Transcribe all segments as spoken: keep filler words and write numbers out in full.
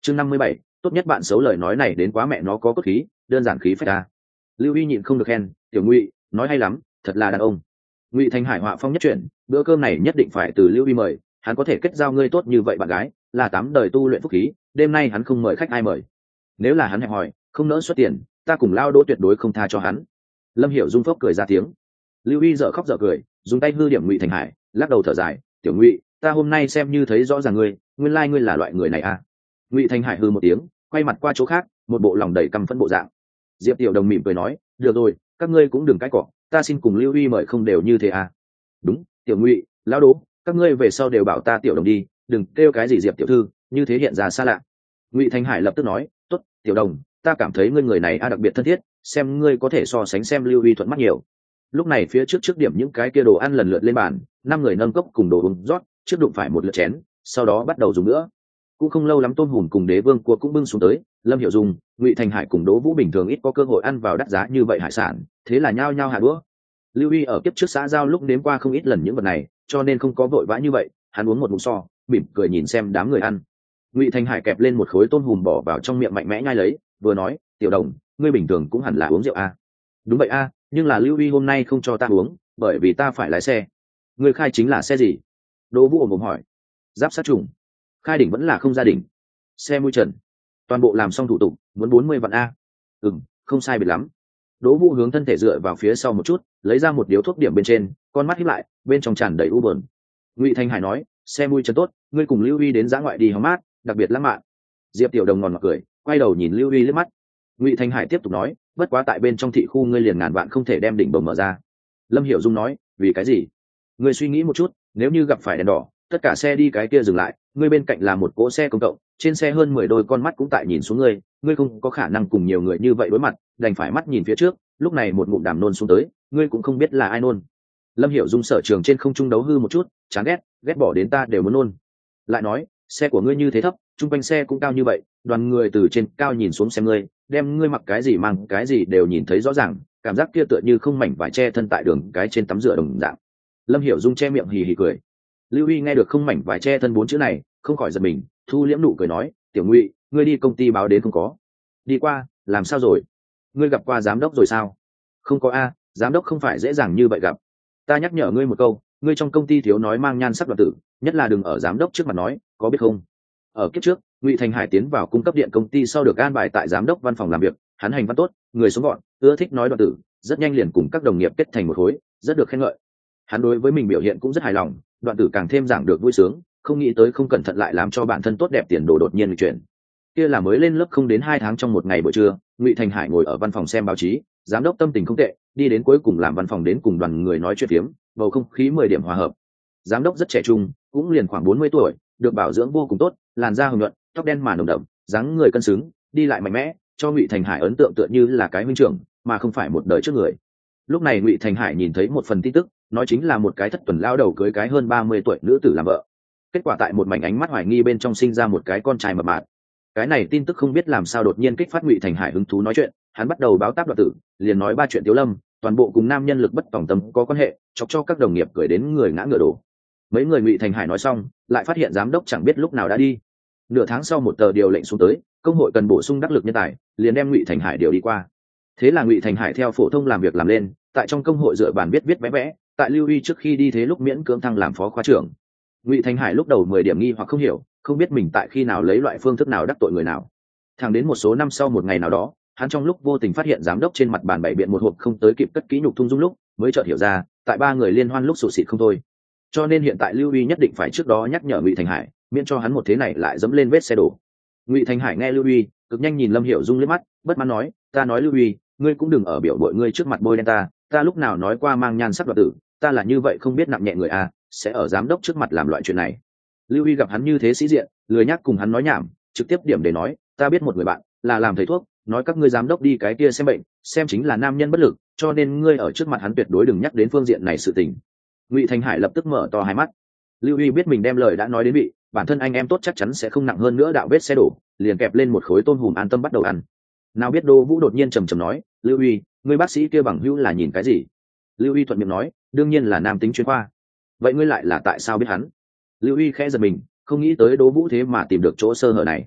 chương năm mươi bảy, tốt nhất bạn xấu lời nói này đến quá mẹ nó có cốt khí, đơn giản khí phách ta. Lưu Huy nhịn không được khen, tiểu Ngụy nói hay lắm, thật là đàn ông. Ngụy Thành Hải họa phong nhất chuyển, bữa cơm này nhất định phải từ Lưu Huy mời, hắn có thể kết giao ngươi tốt như vậy bạn gái, là tám đời tu luyện phúc khí, đêm nay hắn không mời khách ai mời. Nếu là hắn hẹp hòi, không nỡ xuất tiền, ta cùng lao đỗ tuyệt đối không tha cho hắn. Lâm Hiểu Dung phốc cười ra tiếng. Lưu Huy dở khóc dở cười, dùng tay hư điểm Ngụy Thành Hải, lắc đầu thở dài, tiểu Ngụy, ta hôm nay xem như thấy rõ ràng ngươi, nguyên lai ngươi là loại người này à. Ngụy Thành Hải hư một tiếng, quay mặt qua chỗ khác, một bộ lòng đầy căm phẫn bộ dạng. Diệp Tiểu Đồng mỉm cười nói, được rồi, các ngươi cũng đừng cãi cọ, ta xin cùng Lưu Huy mời không đều như thế à. Đúng, tiểu Ngụy, lão đố, các ngươi về sau đều bảo ta Tiểu Đồng đi, đừng kêu cái gì Diệp tiểu thư, như thế hiện ra xa lạ. Ngụy Thành Hải lập tức nói, tốt, Tiểu Đồng, ta cảm thấy ngươi người này a đặc biệt thân thiết, xem ngươi có thể so sánh xem Lưu Huy thuận mắt nhiều. Lúc này phía trước trước điểm những cái kia đồ ăn lần lượt lên bàn, năm người nâng cốc cùng đồ uống rót, trước đụng phải một lượt chén, sau đó bắt đầu dùng nữa. Cũng không lâu lắm tôm hùm cùng đế vương cua cũng bưng xuống tới, Lâm Hiểu Dung, Ngụy Thành Hải cùng Đỗ Vũ bình thường ít có cơ hội ăn vào đắt giá như vậy hải sản, thế là nhao nhao hạ đũa. Lưu Huy ở kiếp trước xã giao lúc nếm qua không ít lần những vật này, cho nên không có vội vã như vậy, hắn uống một ngụm so, mỉm cười nhìn xem đám người ăn. Ngụy Thành Hải kẹp lên một khối tôm hùm bỏ vào trong miệng mạnh mẽ nhai lấy, vừa nói, Tiểu Đồng, ngươi bình thường cũng hẳn là uống rượu a. Đúng vậy a, nhưng là Lưu Huy hôm nay không cho ta uống, bởi vì ta phải lái xe. Ngươi khai chính là xe gì? Đỗ Vũ ồm ồm hỏi. Giáp sát trùng. Khai đỉnh vẫn là không gia đình. Xe mui trần. Toàn bộ làm xong thủ tục, muốn bốn mươi vạn a. Ừm, không sai biệt lắm. Đỗ Vũ hướng thân thể dựa vào phía sau một chút, lấy ra một điếu thuốc điểm bên trên, con mắt híp lại, bên trong tràn đầy u buồn. Ngụy Thành Hải nói, xe mui trần tốt, ngươi cùng Lưu Huy đến dã ngoại đi hóng mát, đặc biệt lãng mạn. Diệp Tiểu Đồng ngòn ngọt cười, quay đầu nhìn Lưu Huy liếc mắt. Ngụy Thành Hải tiếp tục nói, bất quá tại bên trong thị khu ngươi liền ngàn vạn không thể đem đỉnh bồng mở ra. Lâm Hiểu Dung nói, vì cái gì? Ngươi suy nghĩ một chút, nếu như gặp phải đèn đỏ, tất cả xe đi cái kia dừng lại, ngươi bên cạnh là một cỗ xe công cộng, trên xe hơn mười đôi con mắt cũng tại nhìn xuống ngươi, ngươi không có khả năng cùng nhiều người như vậy đối mặt, đành phải mắt nhìn phía trước, lúc này một ngụm đàm nôn xuống tới, ngươi cũng không biết là ai nôn. Lâm Hiểu Dung sở trường trên không trung đấu hư một chút, chán ghét, ghét bỏ đến ta đều muốn nôn. Lại nói, xe của ngươi như thế thấp, trung quanh xe cũng cao như vậy, đoàn người từ trên cao nhìn xuống xem ngươi, đem ngươi mặc cái gì mang cái gì đều nhìn thấy rõ ràng, cảm giác kia tựa như không mảnh vải che thân tại đường cái trên tắm rửa đồng dạng. Lâm Hiểu Dung che miệng hì hì cười. Lưu Huy nghe được không mảnh vải che thân bốn chữ này, không khỏi giật mình, thu liễm nụ cười nói, tiểu Ngụy, ngươi đi công ty báo đến không có? Đi qua, làm sao rồi? Ngươi gặp qua giám đốc rồi sao? Không có a, giám đốc không phải dễ dàng như vậy gặp. Ta nhắc nhở ngươi một câu, ngươi trong công ty thiếu nói mang nhan sắc đoạt tử, nhất là đừng ở giám đốc trước mặt nói, có biết không? Ở kiếp trước, Ngụy Thành Hải tiến vào cung cấp điện công ty sau được an bài tại giám đốc văn phòng làm việc, hắn hành văn tốt, người sống gọn, ưa thích nói đoạt tử, rất nhanh liền cùng các đồng nghiệp kết thành một khối, rất được khen ngợi. Hắn đối với mình biểu hiện cũng rất hài lòng, Đoạn Tử càng thêm giảng được vui sướng, không nghĩ tới không cẩn thận lại làm cho bản thân tốt đẹp tiền đồ đột nhiên chuyển. Kia là mới lên lớp không đến hai tháng trong một ngày buổi trưa, Ngụy Thành Hải ngồi ở văn phòng xem báo chí, giám đốc tâm tình không tệ, đi đến cuối cùng làm văn phòng đến cùng đoàn người nói chuyện phiếm, bầu không khí mười điểm hòa hợp. Giám đốc rất trẻ trung, cũng liền khoảng bốn mươi tuổi, được bảo dưỡng vô cùng tốt, làn da hồng nhuận, tóc đen mà nồng đậm, dáng người cân xứng, đi lại mạnh mẽ, cho Ngụy Thành Hải ấn tượng tựa như là cái huynh trưởng, mà không phải một đời trước người. Lúc này Ngụy Thành Hải nhìn thấy một phần tin tức, nói chính là một cái thất tuần lao đầu cưới cái hơn ba mươi tuổi nữ tử làm vợ. Kết quả tại một mảnh ánh mắt hoài nghi bên trong sinh ra một cái con trai mập mạp. Cái này tin tức không biết làm sao đột nhiên kích phát Ngụy Thành Hải hứng thú nói chuyện, hắn bắt đầu báo táp Đoạn Tử, liền nói ba chuyện Tiếu Lâm, toàn bộ cùng nam nhân lực bất tòng tâm có quan hệ, chọc cho các đồng nghiệp cười đến người ngã ngựa đổ. Mấy người Ngụy Thành Hải nói xong, lại phát hiện giám đốc chẳng biết lúc nào đã đi. Nửa tháng sau một tờ điều lệnh xuống tới, công hội cần bổ sung đắc lực nhân tài, liền đem Ngụy Thành Hải điều đi qua. Thế là Ngụy Thành Hải theo phổ thông làm việc làm lên, tại trong công hội dựa bàn viết viết vẽ vẽ, tại Lưu Huy trước khi đi thế lúc miễn cưỡng thăng làm phó khóa trưởng. Ngụy Thành Hải lúc đầu mười điểm nghi hoặc không hiểu, không biết mình tại khi nào lấy loại phương thức nào đắc tội người nào. Thẳng đến một số năm sau một ngày nào đó, hắn trong lúc vô tình phát hiện giám đốc trên mặt bàn bày biện một hộp không tới kịp cất kỹ nhục thung dung lúc, mới chợt hiểu ra, tại ba người liên hoan lúc sụt xịt không thôi. Cho nên hiện tại Lưu Huy nhất định phải trước đó nhắc nhở Ngụy Thành Hải, miễn cho hắn một thế này lại dẫm lên vết xe đổ. Ngụy Thành Hải nghe Lưu Huy, cực nhanh nhìn Lâm Hiểu Dung liếc mắt, bất mãn nói, ta nói Lưu Huy, ngươi cũng đừng ở biểu bội ngươi trước mặt bôi đen ta, ta lúc nào nói qua mang nhan sắc đoạt tử, ta là như vậy không biết nặng nhẹ người à, sẽ ở giám đốc trước mặt làm loại chuyện này. Lưu Huy gặp hắn như thế sĩ diện, lười nhắc cùng hắn nói nhảm, trực tiếp điểm để nói, ta biết một người bạn là làm thầy thuốc, nói các ngươi giám đốc đi cái kia xem bệnh, xem chính là nam nhân bất lực, cho nên ngươi ở trước mặt hắn tuyệt đối đừng nhắc đến phương diện này sự tình. Ngụy Thành Hải lập tức mở to hai mắt. Lưu Huy biết mình đem lời đã nói đến vị, bản thân anh em tốt chắc chắn sẽ không nặng hơn nữa đạo vết xe đổ, liền kẹp lên một khối tôm hùm an tâm bắt đầu ăn. Nào biết Đỗ Vũ đột nhiên trầm trầm nói, Lưu Huy, ngươi bác sĩ kia bằng hữu là nhìn cái gì? Lưu Huy thuận miệng nói, đương nhiên là nam tính chuyên khoa. Vậy ngươi lại là tại sao biết hắn? Lưu Huy khẽ giật mình, không nghĩ tới Đỗ Vũ thế mà tìm được chỗ sơ hở này.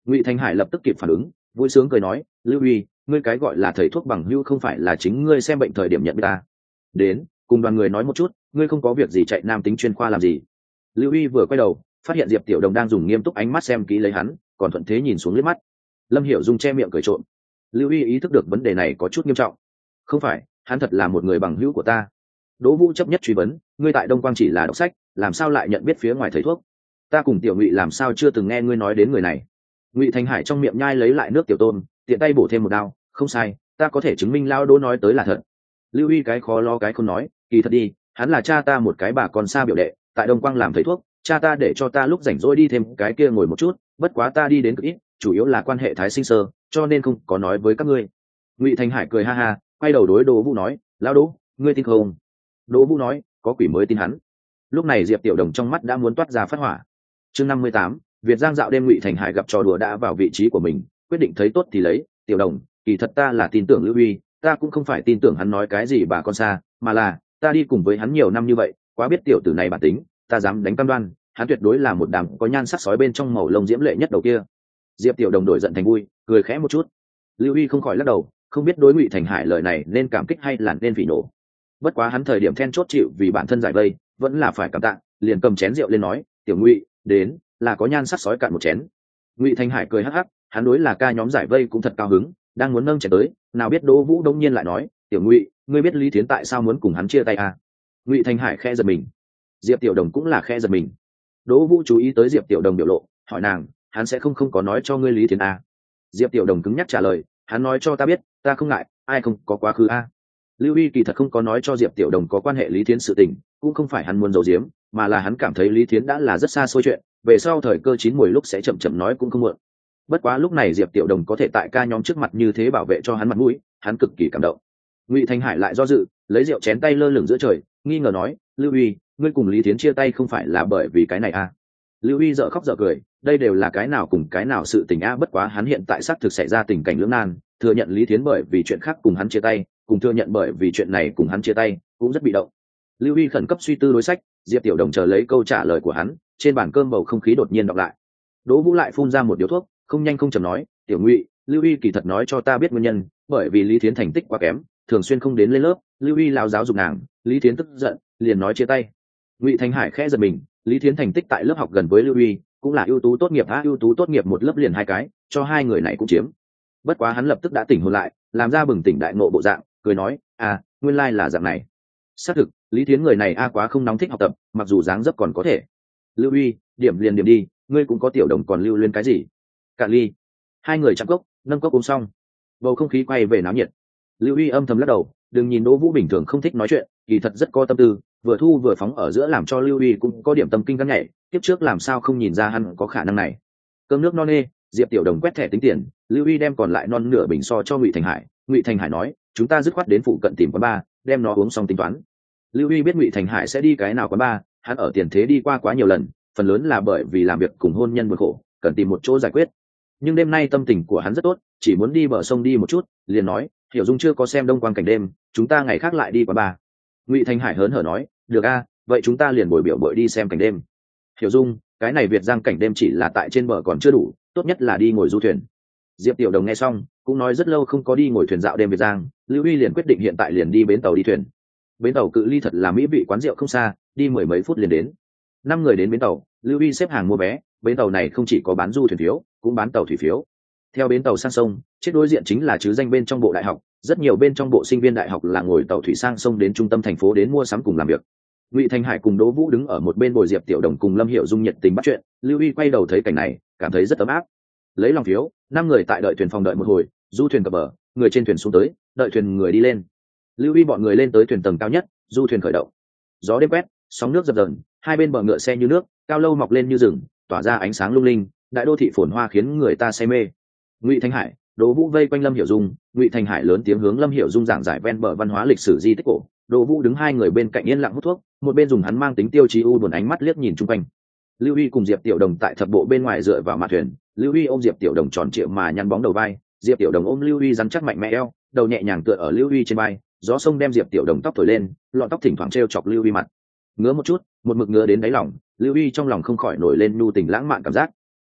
Ngụy Thành Hải lập tức kịp phản ứng, vui sướng cười nói, lưu uy, ngươi cái gọi là thầy thuốc bằng hữu không phải là chính ngươi xem bệnh thời điểm nhận biết ta. Đến cùng đoàn người nói một chút, ngươi không có việc gì chạy nam tính chuyên khoa làm gì? Lưu uy vừa quay đầu, phát hiện Diệp Tiểu Đồng đang dùng nghiêm túc ánh mắt xem kỹ lấy hắn, còn thuận thế nhìn xuống liếc mắt. Lâm Hiểu Dung che miệng cười trộm. Lưu uy ý thức được vấn đề này có chút nghiêm trọng. Không phải, hắn thật là một người bằng hữu của ta. Đỗ Vũ chấp nhất truy vấn, ngươi tại Đông Quang chỉ là đọc sách, làm sao lại nhận biết phía ngoài thầy thuốc? Ta cùng Tiểu Ngụy làm sao chưa từng nghe ngươi nói đến người này? Ngụy Thành Hải trong miệng nhai lấy lại nước tiểu tôm, tiện tay bổ thêm một đao, không sai, ta có thể chứng minh lao Đỗ nói tới là thật. Lưu uy cái khó lo cái không nói, kỳ thật đi, hắn là cha ta một cái bà con xa biểu đệ, tại Đông Quang làm thầy thuốc, cha ta để cho ta lúc rảnh rỗi đi thêm cái kia ngồi một chút, bất quá ta đi đến cực ít, chủ yếu là quan hệ thái sinh sơ, cho nên không có nói với các ngươi. Ngụy Thành Hải cười ha ha, quay đầu đối Đỗ Vũ nói, lão Đỗ, ngươi tin không? Đỗ Vũ nói, có quỷ mới tin hắn. Lúc này Diệp Tiểu Đồng trong mắt đã muốn toát ra phát hỏa. Chương năm mươi tám, Việt Giang dạo đêm. Ngụy Thành Hải gặp trò đùa đã vào vị trí của mình, quyết định thấy tốt thì lấy. Tiểu Đồng, kỳ thật ta là tin tưởng Lưu Huy, ta cũng không phải tin tưởng hắn nói cái gì bà con xa, mà là ta đi cùng với hắn nhiều năm như vậy, quá biết tiểu tử này bản tính, ta dám đánh cam đoan, hắn tuyệt đối là một đám có nhan sắc sói bên trong màu lông diễm lệ nhất đầu kia. Diệp Tiểu Đồng đổi giận thành vui, cười khẽ một chút. Lưu Huy không khỏi lắc đầu, không biết đối Ngụy Thành Hải lời này nên cảm kích hay là nên phỉ nổ. Bất quá hắn thời điểm then chốt chịu vì bản thân giải vây, vẫn là phải cảm tạ, liền cầm chén rượu lên nói, tiểu Ngụy, đến, là có nhan sắc sói cạn một chén. Ngụy Thành Hải cười hắc hắc, hắn đối là ca nhóm giải vây cũng thật cao hứng, đang muốn nâng chén tới, nào biết Đỗ Vũ đông nhiên lại nói, tiểu Ngụy, ngươi biết Lý Thiến tại sao muốn cùng hắn chia tay à? Ngụy Thành Hải khẽ giật mình, Diệp Tiểu Đồng cũng là khẽ giật mình. Đỗ Vũ chú ý tới Diệp Tiểu Đồng biểu lộ, hỏi nàng, hắn sẽ không không có nói cho ngươi Lý Thiến à? Diệp Tiểu Đồng cứng nhắc trả lời, hắn nói cho ta biết, ta không ngại, ai không có quá khứ à? Lưu Huy kỳ thật không có nói cho Diệp Tiểu Đồng có quan hệ Lý Thiến sự tình, cũng không phải hắn muốn giấu giếm, mà là hắn cảm thấy Lý Thiến đã là rất xa xôi chuyện, về sau thời cơ chín mùi lúc sẽ chậm chậm nói cũng không muộn. Bất quá lúc này Diệp Tiểu Đồng có thể tại ca nhóm trước mặt như thế bảo vệ cho hắn mặt mũi, hắn cực kỳ cảm động. Ngụy Thành Hải lại do dự, lấy rượu chén tay lơ lửng giữa trời, nghi ngờ nói, Lưu Huy, ngươi cùng Lý Thiến chia tay không phải là bởi vì cái này à? Lưu Huy dở khóc dở cười, đây đều là cái nào cùng cái nào sự tình a, bất quá hắn hiện tại xác thực xảy ra tình cảnh lưỡng nan, thừa nhận Lý Thiến bởi vì chuyện khác cùng hắn chia tay, cùng thừa nhận bởi vì chuyện này cùng hắn chia tay, cũng rất bị động. Lưu Huy khẩn cấp suy tư đối sách, Diệp Tiểu Đồng chờ lấy câu trả lời của hắn, trên bàn cơm bầu không khí đột nhiên đọc lại. Đỗ Vũ lại phun ra một điếu thuốc, không nhanh không chậm nói, tiểu Ngụy, Lưu Huy kỳ thật nói cho ta biết nguyên nhân, bởi vì Lý Thiến thành tích quá kém, thường xuyên không đến lên lớp, Lưu Huy lão giáo dục nàng, Lý Thiến tức giận, liền nói chia tay. Ngụy Thành Hải khẽ giật mình, Lý Thiến thành tích tại lớp học gần với Lưu Huy, cũng là ưu tú tốt nghiệp a, ưu tú tốt nghiệp một lớp liền hai cái, cho hai người này cũng chiếm. Bất quá hắn lập tức đã tỉnh hồn lại, làm ra bừng tỉnh đại ngộ bộ dạng, cười nói, à, nguyên lai là dạng này. Xác thực, Lý Thiến người này a quá không nóng thích học tập, mặc dù dáng dấp còn có thể. Lưu Huy, điểm liền điểm đi, ngươi cũng có Tiểu Đồng còn lưu luyến cái gì? Cạn ly. Hai người chạm cốc, nâng cốc uống xong, bầu không khí quay về náo nhiệt. Lưu Huy âm thầm lắc đầu, đừng nhìn Đỗ Vũ bình thường không thích nói chuyện, kỳ thật rất có tâm tư, vừa thu vừa phóng ở giữa làm cho Lưu Huy cũng có điểm tâm kinh gan nhảy, tiếp trước làm sao không nhìn ra hắn có khả năng này. Cơm nước no nê, Diệp Tiểu Đồng quét thẻ tính tiền, Lưu Huy đem còn lại non nửa bình so cho Ngụy Thành Hải. Ngụy Thành Hải nói, chúng ta dứt khoát đến phụ cận tìm quán bar, đem nó uống xong tính toán. Lưu Huy biết Ngụy Thành Hải sẽ đi cái nào quán bar, hắn ở tiền thế đi qua quá nhiều lần, phần lớn là bởi vì làm việc cùng hôn nhân buồn khổ, cần tìm một chỗ giải quyết. Nhưng đêm nay tâm tình của hắn rất tốt, chỉ muốn đi bờ sông đi một chút, liền nói, Hiểu Dung chưa có xem Đông Quang cảnh đêm, chúng ta ngày khác lại đi quán bar. Ngụy Thành Hải hớn hở nói, được a, vậy chúng ta liền bồi biểu bội đi xem cảnh đêm. Hiểu Dung, cái này Việt Giang cảnh đêm chỉ là tại trên bờ còn chưa đủ, tốt nhất là đi ngồi du thuyền. Diệp Tiểu Đồng nghe xong, cũng nói rất lâu không có đi ngồi thuyền dạo đêm Việt Giang, Lưu Huy liền quyết định hiện tại liền đi bến tàu đi thuyền. Bến tàu cự ly thật là mỹ vị quán rượu không xa, đi mười mấy phút liền đến. Năm người đến bến tàu, Lưu Huy xếp hàng mua vé, bến tàu này không chỉ có bán du thuyền phiếu, cũng bán tàu thủy phiếu. Theo bến tàu sang sông, chết đối diện chính là chứ danh bên trong bộ đại học, rất nhiều bên trong bộ sinh viên đại học là ngồi tàu thủy sang sông đến trung tâm thành phố đến mua sắm cùng làm việc. Ngụy Thành Hải cùng Đỗ Vũ đứng ở một bên bồi Diệp Tiểu Đồng cùng Lâm Hiểu Dung nhiệt tình bắt chuyện, Lưu Huy quay đầu thấy cảnh này, cảm thấy rất ấm áp. Lấy lòng phiếu, năm người tại đợi thuyền phòng đợi một hồi, du thuyền cập bờ, người trên thuyền xuống tới, đợi thuyền người đi lên. Lưu Huy bọn người lên tới thuyền tầng cao nhất, du thuyền khởi động. Gió đêm quét, sóng nước dập dờn, hai bên bờ ngựa xe như nước, cao lâu mọc lên như rừng, tỏa ra ánh sáng lung linh, đại đô thị phồn hoa khiến người ta say mê. Ngụy Thành Hải, Đỗ Vũ vây quanh Lâm Hiểu Dung, Ngụy Thành Hải lớn tiếng hướng Lâm Hiểu Dung giảng giải ven bờ văn hóa lịch sử di tích cổ, Đỗ Vũ đứng hai người bên cạnh yên lặng hút thuốc, một bên dùng hắn mang tính tiêu chí u buồn ánh mắt liếc nhìn chung quanh. Lưu Huy cùng Diệp Tiểu Đồng tại thập bộ bên ngoài dựa vào mạn thuyền, Lưu Huy ôm Diệp Tiểu Đồng tròn trịa mà nhăn bóng đầu vai, Diệp Tiểu Đồng ôm Lưu Huy rắn chắc mạnh mẽ eo, đầu nhẹ nhàng tựa ở Lưu Huy trên vai, gió sông đem Diệp Tiểu Đồng tóc thổi lên, lọn tóc thỉnh thoảng trêu chọc Lưu Huy mặt. Ngứa một chút, một mực ngứa đến đáy lòng, Lưu Huy trong lòng không khỏi nổi lên nhu tình lãng mạn cảm giác.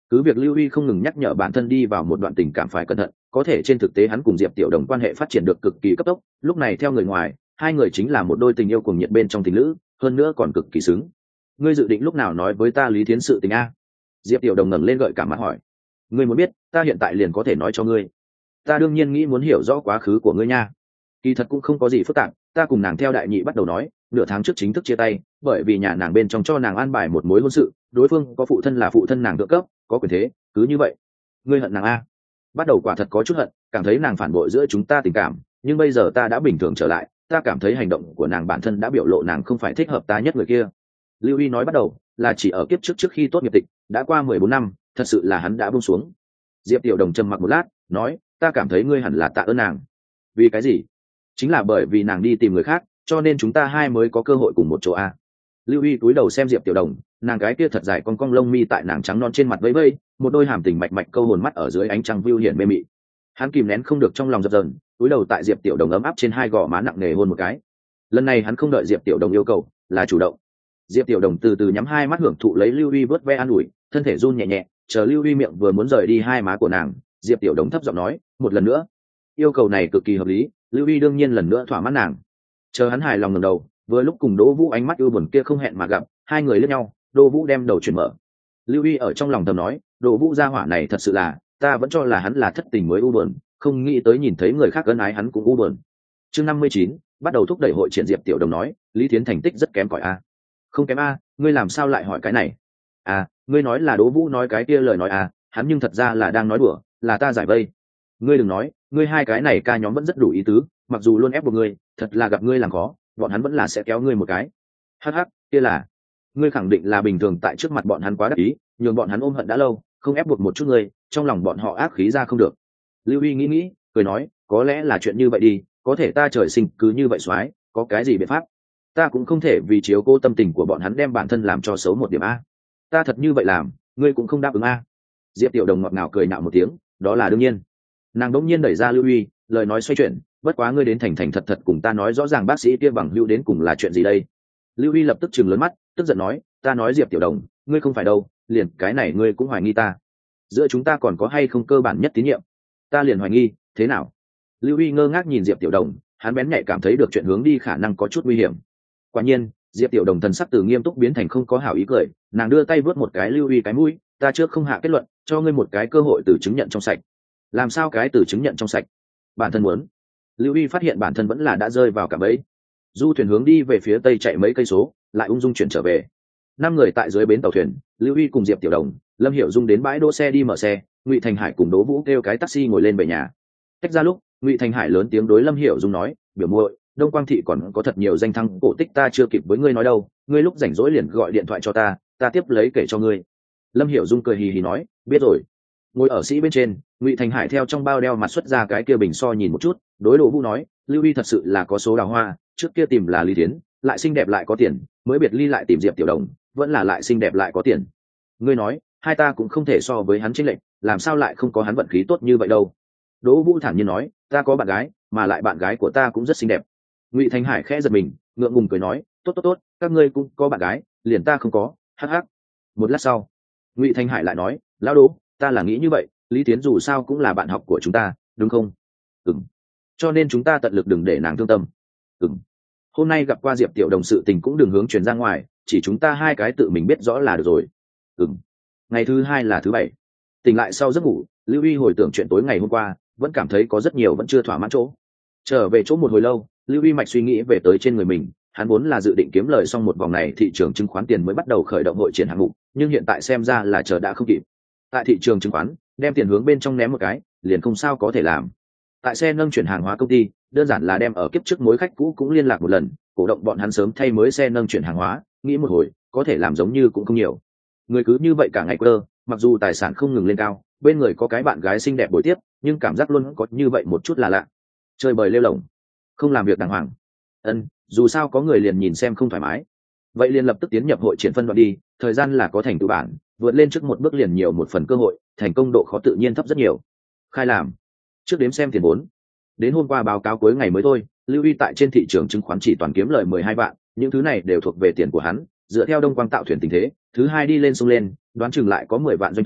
Cứ việc Lưu Huy không ngừng nhắc nhở bản thân đi vào một đoạn tình cảm phải cẩn thận, có thể trên thực tế hắn cùng Diệp Tiểu Đồng quan hệ phát triển được cực kỳ cấp tốc, lúc này theo người ngoài, hai người chính là một đôi tình yêu cuồng nhiệt bên trong tình lữ, hơn nữa còn cực kỳ xứng. Ngươi dự định lúc nào nói với ta Lý Thiến sự tình a? Diệp Tiểu Đồng ngẩng lên gợi cảm mặt hỏi. Ngươi muốn biết, ta hiện tại liền có thể nói cho ngươi. Ta đương nhiên nghĩ muốn hiểu rõ quá khứ của ngươi nha. Kỳ thật cũng không có gì phức tạp, ta cùng nàng theo đại nhị bắt đầu nói, nửa tháng trước chính thức chia tay, bởi vì nhà nàng bên trong cho nàng an bài một mối hôn sự, đối phương có phụ thân là phụ thân nàng thượng cấp, có quyền thế, cứ như vậy. Ngươi hận nàng a? Bắt đầu quả thật có chút hận, cảm thấy nàng phản bội giữa chúng ta tình cảm, nhưng bây giờ ta đã bình thường trở lại, ta cảm thấy hành động của nàng bản thân đã biểu lộ nàng không phải thích hợp ta nhất người kia. Lưu Huy nói bắt đầu là chỉ ở kiếp trước trước khi tốt nghiệp tịch, đã qua mười bốn năm, thật sự là hắn đã buông xuống. Diệp Tiểu Đồng trầm mặc một lát, nói, ta cảm thấy ngươi hẳn là tạ ơn nàng. Vì cái gì? Chính là bởi vì nàng đi tìm người khác, cho nên chúng ta hai mới có cơ hội cùng một chỗ a. Lưu Huy cúi đầu xem Diệp Tiểu Đồng, nàng gái kia thật dài cong cong lông mi tại nàng trắng non trên mặt vây vây, một đôi hàm tình mạch mạch câu hồn mắt ở dưới ánh trăng view hiển mê mị. Hắn kìm nén không được trong lòng dập dờn, cúi đầu tại Diệp Tiểu Đồng ấm áp trên hai gò má nặng nề hôn một cái. Lần này hắn không đợi Diệp Tiểu Đồng yêu cầu, là chủ động. Diệp Tiểu Đồng từ từ nhắm hai mắt hưởng thụ lấy Lưu Huy vớt ve an ủi, thân thể run nhẹ nhẹ, chờ Lưu Huy miệng vừa muốn rời đi hai má của nàng, Diệp Tiểu Đồng thấp giọng nói, một lần nữa. Yêu cầu này cực kỳ hợp lý, Lưu Huy đương nhiên lần nữa thỏa mãn nàng. Chờ hắn hài lòng ngẩng đầu, vừa lúc cùng Đỗ Vũ ánh mắt ưu buồn kia không hẹn mà gặp, hai người liếc nhau, Đỗ Vũ đem đầu chuyển mở. Lưu Huy ở trong lòng thầm nói, Đỗ Vũ gia hỏa này thật sự là, ta vẫn cho là hắn là thất tình mới ưu buồn, không nghĩ tới nhìn thấy người khác ân ái hắn cũng ưu buồn. Chương năm mươi chín, bắt đầu thúc đẩy hội triển. Diệp Tiểu Đồng nói, Lý Thiến thành tích rất kém cỏi a. Không kém a, ngươi làm sao lại hỏi cái này? À, ngươi nói là Đỗ Vũ nói cái kia lời nói à, hắn nhưng thật ra là đang nói đùa, là ta giải vây. Ngươi đừng nói, ngươi hai cái này ca nhóm vẫn rất đủ ý tứ, mặc dù luôn ép buộc ngươi, thật là gặp ngươi làm khó, bọn hắn vẫn là sẽ kéo ngươi một cái. Hắc hắc, kia là, ngươi khẳng định là bình thường tại trước mặt bọn hắn quá đắc ý, nhường bọn hắn ôm hận đã lâu, không ép buộc một chút ngươi, trong lòng bọn họ ác khí ra không được. Lưu Huy nghĩ nghĩ, cười nói, có lẽ là chuyện như vậy đi, có thể ta trời sinh cứ như vậy soái, có cái gì biện pháp? Ta cũng không thể vì chiếu cố tâm tình của bọn hắn đem bản thân làm cho xấu một điểm a. Ta thật như vậy làm, ngươi cũng không đáp ứng a. Diệp Tiểu Đồng ngọt ngào cười nạo một tiếng, đó là đương nhiên. Nàng đống nhiên đẩy ra Lưu Huy, lời nói xoay chuyển, bất quá ngươi đến thành thành thật thật cùng ta nói rõ ràng bác sĩ kia bằng hữu đến cùng là chuyện gì đây. Lưu Huy lập tức trừng lớn mắt, tức giận nói, ta nói Diệp Tiểu Đồng, ngươi không phải đâu, liền cái này ngươi cũng hoài nghi ta. Giữa chúng ta còn có hay không cơ bản nhất tín nhiệm? Ta liền hoài nghi, thế nào? Lưu Huy ngơ ngác nhìn Diệp Tiểu Đồng, hắn bén nhạy cảm thấy được chuyện hướng đi khả năng có chút nguy hiểm. Quả nhiên, Diệp Tiểu Đồng thần sắc từ nghiêm túc biến thành không có hảo ý cười, nàng đưa tay vớt một cái Lưu Huy cái mũi, ta trước không hạ kết luận, cho ngươi một cái cơ hội từ chứng nhận trong sạch. Làm sao cái từ chứng nhận trong sạch? Bản thân muốn. Lưu Huy phát hiện bản thân vẫn là đã rơi vào cả bẫy. Du thuyền hướng đi về phía tây chạy mấy cây số, lại ung dung chuyển trở về. Năm người tại dưới bến tàu thuyền, Lưu Huy cùng Diệp Tiểu Đồng, Lâm Hiểu Dung đến bãi đỗ xe đi mở xe, Ngụy Thành Hải cùng Đỗ Vũ kêu cái taxi ngồi lên về nhà. Tách ra lúc, Ngụy Thành Hải lớn tiếng đối Lâm Hiểu Dung nói, biểu muội, Đông Quang thị còn có thật nhiều danh thắng cổ tích ta chưa kịp với ngươi nói đâu, ngươi lúc rảnh rỗi liền gọi điện thoại cho ta, ta tiếp lấy kể cho ngươi. Lâm Hiểu Dung cười hì hì nói, biết rồi. Ngồi ở sĩ bên trên, Ngụy Thành Hải theo trong bao đeo mặt xuất ra cái kia bình so nhìn một chút, đối Đỗ Vũ nói, Lưu Huy thật sự là có số đào hoa, trước kia tìm là Lý Thiến, lại xinh đẹp lại có tiền, mới biệt ly lại tìm Diệp Tiểu Đồng, vẫn là lại xinh đẹp lại có tiền. Ngươi nói, hai ta cũng không thể so với hắn chênh lệch, làm sao lại không có hắn vận khí tốt như vậy đâu. Đỗ Vũ thản nhiên nói, ta có bạn gái, mà lại bạn gái của ta cũng rất xinh đẹp. Ngụy Thành Hải khẽ giật mình, ngượng ngùng cười nói, tốt tốt tốt, các ngươi cũng có bạn gái, liền ta không có, hắc hắc. Một lát sau, Ngụy Thành Hải lại nói, lão Đỗ, ta là nghĩ như vậy, Lý Tiến dù sao cũng là bạn học của chúng ta, đúng không? Ừm. Cho nên chúng ta tận lực đừng để nàng thương tâm. Ừm. Hôm nay gặp qua Diệp Tiểu Đồng sự tình cũng đừng hướng truyền ra ngoài, chỉ chúng ta hai cái tự mình biết rõ là được rồi. Ừm. Ngày thứ hai là thứ bảy. Tỉnh lại sau giấc ngủ, Lưu Huy hồi tưởng chuyện tối ngày hôm qua, vẫn cảm thấy có rất nhiều vẫn chưa thỏa mãn chỗ. Trở về chỗ một hồi lâu, Lưu Huy mạch suy nghĩ về tới trên người mình, hắn vốn là dự định kiếm lời xong một vòng này thị trường chứng khoán tiền mới bắt đầu khởi động hội triển hạng mục, nhưng hiện tại xem ra là chờ đã không kịp. Tại thị trường chứng khoán, đem tiền hướng bên trong ném một cái, liền không sao có thể làm. Tại xe nâng chuyển hàng hóa công ty, đơn giản là đem ở kiếp trước mối khách cũ cũng liên lạc một lần, cổ động bọn hắn sớm thay mới xe nâng chuyển hàng hóa, nghĩ một hồi, có thể làm giống như cũng không nhiều. Người cứ như vậy cả ngày quơ, mặc dù tài sản không ngừng lên cao, bên người có cái bạn gái xinh đẹp bồi tiếp, nhưng cảm giác luôn có như vậy một chút là lạ. Chơi bời lêu lổng, không làm việc đàng hoàng. Ân, dù sao có người liền nhìn xem không thoải mái. Vậy liền lập tức tiến nhập hội triển phân đoạn đi, thời gian là có thành tựu bản, vượt lên trước một bước liền nhiều một phần cơ hội, thành công độ khó tự nhiên thấp rất nhiều. Khai làm. Trước đếm xem tiền vốn. Đến hôm qua báo cáo cuối ngày mới thôi, Lưu Huy tại trên thị trường chứng khoán chỉ toàn kiếm lời mười hai vạn, những thứ này đều thuộc về tiền của hắn, dựa theo Đông Quang tạo thuyền tình thế, thứ hai đi lên sông lên, đoán chừng lại có mười vạn doanh thu,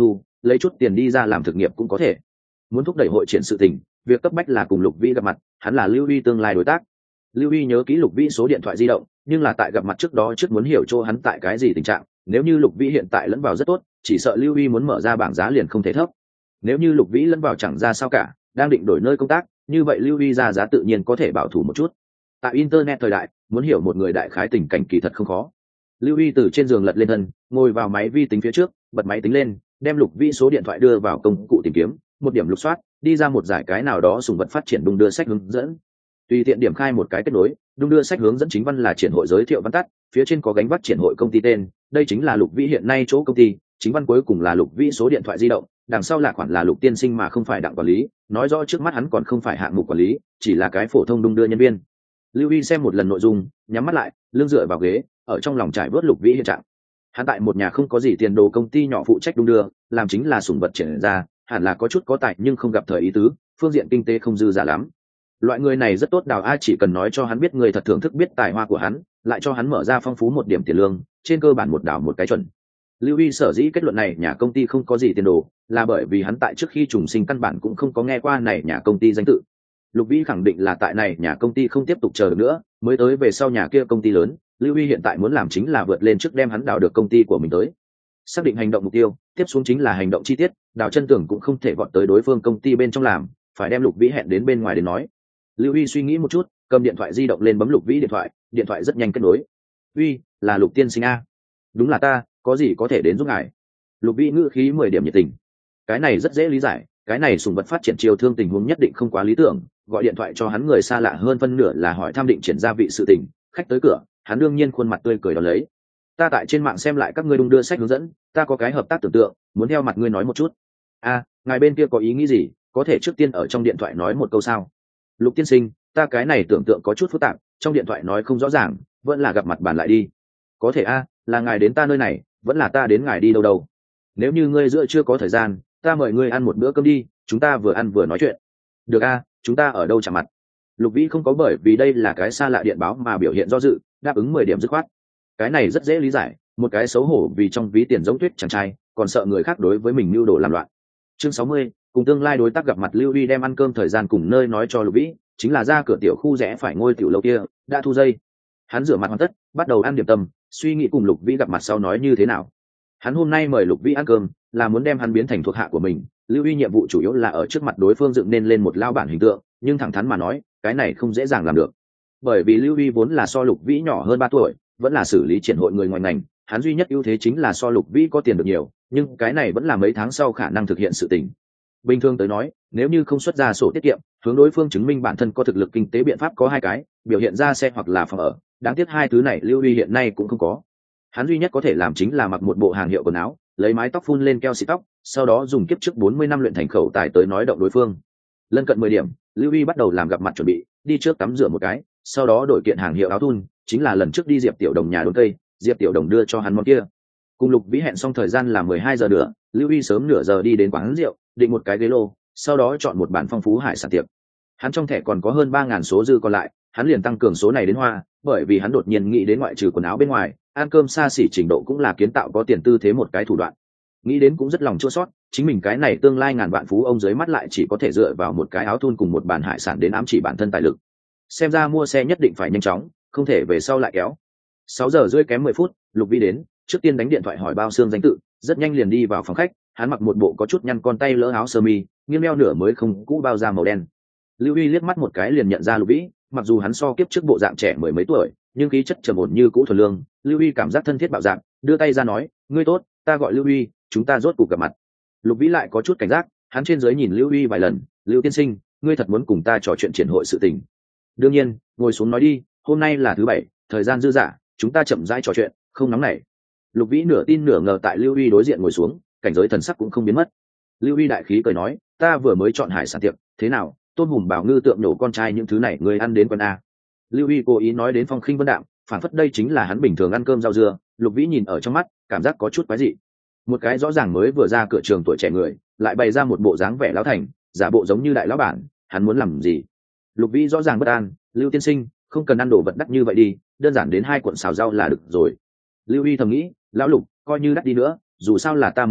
lấy chút tiền đi ra làm thực nghiệp cũng có thể. Muốn thúc đẩy hội triển sự tình, việc cấp bách là cùng Lục Vĩ gặp mặt, hắn là Lưu Huy tương lai đối tác. Lưu Huy nhớ kỹ Lục Vĩ số điện thoại di động, nhưng là tại gặp mặt trước đó trước muốn hiểu cho hắn tại cái gì tình trạng, nếu như Lục Vĩ hiện tại lẫn vào rất tốt, chỉ sợ Lưu Huy muốn mở ra bảng giá liền không thể thấp. Nếu như Lục Vĩ lẫn vào chẳng ra sao cả, đang định đổi nơi công tác, như vậy Lưu Huy ra giá tự nhiên có thể bảo thủ một chút. Tại internet thời đại, muốn hiểu một người đại khái tình cảnh kỳ thật không khó. Lưu Huy từ trên giường lật lên thân, ngồi vào máy vi tính phía trước, bật máy tính lên, đem Lục Vĩ số điện thoại đưa vào công cụ tìm kiếm, một điểm lục soát, đi ra một giải cái nào đó sùng vật phát triển đung đưa sách hướng dẫn. Tùy tiện điểm khai một cái kết nối, đung đưa sách hướng dẫn chính văn là triển hội giới thiệu văn tắt, phía trên có gánh vác triển hội công ty tên, đây chính là Lục Vĩ hiện nay chỗ công ty, chính văn cuối cùng là Lục Vĩ số điện thoại di động, đằng sau là khoản là Lục tiên sinh mà không phải đặng quản lý, nói rõ trước mắt hắn còn không phải hạng mục quản lý, chỉ là cái phổ thông đung đưa nhân viên. Lưu Huy xem một lần nội dung, nhắm mắt lại, lưng dựa vào ghế, ở trong lòng trải vớt Lục Vĩ hiện trạng. Hắn tại một nhà không có gì tiền đồ công ty nhỏ phụ trách đung đưa, làm chính là sủng vật triển ra, hẳn là có chút có tài nhưng không gặp thời ý tứ, phương diện kinh tế không dư giả lắm. Loại người này rất tốt đào, ai chỉ cần nói cho hắn biết người thật thưởng thức biết tài hoa của hắn, lại cho hắn mở ra phong phú một điểm tiền lương, trên cơ bản một đảo một cái chuẩn. Lưu Huy sở dĩ kết luận này nhà công ty không có gì tiền đồ, là bởi vì hắn tại trước khi trùng sinh căn bản cũng không có nghe qua này nhà công ty danh tự. Lục Vĩ khẳng định là tại này nhà công ty không tiếp tục chờ được nữa, mới tới về sau nhà kia công ty lớn. Lưu Huy hiện tại muốn làm chính là vượt lên trước đem hắn đào được công ty của mình tới. Xác định hành động mục tiêu, tiếp xuống chính là hành động chi tiết, đào chân tưởng cũng không thể vọt tới đối phương công ty bên trong làm, phải đem Lục Vĩ hẹn đến bên ngoài đến nói. Lưu Huy suy nghĩ một chút, cầm điện thoại di động lên bấm Lục Vĩ điện thoại, điện thoại rất nhanh kết nối. "Uy, là Lục tiên sinh a?" "Đúng là ta, có gì có thể đến giúp ngài?" Lục Vĩ ngữ khí mười điểm nhiệt tình. Cái này rất dễ lý giải, cái này sùng vật phát triển chiều thương tình huống nhất định không quá lý tưởng, gọi điện thoại cho hắn người xa lạ hơn phân nửa là hỏi thăm định triển gia vị sự tình, khách tới cửa, hắn đương nhiên khuôn mặt tươi cười đón lấy. "Ta tại trên mạng xem lại các ngươi đung đưa sách hướng dẫn, ta có cái hợp tác tưởng tượng, muốn theo mặt ngươi nói một chút." "A, ngài bên kia có ý nghĩ gì, có thể trước tiên ở trong điện thoại nói một câu sao?" "Lục tiên sinh, ta cái này tưởng tượng có chút phức tạp, trong điện thoại nói không rõ ràng, vẫn là gặp mặt bàn lại đi." "Có thể a, là ngài đến ta nơi này, vẫn là ta đến ngài đi đâu đâu? Nếu như ngươi giữa chưa có thời gian, ta mời ngươi ăn một bữa cơm đi, chúng ta vừa ăn vừa nói chuyện." "Được a, chúng ta ở đâu chạm mặt?" Lục Vĩ không có bởi vì đây là cái xa lạ điện báo mà biểu hiện do dự, đáp ứng mười điểm dứt khoát. Cái này rất dễ lý giải, một cái xấu hổ vì trong ví tiền giống tuyết chàng trai, còn sợ người khác đối với mình mưu đồ làm loạn. Chương sáu mươi, cùng tương lai đối tác gặp mặt. Lưu Huy đem ăn cơm thời gian cùng nơi nói cho Lục Vĩ, chính là ra cửa tiểu khu rẽ phải ngôi tiểu lâu kia, đã thu dây. Hắn rửa mặt hoàn tất, bắt đầu ăn điểm tâm, suy nghĩ cùng Lục Vĩ gặp mặt sau nói như thế nào. Hắn hôm nay mời Lục Vĩ ăn cơm, là muốn đem hắn biến thành thuộc hạ của mình. Lưu Huy nhiệm vụ chủ yếu là ở trước mặt đối phương dựng nên lên một lao bản hình tượng, nhưng thẳng thắn mà nói, cái này không dễ dàng làm được. Bởi vì Lưu Huy vốn là so Lục Vĩ nhỏ hơn ba tuổi, vẫn là xử lý triển hội người ngoài ngành, hắn duy nhất ưu thế chính là so Lục Vĩ có tiền được nhiều, nhưng cái này vẫn là mấy tháng sau khả năng thực hiện sự tình. Bình thường tới nói, nếu như không xuất ra sổ tiết kiệm, hướng đối phương chứng minh bản thân có thực lực kinh tế biện pháp có hai cái, biểu hiện ra xe hoặc là phòng ở, đáng tiếc hai thứ này Lưu Huy hiện nay cũng không có. Hắn duy nhất có thể làm chính là mặc một bộ hàng hiệu quần áo, lấy mái tóc phun lên keo xịt tóc, sau đó dùng kiếp trước bốn mươi năm luyện thành khẩu tài tới nói động đối phương. Lân cận mười điểm, Lưu Huy bắt đầu làm gặp mặt chuẩn bị, đi trước tắm rửa một cái, sau đó đổi kiện hàng hiệu áo thun, chính là lần trước đi Diệp Tiểu Đồng nhà đốn cây, Diệp Tiểu Đồng đưa cho hắn món kia. Cùng Lục Vĩ hẹn xong thời gian là mười hai giờ nữa, Lưu Huy sớm nửa giờ đi đến quán rượu, định một cái ghế lô, sau đó chọn một bàn phong phú hải sản tiệc. Hắn trong thẻ còn có hơn ba ngàn số dư còn lại, hắn liền tăng cường số này đến hoa, bởi vì hắn đột nhiên nghĩ đến ngoại trừ quần áo bên ngoài, ăn cơm xa xỉ trình độ cũng là kiến tạo có tiền tư thế một cái thủ đoạn. Nghĩ đến cũng rất lòng chua xót, chính mình cái này tương lai ngàn vạn phú ông dưới mắt lại chỉ có thể dựa vào một cái áo thun cùng một bàn hải sản đến ám chỉ bản thân tài lực. Xem ra mua xe nhất định phải nhanh chóng, không thể về sau lại kéo. Sáu giờ rưỡi kém mười phút, Lục Vĩ đến, trước tiên đánh điện thoại hỏi bao xương danh tự, rất nhanh liền đi vào phòng khách. Hắn mặc một bộ có chút nhăn con tay lỡ áo sơ mi, nghiêng meo nửa mới không cũ bao da màu đen. Lưu Huy liếc mắt một cái liền nhận ra Lục Vĩ, mặc dù hắn so kiếp trước bộ dạng trẻ mười mấy tuổi, nhưng khí chất trầm ổn như cũ thuần lương. Lưu Huy cảm giác thân thiết bạo dạng, đưa tay ra nói, ngươi tốt, ta gọi Lưu Huy, chúng ta rốt cuộc gặp mặt. Lục Vĩ lại có chút cảnh giác, hắn trên dưới nhìn Lưu Huy vài lần, Lưu tiên sinh, ngươi thật muốn cùng ta trò chuyện triển hội sự tình? Đương nhiên, ngồi xuống nói đi, hôm nay là thứ bảy, thời gian dư dả, chúng ta chậm rãi trò chuyện, không nóng nảy. Lục Vĩ nửa tin nửa ngờ tại Lưu Huy đối diện ngồi xuống, cảnh giới thần sắc cũng không biến mất. Lưu Huy đại khí cười nói, ta vừa mới chọn hải sản tiệc, thế nào, tôm hùm bảo ngư tượng nổ con trai những thứ này ngươi ăn đến con a? Lưu Huy cố ý nói đến phong khinh vân đạm, phản phất đây chính là hắn bình thường ăn cơm rau dưa. Lục Vĩ nhìn ở trong mắt, cảm giác có chút quái dị. Một cái rõ ràng mới vừa ra cửa trường tuổi trẻ người, lại bày ra một bộ dáng vẻ lão thành, giả bộ giống như đại lão bản, hắn muốn làm gì? Lục Vĩ rõ ràng bất an, Lưu tiên sinh, không cần ăn đồ vật đắt như vậy đi, đơn giản đến hai cuộn xào rau là được rồi. Lưu Huy thầm nghĩ, lão Lục, coi như đắt đi nữa, dù sao là ta mời khách,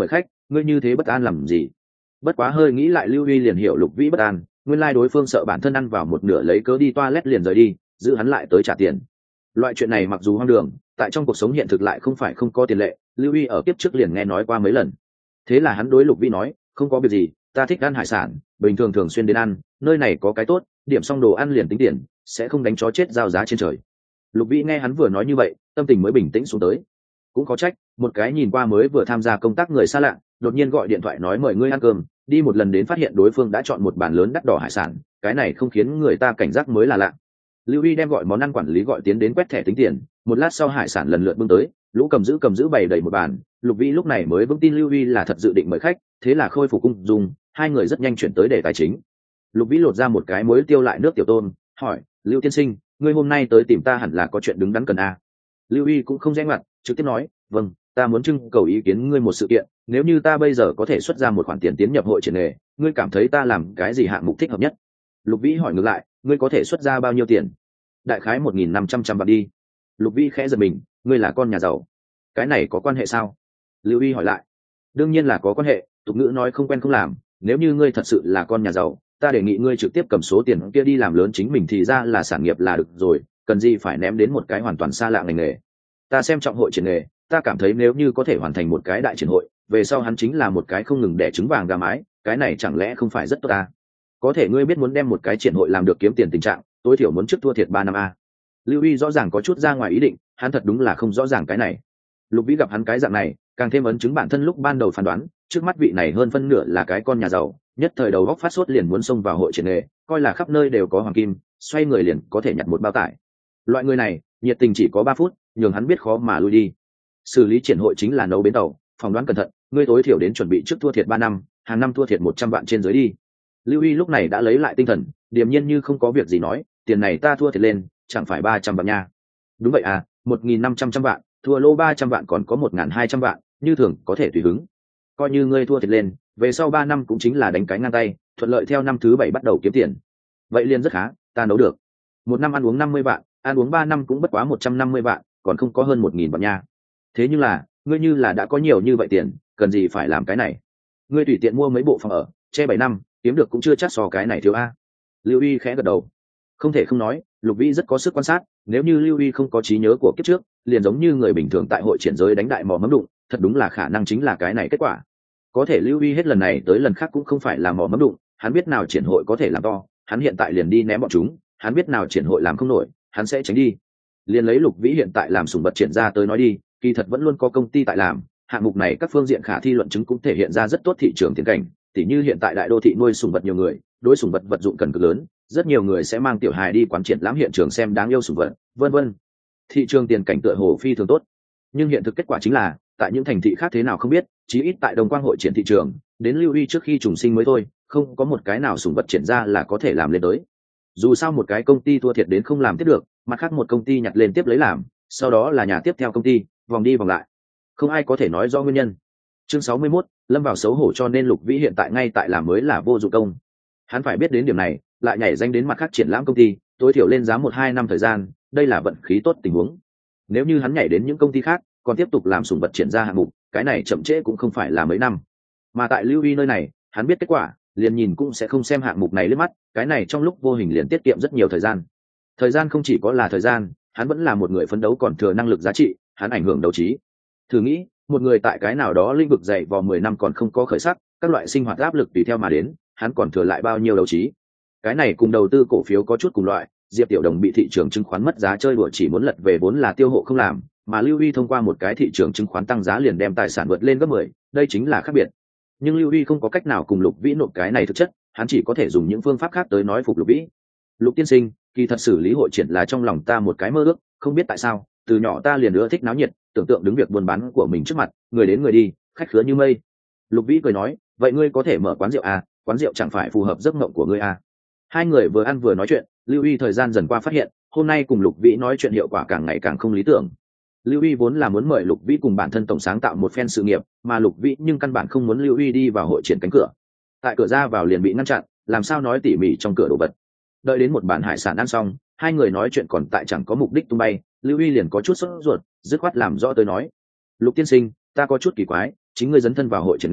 ngươi như thế bất an làm gì? Bất quá hơi nghĩ lại Lưu Huy liền hiểu Lục Vĩ bất an, nguyên lai đối phương sợ bản thân ăn vào một nửa lấy cớ đi toilet liền rời đi, giữ hắn lại tới trả tiền. Loại chuyện này mặc dù hoang đường, tại trong cuộc sống hiện thực lại không phải không có tiền lệ, Lưu Huy ở kiếp trước liền nghe nói qua mấy lần. Thế là hắn đối Lục Vĩ nói, không có việc gì, ta thích ăn hải sản, bình thường thường xuyên đến ăn, nơi này có cái tốt, điểm xong đồ ăn liền tính tiền, sẽ không đánh chó chết giao giá trên trời. Lục Vĩ nghe hắn vừa nói như vậy, tâm tình mới bình tĩnh xuống tới. Cũng có trách, một cái nhìn qua mới vừa tham gia công tác người xa lạ, đột nhiên gọi điện thoại nói mời ngươi ăn cơm, đi một lần đến phát hiện đối phương đã chọn một bàn lớn đắt đỏ hải sản, cái này không khiến người ta cảnh giác mới là lạ. Lưu Huy đem gọi món ăn quản lý gọi tiến đến quét thẻ tính tiền, một lát sau hải sản lần lượt bưng tới, lũ cầm giữ cầm giữ bày đầy một bàn. Lục Vĩ lúc này mới vững tin Lưu Huy là thật dự định mời khách, thế là khôi phục cung dung, hai người rất nhanh chuyển tới đề tài chính. Lục Vĩ lột ra một cái muối tiêu lại nước tiểu tôm, hỏi Lưu tiên sinh, ngươi hôm nay tới tìm ta hẳn là có chuyện đứng đắn cần a? Lưu Huy cũng không rẽ ngoặt, trực tiếp nói, vâng, ta muốn trưng cầu ý kiến ngươi một sự kiện, nếu như ta bây giờ có thể xuất ra một khoản tiền tiến nhập hội triển nghề, ngươi cảm thấy ta làm cái gì hạng mục thích hợp nhất? Lục Vĩ hỏi ngược lại, ngươi có thể xuất ra bao nhiêu tiền? Đại khái một nghìn năm trăm trăm vạn đi. Lục Vĩ khẽ giật mình, ngươi là con nhà giàu, cái này có quan hệ sao? Lưu Huy hỏi lại. Đương nhiên là có quan hệ, tục ngữ nói không quen không làm, nếu như ngươi thật sự là con nhà giàu, ta đề nghị ngươi trực tiếp cầm số tiền kia đi làm lớn chính mình thì ra là sản nghiệp là được rồi, cần gì phải ném đến một cái hoàn toàn xa lạ ngành nghề. Ta xem trọng hội triển nghề, ta cảm thấy nếu như có thể hoàn thành một cái đại triển hội, về sau hắn chính là một cái không ngừng đẻ trứng vàng gà mái, cái này chẳng lẽ không phải rất tốt ta? Có thể ngươi biết muốn đem một cái triển hội làm được kiếm tiền tình trạng, tối thiểu muốn trước thua thiệt ba năm a. Lưu Huy rõ ràng có chút ra ngoài ý định, hắn thật đúng là không rõ ràng cái này. Lục Vĩ gặp hắn cái dạng này, càng thêm ấn chứng bản thân lúc ban đầu phán đoán, trước mắt vị này hơn phân nửa là cái con nhà giàu, nhất thời đầu góc phát sốt liền muốn xông vào hội triển nghề, coi là khắp nơi đều có hoàng kim, xoay người liền có thể nhặt một bao tải. Loại người này, nhiệt tình chỉ có ba phút, nhường hắn biết khó mà lui đi. Xử lý triển hội chính là nấu bến tàu, phỏng đoán cẩn thận, ngươi tối thiểu đến chuẩn bị trước thua thiệt ba năm, hàng năm thua thiệt một trăm vạn trên dưới đi. Lưu Huy lúc này đã lấy lại tinh thần, điềm nhiên như không có việc gì nói, tiền này ta thua thiệt lên, chẳng phải ba trăm vạn nha. Đúng vậy à, một nghìn năm trăm trăm vạn, thua lô ba trăm vạn còn có một nghìn hai trăm vạn, như thường có thể tùy hứng. Coi như ngươi thua thiệt lên, về sau ba năm cũng chính là đánh cái ngang tay, thuận lợi theo năm thứ bảy bắt đầu kiếm tiền. Vậy liền rất khá, ta nấu được. Một năm ăn uống năm mươi vạn, ăn uống ba năm cũng bất quá một trăm năm mươi vạn, còn không có hơn một nghìn vạn nha. Thế nhưng là, ngươi như là đã có nhiều như vậy tiền, cần gì phải làm cái này? Ngươi tùy tiện mua mấy bộ phòng ở, che bảy năm, kiếm được cũng chưa chắc so cái này thiếu a. Lưu Huy khẽ gật đầu. Không thể không nói, Lục Vĩ rất có sức quan sát, nếu như Lưu Huy không có trí nhớ của kiếp trước, liền giống như người bình thường tại hội triển giới đánh đại mò mẫm đụng, thật đúng là khả năng chính là cái này kết quả. Có thể Lưu Huy hết lần này tới lần khác cũng không phải là mò mẫm đụng, hắn biết nào triển hội có thể làm to, hắn hiện tại liền đi ném bọn chúng, hắn biết nào triển hội làm không nổi, hắn sẽ tránh đi. Liền lấy Lục Vĩ hiện tại làm sủng vật triển ra tới nói đi, kỳ thật vẫn luôn có công ty tại làm, hạng mục này các phương diện khả thi luận chứng cũng thể hiện ra rất tốt thị trường tiền cảnh, tỉ như hiện tại đại đô thị nuôi sủng vật nhiều người, đối sủng vật vật dụng cần cực lớn, rất nhiều người sẽ mang tiểu hài đi quán triển lãm hiện trường xem đáng yêu sủng vật, vân vân. Thị trường tiền cảnh tựa hồ phi thường tốt, nhưng hiện thực kết quả chính là, tại những thành thị khác thế nào không biết, chí ít tại Đồng Quang hội triển thị trường, đến Lưu Huy trước khi trùng sinh mới thôi, không có một cái nào sủng vật triển ra là có thể làm lên tới. Dù sao một cái công ty thua thiệt đến không làm tiếp được, mặt khác một công ty nhặt lên tiếp lấy làm, sau đó là nhà tiếp theo công ty, vòng đi vòng lại, không ai có thể nói rõ nguyên nhân. Chương sáu mươi mốt, lâm vào xấu hổ cho nên Lục Vĩ hiện tại ngay tại làm mới là vô dụng công. Hắn phải biết đến điểm này, lại nhảy danh đến mặt khác triển lãm công ty, tối thiểu lên giá một hai năm thời gian, đây là vận khí tốt tình huống. Nếu như hắn nhảy đến những công ty khác, còn tiếp tục làm sủng vật triển ra hạng mục, cái này chậm trễ cũng không phải là mấy năm. Mà tại Lưu Huy nơi này, hắn biết kết quả, liền nhìn cũng sẽ không xem hạng mục này liếc mắt, cái này trong lúc vô hình liền tiết kiệm rất nhiều thời gian. Thời gian không chỉ có là thời gian, hắn vẫn là một người phấn đấu còn thừa năng lực giá trị, hắn ảnh hưởng đấu trí. Thử nghĩ, một người tại cái nào đó lĩnh vực dạy vò mười năm còn không có khởi sắc, các loại sinh hoạt áp lực tùy theo mà đến, hắn còn thừa lại bao nhiêu đấu trí. Cái này cùng đầu tư cổ phiếu có chút cùng loại, Diệp Tiểu Đồng bị thị trường chứng khoán mất giá chơi đùa chỉ muốn lật về vốn là tiêu hộ không làm, mà Lưu Huy thông qua một cái thị trường chứng khoán tăng giá liền đem tài sản vượt lên gấp mười, đây chính là khác biệt. Nhưng Lưu Huy không có cách nào cùng Lục Vĩ nộp cái này thực chất, hắn chỉ có thể dùng những phương pháp khác tới nói phục Lục Vĩ. Lục tiên sinh, kỳ thật xử lý hội triển là trong lòng ta một cái mơ ước, không biết tại sao, từ nhỏ ta liền ưa thích náo nhiệt, tưởng tượng đứng việc buôn bán của mình trước mặt, người đến người đi, khách khứa như mây. Lục Vĩ cười nói, vậy ngươi có thể mở quán rượu à, quán rượu chẳng phải phù hợp giấc mộng của ngươi à. Hai người vừa ăn vừa nói chuyện, Lưu Huy thời gian dần qua phát hiện, hôm nay cùng Lục Vĩ nói chuyện hiệu quả càng ngày càng không lý tưởng. Lưu Huy vốn là muốn mời Lục Vĩ cùng bản thân tổng sáng tạo một phen sự nghiệp, mà Lục Vĩ nhưng căn bản không muốn Lưu Huy đi vào hội triển cánh cửa. Tại cửa ra vào liền bị ngăn chặn, làm sao nói tỉ mỉ trong cửa đồ vật. Đợi đến một bàn hải sản ăn xong, hai người nói chuyện còn tại chẳng có mục đích tung bay, Lưu Huy liền có chút sốt ruột, dứt khoát làm rõ tới nói, Lục tiên sinh, ta có chút kỳ quái, chính ngươi dấn thân vào hội triển nghề,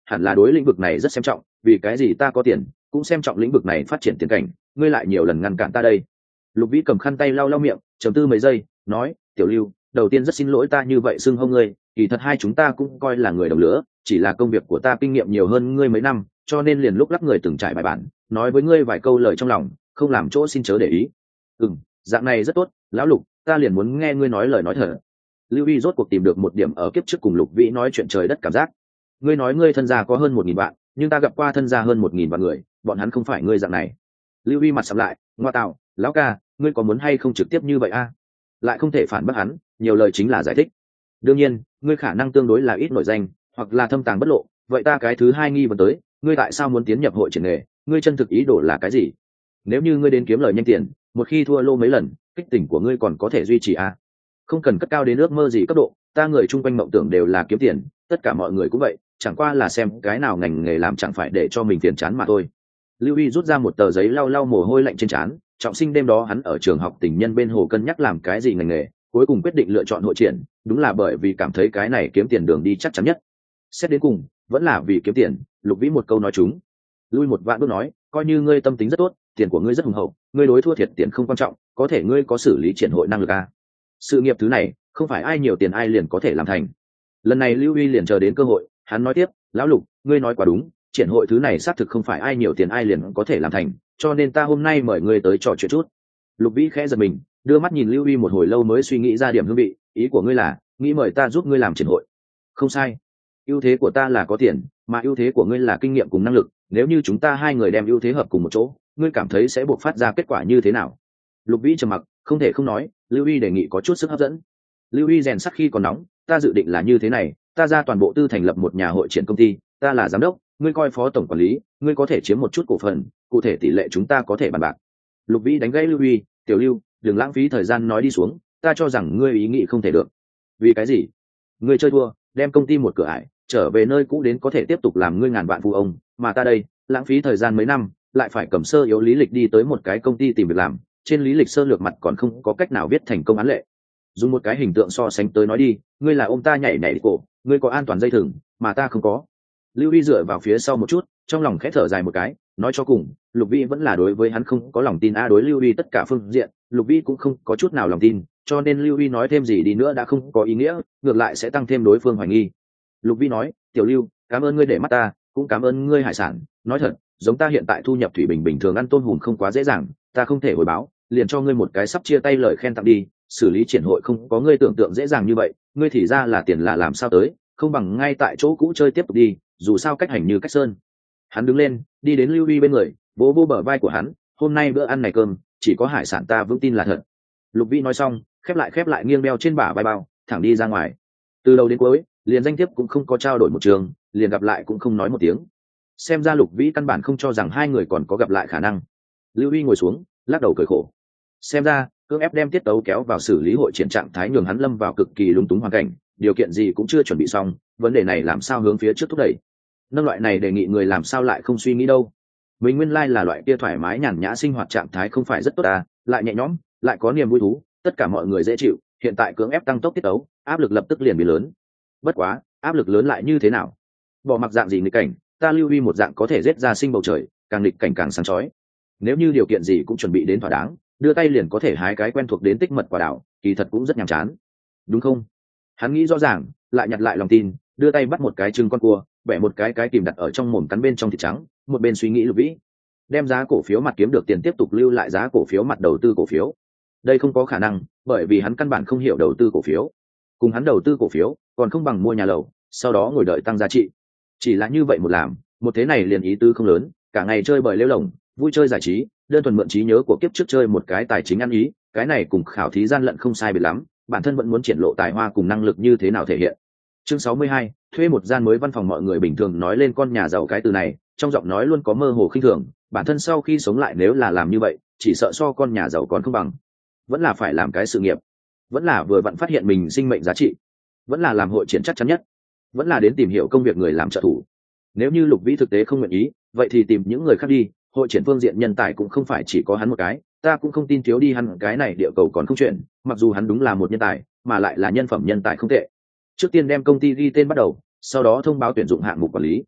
hẳn là đối lĩnh vực này rất xem trọng, vì cái gì ta có tiền cũng xem trọng lĩnh vực này phát triển tiền cảnh, ngươi lại nhiều lần ngăn cản ta đây. Lục Vĩ cầm khăn tay lau lau miệng, trầm tư mấy giây, nói, tiểu Lưu, đầu tiên rất xin lỗi ta như vậy xưng hô ngươi, kỳ thật hai chúng ta cũng coi là người đồng lứa, chỉ là công việc của ta kinh nghiệm nhiều hơn ngươi mấy năm, cho nên liền lúc lắc người từng trải bài bản, nói với ngươi vài câu lời trong lòng, không làm chỗ xin chớ để ý. Ừm, dạng này rất tốt, lão Lục, ta liền muốn nghe ngươi nói lời nói thật. Lưu Vi rốt cuộc tìm được một điểm ở kiếp trước cùng Lục Vĩ nói chuyện trời đất cảm giác. Ngươi nói ngươi thân gia có hơn một nghìn vạn, nhưng ta gặp qua thân gia hơn một nghìn vạn người, bọn hắn không phải ngươi dạng này. Lưu Vi mặt sầm lại, ngoa tạo, lão ca, ngươi có muốn hay không trực tiếp như vậy a? Lại không thể phản bác hắn, nhiều lời chính là giải thích. Đương nhiên, ngươi khả năng tương đối là ít nổi danh, hoặc là thâm tàng bất lộ, vậy ta cái thứ hai nghi vấn tới, ngươi tại sao muốn tiến nhập hội triển nghề, ngươi chân thực ý đồ là cái gì? Nếu như ngươi đến kiếm lời nhanh tiền, một khi thua lô mấy lần, kích tỉnh của ngươi còn có thể duy trì a? Không cần cất cao đến ước mơ gì cấp độ, ta người chung quanh mộng tưởng đều là kiếm tiền, tất cả mọi người cũng vậy, chẳng qua là xem cái nào ngành nghề làm chẳng phải để cho mình phiền chán mà thôi. Lưu Y rút ra một tờ giấy lau lau mồ hôi lạnh trên trán, trọng sinh đêm đó hắn ở trường học tình nhân bên hồ cân nhắc làm cái gì ngành nghề, cuối cùng quyết định lựa chọn hội triển, đúng là bởi vì cảm thấy cái này kiếm tiền đường đi chắc chắn nhất. Xét đến cùng, vẫn là vì kiếm tiền, Lục Vĩ một câu nói chúng. Lui một vạn bước nói, coi như ngươi tâm tính rất tốt, tiền của ngươi rất hùng hậu, ngươi đối thua thiệt tiền không quan trọng, có thể ngươi có xử lý triển hội năng lực à? Sự nghiệp thứ này, không phải ai nhiều tiền ai liền có thể làm thành. Lần này Lưu Y liền chờ đến cơ hội, hắn nói tiếp, lão Lục, ngươi nói quá đúng, triển hội thứ này xác thực không phải ai nhiều tiền ai liền có thể làm thành, cho nên ta hôm nay mời ngươi tới trò chuyện chút. Lục Vĩ khẽ giật mình, đưa mắt nhìn Lưu Y một hồi lâu mới suy nghĩ ra điểm hương vị, ý của ngươi là nghĩ mời ta giúp ngươi làm triển hội? Không sai, ưu thế của ta là có tiền, mà ưu thế của ngươi là kinh nghiệm cùng năng lực, nếu như chúng ta hai người đem ưu thế hợp cùng một chỗ, ngươi cảm thấy sẽ buộc phát ra kết quả như thế nào? Lục Vĩ trầm mặc, không thể không nói, Lưu Y đề nghị có chút sức hấp dẫn. Lưu Y rèn sắt khi còn nóng, ta dự định là như thế này, ta ra toàn bộ tư thành lập một nhà hội triển công ty, ta là giám đốc, ngươi coi phó tổng quản lý, ngươi có thể chiếm một chút cổ phần, cụ thể tỷ lệ chúng ta có thể bàn bạc. Lục Vĩ đánh gãy Lưu Y, tiểu Lưu, đừng lãng phí thời gian nói đi xuống, ta cho rằng ngươi ý nghĩ không thể được. Vì cái gì? Ngươi chơi thua, đem công ty một cửa ải, trở về nơi cũ đến có thể tiếp tục làm ngươi ngàn vạn phụ ông, mà ta đây, lãng phí thời gian mấy năm, lại phải cầm sơ yếu lý lịch đi tới một cái công ty tìm việc làm, trên lý lịch sơ lược mặt còn không có cách nào viết thành công án lệ. Dùng một cái hình tượng so sánh tới nói đi, ngươi là ôm ta nhảy nhảy cổ, ngươi có an toàn dây thừng, mà ta không có. Lưu Y dựa vào phía sau một chút, trong lòng khẽ thở dài một cái, nói cho cùng, Lục Vĩ vẫn là đối với hắn không có lòng tin a. Đối Lưu Y tất cả phương diện, Lục Vĩ cũng không có chút nào lòng tin, cho nên Lưu Y nói thêm gì đi nữa đã không có ý nghĩa, ngược lại sẽ tăng thêm đối phương hoài nghi. Lục Vĩ nói, tiểu Lưu, cảm ơn ngươi để mắt ta, cũng cảm ơn ngươi hải sản, nói thật, giống ta hiện tại thu nhập thủy bình bình thường ăn tôm hùm không quá dễ dàng, ta không thể hồi báo, liền cho ngươi một cái sắp chia tay lời khen tặng đi, xử lý triển hội không có ngươi tưởng tượng dễ dàng như vậy, ngươi thì ra là tiền là làm sao tới, không bằng ngay tại chỗ cũ chơi tiếp tục đi, dù sao cách hành như cách sơn. Hắn đứng lên, đi đến Lưu Y bên người, vỗ vỗ bờ vai của hắn, hôm nay bữa ăn này cơm, chỉ có hải sản ta vững tin là thật. Lục Vĩ nói xong, khép lại khép lại nghiêng đeo trên bả vai bao, thẳng đi ra ngoài. Từ đầu đến cuối, liền danh thiếp cũng không có trao đổi một trường, liền gặp lại cũng không nói một tiếng. Xem ra Lục Vĩ căn bản không cho rằng hai người còn có gặp lại khả năng. Lưu Y ngồi xuống, lắc đầu cười khổ. Xem ra, cưỡng ép đem tiết tấu kéo vào xử lý hội triển trạng thái nhường hắn lâm vào cực kỳ lúng túng hoàn cảnh, điều kiện gì cũng chưa chuẩn bị xong, vấn đề này làm sao hướng phía trước thúc đẩy. Nâng loại này đề nghị người làm sao lại không suy nghĩ đâu. Mình nguyên lai là loại kia thoải mái nhàn nhã sinh hoạt trạng thái không phải rất tốt à, lại nhẹ nhõm, lại có niềm vui thú, tất cả mọi người dễ chịu, hiện tại cưỡng ép tăng tốc tiết tấu, áp lực lập tức liền bị lớn. Bất quá, áp lực lớn lại như thế nào? Bỏ mặc dạng gì nghịch cảnh, ta Lưu Y một dạng có thể giết ra sinh bầu trời, càng nghịch cảnh càng sáng chói. Nếu như điều kiện gì cũng chuẩn bị đến thỏa đáng, đưa tay liền có thể hái cái quen thuộc đến tích mật quả đảo, kỳ thật cũng rất nhàm chán, đúng không? Hắn nghĩ rõ ràng, lại nhặt lại lòng tin, đưa tay bắt một cái trứng con cua, bẻ một cái cái kìm đặt ở trong mồm cắn bên trong thịt trắng, một bên suy nghĩ Lục Vĩ, đem giá cổ phiếu mặt kiếm được tiền tiếp tục lưu lại giá cổ phiếu mặt đầu tư cổ phiếu. Đây không có khả năng, bởi vì hắn căn bản không hiểu đầu tư cổ phiếu. Cùng hắn đầu tư cổ phiếu, còn không bằng mua nhà lầu, sau đó ngồi đợi tăng giá trị. Chỉ là như vậy một làm, một thế này liền ý tứ không lớn, cả ngày chơi bời lêu lổng, vui chơi giải trí, đơn thuần mượn trí nhớ của kiếp trước chơi một cái tài chính ăn ý, cái này cùng khảo thí gian lận không sai biệt lắm, bản thân vẫn muốn triển lộ tài hoa cùng năng lực như thế nào thể hiện. Chương sáu mươi hai, thuê một gian mới văn phòng. Mọi người bình thường nói lên con nhà giàu cái từ này, trong giọng nói luôn có mơ hồ khinh thường, bản thân sau khi sống lại nếu là làm như vậy, chỉ sợ so con nhà giàu còn không bằng. Vẫn là phải làm cái sự nghiệp, vẫn là vừa vặn phát hiện mình sinh mệnh giá trị, vẫn là làm hội triển chắc chắn nhất, vẫn là đến tìm hiểu công việc người làm trợ thủ. Nếu như Lục Vĩ thực tế không nguyện ý, vậy thì tìm những người khác đi, hội triển phương diện nhân tài cũng không phải chỉ có hắn một cái, ta cũng không tin thiếu đi hắn cái này địa cầu còn không chuyện, mặc dù hắn đúng là một nhân tài, mà lại là nhân phẩm nhân tài không tệ. Trước tiên đem công ty ghi tên bắt đầu, sau đó thông báo tuyển dụng hạng mục quản lý.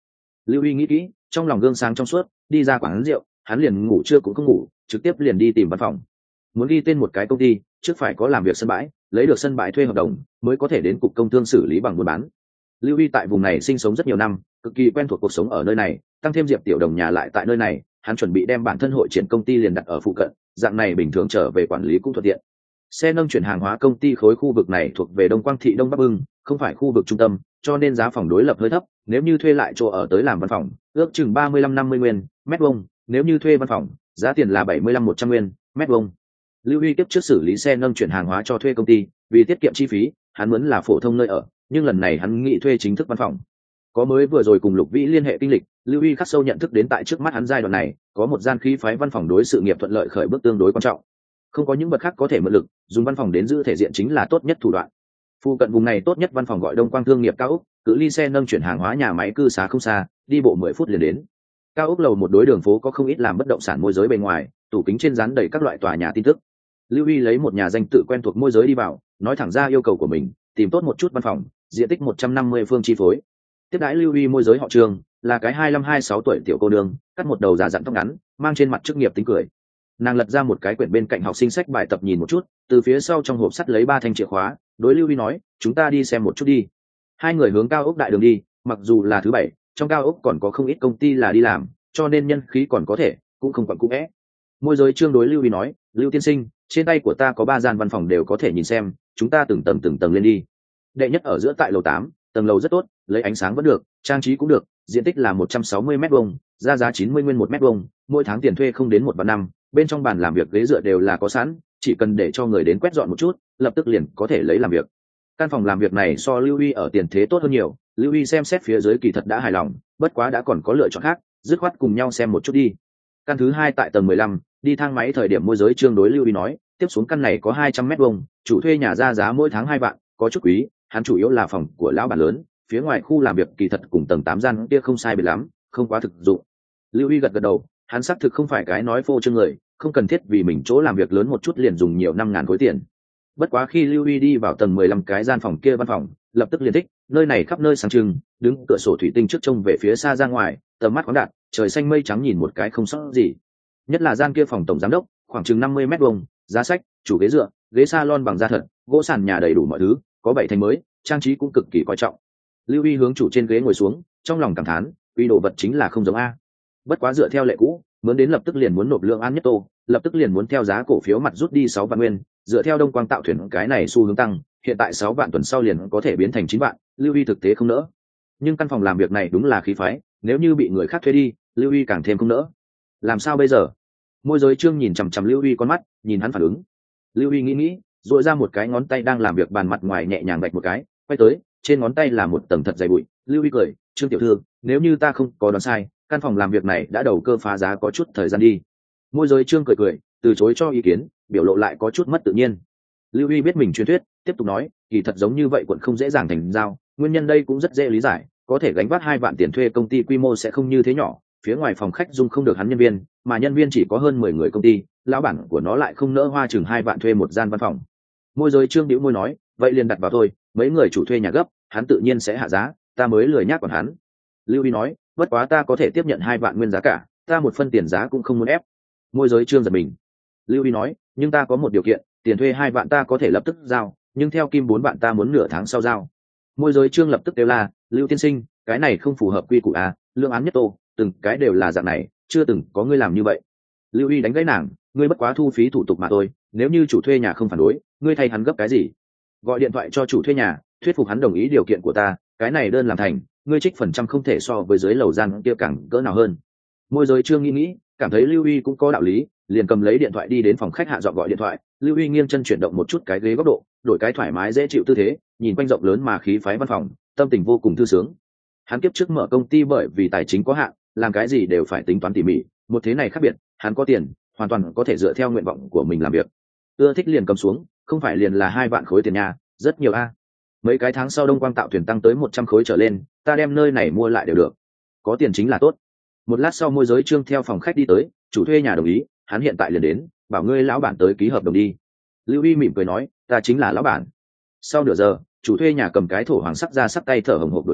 Lưu Huy nghĩ kỹ, trong lòng gương sáng trong suốt, đi ra quán rượu, hắn liền ngủ trưa cũng không ngủ, trực tiếp liền đi tìm văn phòng. Muốn ghi tên một cái công ty, trước phải có làm việc sân bãi, lấy được sân bãi thuê hợp đồng, mới có thể đến cục công thương xử lý bằng buôn bán. Lưu Huy tại vùng này sinh sống rất nhiều năm, cực kỳ quen thuộc cuộc sống ở nơi này, tăng thêm Diệp Tiểu Đồng nhà lại tại nơi này, hắn chuẩn bị đem bản thân hội triển công ty liền đặt ở phụ cận, dạng này bình thường trở về quản lý cũng thuận tiện. Xe nâng chuyển hàng hóa công ty khối khu vực này thuộc về Đông Quang thị Đông Bắc Bưng, không phải khu vực trung tâm, cho nên giá phòng đối lập hơi thấp, nếu như thuê lại chỗ ở tới làm văn phòng, ước chừng ba mươi lăm năm mươi nguyên mét vuông, nếu như thuê văn phòng, giá tiền là bảy mươi lăm một trăm nguyên mét vuông. Lưu Huy tiếp trước xử lý xe nâng chuyển hàng hóa cho thuê công ty, vì tiết kiệm chi phí, hắn muốn là phổ thông nơi ở, nhưng lần này hắn nghĩ thuê chính thức văn phòng. Có mới vừa rồi cùng Lục Vĩ liên hệ kinh lịch, Lưu Huy khắc sâu nhận thức đến tại trước mắt hắn giai đoạn này, có một gian khí phái văn phòng đối sự nghiệp thuận lợi khởi bước tương đối quan trọng. Không có những vật khác có thể mượn lực, dùng văn phòng đến giữ thể diện chính là tốt nhất thủ đoạn. Phụ cận vùng này tốt nhất văn phòng gọi Đông Quang Thương nghiệp cao ốc, cự ly xe nâng chuyển hàng hóa nhà máy cư xá không xa, đi bộ mười phút liền đến. Cao ốc lầu một đối đường phố có không ít làm bất động sản môi giới bên ngoài, tủ kính trên dán đầy các loại tòa nhà tin tức. Lưu Huy lấy một nhà danh tự quen thuộc môi giới đi vào, nói thẳng ra yêu cầu của mình, tìm tốt một chút văn phòng, diện tích một trăm năm mươi phương chi phối. Tiếp đãi Lưu Huy môi giới họ Trương, là cái hai mươi lăm hai mươi sáu tuổi tiểu cô nương, cắt một đầu già dặn tóc ngắn, mang trên mặt chức nghiệp tính cười. Nàng lật ra một cái quyển bên cạnh học sinh sách bài tập nhìn một chút, từ phía sau trong hộp sắt lấy ba thanh chìa khóa, đối Lưu Huy nói, chúng ta đi xem một chút đi. Hai người hướng cao ốc đại đường đi, mặc dù là thứ bảy, trong cao ốc còn có không ít công ty là đi làm, cho nên nhân khí còn có thể, cũng không quặn cũ vẽ. Môi giới Trương đối Lưu Huy nói, Lưu tiên sinh, trên tay của ta có ba gian văn phòng đều có thể nhìn xem, chúng ta từng tầng từng tầng lên đi. Đệ nhất ở giữa tại lầu tám, tầng lầu rất tốt, lấy ánh sáng vẫn được, trang trí cũng được, diện tích là một trăm sáu mươi mét vuông, ra giá chín mươi nguyên một mét vuông, mỗi tháng tiền thuê không đến một vạn năm, bên trong bàn làm việc ghế dựa đều là có sẵn, chỉ cần để cho người đến quét dọn một chút, lập tức liền có thể lấy làm việc. Căn phòng làm việc này so Lưu Huy ở tiền thế tốt hơn nhiều, Lưu Huy xem xét phía dưới kỳ thật đã hài lòng, bất quá đã còn có lựa chọn khác, dứt khoát cùng nhau xem một chút đi. Căn thứ hai tại tầng mười lăm, đi thang máy thời điểm môi giới Trương đối Lưu Huy nói, tiếp xuống căn này có hai trăm mét vuông, chủ thuê nhà ra giá mỗi tháng hai vạn, có chút quý, hắn chủ yếu là phòng của lão bản lớn, phía ngoài khu làm việc kỳ thật cùng tầng tám gian kia không sai biệt lắm, không quá thực dụng. Lưu Huy gật gật đầu, hắn xác thực không phải cái nói phô trương người, không cần thiết vì mình chỗ làm việc lớn một chút liền dùng nhiều năm ngàn khối tiền. Bất quá khi Lưu Huy đi vào tầng mười lăm cái gian phòng kia văn phòng, lập tức liền thích, nơi này khắp nơi sáng trưng, đứng cửa sổ thủy tinh trước trông về phía xa ra ngoài, tầm mắt khoáng đạt, trời xanh mây trắng nhìn một cái không sót gì. Nhất là gian kia phòng tổng giám đốc, khoảng chừng năm mươi mét vuông, giá sách, chủ ghế dựa, ghế salon bằng da thật, gỗ sàn nhà đầy đủ mọi thứ, có bảy thành mới, trang trí cũng cực kỳ coi trọng. Lưu Huy hướng chủ trên ghế ngồi xuống, trong lòng cảm thán, uy đồ vật chính là không giống a. Bất quá dựa theo lệ cũ, mướn đến lập tức liền muốn nộp lượng an nhất tô, lập tức liền muốn theo giá cổ phiếu mặt rút đi sáu vạn nguyên, dựa theo Đông Quang tạo thuyền cái này xu hướng tăng, hiện tại sáu vạn tuần sau liền có thể biến thành chín vạn, Lưu Huy thực tế không nỡ. Nhưng căn phòng làm việc này đúng là khí phái, nếu như bị người khác thuê đi, Lưu Huy càng thêm không nỡ. Làm sao bây giờ? Môi giới Trương nhìn chằm chằm Lưu Huy con mắt, nhìn hắn phản ứng. Lưu Huy nghĩ nghĩ, duỗi ra một cái ngón tay đang làm việc bàn mặt ngoài nhẹ nhàng vạch một cái, quay tới, trên ngón tay là một tầng thật dày bụi. Lưu Huy cười, Trương tiểu thư, nếu như ta không có đoán sai, căn phòng làm việc này đã đầu cơ phá giá có chút thời gian đi. Môi giới Trương cười cười, từ chối cho ý kiến, biểu lộ lại có chút mất tự nhiên. Lưu Huy biết mình truyền thuyết, tiếp tục nói, kỳ thật giống như vậy quận không dễ dàng thành giao, nguyên nhân đây cũng rất dễ lý giải, có thể gánh vác hai vạn tiền thuê công ty quy mô sẽ không như thế nhỏ, phía ngoài phòng khách dung không được hắn nhân viên, mà nhân viên chỉ có hơn mười người công ty, lão bản của nó lại không nỡ hoa chừng hai vạn thuê một gian văn phòng. Môi giới Trương bĩu môi nói, vậy liền đặt vào thôi, mấy người chủ thuê nhà gấp, hắn tự nhiên sẽ hạ giá, ta mới lười nhác còn hắn. Lưu Huy nói, bất quá ta có thể tiếp nhận hai vạn nguyên giá cả, ta một phân tiền giá cũng không muốn ép. Môi giới Trương giật mình. Lưu Huy nói, nhưng ta có một điều kiện, tiền thuê hai vạn ta có thể lập tức giao, nhưng theo kim bốn vạn ta muốn nửa tháng sau giao. Môi giới Trương lập tức kêu la, Lưu tiên sinh, cái này không phù hợp quy củ à, lương án nhất tô, từng cái đều là dạng này, chưa từng có ngươi làm như vậy. Lưu Huy đánh gãy nàng, ngươi bất quá thu phí thủ tục mà thôi, nếu như chủ thuê nhà không phản đối, ngươi thay hắn gấp cái gì? Gọi điện thoại cho chủ thuê nhà, thuyết phục hắn đồng ý điều kiện của ta, cái này đơn làm thành, ngươi trích phần trăm không thể so với dưới lầu gian kia càng cỡ nào hơn. Môi giới Trương nghĩ nghĩ, cảm thấy Lưu Huy cũng có đạo lý, liền cầm lấy điện thoại đi đến phòng khách hạ dọn gọi điện thoại. Lưu Huy nghiêng chân chuyển động một chút cái ghế góc độ, đổi cái thoải mái dễ chịu tư thế, nhìn quanh rộng lớn mà khí phái văn phòng, tâm tình vô cùng thư sướng. Hắn kiếp trước mở công ty bởi vì tài chính có hạn, làm cái gì đều phải tính toán tỉ mỉ, một thế này khác biệt, hắn có tiền, hoàn toàn có thể dựa theo nguyện vọng của mình làm việc. Ưa thích liền cầm xuống, không phải liền là hai vạn khối tiền nhà, rất nhiều a. Mấy cái tháng sau Đông Quang tạo thuyền tăng tới một trăm khối trở lên, ta đem nơi này mua lại đều được. Có tiền chính là tốt. Một lát sau môi giới Trương theo phòng khách đi tới, chủ thuê nhà đồng ý, hắn hiện tại liền đến, bảo ngươi lão bản tới ký hợp đồng đi. Lưu Huy mỉm cười nói, ta chính là lão bản. Sau nửa giờ, chủ thuê nhà cầm cái thổ hoàng sắc ra sắc tay thở hồng hộc đổi tới,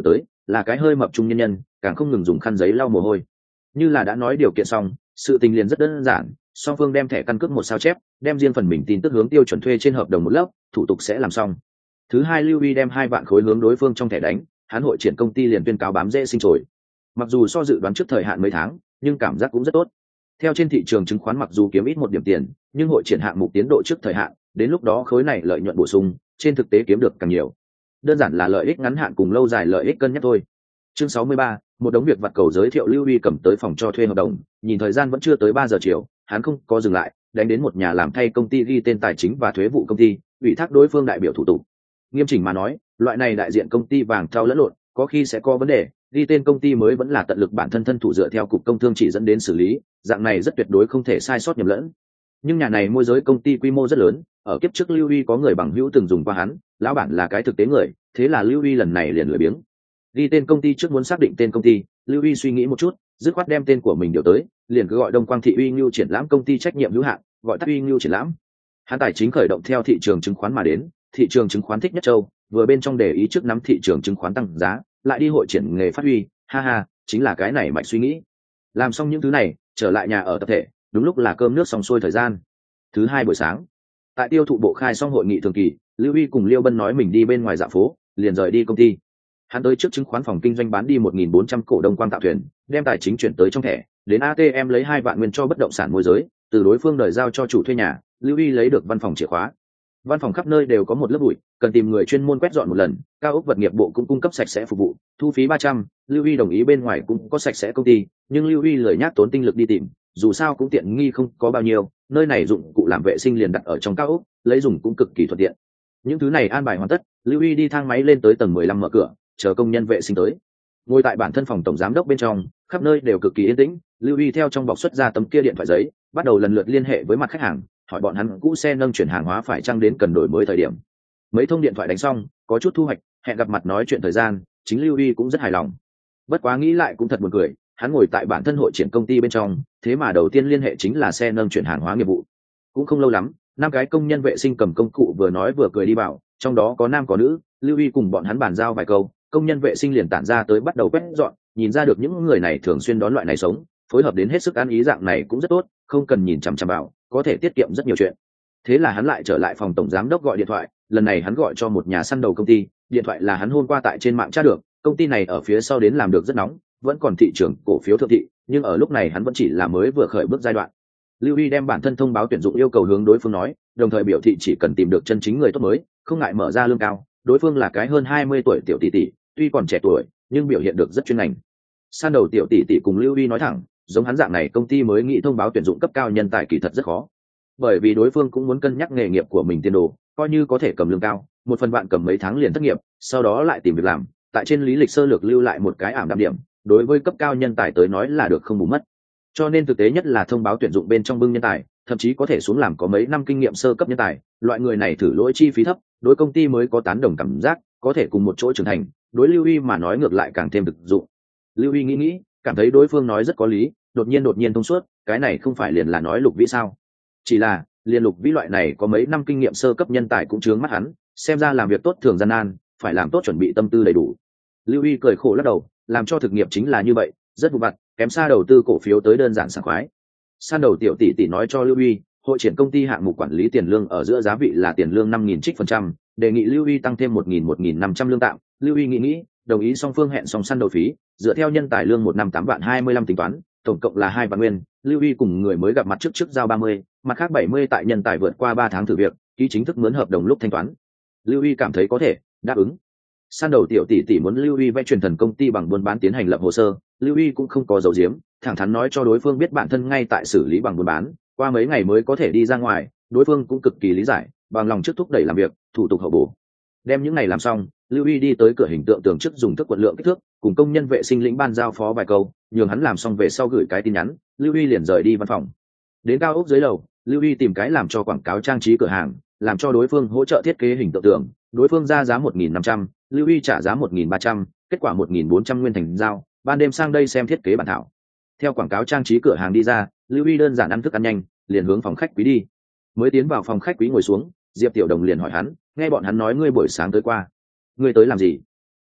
là cái hơi mập trung nhân nhân, càng không ngừng dùng khăn giấy lau mồ hôi. Như là đã nói điều kiện xong, sự tình liền rất đơn giản, song phương đem thẻ căn cước một sao chép, đem riêng phần mình tin tức hướng tiêu chuẩn thuê trên hợp đồng một lớp, thủ tục sẽ làm xong. Thứ hai, Lưu Vi đem hai vạn khối hướng đối phương trong thẻ đánh, hắn hội triển công ty liền tuyên cáo bám rễ sinh trồi. Mặc dù so dự đoán trước thời hạn mấy tháng, nhưng cảm giác cũng rất tốt. Theo trên thị trường chứng khoán mặc dù kiếm ít một điểm tiền, nhưng hội triển hạng mục tiến độ trước thời hạn, đến lúc đó khối này lợi nhuận bổ sung, trên thực tế kiếm được càng nhiều. Đơn giản là lợi ích ngắn hạn cùng lâu dài lợi ích cân nhắc thôi. Chương sáu mươi ba, một đống việc vặt cầu giới thiệu. Lưu Vi cầm tới phòng cho thuê hợp đồng, nhìn thời gian vẫn chưa tới ba giờ chiều, hắn không có dừng lại, đánh đến một nhà làm thay công ty ghi tên tài chính và thuế vụ công ty, ủy thác đối phương đại biểu thủ tục. Nghiêm chỉnh mà nói, loại này đại diện công ty vàng thau lẫn lộn, có khi sẽ có vấn đề, ghi tên công ty mới vẫn là tận lực bản thân thân thủ dựa theo cục công thương chỉ dẫn đến xử lý, dạng này rất tuyệt đối không thể sai sót nhầm lẫn. Nhưng nhà này môi giới công ty quy mô rất lớn, ở kiếp trước Lưu Vi có người bằng hữu từng dùng qua hắn, lão bản là cái thực tế người, thế là Lưu Vi lần này liền lười biếng. Ghi tên công ty trước muốn xác định tên công ty, Lưu Vi suy nghĩ một chút, dứt khoát đem tên của mình điều tới, liền cứ gọi Đông Quang Thị Uy Ngưu Triển Lãm công ty trách nhiệm hữu hạn, gọi tắt Uy Ngưu Triển Lãm. Hắn tài chính khởi động theo thị trường chứng khoán mà đến, thị trường chứng khoán thích nhất châu, vừa bên trong để ý trước nắm thị trường chứng khoán tăng giá, lại đi hội triển nghề phát huy, ha ha, chính là cái này mạch suy nghĩ. Làm xong những thứ này, trở lại nhà ở tập thể, đúng lúc là cơm nước xong xuôi thời gian. Thứ hai buổi sáng, tại tiêu thụ bộ khai xong hội nghị thường kỳ, Lưu Vi cùng Liêu Bân nói mình đi bên ngoài dạo phố, liền rời đi công ty. Hắn tới trước chứng khoán phòng kinh doanh bán đi một nghìn bốn trăm cổ Đông Quang Tạo Thuyền, đem tài chính chuyển tới trong thẻ, đến a tê em lấy hai vạn nguyên cho bất động sản môi giới, từ đối phương đòi giao cho chủ thuê nhà, Lưu Vi lấy được văn phòng chìa khóa. Văn phòng khắp nơi đều có một lớp bụi, cần tìm người chuyên môn quét dọn một lần, cao ốc vật nghiệp bộ cũng cung cấp sạch sẽ phục vụ, thu phí ba trăm, Lưu Vi đồng ý bên ngoài cũng có sạch sẽ công ty, nhưng Lưu Vi lười nhác tốn tinh lực đi tìm, dù sao cũng tiện nghi không có bao nhiêu, nơi này dụng cụ làm vệ sinh liền đặt ở trong cao ốc, lấy dùng cũng cực kỳ thuận tiện. Những thứ này an bài hoàn tất, Lưu Vi đi thang máy lên tới tầng mười lăm mở cửa, chờ công nhân vệ sinh tới. Ngồi tại bản thân phòng tổng giám đốc bên trong, khắp nơi đều cực kỳ yên tĩnh, Lưu Vi theo trong bọc xuất ra tấm kia điện thoại giấy, bắt đầu lần lượt liên hệ với mặt khách hàng, hỏi bọn hắn cũ xe nâng chuyển hàng hóa phải chăng đến cần đổi mới thời điểm. Mấy thông điện thoại đánh xong, có chút thu hoạch, hẹn gặp mặt nói chuyện thời gian, chính Lưu Vi cũng rất hài lòng. Bất quá nghĩ lại cũng thật buồn cười, hắn ngồi tại bản thân hội triển công ty bên trong, thế mà đầu tiên liên hệ chính là xe nâng chuyển hàng hóa nghiệp vụ. Cũng không lâu lắm, năm cái công nhân vệ sinh cầm công cụ vừa nói vừa cười đi vào, trong đó có nam có nữ, Lưu Vi cùng bọn hắn bàn giao vài câu, công nhân vệ sinh liền tản ra tới bắt đầu quét dọn, nhìn ra được những người này thường xuyên đón loại này sống, phối hợp đến hết sức ăn ý, dạng này cũng rất tốt, không cần nhìn chằm chằm vào, có thể tiết kiệm rất nhiều chuyện. Thế là hắn lại trở lại phòng tổng giám đốc gọi điện thoại, lần này hắn gọi cho một nhà săn đầu công ty, điện thoại là hắn hôm qua tại trên mạng tra được, công ty này ở phía sau đến làm được rất nóng, vẫn còn thị trường cổ phiếu thượng thị, nhưng ở lúc này hắn vẫn chỉ là mới vừa khởi bước giai đoạn. Lưu Vi đem bản thân thông báo tuyển dụng yêu cầu hướng đối phương nói, đồng thời biểu thị chỉ cần tìm được chân chính người tốt mới, không ngại mở ra lương cao. Đối phương là cái hơn hai mươi tuổi tiểu tỷ tỷ, tuy còn trẻ tuổi, nhưng biểu hiện được rất chuyên ngành. San đầu tiểu tỷ tỷ cùng Lưu Vi nói thẳng, giống hắn dạng này công ty mới nghĩ thông báo tuyển dụng cấp cao nhân tài kỳ thật rất khó, bởi vì đối phương cũng muốn cân nhắc nghề nghiệp của mình tiền đồ, coi như có thể cầm lương cao, một phần bạn cầm mấy tháng liền thất nghiệp, sau đó lại tìm việc làm, tại trên lý lịch sơ lược lưu lại một cái ảm đạm điểm, đối với cấp cao nhân tài tới nói là được không bù mất. Cho nên thực tế nhất là thông báo tuyển dụng bên trong bưng nhân tài, thậm chí có thể xuống làm có mấy năm kinh nghiệm sơ cấp nhân tài, loại người này thử lỗi chi phí thấp, đối công ty mới có tán đồng cảm giác, có thể cùng một chỗ trưởng thành, đối Lưu Vi mà nói ngược lại càng thêm thực dụng. Lưu Vi nghĩ nghĩ, cảm thấy đối phương nói rất có lý, đột nhiên đột nhiên thông suốt, cái này không phải liền là nói Lục Vĩ sao? Chỉ là, liền Lục Vĩ loại này có mấy năm kinh nghiệm sơ cấp nhân tài cũng chướng mắt hắn, xem ra làm việc tốt thường gian nan, phải làm tốt chuẩn bị tâm tư đầy đủ. Lưu Vi cười khổ lắc đầu, làm cho thực nghiệp chính là như vậy, rất vụ vặt, kém xa đầu tư cổ phiếu tới đơn giản sảng khoái. San đầu tiểu tỷ tỷ nói cho Lưu Vi, hội triển công ty hạng mục quản lý tiền lương ở giữa giá vị là tiền lương năm nghìn trích phần trăm, đề nghị Lưu Vi tăng thêm một nghìn một nghìn năm trăm lương tạm. Lưu Vi nghĩ nghĩ, đồng ý, song phương hẹn xong săn đầu phí, dựa theo nhân tài lương một năm tám vạn hai mươi lăm tính toán, tổng cộng là hai vạn nguyên. Lưu Vi cùng người mới gặp mặt trước trước giao ba mươi, mặt khác bảy mươi tại nhân tài vượt qua ba tháng thử việc, ký chính thức mướn hợp đồng lúc thanh toán. Lưu Vi cảm thấy có thể, đáp ứng. San đầu tiểu tỷ tỷ muốn Lưu Vi vay truyền thần công ty bằng buôn bán tiến hành lập hồ sơ, Lưu Vi cũng không có giấu giếm, thẳng thắn nói cho đối phương biết bản thân ngay tại xử lý bằng buôn bán, qua mấy ngày mới có thể đi ra ngoài, đối phương cũng cực kỳ lý giải, bằng lòng trước thúc đẩy làm việc, thủ tục hậu bổ. Đem những ngày làm xong, Lưu Vi đi tới cửa hình tượng tường trước dùng thức quận lượng kích thước, cùng công nhân vệ sinh lĩnh ban giao phó vài câu, nhường hắn làm xong về sau gửi cái tin nhắn, Lưu Vi liền rời đi văn phòng. Đến cao ốc dưới lầu, Lưu Vi tìm cái làm cho quảng cáo trang trí cửa hàng, làm cho đối phương hỗ trợ thiết kế hình tượng tường, đối phương ra giá một nghìn năm trăm, Lưu Vi trả giá một nghìn ba trăm, kết quả một nghìn bốn trăm nguyên thành giao, ban đêm sang đây xem thiết kế bản thảo. Theo quảng cáo trang trí cửa hàng đi ra, Lưu Vi đơn giản ăn thức ăn nhanh, liền hướng phòng khách quý đi. Mới tiến vào phòng khách quý ngồi xuống, Diệp Tiểu Đồng liền hỏi hắn, nghe bọn hắn nói ngươi buổi sáng tới qua, ngươi tới làm gì?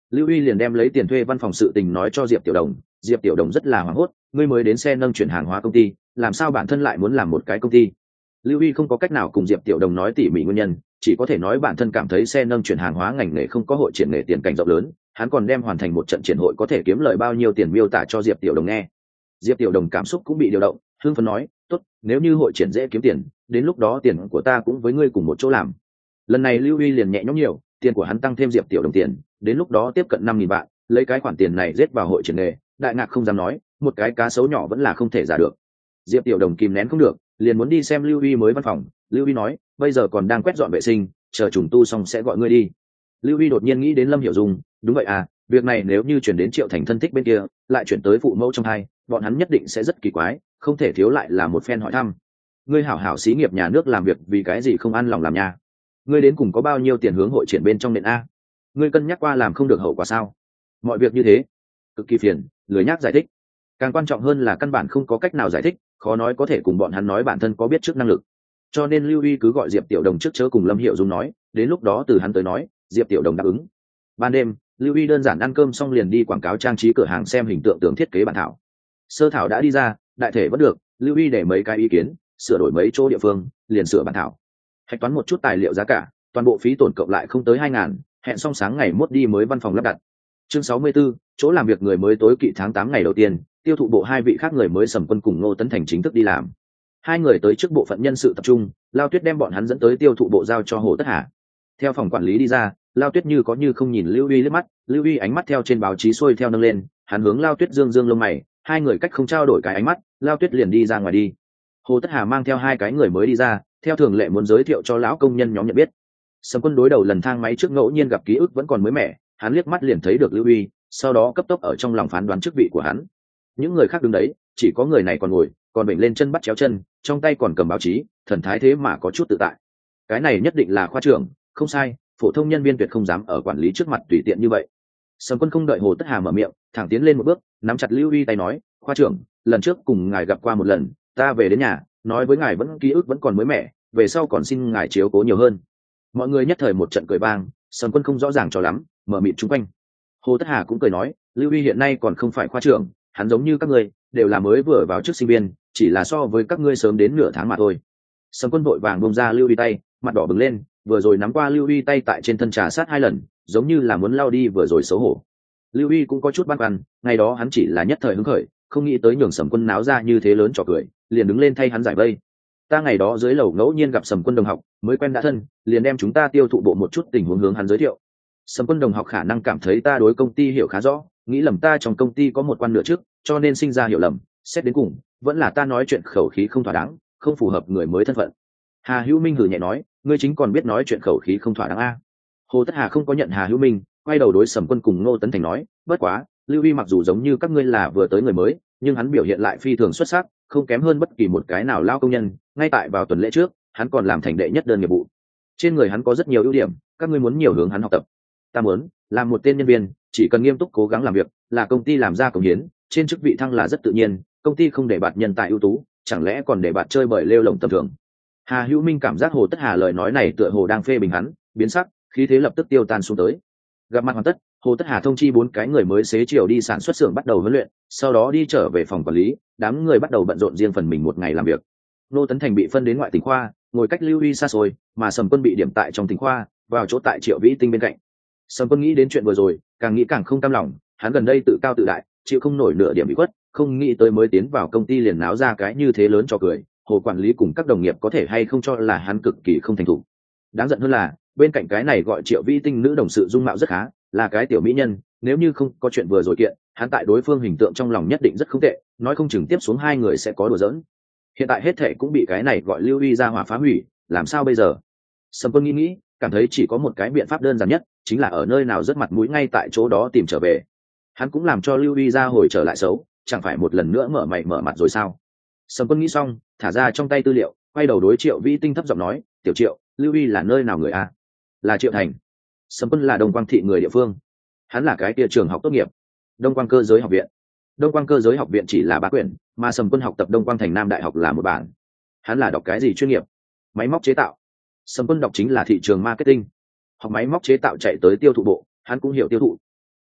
Lưu Uy liền đem lấy tiền thuê văn phòng sự tình nói cho Diệp Tiểu Đồng. Diệp Tiểu Đồng rất là hoảng hốt, ngươi mới đến xe nâng chuyển hàng hóa công ty, làm sao bản thân lại muốn làm một cái công ty? Lưu Uy không có cách nào cùng Diệp Tiểu Đồng nói tỉ mỉ nguyên nhân, chỉ có thể nói bản thân cảm thấy xe nâng chuyển hàng hóa ngành nghề không có hội triển nghề tiền cảnh rộng lớn, hắn còn đem hoàn thành một trận triển hội có thể kiếm lời bao nhiêu tiền miêu tả cho Diệp Tiểu Đồng nghe. Diệp Tiểu Đồng cảm xúc cũng bị điều động, hưng phấn nói, tốt, nếu như hội triển dễ kiếm tiền, đến lúc đó tiền của ta cũng với ngươi cùng một chỗ làm. Lần này Lưu Uy liền nhẹ nhõm nhiều, tiền của hắn tăng thêm Diệp Tiểu Đồng tiền, đến lúc đó tiếp cận năm nghìn vạn, lấy cái khoản tiền này giết vào hội triển nghề, đại ngạc không dám nói, một cái cá sấu nhỏ vẫn là không thể giả được. Diệp Tiểu Đồng kìm nén không được, liền muốn đi xem Lưu Uy mới văn phòng. Lưu Uy nói, bây giờ còn đang quét dọn vệ sinh, chờ trùng tu xong sẽ gọi ngươi đi. Lưu Uy đột nhiên nghĩ đến Lâm Hiểu Dung, đúng vậy à, việc này nếu như chuyển đến Triệu Thành thân thích bên kia, lại chuyển tới phụ mẫu trong hai, bọn hắn nhất định sẽ rất kỳ quái, không thể thiếu lại là một phen hỏi thăm. Ngươi hảo hảo xí nghiệp nhà nước làm việc vì cái gì không an lòng làm nha? Ngươi đến cùng có bao nhiêu tiền hướng hội triển bên trong nền a? Ngươi cân nhắc qua làm không được hậu quả sao? Mọi việc như thế, cực kỳ phiền, lười nhác giải thích. Càng quan trọng hơn là căn bản không có cách nào giải thích, khó nói có thể cùng bọn hắn nói bản thân có biết trước năng lực. Cho nên Lưu Uy cứ gọi Diệp Tiểu Đồng trước chớ cùng Lâm Hiểu Dung nói, đến lúc đó từ hắn tới nói, Diệp Tiểu Đồng đáp ứng. Ban đêm, Lưu Uy đơn giản ăn cơm xong liền đi quảng cáo trang trí cửa hàng xem hình tượng tưởng thiết kế bản thảo. Sơ thảo đã đi ra, đại thể vẫn được, Lưu Uy để mấy cái ý kiến, sửa đổi mấy chỗ địa phương, liền sửa bản thảo. Hạch toán một chút tài liệu giá cả, toàn bộ phí tổn cộng lại không tới hai ngàn, hẹn xong sáng ngày mốt đi mới văn phòng lắp đặt. Chương sáu mươi 64, chỗ làm việc người mới tối kỵ tháng tám ngày đầu tiên, tiêu thụ bộ hai vị khác người mới Sầm Quân cùng Ngô Tấn Thành chính thức đi làm. Hai người tới trước bộ phận nhân sự tập trung, Lao Tuyết đem bọn hắn dẫn tới tiêu thụ bộ giao cho Hồ Tất Hà. Theo phòng quản lý đi ra, Lao Tuyết như có như không nhìn Lưu Uy liếc mắt, Lưu Uy ánh mắt theo trên báo chí xuôi theo nâng lên, hắn hướng Lao Tuyết dương dương lông mày, hai người cách không trao đổi cái ánh mắt, Lao Tuyết liền đi ra ngoài đi. Hồ Tất Hà mang theo hai cái người mới đi ra, theo thường lệ muốn giới thiệu cho lão công nhân nhóm nhận biết. Sầm Quân đối đầu lần thang máy trước ngẫu nhiên gặp ký ức vẫn còn mới mẻ, hắn liếc mắt liền thấy được Lưu Uy, sau đó cấp tốc ở trong lòng phán đoán chức vị của hắn. Những người khác đứng đấy, chỉ có người này còn ngồi, còn bệnh lên chân bắt chéo chân, trong tay còn cầm báo chí, thần thái thế mà có chút tự tại. Cái này nhất định là khoa trưởng, không sai, phổ thông nhân viên tuyệt không dám ở quản lý trước mặt tùy tiện như vậy. Sầm Quân không đợi Hồ Tất Hà mở miệng, thẳng tiến lên một bước, nắm chặt Lưu Uy tay nói, khoa trưởng, lần trước cùng ngài gặp qua một lần, ta về đến nhà, nói với ngài vẫn ký ức vẫn còn mới mẻ, về sau còn xin ngài chiếu cố nhiều hơn. Mọi người nhất thời một trận cười vang, Sầm Quân không rõ ràng cho lắm, mở miệng chung quanh. Hồ Tất Hà cũng cười nói, Lưu Uy hiện nay còn không phải khoa trưởng, hắn giống như các ngươi, đều là mới vừa vào trước sinh viên, chỉ là so với các ngươi sớm đến nửa tháng mà thôi. Sầm Quân vội vàng buông ra Lưu Uy tay, mặt đỏ bừng lên, vừa rồi nắm qua Lưu Uy tay tại trên thân trà sát hai lần, giống như là muốn lao đi vừa rồi xấu hổ. Lưu Uy cũng có chút băn khoăn, ngày đó hắn chỉ là nhất thời hứng khởi, không nghĩ tới nhường Sầm Quân náo ra như thế lớn trò cười, liền đứng lên thay hắn giải vây. Ta ngày đó dưới lầu ngẫu nhiên gặp Sầm Quân đồng học, mới quen đã thân, liền đem chúng ta tiêu thụ bộ một chút tình huống hướng hắn giới thiệu. Sầm Quân đồng học khả năng cảm thấy ta đối công ty hiểu khá rõ, nghĩ lầm ta trong công ty có một quan nửa trước, cho nên sinh ra hiểu lầm, xét đến cùng vẫn là ta nói chuyện khẩu khí không thỏa đáng, không phù hợp người mới thân phận. Hà Hữu Minh hừ nhẹ nói, ngươi chính còn biết nói chuyện khẩu khí không thỏa đáng a. Hồ Tất Hà không có nhận Hà Hữu Minh, quay đầu đối Sầm Quân cùng Ngô Tấn Thành nói, bất quá, Lưu Uy mặc dù giống như các ngươi là vừa tới người mới, nhưng hắn biểu hiện lại phi thường xuất sắc, không kém hơn bất kỳ một cái nào lao công nhân, ngay tại vào tuần lễ trước, hắn còn làm thành đệ nhất đơn nghiệp vụ. Trên người hắn có rất nhiều ưu điểm, các ngươi muốn nhiều hướng hắn học tập. Ta muốn làm một tên nhân viên, chỉ cần nghiêm túc cố gắng làm việc, là công ty làm ra công hiến, trên chức vị thăng là rất tự nhiên, công ty không để bạt nhân tài ưu tú, chẳng lẽ còn để bạt chơi bời lêu lổng tầm thường. Hà Hữu Minh cảm giác Hồ Tất Hà lời nói này tựa hồ đang phê bình hắn, biến sắc, khí thế lập tức tiêu tan xuống tới. Gặp mặt hoàn tất, Hồ Tất Hà thông chi bốn cái người mới xế chiều đi sản xuất xưởng bắt đầu huấn luyện, sau đó đi trở về phòng quản lý, đám người bắt đầu bận rộn riêng phần mình một ngày làm việc. Nô Tấn Thành bị phân đến ngoại tỉnh khoa, ngồi cách Lưu Uy xa xôi, mà Sầm Quân bị điểm tại trong tỉnh khoa, vào chỗ tại Triệu Vĩ Tinh bên cạnh. Sầm Quân nghĩ đến chuyện vừa rồi, càng nghĩ càng không cam lòng, hắn gần đây tự cao tự đại, chịu không nổi nửa điểm bị khuất, không nghĩ tới mới tiến vào công ty liền náo ra cái như thế lớn cho cười. Hồ quản lý cùng các đồng nghiệp có thể hay không cho là hắn cực kỳ không thành thục. Đáng giận hơn là, bên cạnh cái này gọi Triệu Vĩ Tinh nữ đồng sự dung mạo rất khá, là cái tiểu mỹ nhân, nếu như không có chuyện vừa rồi kiện, hắn tại đối phương hình tượng trong lòng nhất định rất không tệ, nói không chừng tiếp xuống hai người sẽ có đùa giỡn. Hiện tại hết thệ cũng bị cái này gọi Lưu Uy ra hỏa phá hủy, làm sao bây giờ? Sầm Quân nghĩ nghĩ, cảm thấy chỉ có một cái biện pháp đơn giản nhất, chính là ở nơi nào rất mặt mũi ngay tại chỗ đó tìm trở về. Hắn cũng làm cho Lưu Uy ra hồi trở lại xấu, chẳng phải một lần nữa mở mày mở mặt rồi sao? Sầm Quân nghĩ xong, thả ra trong tay tư liệu, quay đầu đối Triệu Vĩ Tinh thấp giọng nói, tiểu Triệu, Lưu Uy là nơi nào người a? Là Triệu Thành. Sầm Quân là Đông Quang thị người địa phương, hắn là cái kia trường học tốt nghiệp, Đông Quang cơ giới học viện. Đông Quang cơ giới học viện chỉ là ba quyển, mà Sầm Quân học tập Đông Quang thành Nam đại học là một bản. Hắn là đọc cái gì chuyên nghiệp? Máy móc chế tạo. Sầm Quân đọc chính là thị trường marketing, học máy móc chế tạo chạy tới tiêu thụ bộ, hắn cũng hiểu tiêu thụ.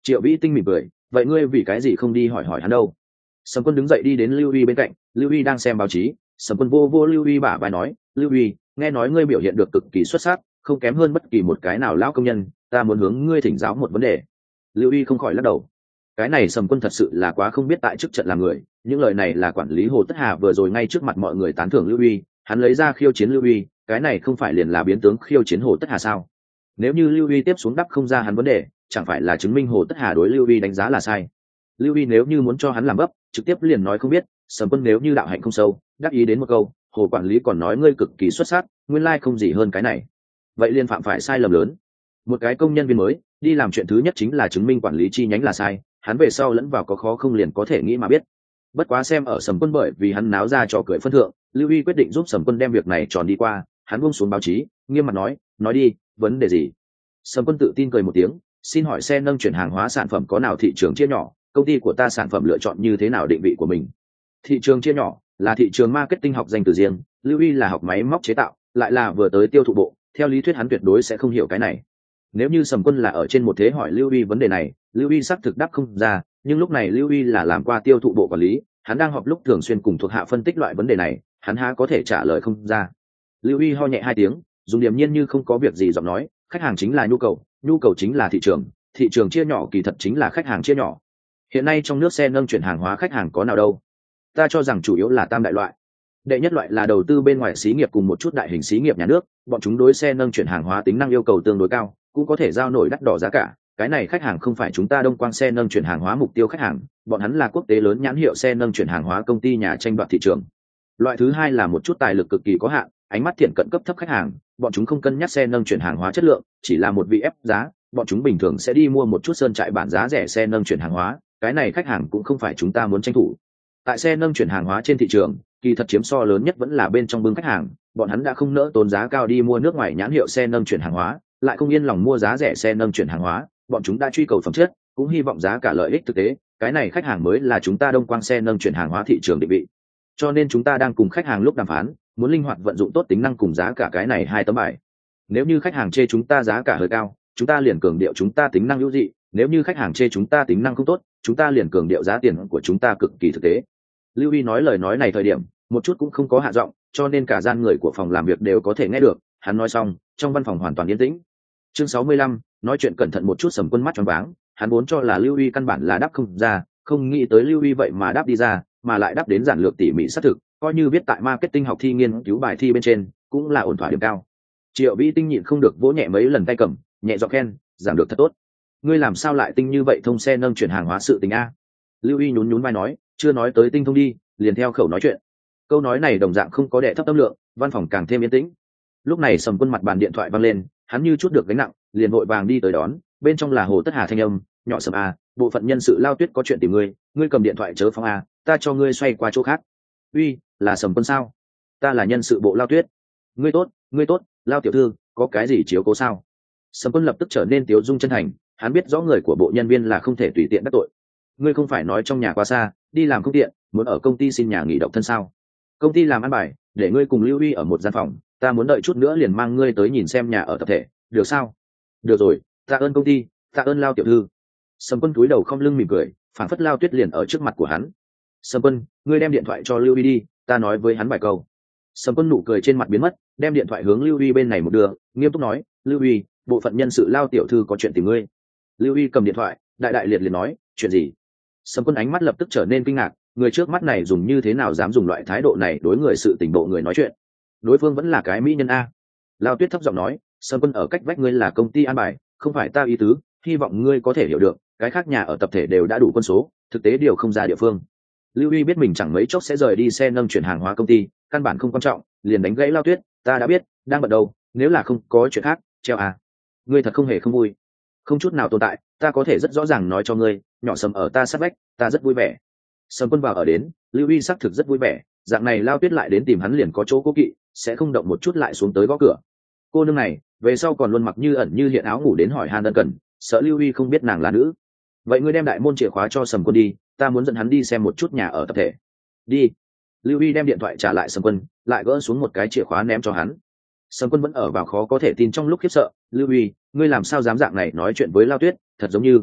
Triệu Vĩ Tinh mỉm cười, vậy ngươi vì cái gì không đi hỏi hỏi hắn đâu? Sầm Quân đứng dậy đi đến Lưu Huy bên cạnh, Lưu Huy đang xem báo chí. Sầm Quân vô vô Lưu Huy bả vai nói, Lưu Huy, nghe nói ngươi biểu hiện được cực kỳ xuất sắc, không kém hơn bất kỳ một cái nào lão công nhân, ta muốn hướng ngươi thỉnh giáo một vấn đề. Lưu Huy không khỏi lắc đầu. Cái này Sầm Quân thật sự là quá không biết tại chức trận làm người. Những lời này là quản lý Hồ Tất Hà vừa rồi ngay trước mặt mọi người tán thưởng Lưu Huy, hắn lấy ra khiêu chiến Lưu Huy, cái này không phải liền là biến tướng khiêu chiến Hồ Tất Hà sao? Nếu như Lưu Huy tiếp xuống đáp không ra hắn vấn đề, chẳng phải là chứng minh Hồ Tất Hà đối Lưu Huy đánh giá là sai? Lưu Huy nếu như muốn cho hắn làm bấp, trực tiếp liền nói không biết. Sầm Quân nếu như đạo hạnh không sâu, đáp ý đến một câu, Hồ quản lý còn nói ngươi cực kỳ xuất sắc, nguyên lai không gì hơn cái này. Vậy liên phạm phải sai lầm lớn. Một cái công nhân viên mới đi làm chuyện thứ nhất chính là chứng minh quản lý chi nhánh là sai, hắn về sau lẫn vào có khó không liền có thể nghĩ mà biết. Bất quá xem ở Sầm Quân bởi vì hắn náo ra trò cười phân thượng, Lưu Huy quyết định giúp Sầm Quân đem việc này tròn đi qua. Hắn buông xuống báo chí, nghiêm mặt nói, nói đi, vấn đề gì? Sầm Quân tự tin cười một tiếng, xin hỏi xe nâng chuyển hàng hóa sản phẩm có nào thị trường chia nhỏ, công ty của ta sản phẩm lựa chọn như thế nào định vị của mình? Thị trường chia nhỏ là thị trường marketing học danh từ riêng, Lưu Huy là học máy móc chế tạo, lại là vừa tới tiêu thụ bộ, theo lý thuyết hắn tuyệt đối sẽ không hiểu cái này. Nếu như Sầm Quân là ở trên một thế hỏi Lưu Huy vấn đề này, Lưu Huy xác thực đáp không ra, nhưng lúc này Lưu Huy là làm qua tiêu thụ bộ quản lý, hắn đang họp lúc thường xuyên cùng thuộc hạ phân tích loại vấn đề này, hắn há có thể trả lời không ra. Lưu Huy ho nhẹ hai tiếng, dùng điềm nhiên như không có việc gì giọng nói, khách hàng chính là nhu cầu, nhu cầu chính là thị trường, thị trường chia nhỏ kỳ thật chính là khách hàng chia nhỏ. Hiện nay trong nước xe nâng chuyển hàng hóa khách hàng có nào đâu? Ta cho rằng chủ yếu là tam đại loại. Đệ nhất loại là đầu tư bên ngoài xí nghiệp cùng một chút đại hình xí nghiệp nhà nước, bọn chúng đối xe nâng chuyển hàng hóa tính năng yêu cầu tương đối cao, cũng có thể giao nổi đắt đỏ giá cả. Cái này khách hàng không phải chúng ta Đông Quang xe nâng chuyển hàng hóa mục tiêu khách hàng, bọn hắn là quốc tế lớn nhãn hiệu xe nâng chuyển hàng hóa công ty nhà tranh đoạt thị trường. Loại thứ hai là một chút tài lực cực kỳ có hạn, ánh mắt thiện cận cấp thấp khách hàng, bọn chúng không cân nhắc xe nâng chuyển hàng hóa chất lượng, chỉ là một vị ép giá, bọn chúng bình thường sẽ đi mua một chút sơn trại bản giá rẻ xe nâng chuyển hàng hóa, cái này khách hàng cũng không phải chúng ta muốn tranh thủ. Tại xe nâng chuyển hàng hóa trên thị trường, kỳ thật chiếm so lớn nhất vẫn là bên trong bưng khách hàng, bọn hắn đã không nỡ tốn giá cao đi mua nước ngoài nhãn hiệu xe nâng chuyển hàng hóa, lại không yên lòng mua giá rẻ xe nâng chuyển hàng hóa, bọn chúng đã truy cầu phẩm chất, cũng hy vọng giá cả lợi ích thực tế, cái này khách hàng mới là chúng ta Đông Quang xe nâng chuyển hàng hóa thị trường định vị. Cho nên chúng ta đang cùng khách hàng lúc đàm phán, muốn linh hoạt vận dụng tốt tính năng cùng giá cả cái này hai tấm bài. Nếu như khách hàng chê chúng ta giá cả hơi cao, chúng ta liền cường điệu chúng ta tính năng ưu dị, nếu như khách hàng chê chúng ta tính năng không tốt, chúng ta liền cường điệu giá tiền của chúng ta cực kỳ thực tế. Lưu Huy nói lời nói này thời điểm, một chút cũng không có hạ giọng, cho nên cả gian người của phòng làm việc đều có thể nghe được. Hắn nói xong, trong văn phòng hoàn toàn yên tĩnh. Chương sáu mươi lăm, nói chuyện cẩn thận một chút. Sầm Quân mắt tròn váng, hắn vốn cho là Lưu Huy căn bản là đáp không ra, không nghĩ tới Lưu Huy vậy mà đáp đi ra, mà lại đáp đến giản lược tỉ mỉ xác thực, coi như biết tại marketing học thi nghiên cứu bài thi bên trên, cũng là ổn thỏa điểm cao. Triệu Vĩ Tinh nhịn không được vỗ nhẹ mấy lần tay cầm, nhẹ giọng khen, giảng được thật tốt. Ngươi làm sao lại tinh như vậy thông xe nâng chuyển hàng hóa sự tình a? Lưu Huy nhún nhún vai nói, chưa nói tới tinh thông đi, liền theo khẩu nói chuyện. Câu nói này đồng dạng không có đệ thấp tâm lượng, văn phòng càng thêm yên tĩnh. Lúc này Sầm Quân mặt bàn điện thoại vang lên, hắn như chút được gánh nặng, liền vội vàng đi tới đón, bên trong là Hồ Tất Hà thanh âm, nhỏ Sầm a, bộ phận nhân sự Lao Tuyết có chuyện tìm ngươi, ngươi cầm điện thoại chớ phóng a, ta cho ngươi xoay qua chỗ khác. Uy, là Sầm Quân sao? Ta là nhân sự bộ Lao Tuyết. Ngươi tốt, ngươi tốt, Lao tiểu thư, có cái gì chiếu cố sao? Sầm Quân lập tức trở nên tiếu dung chân thành, hắn biết rõ người của bộ nhân viên là không thể tùy tiện đắc tội. Ngươi không phải nói trong nhà quá xa, đi làm không tiện, muốn ở công ty xin nhà nghỉ độc thân sao? Công ty làm ăn bài, để ngươi cùng Lưu Huy ở một gian phòng, ta muốn đợi chút nữa liền mang ngươi tới nhìn xem nhà ở tập thể, được sao? Được rồi, tạ ơn công ty, tạ ơn Lao tiểu thư. Sầm Quân cúi đầu không lưng mỉm cười, phảng phất Lao Tuyết liền ở trước mặt của hắn. Sầm Quân, ngươi đem điện thoại cho Lưu Huy đi, ta nói với hắn vài câu. Sầm Quân nụ cười trên mặt biến mất, đem điện thoại hướng Lưu Huy bên này một đưa, nghiêm túc nói, Lưu Huy, bộ phận nhân sự Lao tiểu thư có chuyện tìm ngươi. Lưu Huy cầm điện thoại, đại đại liệt liệt nói, chuyện gì? Sầm Quân ánh mắt lập tức trở nên kinh ngạc, người trước mắt này dùng như thế nào dám dùng loại thái độ này đối người sự tình bộ người nói chuyện? Đối phương vẫn là cái mỹ nhân a. Lao Tuyết thấp giọng nói, Sầm Quân ở cách vách ngươi là công ty an bài, không phải ta ý tứ, hy vọng ngươi có thể hiểu được, cái khác nhà ở tập thể đều đã đủ quân số, thực tế điều không ra địa phương. Lưu Huy biết mình chẳng mấy chốc sẽ rời đi xe nâng chuyển hàng hóa công ty, căn bản không quan trọng, liền đánh gãy Lao Tuyết, ta đã biết, đang bận đâu, nếu là không có chuyện khác, treo à. Ngươi thật không hề không vui. Không chút nào tồn tại, ta có thể rất rõ ràng nói cho ngươi, nhỏ Sầm ở ta sát vách, ta rất vui vẻ. Sầm Quân vào ở đến, Lưu Huy xác thực rất vui vẻ, dạng này Lao Tuyết lại đến tìm hắn liền có chỗ cố kỵ, sẽ không động một chút lại xuống tới gõ cửa. Cô nương này, về sau còn luôn mặc như ẩn như hiện áo ngủ đến hỏi han ân cần, sợ Lưu Huy không biết nàng là nữ. Vậy ngươi đem đại môn chìa khóa cho Sầm Quân đi, ta muốn dẫn hắn đi xem một chút nhà ở tập thể. Đi. Lưu Huy đem điện thoại trả lại Sầm Quân, lại gỡ xuống một cái chìa khóa ném cho hắn. Sầm Quân vẫn ở vào khó có thể tin trong lúc khiếp sợ, Lưu Huy, ngươi làm sao dám dạng này nói chuyện với Lao Tuyết, thật giống như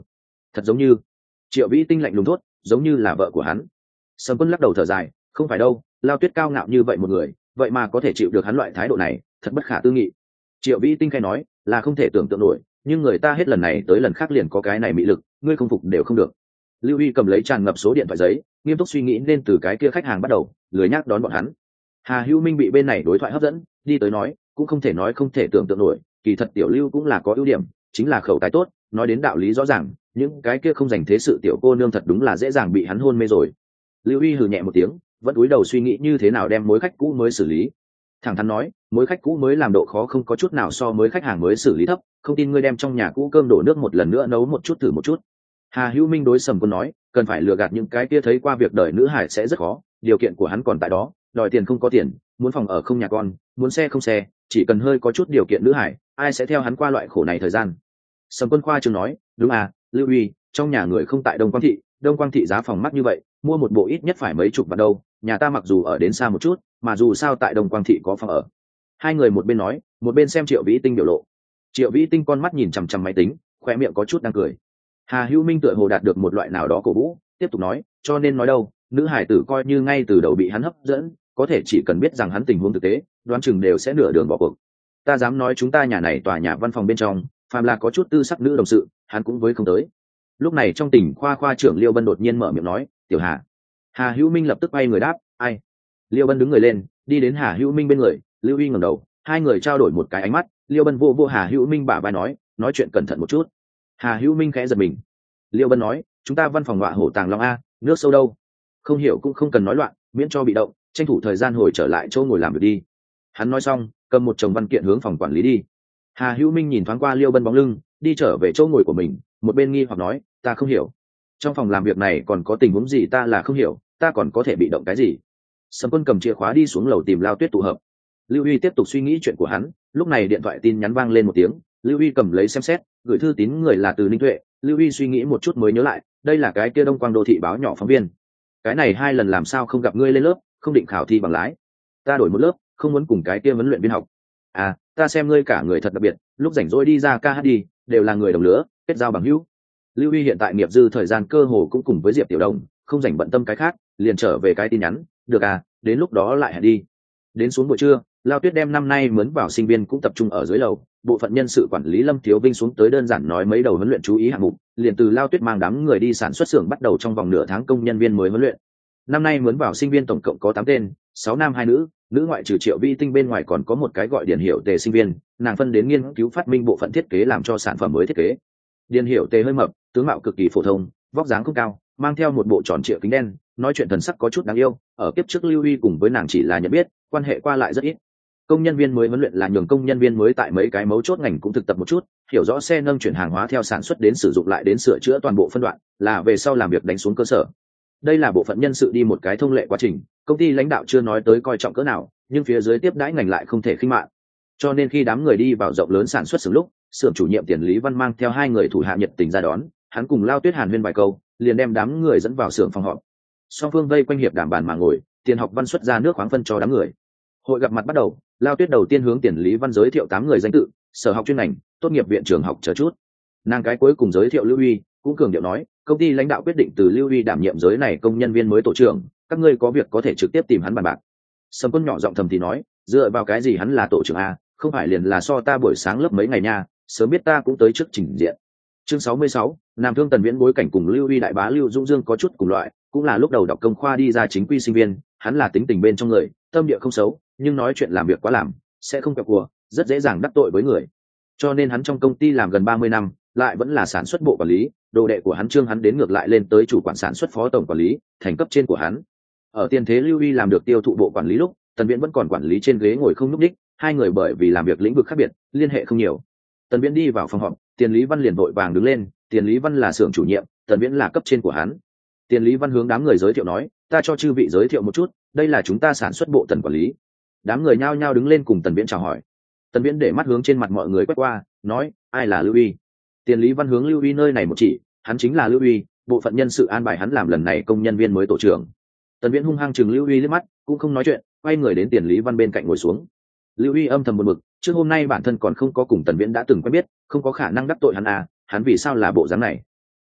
Thật giống như Triệu Vĩ Tinh lạnh lùng thốt, giống như là vợ của hắn. Sầm Quân lắc đầu thở dài, không phải đâu, Lao Tuyết cao ngạo như vậy một người, vậy mà có thể chịu được hắn loại thái độ này, thật bất khả tư nghị. Triệu Vĩ Tinh khai nói, là không thể tưởng tượng nổi, nhưng người ta hết lần này tới lần khác liền có cái này mị lực, ngươi không phục đều không được. Lưu Huy cầm lấy tràn ngập số điện thoại giấy, nghiêm túc suy nghĩ nên từ cái kia khách hàng bắt đầu, lười nhác đón bọn hắn. Hà Hữu Minh bị bên này đối thoại hấp dẫn, đi tới nói, cũng không thể nói không thể tưởng tượng nổi, kỳ thật tiểu Lưu cũng là có ưu điểm, chính là khẩu tài tốt, nói đến đạo lý rõ ràng, những cái kia không dành thế sự tiểu cô nương thật đúng là dễ dàng bị hắn hôn mê rồi. Lưu Huy hừ nhẹ một tiếng, vẫn cúi đầu suy nghĩ như thế nào đem mối khách cũ mới xử lý. Thẳng thắn nói, mối khách cũ mới làm độ khó không có chút nào so với khách hàng mới xử lý thấp, không tin ngươi đem trong nhà cũ cơm đổ nước một lần nữa nấu một chút thử một chút. Hà Hữu Minh đối Sầm Quân nói, cần phải lừa gạt những cái kia thấy qua việc đời nữ hải sẽ rất khó, điều kiện của hắn còn tại đó, đòi tiền không có tiền, muốn phòng ở không nhà con, muốn xe không xe, chỉ cần hơi có chút điều kiện nữ hải, ai sẽ theo hắn qua loại khổ này thời gian. Sầm Quân khoa trương nói, đúng à, Lưu Huy, trong nhà người không tại Đông Quang thị, Đông Quang thị giá phòng mắc như vậy, mua một bộ ít nhất phải mấy chục vạn đâu, nhà ta mặc dù ở đến xa một chút, mà dù sao tại Đông Quang thị có phòng ở. Hai người một bên nói, một bên xem Triệu Vĩ Tinh biểu lộ. Triệu Vĩ Tinh con mắt nhìn chằm chằm máy tính, khoe miệng có chút đang cười. Hà Hữu Minh tựa hồ đạt được một loại nào đó cổ vũ, tiếp tục nói, cho nên nói đâu, nữ hải tử coi như ngay từ đầu bị hắn hấp dẫn, có thể chỉ cần biết rằng hắn tình huống thực tế, đoán chừng đều sẽ nửa đường bỏ cuộc. Ta dám nói chúng ta nhà này tòa nhà văn phòng bên trong, phàm là có chút tư sắc nữ đồng sự, hắn cũng với không tới. Lúc này trong tỉnh khoa khoa trưởng Liêu Bân đột nhiên mở miệng nói, tiểu Hà. Hà Hữu Minh lập tức quay người đáp, ai? Liêu Bân đứng người lên, đi đến Hà Hữu Minh bên người, Lưu Huy ngẩng đầu, hai người trao đổi một cái ánh mắt, Liêu Bân vô vô Hà Hữu Minh bả vai nói, nói chuyện cẩn thận một chút. Hà Hữu Minh khẽ giật mình. Liêu Bân nói, chúng ta văn phòng ngọa hổ tàng long a, nước sâu đâu? Không hiểu cũng không cần nói loạn, miễn cho bị động, tranh thủ thời gian hồi trở lại chỗ ngồi làm việc đi. Hắn nói xong, cầm một chồng văn kiện hướng phòng quản lý đi. Hà Hữu Minh nhìn thoáng qua Liêu Bân bóng lưng, đi trở về chỗ ngồi của mình, một bên nghi hoặc nói, ta không hiểu, trong phòng làm việc này còn có tình huống gì ta là không hiểu, ta còn có thể bị động cái gì? Sầm Quân cầm chìa khóa đi xuống lầu tìm Lao Tuyết tụ hợp. Lưu Huy tiếp tục suy nghĩ chuyện của hắn, lúc này điện thoại tin nhắn vang lên một tiếng, Lưu Huy cầm lấy xem xét, gửi thư tín người là từ Ninh Tuệ. Lưu Huy suy nghĩ một chút mới nhớ lại, đây là cái kia Đông Quang đô thị báo nhỏ phóng viên. Cái này hai lần làm sao không gặp ngươi lên lớp, không định khảo thi bằng lái? Ta đổi một lớp, không muốn cùng cái kia huấn luyện viên học. À, ta xem ngươi cả người thật đặc biệt, lúc rảnh rỗi đi ra ca hát đi, đều là người đồng lứa, kết giao bằng hữu. Lưu Huy hiện tại nghiệp dư thời gian cơ hồ cũng cùng với Diệp Tiểu Đồng, không rảnh bận tâm cái khác, liền trở về cái tin nhắn, được à, đến lúc đó lại hẹn đi. Đến xuống buổi trưa, Lao Tuyết đem năm nay mướn vào sinh viên cũng tập trung ở dưới lầu, bộ phận nhân sự quản lý Lâm Thiếu Vinh xuống tới đơn giản nói mấy đầu huấn luyện chú ý hạng mục, liền từ Lao Tuyết mang đám người đi sản xuất xưởng bắt đầu trong vòng nửa tháng công nhân viên mới huấn luyện. Năm nay mướn vào sinh viên tổng cộng có tám tên, sáu nam hai nữ, nữ ngoại trừ Triệu Vi Tinh bên ngoài còn có một cái gọi Điền Hiểu Tề sinh viên, nàng phân đến nghiên cứu phát minh bộ phận thiết kế làm cho sản phẩm mới thiết kế. Điền Hiểu Tề hơi mập, tướng mạo cực kỳ phổ thông, vóc dáng không cao, mang theo một bộ tròn trịa kính đen, nói chuyện thần sắc có chút đáng yêu, ở kiếp trước Lưu Huy cùng với nàng chỉ là nhận biết, quan hệ qua lại rất ít. Công nhân viên mới huấn luyện là nhường công nhân viên mới tại mấy cái mấu chốt ngành cũng thực tập một chút, hiểu rõ xe nâng chuyển hàng hóa theo sản xuất đến sử dụng lại đến sửa chữa toàn bộ phân đoạn, là về sau làm việc đánh xuống cơ sở. Đây là bộ phận nhân sự đi một cái thông lệ quá trình, công ty lãnh đạo chưa nói tới coi trọng cỡ nào, nhưng phía dưới tiếp đãi ngành lại không thể khinh mạn. Cho nên khi đám người đi vào rộng lớn sản xuất xưởng lúc, xưởng chủ nhiệm Tiền Lý Văn mang theo hai người thủ hạ nhiệt tình ra đón, hắn cùng Lao Tuyết hàn huyên vài câu, liền đem đám người dẫn vào xưởng phòng họp. Song phương vây quanh hiệp đàm bàn mà ngồi, Tiền Học Văn xuất ra nước khoáng phân cho đám người. Hội gặp mặt bắt đầu, Lao Tuyết đầu tiên hướng Tiền Lý Văn giới thiệu tám người danh tự, sở học chuyên ngành, tốt nghiệp viện trường học chờ chút. Nàng cái cuối cùng giới thiệu Lưu Huy, cũng cường điệu nói, công ty lãnh đạo quyết định từ Lưu Huy đảm nhiệm giới này công nhân viên mới tổ trưởng, các ngươi có việc có thể trực tiếp tìm hắn bàn bạc. Sầm Quân nhỏ giọng thầm thì nói, dựa vào cái gì hắn là tổ trưởng a, không phải liền là so ta buổi sáng lớp mấy ngày nha, sớm biết ta cũng tới trước trình diện. Chương sáu mươi sáu, Nam Thương Tần Viễn bối cảnh cùng Lưu Huy đại bá Lưu Dũng Dương có chút cùng loại, cũng là lúc đầu đọc công khoa đi ra chính quy sinh viên, hắn là tính tình bên trong người, tâm địa không xấu, nhưng nói chuyện làm việc quá làm, sẽ không kẹo cùa, rất dễ dàng đắc tội với người. Cho nên hắn trong công ty làm gần ba mươi năm, lại vẫn là sản xuất bộ quản lý, đồ đệ của hắn Trương hắn đến ngược lại lên tới chủ quản sản xuất phó tổng quản lý, thành cấp trên của hắn. Ở tiền thế Lưu Huy làm được tiêu thụ bộ quản lý lúc, Tần Viễn vẫn còn quản lý trên ghế ngồi không nhúc nhích, hai người bởi vì làm việc lĩnh vực khác biệt, liên hệ không nhiều. Tần Viễn đi vào phòng họp, Tiền Lý Văn liền vội vàng đứng lên, Tiền Lý Văn là xưởng chủ nhiệm, Tần Viễn là cấp trên của hắn. Tiền Lý Văn hướng đám người giới thiệu nói, ta cho chư vị giới thiệu một chút, đây là chúng ta sản xuất bộ Tần quản lý. Đám người nhao nhao đứng lên cùng Tần Viễn chào hỏi. Tần Viễn để mắt hướng trên mặt mọi người quét qua, nói, ai là Lưu Huy? Tiền Lý Văn hướng Lưu Huy nơi này một chỉ, hắn chính là Lưu Huy, bộ phận nhân sự an bài hắn làm lần này công nhân viên mới tổ trưởng. Tần Viễn hung hăng chừng Lưu Huy liếc mắt, cũng không nói chuyện, quay người đến Tiền Lý Văn bên cạnh ngồi xuống. Lưu Huy âm thầm buồn bực, trước hôm nay bản thân còn không có cùng Tần Viễn đã từng quen biết, không có khả năng đắc tội hắn à, hắn vì sao là bộ dáng này?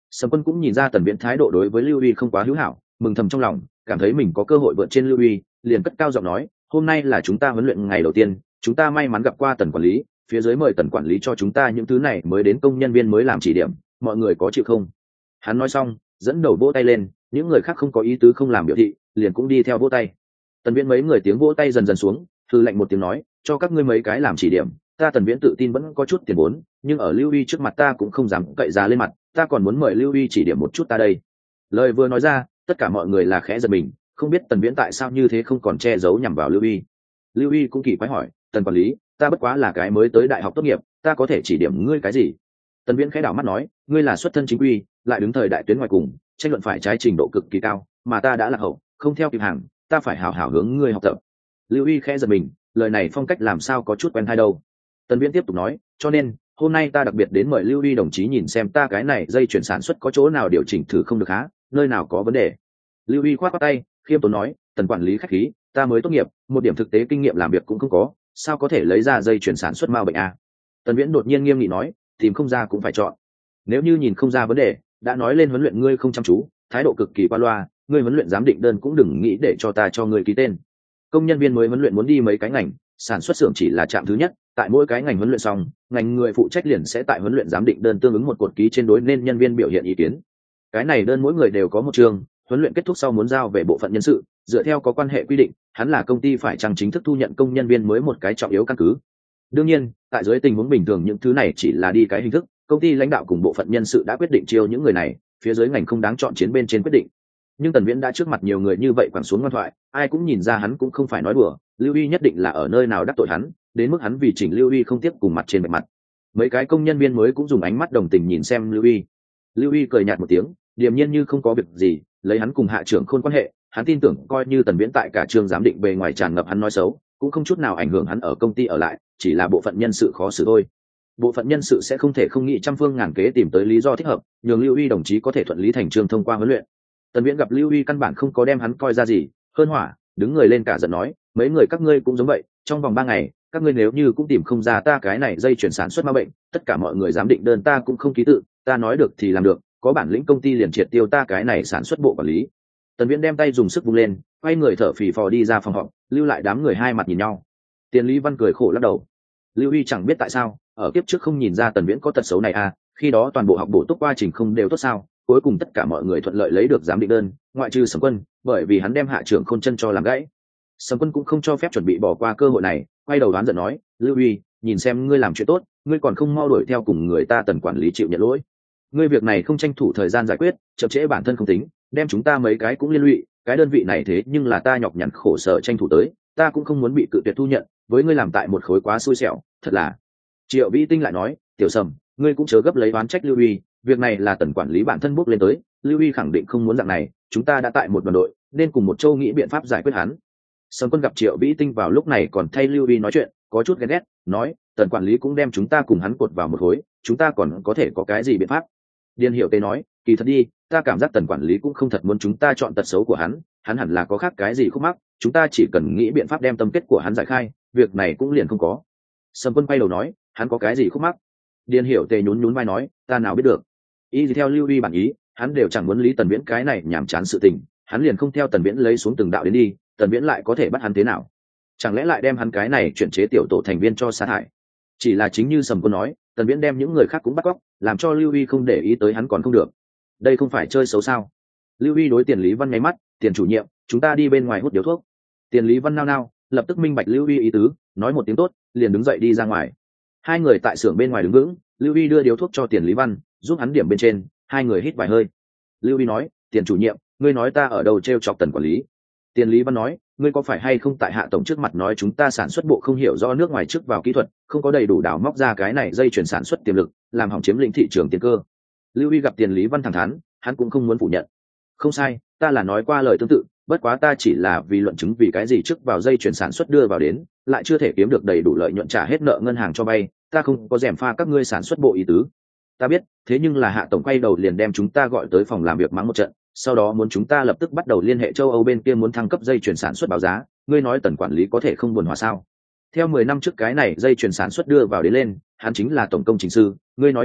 Sầm Quân cũng nhìn ra Tần Viễn thái độ đối với Lưu Huy không quá hữu hảo, mừng thầm trong lòng, cảm thấy mình có cơ hội vượt trên Lưu Huy, liền cất cao giọng nói, hôm nay là chúng ta huấn luyện ngày đầu tiên, chúng ta may mắn gặp qua Tần quản lý, phía dưới mời Tần quản lý cho chúng ta những thứ này mới đến công nhân viên mới làm chỉ điểm, mọi người có chịu không? Hắn nói xong, dẫn đầu vỗ tay lên, những người khác không có ý tứ không làm biểu thị, liền cũng đi theo vỗ tay. Tần Viễn mấy người tiếng vỗ tay dần dần xuống, thư lệnh một tiếng nói, cho các ngươi mấy cái làm chỉ điểm, ta Tần Viễn tự tin vẫn có chút tiền vốn, nhưng ở Lưu Huy trước mặt ta cũng không dám cậy ra lên mặt, ta còn muốn mời Lưu Huy chỉ điểm một chút ta đây. Lời vừa nói ra, tất cả mọi người là khẽ giật mình, không biết Tần Viễn tại sao như thế không còn che giấu nhằm vào Lưu Huy. Lưu Huy cũng kỳ quái hỏi, Tần quản lý, ta bất quá là cái mới tới đại học tốt nghiệp, ta có thể chỉ điểm ngươi cái gì? Tần Viễn khẽ đảo mắt nói, ngươi là xuất thân chính quy, lại đứng thời đại tuyến ngoài cùng, tranh luận phải trái trình độ cực kỳ cao, mà ta đã lạc hậu, không theo kịp hàng, ta phải hào hào hướng ngươi học tập. Lưu Huy khẽ giật mình, lời này phong cách làm sao có chút quen tai đâu. Tần Viễn tiếp tục nói, cho nên hôm nay ta đặc biệt đến mời Lưu Huy đồng chí nhìn xem ta cái này dây chuyển sản xuất có chỗ nào điều chỉnh thử không được hả, nơi nào có vấn đề. Lưu Huy khoát khoát tay, khiêm tốn nói, Tần quản lý khách khí, ta mới tốt nghiệp, một điểm thực tế kinh nghiệm làm việc cũng không có, sao có thể lấy ra dây chuyển sản xuất ma bệnh a? Tần Viễn đột nhiên nghiêm nghị nói, tìm không ra cũng phải chọn. Nếu như nhìn không ra vấn đề, đã nói lên huấn luyện ngươi không chăm chú, thái độ cực kỳ qua loa, ngươi huấn luyện giám định đơn cũng đừng nghĩ để cho ta cho ngươi ký tên. Công nhân viên mới huấn luyện muốn đi mấy cái ngành, sản xuất xưởng chỉ là trạm thứ nhất, tại mỗi cái ngành huấn luyện xong, ngành người phụ trách liền sẽ tại huấn luyện giám định đơn tương ứng một cột ký trên đối nên nhân viên biểu hiện ý kiến. Cái này đơn mỗi người đều có một chương, huấn luyện kết thúc sau muốn giao về bộ phận nhân sự, dựa theo có quan hệ quy định, hắn là công ty phải chăng chính thức thu nhận công nhân viên mới một cái trọng yếu căn cứ. Đương nhiên, tại dưới tình huống bình thường những thứ này chỉ là đi cái hình thức, công ty lãnh đạo cùng bộ phận nhân sự đã quyết định chiêu những người này, phía dưới ngành không đáng chọn chiến bên trên quyết định. Nhưng Tần Viễn đã trước mặt nhiều người như vậy quẳng xuống ngoan thoại, ai cũng nhìn ra hắn cũng không phải nói đùa, Lưu Huy nhất định là ở nơi nào đắc tội hắn, đến mức hắn vì chỉnh Lưu Huy không tiếp cùng mặt trên bề mặt. Mấy cái công nhân viên mới cũng dùng ánh mắt đồng tình nhìn xem Lưu Huy. Lưu Huy cười nhạt một tiếng, điềm nhiên như không có việc gì, lấy hắn cùng hạ trưởng khôn quan hệ, hắn tin tưởng coi như Tần Viễn tại cả trường giám định bề ngoài tràn ngập hắn nói xấu, cũng không chút nào ảnh hưởng hắn ở công ty ở lại, chỉ là bộ phận nhân sự khó xử thôi. Bộ phận nhân sự sẽ không thể không nghĩ trăm phương ngàn kế tìm tới lý do thích hợp, nhường Lưu Huy đồng chí có thể thuận lý thành chương thông qua huấn luyện. Tần Viễn gặp Lưu Huy căn bản không có đem hắn coi ra gì, hơn hỏa, đứng người lên cả giận nói, mấy người các ngươi cũng giống vậy, trong vòng ba ngày, các ngươi nếu như cũng tìm không ra ta cái này dây chuyển sản xuất ma bệnh, tất cả mọi người giám định đơn ta cũng không ký tự, ta nói được thì làm được, có bản lĩnh công ty liền triệt tiêu ta cái này sản xuất bộ quản lý. Tần Viễn đem tay dùng sức vung lên, quay người thở phì phò đi ra phòng họp, lưu lại đám người hai mặt nhìn nhau. Tiền Lý Văn cười khổ lắc đầu. Lưu Huy chẳng biết tại sao, ở kiếp trước không nhìn ra Tần Viễn có tật xấu này à, khi đó toàn bộ học bổ túc quá trình không đều tốt sao, cuối cùng tất cả mọi người thuận lợi lấy được giám định đơn, ngoại trừ Sầm Quân, bởi vì hắn đem hạ trưởng Khôn Chân cho làm gãy. Sầm Quân cũng không cho phép chuẩn bị bỏ qua cơ hội này, quay đầu đoán giận nói, Lưu Huy, nhìn xem ngươi làm chuyện tốt, ngươi còn không mau đuổi theo cùng người ta Tần quản lý chịu nhận lỗi. Ngươi việc này không tranh thủ thời gian giải quyết, chậm trễ bản thân không tính, đem chúng ta mấy cái cũng liên lụy, cái đơn vị này thế nhưng là ta nhọc nhằn khổ sở tranh thủ tới, ta cũng không muốn bị cự tuyệt thu nhận, với ngươi làm tại một khối quá xui xẻo, thật là. Triệu Vĩ Tinh lại nói, Tiểu Sầm, ngươi cũng chớ gấp lấy oán trách Lưu Huy, việc này là Tần quản lý bản thân bước lên tới, Lưu Huy khẳng định không muốn dạng này, chúng ta đã tại một đoàn đội, nên cùng một châu nghĩ biện pháp giải quyết hắn. Sầm Quân gặp Triệu Vĩ Tinh vào lúc này còn thay Lưu Huy nói chuyện, có chút ghen ghét, nói, Tần quản lý cũng đem chúng ta cùng hắn cột vào một khối, chúng ta còn có thể có cái gì biện pháp? Điền Hiểu Tề nói, kỳ thật đi, ta cảm giác Tần quản lý cũng không thật muốn chúng ta chọn tật xấu của hắn, hắn hẳn là có khác cái gì khúc mắc, chúng ta chỉ cần nghĩ biện pháp đem tâm kết của hắn giải khai, việc này cũng liền không có. Sầm Quân quay đầu nói, hắn có cái gì khúc mắc? Điền Hiểu Tề nhún nhún vai nói, ta nào biết được. Y theo Lưu Huy bản ý, hắn đều chẳng muốn lý Tần Viễn cái này nhảm chán sự tình, hắn liền không theo Tần Viễn lấy xuống từng đạo đến đi, Tần Viễn lại có thể bắt hắn thế nào? Chẳng lẽ lại đem hắn cái này chuyển chế tiểu tổ thành viên cho sa thải? Chỉ là chính như Sầm Quân nói, Tần Viễn đem những người khác cũng bắt cóc, làm cho Lưu Huy không để ý tới hắn còn không được. Đây không phải chơi xấu sao? Lưu Huy đối Tiền Lý Văn nháy mắt, Tiền chủ nhiệm, chúng ta đi bên ngoài hút điếu thuốc. Tiền Lý Văn nao nao, lập tức minh bạch Lưu Huy ý tứ, nói một tiếng tốt, liền đứng dậy đi ra ngoài. Hai người tại xưởng bên ngoài đứng vững, Lưu Huy đưa điếu thuốc cho Tiền Lý Văn, giúp hắn điểm bên trên, hai người hít vài hơi. Lưu Huy nói, Tiền chủ nhiệm, ngươi nói ta ở đâu trêu chọc Tần quản lý? Tiền Lý Văn nói, ngươi có phải hay không tại hạ tổng trước mặt nói chúng ta sản xuất bộ không hiểu rõ nước ngoài trước vào kỹ thuật, không có đầy đủ đào móc ra cái này dây chuyển sản xuất tiềm lực, làm hỏng chiếm lĩnh thị trường tiền cơ. Lưu Huy gặp Tiền Lý Văn thẳng thắn, hắn cũng không muốn phủ nhận. Không sai, ta là nói qua lời tương tự, bất quá ta chỉ là vì luận chứng vì cái gì trước vào dây chuyển sản xuất đưa vào đến, lại chưa thể kiếm được đầy đủ lợi nhuận trả hết nợ ngân hàng cho vay, ta không có gièm pha các ngươi sản xuất bộ ý tứ. Ta biết, thế nhưng là hạ tổng quay đầu liền đem chúng ta gọi tới phòng làm việc mắng một trận, sau đó muốn chúng ta lập tức bắt đầu liên hệ châu Âu bên kia muốn thăng cấp dây chuyển sản xuất báo giá, ngươi nói Tần quản lý có thể không buồn hòa sao? Theo mười năm trước cái này dây chuyển sản xuất đưa vào đến lên, hắn chính là tổng công trình sư, ngươi nói như vậy,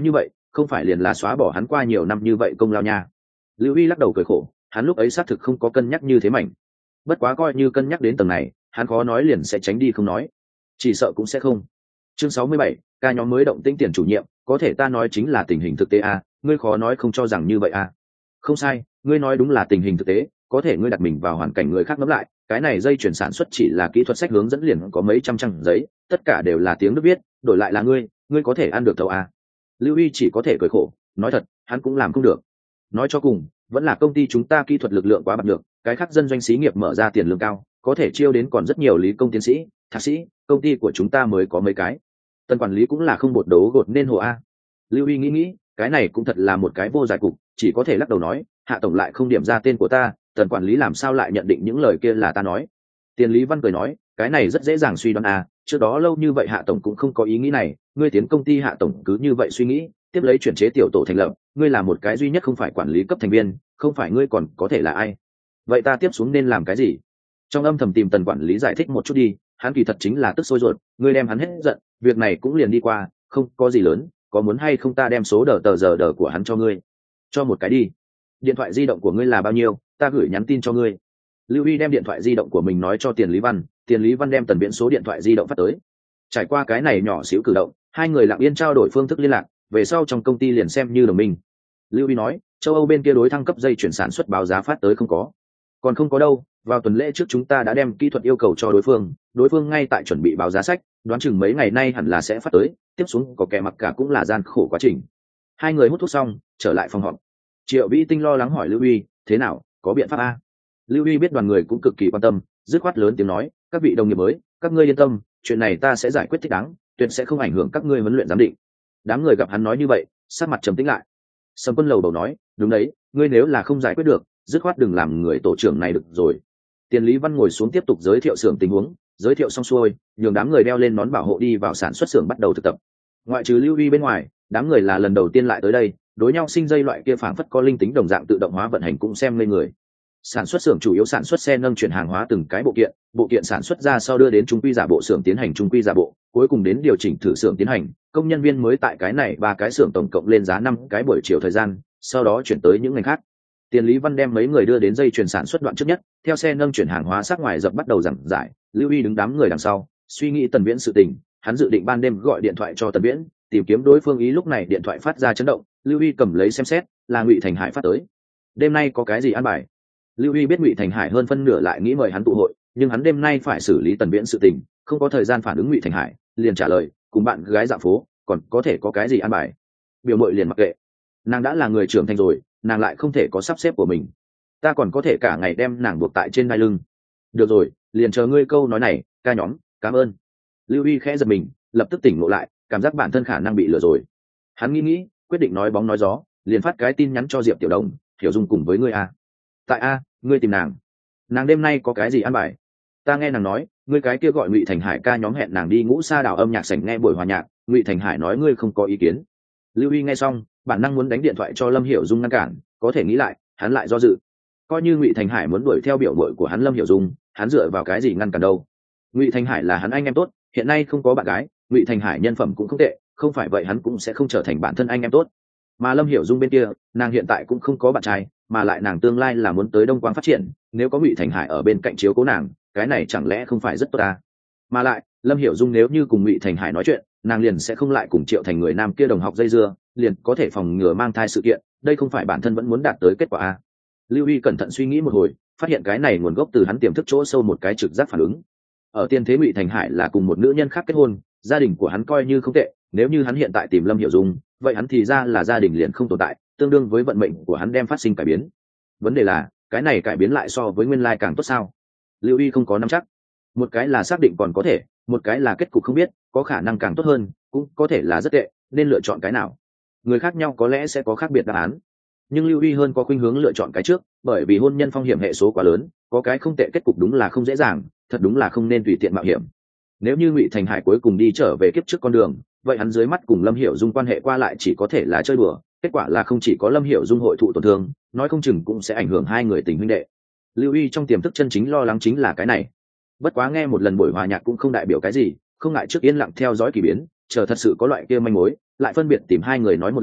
không phải liền là xóa bỏ hắn qua nhiều năm như vậy công lao nha. Lưu Huy lắc đầu cười khổ, hắn lúc ấy xác thực không có cân nhắc như thế mạnh. Bất quá coi như cân nhắc đến tầng này, hắn khó nói liền sẽ tránh đi không nói, chỉ sợ cũng sẽ không. Chương sáu mươi bảy, ca nhóm mới động tĩnh tiền chủ nhiệm, có thể ta nói chính là tình hình thực tế à, ngươi khó nói không cho rằng như vậy à. Không sai, ngươi nói đúng là tình hình thực tế, có thể ngươi đặt mình vào hoàn cảnh người khác ngẫm lại, cái này dây chuyển sản xuất chỉ là kỹ thuật sách hướng dẫn liền có mấy trăm trang giấy, tất cả đều là tiếng Đức viết, đổi lại là ngươi, ngươi có thể ăn được thấu à. Lưu Huy chỉ có thể cười khổ, nói thật, hắn cũng làm không được. Nói cho cùng, vẫn là công ty chúng ta kỹ thuật lực lượng quá bạc được, cái khác dân doanh xí nghiệp mở ra tiền lương cao, có thể chiêu đến còn rất nhiều lý công tiến sĩ, thạc sĩ, công ty của chúng ta mới có mấy cái. Tân quản lý cũng là không bột đấu gột nên hồ a. Lưu Huy nghĩ nghĩ, cái này cũng thật là một cái vô giải cục, chỉ có thể lắc đầu nói, Hạ tổng lại không điểm ra tên của ta, tần quản lý làm sao lại nhận định những lời kia là ta nói. Tiền Lý Văn cười nói, cái này rất dễ dàng suy đoán à, trước đó lâu như vậy Hạ tổng cũng không có ý nghĩ này, ngươi tiến công ty Hạ tổng cứ như vậy suy nghĩ, tiếp lấy chuyển chế tiểu tổ thành lập, ngươi là một cái duy nhất không phải quản lý cấp thành viên, không phải ngươi còn có thể là ai? Vậy ta tiếp xuống nên làm cái gì? Trong âm thầm tìm tần quản lý giải thích một chút đi, hắn kỳ thật chính là tức sôi ruột, ngươi đem hắn hết giận, việc này cũng liền đi qua, không có gì lớn, có muốn hay không ta đem số đờ tờ giờ đờ của hắn cho ngươi, cho một cái đi. Điện thoại di động của ngươi là bao nhiêu, ta gửi nhắn tin cho ngươi. Lưu Huy đem điện thoại di động của mình nói cho Tiền Lý Văn, Tiền Lý Văn đem Tần Viễn số điện thoại di động phát tới. Trải qua cái này nhỏ xíu cử động, hai người lặng yên trao đổi phương thức liên lạc, về sau trong công ty liền xem như đồng minh. Lưu Huy nói, châu Âu bên kia đối thăng cấp dây chuyển sản xuất báo giá phát tới không có, còn không có đâu. Vào tuần lễ trước chúng ta đã đem kỹ thuật yêu cầu cho đối phương, đối phương ngay tại chuẩn bị báo giá sách, đoán chừng mấy ngày nay hẳn là sẽ phát tới, tiếp xuống có kẻ mặc cả cũng là gian khổ quá trình. Hai người hút thuốc xong, trở lại phòng họp. Triệu Vĩ Tinh lo lắng hỏi Lưu Huy, thế nào, có biện pháp a? Lưu Huy biết đoàn người cũng cực kỳ quan tâm, dứt khoát lớn tiếng nói, các vị đồng nghiệp mới, các ngươi yên tâm, chuyện này ta sẽ giải quyết thích đáng, tuyệt sẽ không ảnh hưởng các ngươi huấn luyện giám định. Đám người gặp hắn nói như vậy, sắc mặt trầm tĩnh lại. Sầm Quân lầu đầu nói, đúng đấy, ngươi nếu là không giải quyết được, dứt khoát đừng làm người tổ trưởng này được rồi. Tiền Lý Văn ngồi xuống tiếp tục giới thiệu xưởng tình huống, giới thiệu xong xuôi, nhường đám người đeo lên nón bảo hộ đi vào sản xuất xưởng bắt đầu thực tập. Ngoại trừ Lưu Huy bên ngoài, đám người là lần đầu tiên lại tới đây, đối nhau sinh dây loại kia phảng phất có linh tính đồng dạng tự động hóa vận hành cũng xem lên người. Sản xuất xưởng chủ yếu sản xuất xe nâng chuyển hàng hóa từng cái bộ kiện, bộ kiện sản xuất ra sau đưa đến trung quy giả bộ xưởng tiến hành trung quy giả bộ, cuối cùng đến điều chỉnh thử xưởng tiến hành, công nhân viên mới tại cái này ba cái xưởng tổng cộng lên giá năm cái buổi chiều thời gian, sau đó chuyển tới những ngành khác. Tiền Lý Văn đem mấy người đưa đến dây chuyển sản xuất đoạn trước nhất, theo xe nâng chuyển hàng hóa sát ngoài dập bắt đầu giảng giải, Lưu Huy đứng đám người đằng sau, suy nghĩ Tần Viễn sự tình, hắn dự định ban đêm gọi điện thoại cho Tần Viễn, tìm kiếm đối phương ý. Lúc này điện thoại phát ra chấn động, Lưu Huy cầm lấy xem xét, là Ngụy Thành Hải phát tới. Đêm nay có cái gì ăn bài? Lưu Huy biết Ngụy Thành Hải hơn phân nửa lại nghĩ mời hắn tụ hội, nhưng hắn đêm nay phải xử lý Tần Viễn sự tình, không có thời gian phản ứng Ngụy Thành Hải, liền trả lời, cùng bạn gái dạo phố, còn có thể có cái gì ăn bài? Biểu mội liền mặc kệ, nàng đã là người trưởng thành rồi, nàng lại không thể có sắp xếp của mình, ta còn có thể cả ngày đem nàng buộc tại trên đai lưng. Được rồi, liền chờ ngươi câu nói này, ca nhóm, cảm ơn. Lưu Huy khẽ giật mình, lập tức tỉnh ngộ lại, cảm giác bản thân khả năng bị lừa rồi. Hắn nghĩ nghĩ, quyết định nói bóng nói gió, liền phát cái tin nhắn cho Diệp Tiểu Đồng, Hiểu Dung cùng với ngươi a. Tại a, ngươi tìm nàng. Nàng đêm nay có cái gì ăn bài? Ta nghe nàng nói, ngươi cái kia gọi Ngụy Thành Hải ca nhóm hẹn nàng đi Ngũ Sa đảo âm nhạc sảnh nghe buổi hòa nhạc, Ngụy Thành Hải nói ngươi không có ý kiến. Lưu Huy nghe xong, bản năng muốn đánh điện thoại cho Lâm Hiểu Dung ngăn cản, có thể nghĩ lại, hắn lại do dự. Coi như Ngụy Thành Hải muốn đuổi theo biểu muội của hắn Lâm Hiểu Dung, hắn dựa vào cái gì ngăn cản đâu? Ngụy Thành Hải là hắn anh em tốt, hiện nay không có bạn gái, Ngụy Thành Hải nhân phẩm cũng không tệ, không phải vậy hắn cũng sẽ không trở thành bản thân anh em tốt. Mà Lâm Hiểu Dung bên kia, nàng hiện tại cũng không có bạn trai, mà lại nàng tương lai là muốn tới Đông Quang phát triển, nếu có Ngụy Thành Hải ở bên cạnh chiếu cố nàng, cái này chẳng lẽ không phải rất tốt à? Mà lại, Lâm Hiểu Dung nếu như cùng Ngụy Thành Hải nói chuyện, nàng liền sẽ không lại cùng Triệu Thành người nam kia đồng học dây dưa, liền có thể phòng ngừa mang thai sự kiện, đây không phải bản thân vẫn muốn đạt tới kết quả à? Lưu Huy cẩn thận suy nghĩ một hồi, phát hiện cái này nguồn gốc từ hắn tiềm thức chỗ sâu một cái trực giác phản ứng. Ở tiên thế Ngụy Thành Hải là cùng một nữ nhân khác kết hôn, gia đình của hắn coi như không tệ, nếu như hắn hiện tại tìm Lâm Hiểu Dung, vậy hắn thì ra là gia đình liền không tồn tại, tương đương với vận mệnh của hắn đem phát sinh cải biến. Vấn đề là, cái này cải biến lại so với nguyên lai càng tốt sao? Lưu Huy không có nắm chắc. Một cái là xác định còn có thể, một cái là kết cục không biết, có khả năng càng tốt hơn, cũng có thể là rất tệ, nên lựa chọn cái nào? Người khác nhau có lẽ sẽ có khác biệt đáp án, nhưng Lưu Huy hơn có khuynh hướng lựa chọn cái trước, bởi vì hôn nhân phong hiểm hệ số quá lớn, có cái không tệ kết cục đúng là không dễ dàng, thật đúng là không nên tùy tiện mạo hiểm. Nếu như Ngụy Thành Hải cuối cùng đi trở về kiếp trước con đường, vậy hắn dưới mắt cùng Lâm Hiểu Dung quan hệ qua lại chỉ có thể là chơi đùa, kết quả là không chỉ có Lâm Hiểu Dung hội thụ tổn thương, nói không chừng cũng sẽ ảnh hưởng hai người tình huynh đệ. Lưu Huy trong tiềm thức chân chính lo lắng chính là cái này. Bất quá nghe một lần buổi hòa nhạc cũng không đại biểu cái gì, không ngại trước yên lặng theo dõi kỳ biến, chờ thật sự có loại kia manh mối, lại phân biệt tìm hai người nói một lần,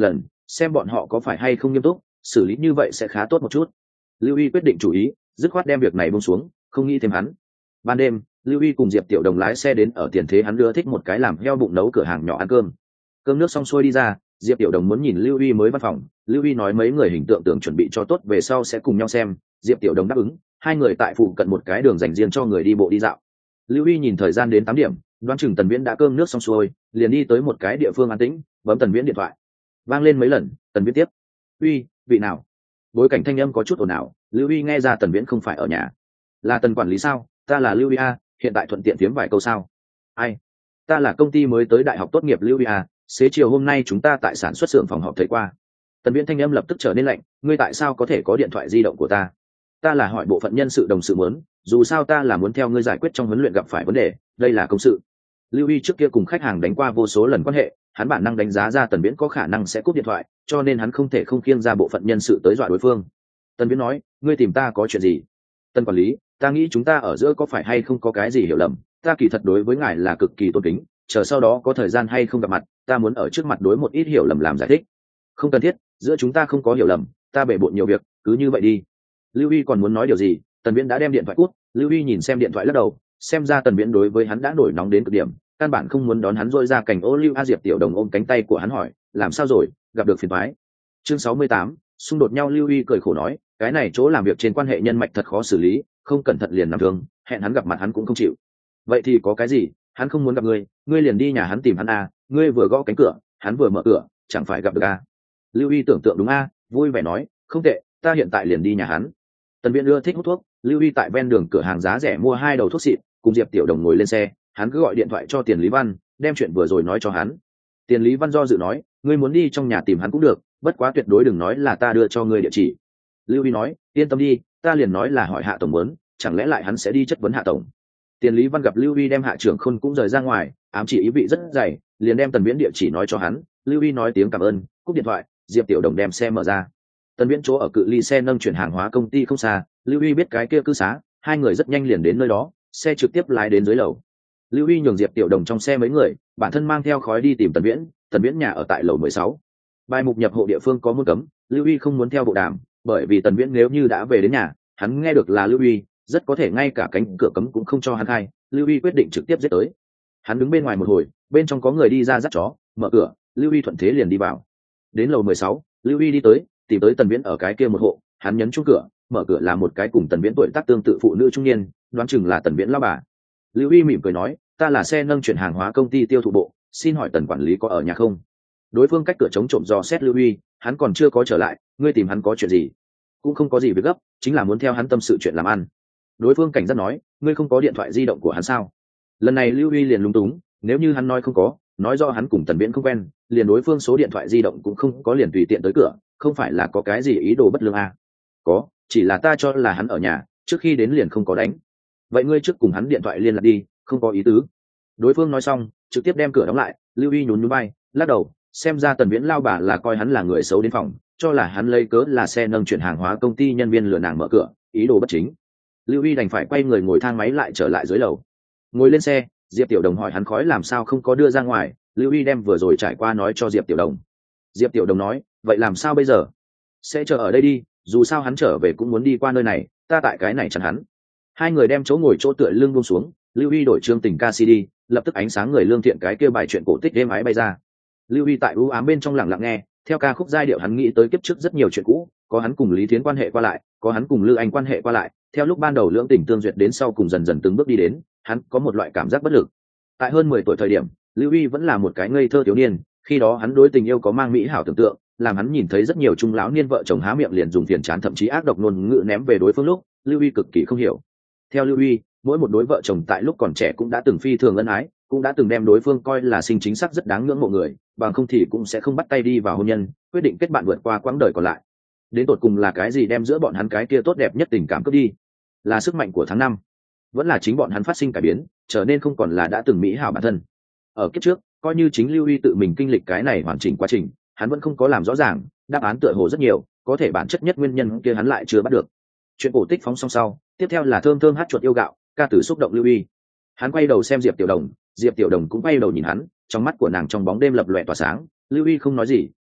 xem bọn họ có phải hay không nghiêm túc, xử lý như vậy sẽ khá tốt một chút. Lưu Huy quyết định chủ ý, dứt khoát đem việc này buông xuống, không nghĩ thêm hắn. Ban đêm, Lưu Huy cùng Diệp Tiểu Đồng lái xe đến ở tiền thế hắn đưa thích một cái làm heo bụng nấu cửa hàng nhỏ ăn cơm. Cơm nước xong xuôi đi ra, Diệp Tiểu Đồng muốn nhìn Lưu Huy mới văn phòng, Lưu Huy nói mấy người hình tượng tưởng chuẩn bị cho tốt về sau sẽ cùng nhau xem, Diệp Tiểu Đồng đáp ứng, hai người tại phụ cận một cái đường dành riêng cho người đi bộ đi dạo. Lưu Huy nhìn thời gian đến tám điểm, đoán chừng Tần Viễn đã cơm nước xong xuôi, liền đi tới một cái địa phương an tĩnh, bấm Tần Viễn điện thoại. Vang lên mấy lần, Tần Viễn tiếp. "Uy, vị nào?" Bối cảnh thanh âm có chút ồn ào, Lưu Huy nghe ra Tần Viễn không phải ở nhà. "Là Tần quản lý sao? Ta là Lưu Huy a, hiện tại thuận tiện phiếm vài câu sao?" "Ai? Ta là công ty mới tới đại học tốt nghiệp Lưu Huy a, xế chiều hôm nay chúng ta tại sản xuất xưởng phòng họp thấy qua." Tần Viễn thanh âm lập tức trở nên lạnh, "Ngươi tại sao có thể có điện thoại di động của ta?" "Ta là hỏi bộ phận nhân sự đồng sự muốn, dù sao ta là muốn theo ngươi giải quyết trong huấn luyện gặp phải vấn đề, đây là công sự." Lưu Huy trước kia cùng khách hàng đánh qua vô số lần quan hệ, hắn bản năng đánh giá ra Tần Viễn có khả năng sẽ cúp điện thoại, cho nên hắn không thể không khiêng ra bộ phận nhân sự tới dọa đối phương. Tần Viễn nói, "Ngươi tìm ta có chuyện gì?" "Tần quản lý, ta nghĩ chúng ta ở giữa có phải hay không có cái gì hiểu lầm, ta kỳ thật đối với ngài là cực kỳ tôn kính, chờ sau đó có thời gian hay không gặp mặt, ta muốn ở trước mặt đối một ít hiểu lầm làm giải thích." "Không cần thiết, giữa chúng ta không có hiểu lầm, ta bể bộn nhiều việc, cứ như vậy đi." Lưu Huy còn muốn nói điều gì, Tần Viễn đã đem điện thoại cút. Lưu Huy nhìn xem điện thoại lắc đầu, xem ra Tần Viễn đối với hắn đã nổi nóng đến cực điểm, căn bản không muốn đón hắn rôi ra cảnh ô Lưu A. Diệp Tiểu Đồng ôm cánh tay của hắn hỏi, "Làm sao rồi, gặp được phiền toái?" Chương sáu mươi tám, xung đột nhau. Lưu Huy cười khổ nói, "Cái này chỗ làm việc trên quan hệ nhân mạch thật khó xử lý, không cẩn thận liền nằm thương, hẹn hắn gặp mặt hắn cũng không chịu." "Vậy thì có cái gì, hắn không muốn gặp ngươi, ngươi liền đi nhà hắn tìm hắn a, ngươi vừa gõ cánh cửa, hắn vừa mở cửa, chẳng phải gặp được a." Lưu Huy tưởng tượng đúng a, vui vẻ nói, "Không tệ, ta hiện tại liền đi nhà hắn." Tần Viễn ưa thích hút thuốc, Lưu Huy tại ven đường cửa hàng giá rẻ mua hai đầu thuốc xịn, cùng Diệp Tiểu Đồng ngồi lên xe, hắn cứ gọi điện thoại cho Tiền Lý Văn, đem chuyện vừa rồi nói cho hắn. Tiền Lý Văn do dự nói, "Ngươi muốn đi trong nhà tìm hắn cũng được, bất quá tuyệt đối đừng nói là ta đưa cho ngươi địa chỉ." Lưu Huy nói, "Yên tâm đi, ta liền nói là hỏi Hạ tổng muốn, chẳng lẽ lại hắn sẽ đi chất vấn Hạ tổng." Tiền Lý Văn gặp Lưu Huy đem Hạ trưởng Khôn cũng rời ra ngoài, ám chỉ ý vị rất dày, liền đem Tần Viễn địa chỉ nói cho hắn. Lưu Huy nói tiếng cảm ơn, cúp điện thoại, Diệp Tiểu Đồng đem xe mở ra. Tần Viễn chỗ ở cự ly xe nâng chuyển hàng hóa công ty không xa, Lưu Huy biết cái kia cư xá, hai người rất nhanh liền đến nơi đó, xe trực tiếp lái đến dưới lầu. Lưu Huy nhường Diệp Tiểu Đồng trong xe mấy người, bản thân mang theo khói đi tìm Tần Viễn. Tần Viễn nhà ở tại lầu mười sáu. Bài mục nhập hộ địa phương có môn cấm, Lưu Huy không muốn theo bộ đàm, bởi vì Tần Viễn nếu như đã về đến nhà, hắn nghe được là Lưu Huy, rất có thể ngay cả cánh cửa cấm cũng không cho hắn khai. Lưu Huy quyết định trực tiếp giết tới. Hắn đứng bên ngoài một hồi, bên trong có người đi ra dắt chó, mở cửa, Lưu Huy thuận thế liền đi vào. Đến lầu mười sáu, Lưu Huy đi tới, tìm tới Tần Viễn ở cái kia một hộ, hắn nhấn chuông cửa, mở cửa là một cái cùng Tần Viễn tuổi tác tương tự phụ nữ trung niên, đoán chừng là Tần Viễn lão bà. Lưu Huy mỉm cười nói, "Ta là xe nâng chuyển hàng hóa công ty tiêu thụ bộ, xin hỏi Tần quản lý có ở nhà không?" Đối phương cách cửa chống trộm dò xét Lưu Huy, hắn còn chưa có trở lại, "Ngươi tìm hắn có chuyện gì?" "Cũng không có gì việc gấp, chính là muốn theo hắn tâm sự chuyện làm ăn." Đối phương cảnh giác nói, "Ngươi không có điện thoại di động của hắn sao?" Lần này Lưu Huy liền lúng túng, nếu như hắn nói không có, nói do hắn cùng Tần Viễn không quen, liền đối phương số điện thoại di động cũng không có, liền tùy tiện tới cửa, không phải là có cái gì ý đồ bất lương à? "Có, chỉ là ta cho là hắn ở nhà, trước khi đến liền không có đánh." "Vậy ngươi trước cùng hắn điện thoại liên lạc đi, không có ý tứ." Đối phương nói xong, trực tiếp đem cửa đóng lại. Lưu Huy nhún nhún vai, lắc đầu, xem ra Tần Viễn lao bà là coi hắn là người xấu đến phòng, cho là hắn lấy cớ là xe nâng chuyển hàng hóa công ty nhân viên lừa nàng mở cửa, ý đồ bất chính. Lưu Huy đành phải quay người ngồi thang máy lại trở lại dưới lầu. Ngồi lên xe, Diệp Tiểu Đồng hỏi hắn khói làm sao không có đưa ra ngoài, Lưu Huy đem vừa rồi trải qua nói cho Diệp Tiểu Đồng. Diệp Tiểu Đồng nói, "Vậy làm sao bây giờ?" "Sẽ chờ ở đây đi, dù sao hắn trở về cũng muốn đi qua nơi này, ta tại cái này chặn hắn." Hai người đem chỗ ngồi chỗ tựa lưng buông xuống, Lưu Huy đổi chương tình ca xê đê, lập tức ánh sáng người lương thiện cái kia bài chuyện cổ tích êm ái bay ra. Lưu Huy tại u ám bên trong lặng lặng nghe, theo ca khúc giai điệu hắn nghĩ tới kiếp trước rất nhiều chuyện cũ, có hắn cùng Lý Thiến quan hệ qua lại, có hắn cùng Lư Anh quan hệ qua lại, theo lúc ban đầu lưỡng tình tương duyệt đến sau cùng dần dần từng bước đi đến, hắn có một loại cảm giác bất lực. Tại hơn mười tuổi thời điểm, Lưu Huy vẫn là một cái ngây thơ thiếu niên, khi đó hắn đối tình yêu có mang mỹ hảo tưởng tượng, làm hắn nhìn thấy rất nhiều trung lão niên vợ chồng há miệng liền dùng phiền chán thậm chí ác độc ngôn ngữ ném về đối phương lúc, Lưu Huy cực kỳ không hiểu. Theo Lưu Huy, mỗi một đối vợ chồng tại lúc còn trẻ cũng đã từng phi thường ân ái, cũng đã từng đem đối phương coi là sinh chính xác rất đáng ngưỡng mộ người, bằng không thì cũng sẽ không bắt tay đi vào hôn nhân, quyết định kết bạn vượt qua quãng đời còn lại. Đến tột cùng là cái gì đem giữa bọn hắn cái kia tốt đẹp nhất tình cảm cướp đi? Là sức mạnh của tháng năm, vẫn là chính bọn hắn phát sinh cải biến, trở nên không còn là đã từng mỹ hảo bản thân. Ở kiếp trước, coi như chính Lưu Huy tự mình kinh lịch cái này hoàn chỉnh quá trình, hắn vẫn không có làm rõ ràng, đáp án tựa hồ rất nhiều, có thể bản chất nhất nguyên nhân kia hắn lại chưa bắt được. Chuyện cổ tích phóng xong sau, tiếp theo là thơm thơm hát chuột yêu gạo, ca từ xúc động Lưu Huy. Hắn quay đầu xem Diệp Tiểu Đồng, Diệp Tiểu Đồng cũng quay đầu nhìn hắn, trong mắt của nàng trong bóng đêm lập lòe tỏa sáng. Lưu Huy không nói gì,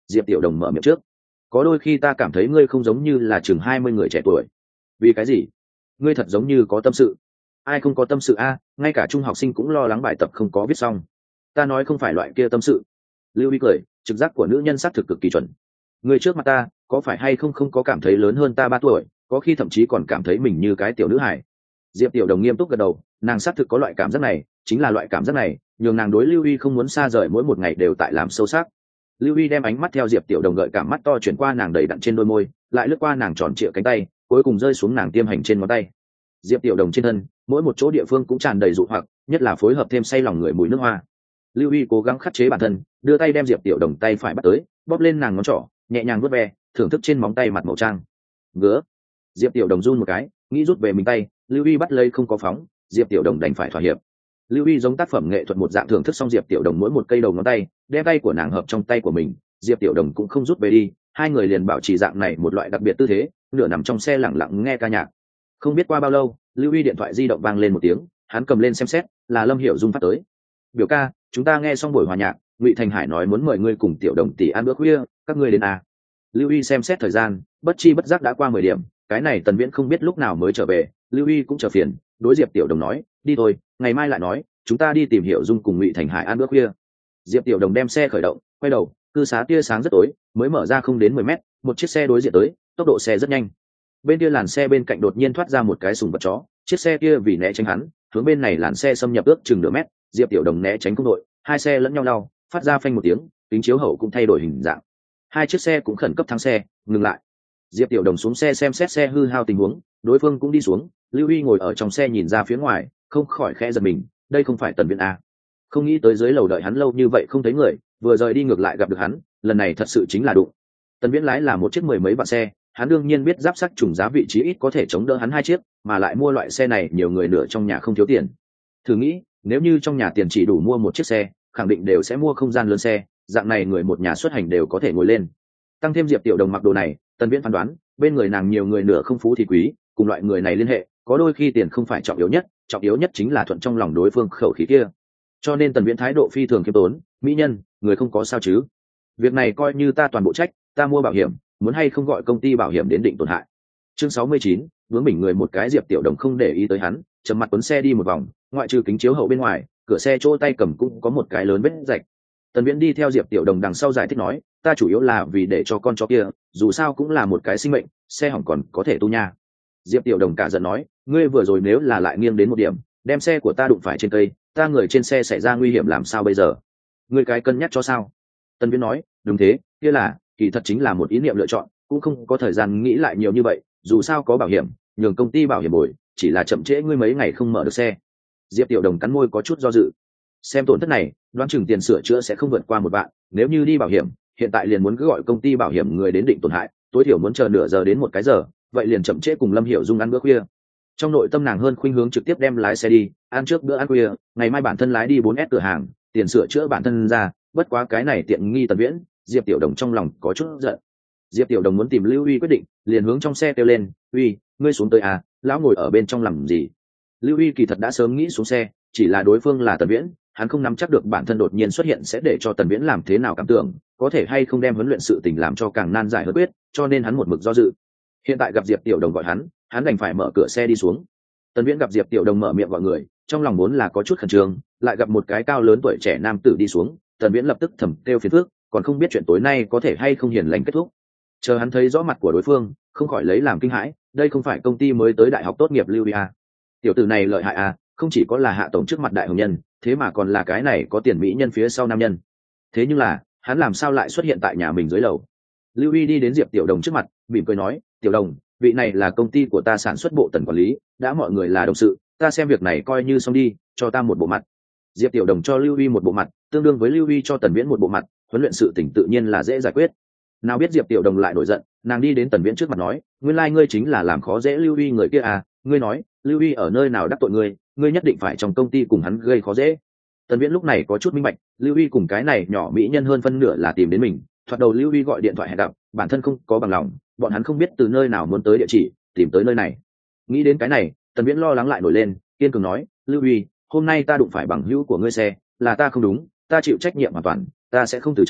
Diệp Tiểu Đồng mở miệng trước. Có đôi khi ta cảm thấy ngươi không giống như là chừng hai mươi người trẻ tuổi. Vì cái gì? Ngươi thật giống như có tâm sự. Ai không có tâm sự a? Ngay cả trung học sinh cũng lo lắng bài tập không có viết xong. Ta nói không phải loại kia tâm sự. Lưu Vi cười, trực giác của nữ nhân xác thực cực kỳ chuẩn. Ngươi trước mặt ta, có phải hay không không có cảm thấy lớn hơn ta ba tuổi, có khi thậm chí còn cảm thấy mình như cái tiểu nữ hài. Diệp Tiểu Đồng nghiêm túc gật đầu, nàng xác thực có loại cảm giác này, chính là loại cảm giác này nhường nàng đối Lưu Vi không muốn xa rời, mỗi một ngày đều tại làm sâu sắc. Lưu Vi đem ánh mắt theo Diệp Tiểu Đồng gợi cảm mắt to chuyển qua nàng đầy đặn trên đôi môi, lại lướt qua nàng tròn trịa cánh tay, cuối cùng rơi xuống nàng tiêm hành trên ngón tay. Diệp Tiểu Đồng trên thân, mỗi một chỗ địa phương cũng tràn đầy dụ hoặc, nhất là phối hợp thêm say lòng người mùi nước hoa. Lưu Vi cố gắng khắc chế bản thân, đưa tay đem Diệp Tiểu Đồng tay phải bắt tới, bóp lên nàng ngón trỏ, nhẹ nhàng vuốt ve, thưởng thức trên móng tay mặt màu trang. Ngứa. Diệp Tiểu Đồng run một cái, nghĩ rút về mình tay, Lưu Vi bắt lấy không có phóng, Diệp Tiểu Đồng đành phải thỏa hiệp. Lưu Vi giống tác phẩm nghệ thuật một dạng thưởng thức xong Diệp Tiểu Đồng mỗi một cây đầu ngón tay, đem tay của nàng hợp trong tay của mình, Diệp Tiểu Đồng cũng không rút về đi, hai người liền bảo trì dạng này một loại đặc biệt tư thế, nửa nằm trong xe lặng lặng nghe ca nhạc. Không biết qua bao lâu, Lưu Vi điện thoại di động vang lên một tiếng, hắn cầm lên xem xét, là Lâm Hiểu Dung phát tới. Biểu ca, chúng ta nghe xong buổi hòa nhạc, Ngụy Thành Hải nói muốn mời ngươi cùng Tiểu Đồng tỷ ăn bữa khuya, các ngươi đến à? Lưu Vi xem xét thời gian, bất chi bất giác đã qua mười điểm, cái này Tần Viễn không biết lúc nào mới trở về, Lưu Vi cũng chờ phiền, đối Diệp Tiểu Đồng nói, đi thôi, ngày mai lại nói, chúng ta đi tìm Hiểu Dung cùng Ngụy Thành Hải ăn bữa khuya. Diệp Tiểu Đồng đem xe khởi động, quay đầu, cư xá tia sáng rất tối, mới mở ra không đến mười mét, một chiếc xe đối diện tới, tốc độ xe rất nhanh. Bên kia làn xe bên cạnh đột nhiên thoát ra một cái sùng vật chó, chiếc xe kia vì né tránh hắn, hướng bên này làn xe xâm nhập ước chừng nửa mét, Diệp Tiểu Đồng né tránh không đội, hai xe lẫn nhau đau, phát ra phanh một tiếng, kính chiếu hậu cũng thay đổi hình dạng. Hai chiếc xe cũng khẩn cấp thắng xe, ngừng lại. Diệp Tiểu Đồng xuống xe xem xét xe hư hao tình huống, đối phương cũng đi xuống, Lưu Huy ngồi ở trong xe nhìn ra phía ngoài, không khỏi khẽ giật mình, đây không phải Tần Viễn à? Không nghĩ tới dưới lầu đợi hắn lâu như vậy không thấy người, vừa rời đi ngược lại gặp được hắn, lần này thật sự chính là đụng. Tần Viễn lái là một chiếc mười mấy vạn xe, hắn đương nhiên biết giáp sắt trùng giá vị trí ít có thể chống đỡ hắn hai chiếc, mà lại mua loại xe này nhiều người nửa trong nhà không thiếu tiền. Thử nghĩ, nếu như trong nhà tiền chỉ đủ mua một chiếc xe, khẳng định đều sẽ mua không gian lớn xe, dạng này người một nhà xuất hành đều có thể ngồi lên. Tăng thêm Diệp Tiểu Đồng mặc đồ này, Tần Viễn phán đoán, bên người nàng nhiều người nửa không phú thì quý, cùng loại người này liên hệ, có đôi khi tiền không phải trọng yếu nhất, trọng yếu nhất chính là thuận trong lòng đối phương khẩu khí kia. Cho nên Tần Viễn thái độ phi thường khiêm tốn, mỹ nhân, người không có sao chứ? Việc này coi như ta toàn bộ trách, ta mua bảo hiểm, muốn hay không gọi công ty bảo hiểm đến định tổn hại. Chương sáu mươi chín, vướng mình người một cái. Diệp Tiểu Đồng không để ý tới hắn, chầm mặt cuốn xe đi một vòng, ngoại trừ kính chiếu hậu bên ngoài, cửa xe chỗ tay cầm cũng có một cái lớn vết rạch. Tần Viễn đi theo Diệp Tiểu Đồng đằng sau giải thích nói, ta chủ yếu là vì để cho con chó kia, dù sao cũng là một cái sinh mệnh, xe hỏng còn có thể tu nha. Diệp Tiểu Đồng cả giận nói, ngươi vừa rồi nếu là lại nghiêng đến một điểm, đem xe của ta đụng phải trên cây, ta người trên xe xảy ra nguy hiểm làm sao bây giờ? Ngươi cái cân nhắc cho sao? Tần Viễn nói, đúng thế, kia là, kỳ thật chính là một ý niệm lựa chọn, cũng không có thời gian nghĩ lại nhiều như vậy, dù sao có bảo hiểm, nhường công ty bảo hiểm bồi, chỉ là chậm trễ ngươi mấy ngày không mở được xe. Diệp Tiểu Đồng cắn môi có chút do dự. Xem tổn thất này, đoán chừng tiền sửa chữa sẽ không vượt qua một vạn, nếu như đi bảo hiểm, hiện tại liền muốn cứ gọi công ty bảo hiểm người đến định tổn hại, tối thiểu muốn chờ nửa giờ đến một cái giờ, vậy liền chậm trễ cùng Lâm Hiểu Dung ăn bữa khuya. Trong nội tâm nàng hơn khuynh hướng trực tiếp đem lái xe đi, ăn trước bữa ăn khuya, ngày mai bản thân lái đi bốn S cửa hàng, tiền sửa chữa bản thân ra, bất quá cái này tiện nghi Tần Viễn, Diệp Tiểu Đồng trong lòng có chút giận. Diệp Tiểu Đồng muốn tìm Lưu Huy quyết định, liền hướng trong xe kêu lên, "Uy, ngươi xuống tới à, lão ngồi ở bên trong làm gì?" Lưu Huy kỳ thật đã sớm nghĩ xuống xe, chỉ là đối phương là Tần Viễn, hắn không nắm chắc được bản thân đột nhiên xuất hiện sẽ để cho Tần Viễn làm thế nào cảm tưởng, có thể hay không đem huấn luyện sự tình làm cho càng nan giải hơn quyết, cho nên hắn một mực do dự. Hiện tại gặp Diệp Tiểu Đồng gọi hắn, hắn đành phải mở cửa xe đi xuống. Tần Viễn gặp Diệp Tiểu Đồng mở miệng gọi người, trong lòng vốn là có chút khẩn trương, lại gặp một cái cao lớn tuổi trẻ nam tử đi xuống, Tần Viễn lập tức thầm kêu phiền phức, còn không biết chuyện tối nay có thể hay không hiền lành kết thúc. Chờ hắn thấy rõ mặt của đối phương, không khỏi lấy làm kinh hãi, đây không phải công ty mới tới đại học tốt nghiệp Lưu Huy à? Tiểu tử này lợi hại à, không chỉ có là hạ tổng trước mặt đại hồng nhân, thế mà còn là cái này có tiền mỹ nhân phía sau nam nhân. Thế nhưng là, hắn làm sao lại xuất hiện tại nhà mình dưới lầu? Lưu Huy đi đến Diệp Tiểu Đồng trước mặt, mỉm cười nói, "Tiểu Đồng, vị này là công ty của ta sản xuất bộ Tần quản lý, đã mọi người là đồng sự, ta xem việc này coi như xong đi, cho ta một bộ mặt." Diệp Tiểu Đồng cho Lưu Huy một bộ mặt, tương đương với Lưu Huy cho Tần Viễn một bộ mặt, huấn luyện sự tình tự nhiên là dễ giải quyết. Nào biết Diệp Tiểu Đồng lại nổi giận, nàng đi đến Tần Viễn trước mặt nói, "Nguyên lai like ngươi chính là làm khó dễ Lưu Huy người kia à, ngươi nói, Lưu Huy ở nơi nào đắc tội ngươi, ngươi nhất định phải trong công ty cùng hắn gây khó dễ." Tần Viễn lúc này có chút minh bạch, Lưu Huy cùng cái này nhỏ mỹ nhân hơn phân nửa là tìm đến mình, thoạt đầu Lưu Huy gọi điện thoại hẹn gặp, bản thân không có bằng lòng, bọn hắn không biết từ nơi nào muốn tới địa chỉ, tìm tới nơi này. Nghĩ đến cái này, Tần Viễn lo lắng lại nổi lên, kiên cường nói, "Lưu Huy, hôm nay ta đụng phải bằng hữu của ngươi xe, là ta không đúng, ta chịu trách nhiệm hoàn toàn, ta sẽ không từ chối,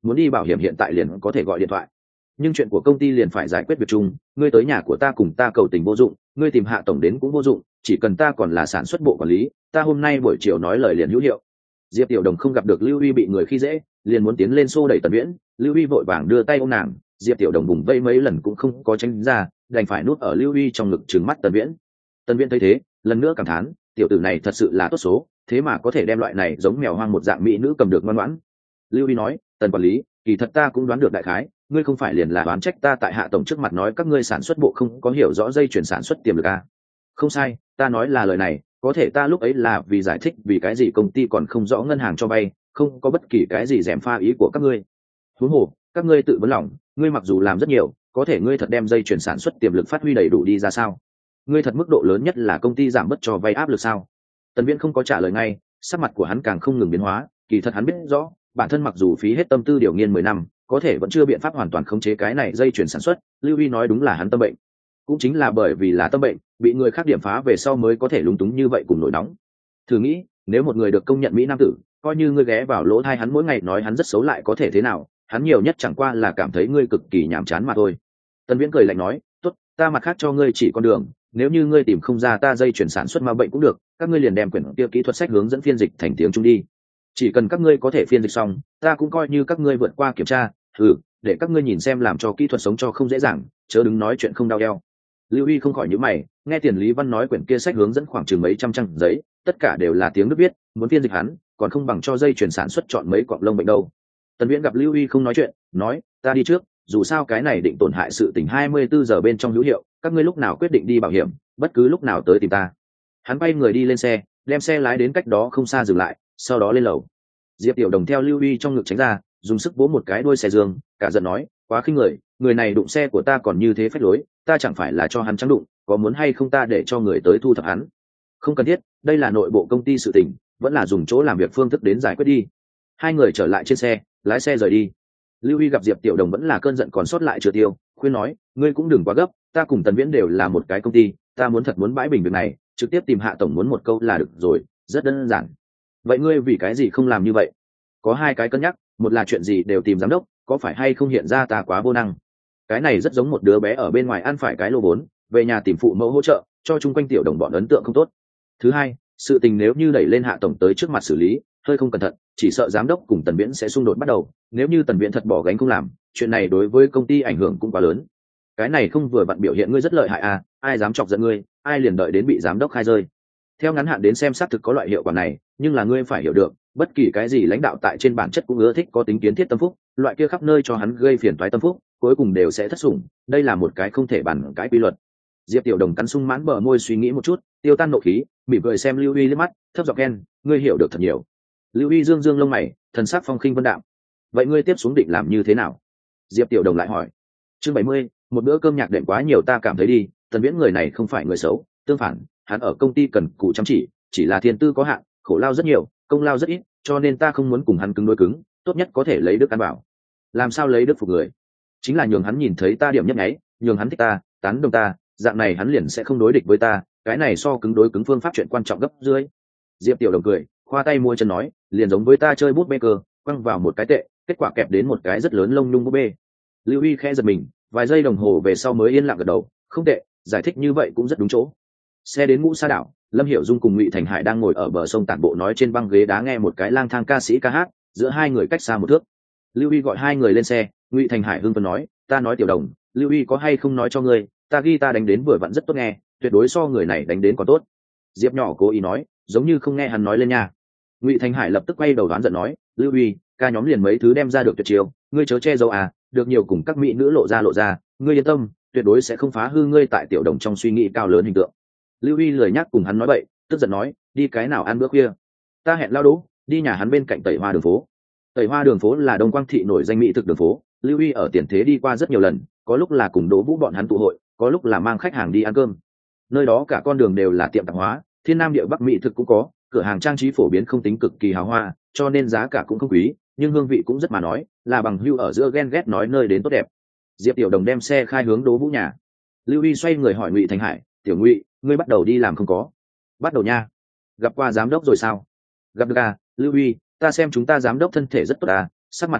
muốn đi bảo hiểm hiện tại liền có thể gọi điện thoại, nhưng chuyện của công ty liền phải giải quyết việc chung. Ngươi tới nhà của ta cùng ta cầu tình vô dụng, ngươi tìm Hạ tổng đến cũng vô dụng, chỉ cần ta còn là sản xuất bộ quản lý, ta hôm nay buổi chiều nói lời liền hữu hiệu. Diệp Tiểu Đồng không gặp được Lưu Huy bị người khi dễ, liền muốn tiến lên xô đẩy Tần Viễn. Lưu Huy vội vàng đưa tay ôm nàng, Diệp Tiểu Đồng vùng vây mấy lần cũng không có tránh ra, đành phải nuốt ở Lưu Huy trong ngực trừng mắt Tần Viễn. Tần Viễn thấy thế, lần nữa cảm thán, tiểu tử này thật sự là tốt số, thế mà có thể đem loại này giống mèo hoang một dạng mỹ nữ cầm được ngoan ngoãn. Lưu Huy nói, Tần quản lý, kỳ thật ta cũng đoán được đại khái, ngươi không phải liền là đoán trách ta tại Hạ tổng trước mặt nói các ngươi sản xuất bộ không có hiểu rõ dây chuyển sản xuất tiềm lực à? Không sai, ta nói là lời này, có thể ta lúc ấy là vì giải thích vì cái gì công ty còn không rõ ngân hàng cho vay, không có bất kỳ cái gì gièm pha ý của các ngươi. Huống hồ, các ngươi tự vấn lòng, ngươi mặc dù làm rất nhiều, có thể ngươi thật đem dây chuyển sản xuất tiềm lực phát huy đầy đủ đi ra sao? Ngươi thật mức độ lớn nhất là công ty giảm bớt cho vay áp lực sao? Tần Viễn không có trả lời ngay, sắc mặt của hắn càng không ngừng biến hóa, kỳ thật hắn biết rõ, bản thân mặc dù phí hết tâm tư điều nghiên mười năm, có thể vẫn chưa biện pháp hoàn toàn khống chế cái này dây chuyển sản xuất. Lưu Huy nói đúng là hắn tâm bệnh, cũng chính là bởi vì là tâm bệnh, bị người khác điểm phá về sau mới có thể lúng túng như vậy cùng nổi nóng. Thử nghĩ, nếu một người được công nhận mỹ nam tử, coi như ngươi ghé vào lỗ tai hắn mỗi ngày nói hắn rất xấu lại có thể thế nào, hắn nhiều nhất chẳng qua là cảm thấy ngươi cực kỳ nhàm chán mà thôi. Tần Viễn cười lạnh nói, tốt, ta mặt khác cho ngươi chỉ con đường, nếu như ngươi tìm không ra ta dây chuyển sản xuất ma bệnh cũng được, các ngươi liền đem quyển kia kỹ thuật sách hướng dẫn phiên dịch thành tiếng Trung đi. Chỉ cần các ngươi có thể phiên dịch xong, ta cũng coi như các ngươi vượt qua kiểm tra, thử, để các ngươi nhìn xem làm cho kỹ thuật sống cho không dễ dàng, chớ đứng nói chuyện không đau eo. Lưu Huy không khỏi nhíu mày, nghe Tiền Lý Văn nói quyển kia sách hướng dẫn khoảng chừng mấy trăm trang giấy, tất cả đều là tiếng nước viết, muốn phiên dịch hắn, còn không bằng cho dây chuyển sản xuất chọn mấy cọng lông bệnh đâu. Tần Viễn gặp Lưu Huy không nói chuyện, nói, ta đi trước, dù sao cái này định tổn hại sự tình hai mươi bốn giờ bên trong hữu hiệu, các ngươi lúc nào quyết định đi bảo hiểm, bất cứ lúc nào tới tìm ta. Hắn bay người đi lên xe, đem xe lái đến cách đó không xa dừng lại, sau đó lên lầu. Diệp Tiểu Đồng theo Lưu Huy trong ngực tránh ra, dùng sức vỗ một cái đuôi xe giường, cả giận nói, quá khinh người, người này đụng xe của ta còn như thế phách lối, ta chẳng phải là cho hắn trắng đụng, có muốn hay không ta để cho người tới thu thập hắn? Không cần thiết, đây là nội bộ công ty sự tình, vẫn là dùng chỗ làm việc phương thức đến giải quyết đi. Hai người trở lại trên xe, lái xe rời đi. Lưu Huy gặp Diệp Tiểu Đồng vẫn là cơn giận còn sót lại chưa tiêu, khuyên nói, ngươi cũng đừng quá gấp, ta cùng Tần Viễn đều là một cái công ty, ta muốn thật muốn bãi bình việc này, trực tiếp tìm Hạ tổng muốn một câu là được rồi, rất đơn giản. Vậy ngươi vì cái gì không làm như vậy? Có hai cái cân nhắc, một là chuyện gì đều tìm giám đốc, có phải hay không hiện ra ta quá vô năng? Cái này rất giống một đứa bé ở bên ngoài ăn phải cái lô vốn, về nhà tìm phụ mẫu hỗ trợ, cho chung quanh Tiểu Đồng bọn ấn tượng không tốt. Thứ hai, sự tình nếu như đẩy lên Hạ tổng tới trước mặt xử lý, hơi không cẩn thận, chỉ sợ giám đốc cùng Tần Viễn sẽ xung đột bắt đầu, nếu như Tần Viễn thật bỏ gánh không làm, chuyện này đối với công ty ảnh hưởng cũng quá lớn. Cái này không vừa vặn biểu hiện ngươi rất lợi hại à, ai dám chọc giận ngươi, ai liền đợi đến bị giám đốc khai rơi. Theo ngắn hạn đến xem xác thực có loại hiệu quả này, nhưng là ngươi phải hiểu được, bất kỳ cái gì lãnh đạo tại trên bản chất cũng ưa thích có tính kiến thiết tâm phúc, loại kia khắp nơi cho hắn gây phiền toái tâm phúc, cuối cùng đều sẽ thất sủng, đây là một cái không thể bàn cãi quy luật. Diệp Tiểu Đồng cắn sung mãn bờ môi suy nghĩ một chút, tiêu tan nộ khí, mỉm cười xem Lưu Huy liếc mắt, thấp giọng khen, ngươi hiểu được thật nhiều. Lưu Huy dương dương lông mày, thần sắc phong khinh vân đạm. Vậy ngươi tiếp xuống định làm như thế nào? Diệp Tiểu Đồng lại hỏi. Chương bảy mươi, một bữa cơm nhạc đệm quá nhiều ta cảm thấy đi, Tần Viễn người này không phải người xấu, tương phản, hắn ở công ty cần cù chăm chỉ, chỉ là thiên tư có hạn, khổ lao rất nhiều, công lao rất ít, cho nên ta không muốn cùng hắn cứng đối cứng, tốt nhất có thể lấy đức ăn bảo. Làm sao lấy đức phục người? Chính là nhường hắn nhìn thấy ta điểm nhấp nháy, nhường hắn thích ta, tán đồng ta, dạng này hắn liền sẽ không đối địch với ta, cái này so cứng đối cứng phương pháp chuyện quan trọng gấp dưới. Diệp Tiểu Đồng cười, khoa tay mua chân nói, liền giống với ta chơi bút bê cờ, quăng vào một cái tệ, kết quả kẹp đến một cái rất lớn lông nhung bút bê. Lưu Huy khẽ giật mình, vài giây đồng hồ về sau mới yên lặng gật đầu, không tệ, giải thích như vậy cũng rất đúng chỗ. Xe đến Ngũ Sa đảo, Lâm Hiểu Dung cùng Ngụy Thành Hải đang ngồi ở bờ sông tản bộ nói trên băng ghế đá nghe một cái lang thang ca sĩ ca hát, giữa hai người cách xa một thước. Lưu Huy gọi hai người lên xe, Ngụy Thành Hải hưng phấn nói, ta nói Tiểu Đồng, Lưu Huy có hay không nói cho ngươi, ta ghi ta đánh đến vừa vặn rất tốt nghe, tuyệt đối so người này đánh đến còn tốt. Diệp nhỏ cố ý nói, giống như không nghe hắn nói lên nha. Ngụy Thành Hải lập tức quay đầu đoán giận nói, Lưu Huy, ca nhóm liền mấy thứ đem ra được tuyệt chiêu, ngươi chớ che giấu à, được nhiều cùng các mỹ nữ lộ ra lộ ra, ngươi yên tâm, tuyệt đối sẽ không phá hư ngươi tại Tiểu Đồng trong suy nghĩ cao lớn hình tượng. Lưu Huy lười nhắc cùng hắn nói bậy, tức giận nói, đi cái nào ăn bữa khuya? Ta hẹn Lao Đỗ, đi nhà hắn bên cạnh Tẩy Hoa đường phố. Tẩy Hoa đường phố là Đông Quang thị nổi danh mỹ thực đường phố, Lưu Huy ở tiền thế đi qua rất nhiều lần, có lúc là cùng Đỗ Vũ bọn hắn tụ hội, có lúc là mang khách hàng đi ăn cơm. Nơi đó cả con đường đều là tiệm tạp hóa, thiên nam địa bắc mỹ thực cũng có, cửa hàng trang trí phổ biến không tính cực kỳ hào hoa, cho nên giá cả cũng không quý, nhưng hương vị cũng rất mà nói, là bằng hưu ở giữa ghen ghét nói nơi đến tốt đẹp. Diệp Tiểu Đồng đem xe khai hướng Đỗ Vũ nhà. Lưu Huy xoay người hỏi Ngụy Thành Hải, Tiểu Ngụy, ngươi bắt đầu đi làm không có? Bắt đầu nha. Gặp qua giám đốc rồi sao? Gặp được à, Lưu Huy, ta xem chúng ta giám đốc thân thể rất tốt à, sắc mặt hồng nhuận,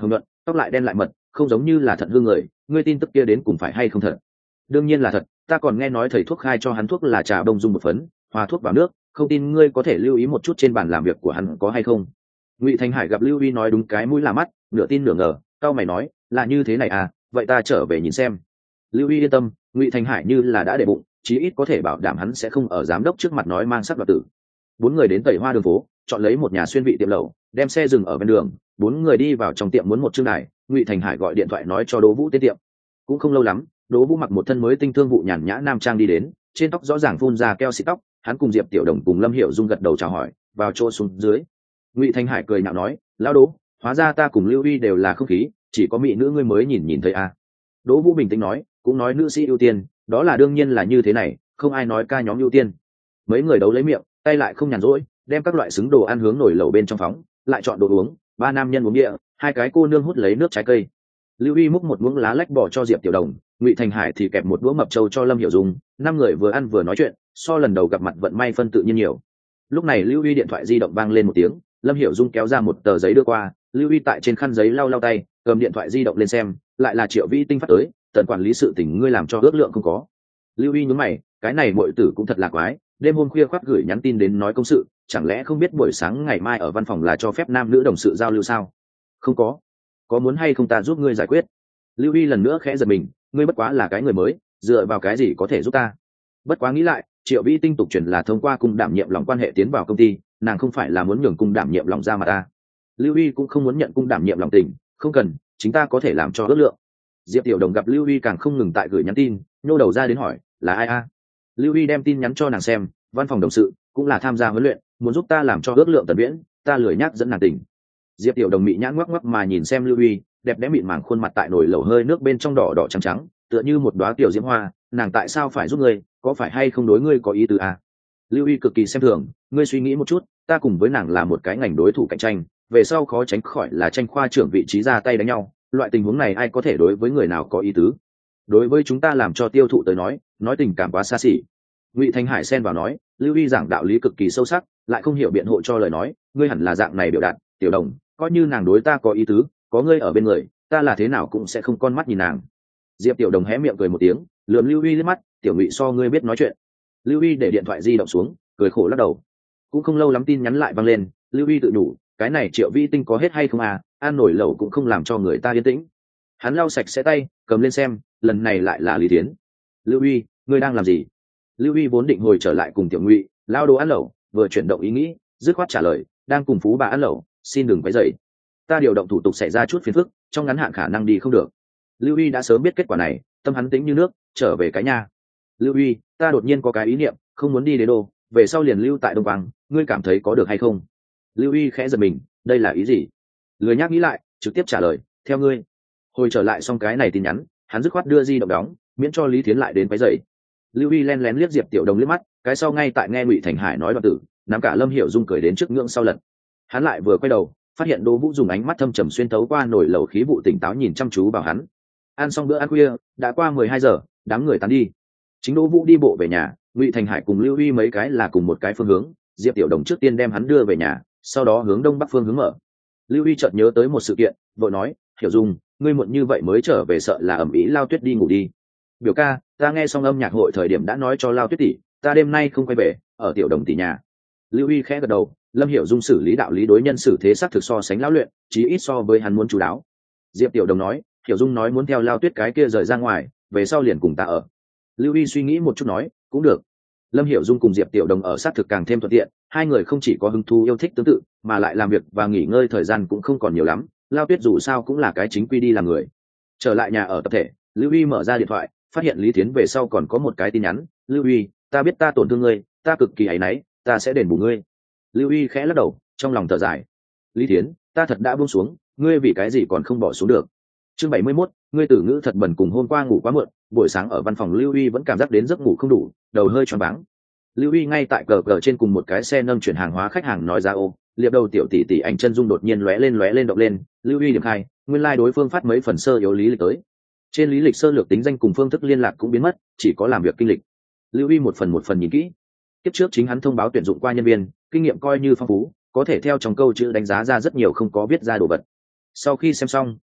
tóc lại đen lại mật, không giống như là thật hương người, ngươi tin tức kia đến cùng phải hay không thật? Đương nhiên là thật, ta còn nghe nói thầy thuốc khai cho hắn thuốc là trà bông dung một phấn, hòa thuốc vào nước, không tin ngươi có thể lưu ý một chút trên bàn làm việc của hắn có hay không. Ngụy Thành Hải gặp Lưu Huy nói đúng cái mũi là mắt, nửa tin nửa ngờ, cao mày nói, là như thế này à, vậy ta trở về nhìn xem. Lưu Huy yên tâm, Ngụy Thành Hải như là đã để bụng, chí ít có thể bảo đảm hắn sẽ không ở giám đốc trước mặt nói mang sắc đoạt tử. Bốn người đến tẩy hoa đường phố, chọn lấy một nhà xuyên vị tiệm lẩu, đem xe dừng ở bên đường, bốn người đi vào trong tiệm muốn một chương đài, Ngụy Thành Hải gọi điện thoại nói cho Đỗ Vũ tới tiệm. Cũng không lâu lắm, Đỗ Vũ mặc một thân mới tinh thương vụ nhàn nhã nam trang đi đến, trên tóc rõ ràng phun ra keo xịt tóc, hắn cùng Diệp Tiểu Đồng cùng Lâm Hiểu Dung gật đầu chào hỏi, vào chỗ xuống dưới. Ngụy Thành Hải cười nhạo nói, lão Đỗ, hóa ra ta cùng Lưu Huy đều là không khí, chỉ có mỹ nữ ngươi mới nhìn nhìn thấy à. Đỗ Vũ bình tĩnh nói, cũng nói nữ sĩ ưu tiên, đó là đương nhiên là như thế này, không ai nói ca nhóm ưu tiên. Mấy người đấu lấy miệng, tay lại không nhàn rỗi, đem các loại xứng đồ ăn hướng nồi lẩu bên trong phóng, lại chọn đồ uống, ba nam nhân uống địa, hai cái cô nương hút lấy nước trái cây. Lưu Huy múc một muỗng lá lách bỏ cho Diệp Tiểu Đồng, Ngụy Thành Hải thì kẹp một đũa mập trâu cho Lâm Hiểu Dung, năm người vừa ăn vừa nói chuyện, so lần đầu gặp mặt vận may phân tự nhiên nhiều. Lúc này Lưu Huy điện thoại di động vang lên một tiếng, Lâm Hiểu Dung kéo ra một tờ giấy đưa qua, Lưu Huy tại trên khăn giấy lau lau tay, cầm điện thoại di động lên xem, lại là Triệu Vĩ Tinh phát tới, tần quản lý sự tình ngươi làm cho ước lượng không có. Lưu Huy nhướng mày, cái này muội tử cũng thật là quái, đêm hôm khuya khoắt gửi nhắn tin đến nói công sự, chẳng lẽ không biết buổi sáng ngày mai ở văn phòng là cho phép nam nữ đồng sự giao lưu sao? Không có. Có muốn hay không ta giúp ngươi giải quyết? Lưu Huy lần nữa khẽ giật mình, ngươi bất quá là cái người mới, dựa vào cái gì có thể giúp ta? Bất quá nghĩ lại, Triệu Vĩ Tinh tục truyền là thông qua cung đảm nhiệm lòng quan hệ tiến vào công ty, nàng không phải là muốn nhường cung đảm nhiệm lòng ra mà ta. Lưu Huy cũng không muốn nhận cung đảm nhiệm lòng tình, không cần, chính ta có thể làm cho ước lượng. Diệp Tiểu Đồng gặp Lưu Huy càng không ngừng tại gửi nhắn tin, nhô đầu ra đến hỏi, là ai a? Lưu Huy đem tin nhắn cho nàng xem, văn phòng đồng sự, cũng là tham gia huấn luyện, muốn giúp ta làm cho ước lượng tần viễn, ta lười nhác dẫn nàng tỉnh. Diệp Tiểu Đồng mị nhãn ngoắc ngoắc mà nhìn xem Lưu Huy, đẹp đẽ mịn màng khuôn mặt tại nồi lẩu hơi nước bên trong đỏ đỏ trắng trắng, tựa như một đóa tiểu diễm hoa, nàng tại sao phải giúp ngươi, có phải hay không đối ngươi có ý tứ à? Lưu Huy cực kỳ xem thường, ngươi suy nghĩ một chút, ta cùng với nàng là một cái ngành đối thủ cạnh tranh, về sau khó tránh khỏi là tranh khoa trưởng vị trí ra tay đánh nhau, loại tình huống này ai có thể đối với người nào có ý tứ? Đối với chúng ta làm cho tiêu thụ tới nói, nói tình cảm quá xa xỉ. Ngụy Thành Hải xen vào nói, Lưu Huy giảng đạo lý cực kỳ sâu sắc, lại không hiểu biện hộ cho lời nói, ngươi hẳn là dạng này biểu đạt, Tiểu Đồng, coi như nàng đối ta có ý tứ, có ngươi ở bên người, ta là thế nào cũng sẽ không con mắt nhìn nàng. Diệp Tiểu Đồng hé miệng cười một tiếng, lườm Lưu Huy liếc mắt, tiểu Ngụy so ngươi biết nói chuyện. Lưu Huy để điện thoại di động xuống, cười khổ lắc đầu. Cũng không lâu lắm tin nhắn lại vang lên, Lưu Huy tự nhủ, cái này Triệu Vĩ Tinh có hết hay không à, ăn nổi lẩu cũng không làm cho người ta yên tĩnh. Hắn lau sạch sẽ tay, cầm lên xem, lần này lại là Lý Thiến. Lưu Huy, ngươi đang làm gì? Lưu Huy vốn định hồi trở lại cùng tiểu Ngụy, lao đồ ăn lẩu, vừa chuyển động ý nghĩ, dứt khoát trả lời, đang cùng phú bà ăn lẩu, xin đừng quấy rầy. Ta điều động thủ tục xảy ra chút phiền phức, trong ngắn hạn khả năng đi không được. Lưu Huy đã sớm biết kết quả này, tâm hắn tĩnh như nước, trở về cái nhà. Lưu Huy, ta đột nhiên có cái ý niệm, không muốn đi đế đô, về sau liền lưu tại Đông Quang, ngươi cảm thấy có được hay không? Lưu Huy khẽ giật mình, đây là ý gì? Lười nhác nghĩ lại, trực tiếp trả lời, theo ngươi. Hồi trở lại xong cái này tin nhắn, hắn dứt khoát đưa di động đóng, miễn cho Lý Thiến lại đến quấy rầy. Lưu Huy len lén liếc Diệp Tiểu Đồng liếc mắt, cái sau ngay tại nghe Ngụy Thành Hải nói đoạn tử, nắm cả Lâm Hiểu Dung cười đến trước ngưỡng sau lật. Hắn lại vừa quay đầu, phát hiện Đỗ Vũ dùng ánh mắt thâm trầm xuyên tấu qua nổi lẩu khí vụ tỉnh táo nhìn chăm chú vào hắn. Ăn xong bữa ăn khuya, đã qua mười hai giờ, đám người tán đi. Chính Đỗ Vũ đi bộ về nhà, Ngụy Thành Hải cùng Lưu Huy mấy cái là cùng một cái phương hướng, Diệp Tiểu Đồng trước tiên đem hắn đưa về nhà, sau đó hướng đông bắc phương hướng mở. Lưu Huy chợt nhớ tới một sự kiện, vội nói, Hiểu Dung, ngươi muộn như vậy mới trở về sợ là ẩm ý Lao Tuyết đi ngủ đi. Biểu ca, ta nghe xong âm nhạc hội thời điểm đã nói cho Lao Tuyết tỷ, ta đêm nay không quay về, ở Tiểu Đồng tỷ nhà. Lưu Huy khẽ gật đầu, Lâm Hiểu Dung xử lý đạo lý đối nhân xử thế sắc thực so sánh lão luyện, chí ít so với hắn muốn chú đáo. Diệp Tiểu Đồng nói, Hiểu Dung nói muốn theo Lao Tuyết cái kia rời ra ngoài, về sau liền cùng ta ở. Lưu Huy suy nghĩ một chút nói, cũng được. Lâm Hiểu Dung cùng Diệp Tiểu Đồng ở sát thực càng thêm thuận tiện, hai người không chỉ có hứng thú yêu thích tương tự, mà lại làm việc và nghỉ ngơi thời gian cũng không còn nhiều lắm. Lao Tuyết dù sao cũng là cái chính quy đi làm người. Trở lại nhà ở tập thể, Lưu Huy mở ra điện thoại, phát hiện Lý Thiến về sau còn có một cái tin nhắn, Lưu Huy, ta biết ta tổn thương ngươi, ta cực kỳ áy náy, ta sẽ đền bù ngươi. Lưu Huy khẽ lắc đầu, trong lòng thở dài. Lý Thiến, ta thật đã buông xuống, ngươi vì cái gì còn không bỏ xuống được? Chương bảy mươi mốt, ngươi tử ngữ thật bẩn cùng hôm qua ngủ quá muộn, buổi sáng ở văn phòng Lưu Huy vẫn cảm giác đến giấc ngủ không đủ, đầu hơi choáng váng. Lưu Huy ngay tại cờ cờ trên cùng một cái xe nâng chuyển hàng hóa khách hàng nói ra ô, liệp đầu tiểu tỷ tỷ ảnh chân dung đột nhiên lóe lên lóe lên động lên, Lưu Huy điểm khai, nguyên lai like đối phương phát mấy phần sơ yếu lý lịch tới. Trên lý lịch sơ lược tính danh cùng phương thức liên lạc cũng biến mất, chỉ có làm việc kinh lịch. Lưu Huy một phần một phần nhìn kỹ. Kiếp trước chính hắn thông báo tuyển dụng qua nhân viên, kinh nghiệm coi như phong phú, có thể theo trong câu chữ đánh giá ra rất nhiều không có viết ra đồ vật. Sau khi xem xong,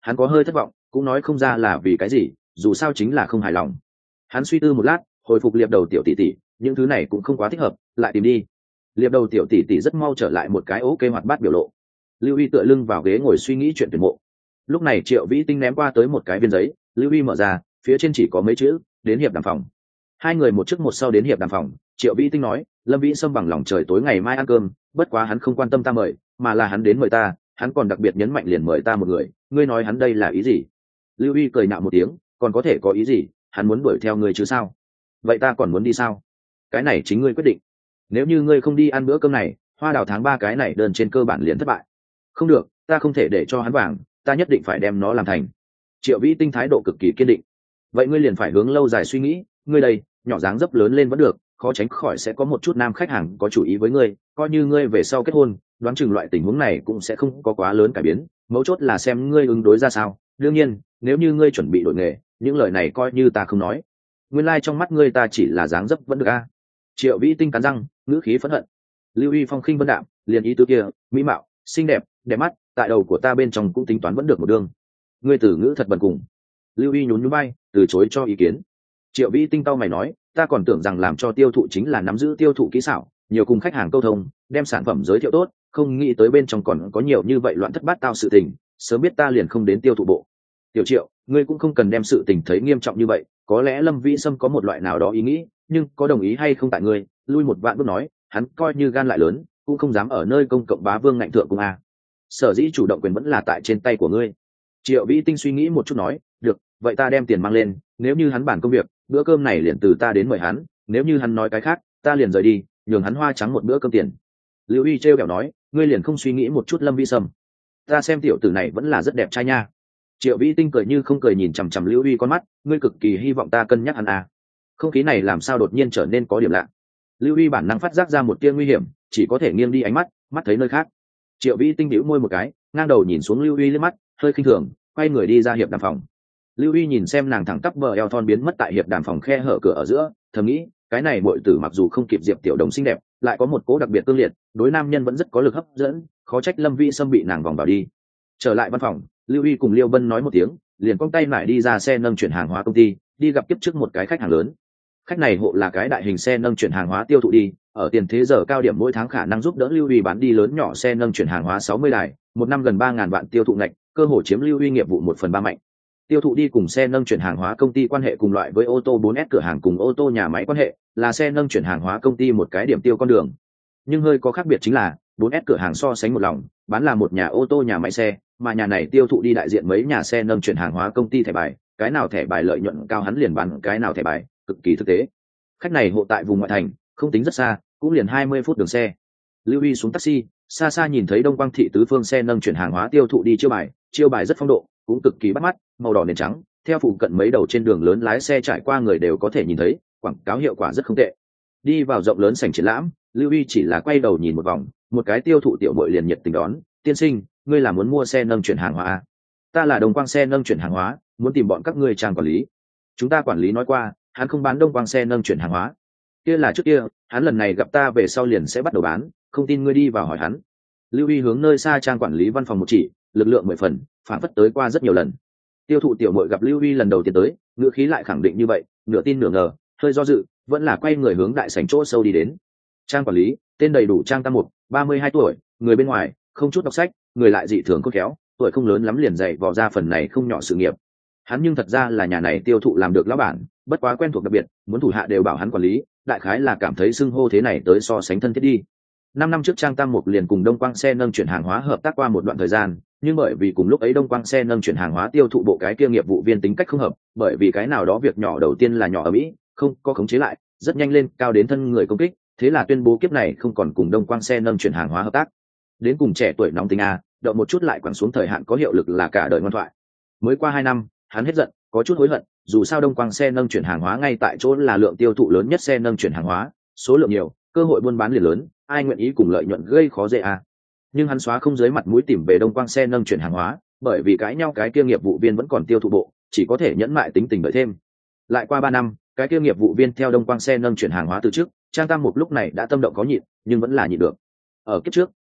hắn có hơi thất vọng, cũng nói không ra là vì cái gì, dù sao chính là không hài lòng. Hắn suy tư một lát, hồi phục liệp đầu tiểu tỷ tỷ, những thứ này cũng không quá thích hợp, lại tìm đi. Liệp đầu tiểu tỷ tỷ rất mau trở lại một cái ok hoạt bát biểu lộ. Lưu Huy tựa lưng vào ghế ngồi suy nghĩ chuyện tuyển mộ. Lúc này Triệu Vĩ Tinh ném qua tới một cái viên giấy, Lưu Huy mở ra, phía trên chỉ có mấy chữ: đến hiệp đàm phòng. Hai người một trước một sau đến hiệp đàm phòng. Triệu Vĩ Tinh nói: Lâm Vĩ Sâm bằng lòng trời tối ngày mai ăn cơm, bất quá hắn không quan tâm ta mời, mà là hắn đến mời ta, hắn còn đặc biệt nhấn mạnh liền mời ta một người, ngươi nói hắn đây là ý gì? Lưu Huy cười nạo một tiếng: còn có thể có ý gì, hắn muốn đuổi theo ngươi chứ sao? Vậy ta còn muốn đi sao? Cái này chính ngươi quyết định. Nếu như ngươi không đi ăn bữa cơm này, hoa đào tháng ba cái này đơn trên cơ bản liền thất bại. Không được, ta không thể để cho hắn vàng, ta nhất định phải đem nó làm thành. Triệu Vĩ Tinh thái độ cực kỳ kiên định. Vậy ngươi liền phải hướng lâu dài suy nghĩ, ngươi đây nhỏ dáng dấp lớn lên vẫn được, khó tránh khỏi sẽ có một chút nam khách hàng có chủ ý với ngươi, coi như ngươi về sau kết hôn, đoán chừng loại tình huống này cũng sẽ không có quá lớn cải biến, mấu chốt là xem ngươi ứng đối ra sao. Đương nhiên, nếu như ngươi chuẩn bị đổi nghề, những lời này coi như ta không nói. Nguyên lai like trong mắt ngươi ta chỉ là dáng dấp vẫn được a. Triệu Vĩ Tinh cắn răng, ngữ khí phẫn hận. Lưu Huy phong khinh vân đạm, liền ý tứ kia, mỹ mạo, xinh đẹp, đẹp mắt, tại đầu của ta bên trong cũng tính toán vẫn được một đường. Ngươi từ ngữ thật bần cùng. Lưu Huy nhún nhún vai, từ chối cho ý kiến. Triệu Vĩ Tinh tao mày nói, ta còn tưởng rằng làm cho tiêu thụ chính là nắm giữ tiêu thụ kỹ xảo, nhiều cùng khách hàng câu thông, đem sản phẩm giới thiệu tốt, không nghĩ tới bên trong còn có nhiều như vậy loạn thất bát tao sự tình, sớm biết ta liền không đến tiêu thụ bộ. Tiểu Triệu, ngươi cũng không cần đem sự tình thấy nghiêm trọng như vậy, có lẽ Lâm Vĩ Sâm có một loại nào đó ý nghĩ, nhưng có đồng ý hay không tại ngươi, lui một vạn bước nói, hắn coi như gan lại lớn, cũng không dám ở nơi công cộng bá vương ngạnh thượng cùng a. Sở dĩ chủ động quyền vẫn là tại trên tay của ngươi. Triệu Vĩ Tinh suy nghĩ một chút nói, được, vậy ta đem tiền mang lên, nếu như hắn bàn công việc, bữa cơm này liền từ ta đến mời hắn, nếu như hắn nói cái khác, ta liền rời đi, nhường hắn hoa trắng một bữa cơm tiền. Lưu Huy trêu ghẹo nói, ngươi liền không suy nghĩ một chút Lâm Vĩ Sâm? Ta xem tiểu tử này vẫn là rất đẹp trai nha. Triệu Vĩ Tinh cười như không cười nhìn chằm chằm Lưu Huy con mắt, ngươi cực kỳ hy vọng ta cân nhắc hắn à? Không khí này làm sao đột nhiên trở nên có điểm lạ. Lưu Huy bản năng phát giác ra một tia nguy hiểm, chỉ có thể nghiêng đi ánh mắt, mắt thấy nơi khác. Triệu Vĩ Tinh bĩu môi một cái, ngang đầu nhìn xuống Lưu Huy liếc mắt, hơi khinh thường, quay người đi ra hiệp đàm phòng. Lưu Huy nhìn xem nàng thẳng tắp bờ eo thon biến mất tại hiệp đàm phòng khe hở cửa ở giữa, thầm nghĩ, cái này muội tử mặc dù không kịp Diệp Tiểu Đồng xinh đẹp, lại có một cố đặc biệt tương liệt, đối nam nhân vẫn rất có lực hấp dẫn, khó trách Lâm Vĩ Sâm bị nàng vòng vào đi. Trở lại văn phòng, Lưu Huy cùng Liêu Bân nói một tiếng, liền cong tay lại đi ra xe nâng chuyển hàng hóa công ty, đi gặp kiếp trước một cái khách hàng lớn. Khách này hộ là cái đại hình xe nâng chuyển hàng hóa tiêu thụ đi, ở tiền thế giờ cao điểm mỗi tháng khả năng giúp đỡ Lưu Huy bán đi lớn nhỏ xe nâng chuyển hàng hóa sáu mươi đài, một năm gần ba ngàn vạn tiêu thụ ngạch, cơ hội chiếm Lưu Huy nghiệp vụ một phần ba mạnh. Tiêu thụ đi cùng xe nâng chuyển hàng hóa công ty quan hệ cùng loại với ô tô bốn S cửa hàng cùng ô tô nhà máy quan hệ, là xe nâng chuyển hàng hóa công ty một cái điểm tiêu con đường. Nhưng hơi có khác biệt chính là, bốn S cửa hàng so sánh một lòng, bán là một nhà ô tô nhà máy xe, mà nhà này tiêu thụ đi đại diện mấy nhà xe nâng chuyển hàng hóa công ty thẻ bài, cái nào thẻ bài lợi nhuận cao hắn liền bán cái nào thẻ bài, cực kỳ thực tế. Khách này hộ tại vùng ngoại thành, không tính rất xa, cũng liền hai mươi phút đường xe. Lưu Huy xuống taxi, xa xa nhìn thấy Đông Quang thị tứ phương xe nâng chuyển hàng hóa tiêu thụ đi chiêu bài, chiêu bài rất phong độ, cũng cực kỳ bắt mắt, màu đỏ nền trắng, theo phụ cận mấy đầu trên đường lớn lái xe trải qua người đều có thể nhìn thấy, quảng cáo hiệu quả rất không tệ. Đi vào rộng lớn sảnh triển lãm, Lưu Huy chỉ là quay đầu nhìn một vòng, một cái tiêu thụ tiểu muội liền nhiệt tình đón, tiên sinh, ngươi là muốn mua xe nâng chuyển hàng hóa à? Ta là Đông Quang xe nâng chuyển hàng hóa, muốn tìm bọn các ngươi trang quản lý. Chúng ta quản lý nói qua, hắn không bán Đông Quang xe nâng chuyển hàng hóa. Kia là trước kia, hắn lần này gặp ta về sau liền sẽ bắt đầu bán, không tin ngươi đi vào hỏi hắn. Lưu Huy hướng nơi xa trang quản lý văn phòng một chỉ, lực lượng mười phần, phản phất tới qua rất nhiều lần. Tiêu thụ tiểu muội gặp Lưu Huy lần đầu tiên tới, ngữ khí lại khẳng định như vậy, nửa tin nửa ngờ, hơi do dự, vẫn là quay người hướng đại sảnh chỗ sâu đi đến. Trang quản lý, tên đầy đủ Trang Tam Mục, ba mươi hai tuổi, người bên ngoài, không chút đọc sách, người lại dị thường khôn khéo, tuổi không lớn lắm liền dạy vò ra phần này không nhỏ sự nghiệp. Hắn nhưng thật ra là nhà này tiêu thụ làm được lão bản, bất quá quen thuộc đặc biệt, muốn thủ hạ đều bảo hắn quản lý, đại khái là cảm thấy xưng hô thế này tới so sánh thân thiết đi. Năm năm trước Trang Tam Mục liền cùng Đông Quang xe nâng chuyển hàng hóa hợp tác qua một đoạn thời gian, nhưng bởi vì cùng lúc ấy Đông Quang xe nâng chuyển hàng hóa tiêu thụ bộ cái kia nghiệp vụ viên tính cách không hợp, bởi vì cái nào đó việc nhỏ đầu tiên là nhỏ ở Mỹ, không có khống chế lại, rất nhanh lên cao đến thân người công kích, thế là tuyên bố kiếp này không còn cùng Đông Quang xe nâng chuyển hàng hóa hợp tác. Đến cùng trẻ tuổi nóng tính a, động một chút lại quẳng xuống thời hạn có hiệu lực là cả đời ngoan thoại. Mới qua hai năm, hắn hết giận, có chút hối hận, dù sao Đông Quang xe nâng chuyển hàng hóa ngay tại chỗ là lượng tiêu thụ lớn nhất xe nâng chuyển hàng hóa, số lượng nhiều, cơ hội buôn bán liền lớn, ai nguyện ý cùng lợi nhuận gây khó dễ a. Nhưng hắn xóa không dưới mặt mũi tìm về Đông Quang xe nâng chuyển hàng hóa, bởi vì cãi nhau cái kia nghiệp vụ viên vẫn còn tiêu thụ bộ, chỉ có thể nhẫn mại tính tình đợi thêm. Lại qua ba năm, cái kia nghiệp vụ viên theo Đông Quang xe nâng chuyển hàng hóa từ trước, Trang Tam Mục lúc này đã tâm động có nhịn, nhưng vẫn là nhịn được. Ở kiếp trước,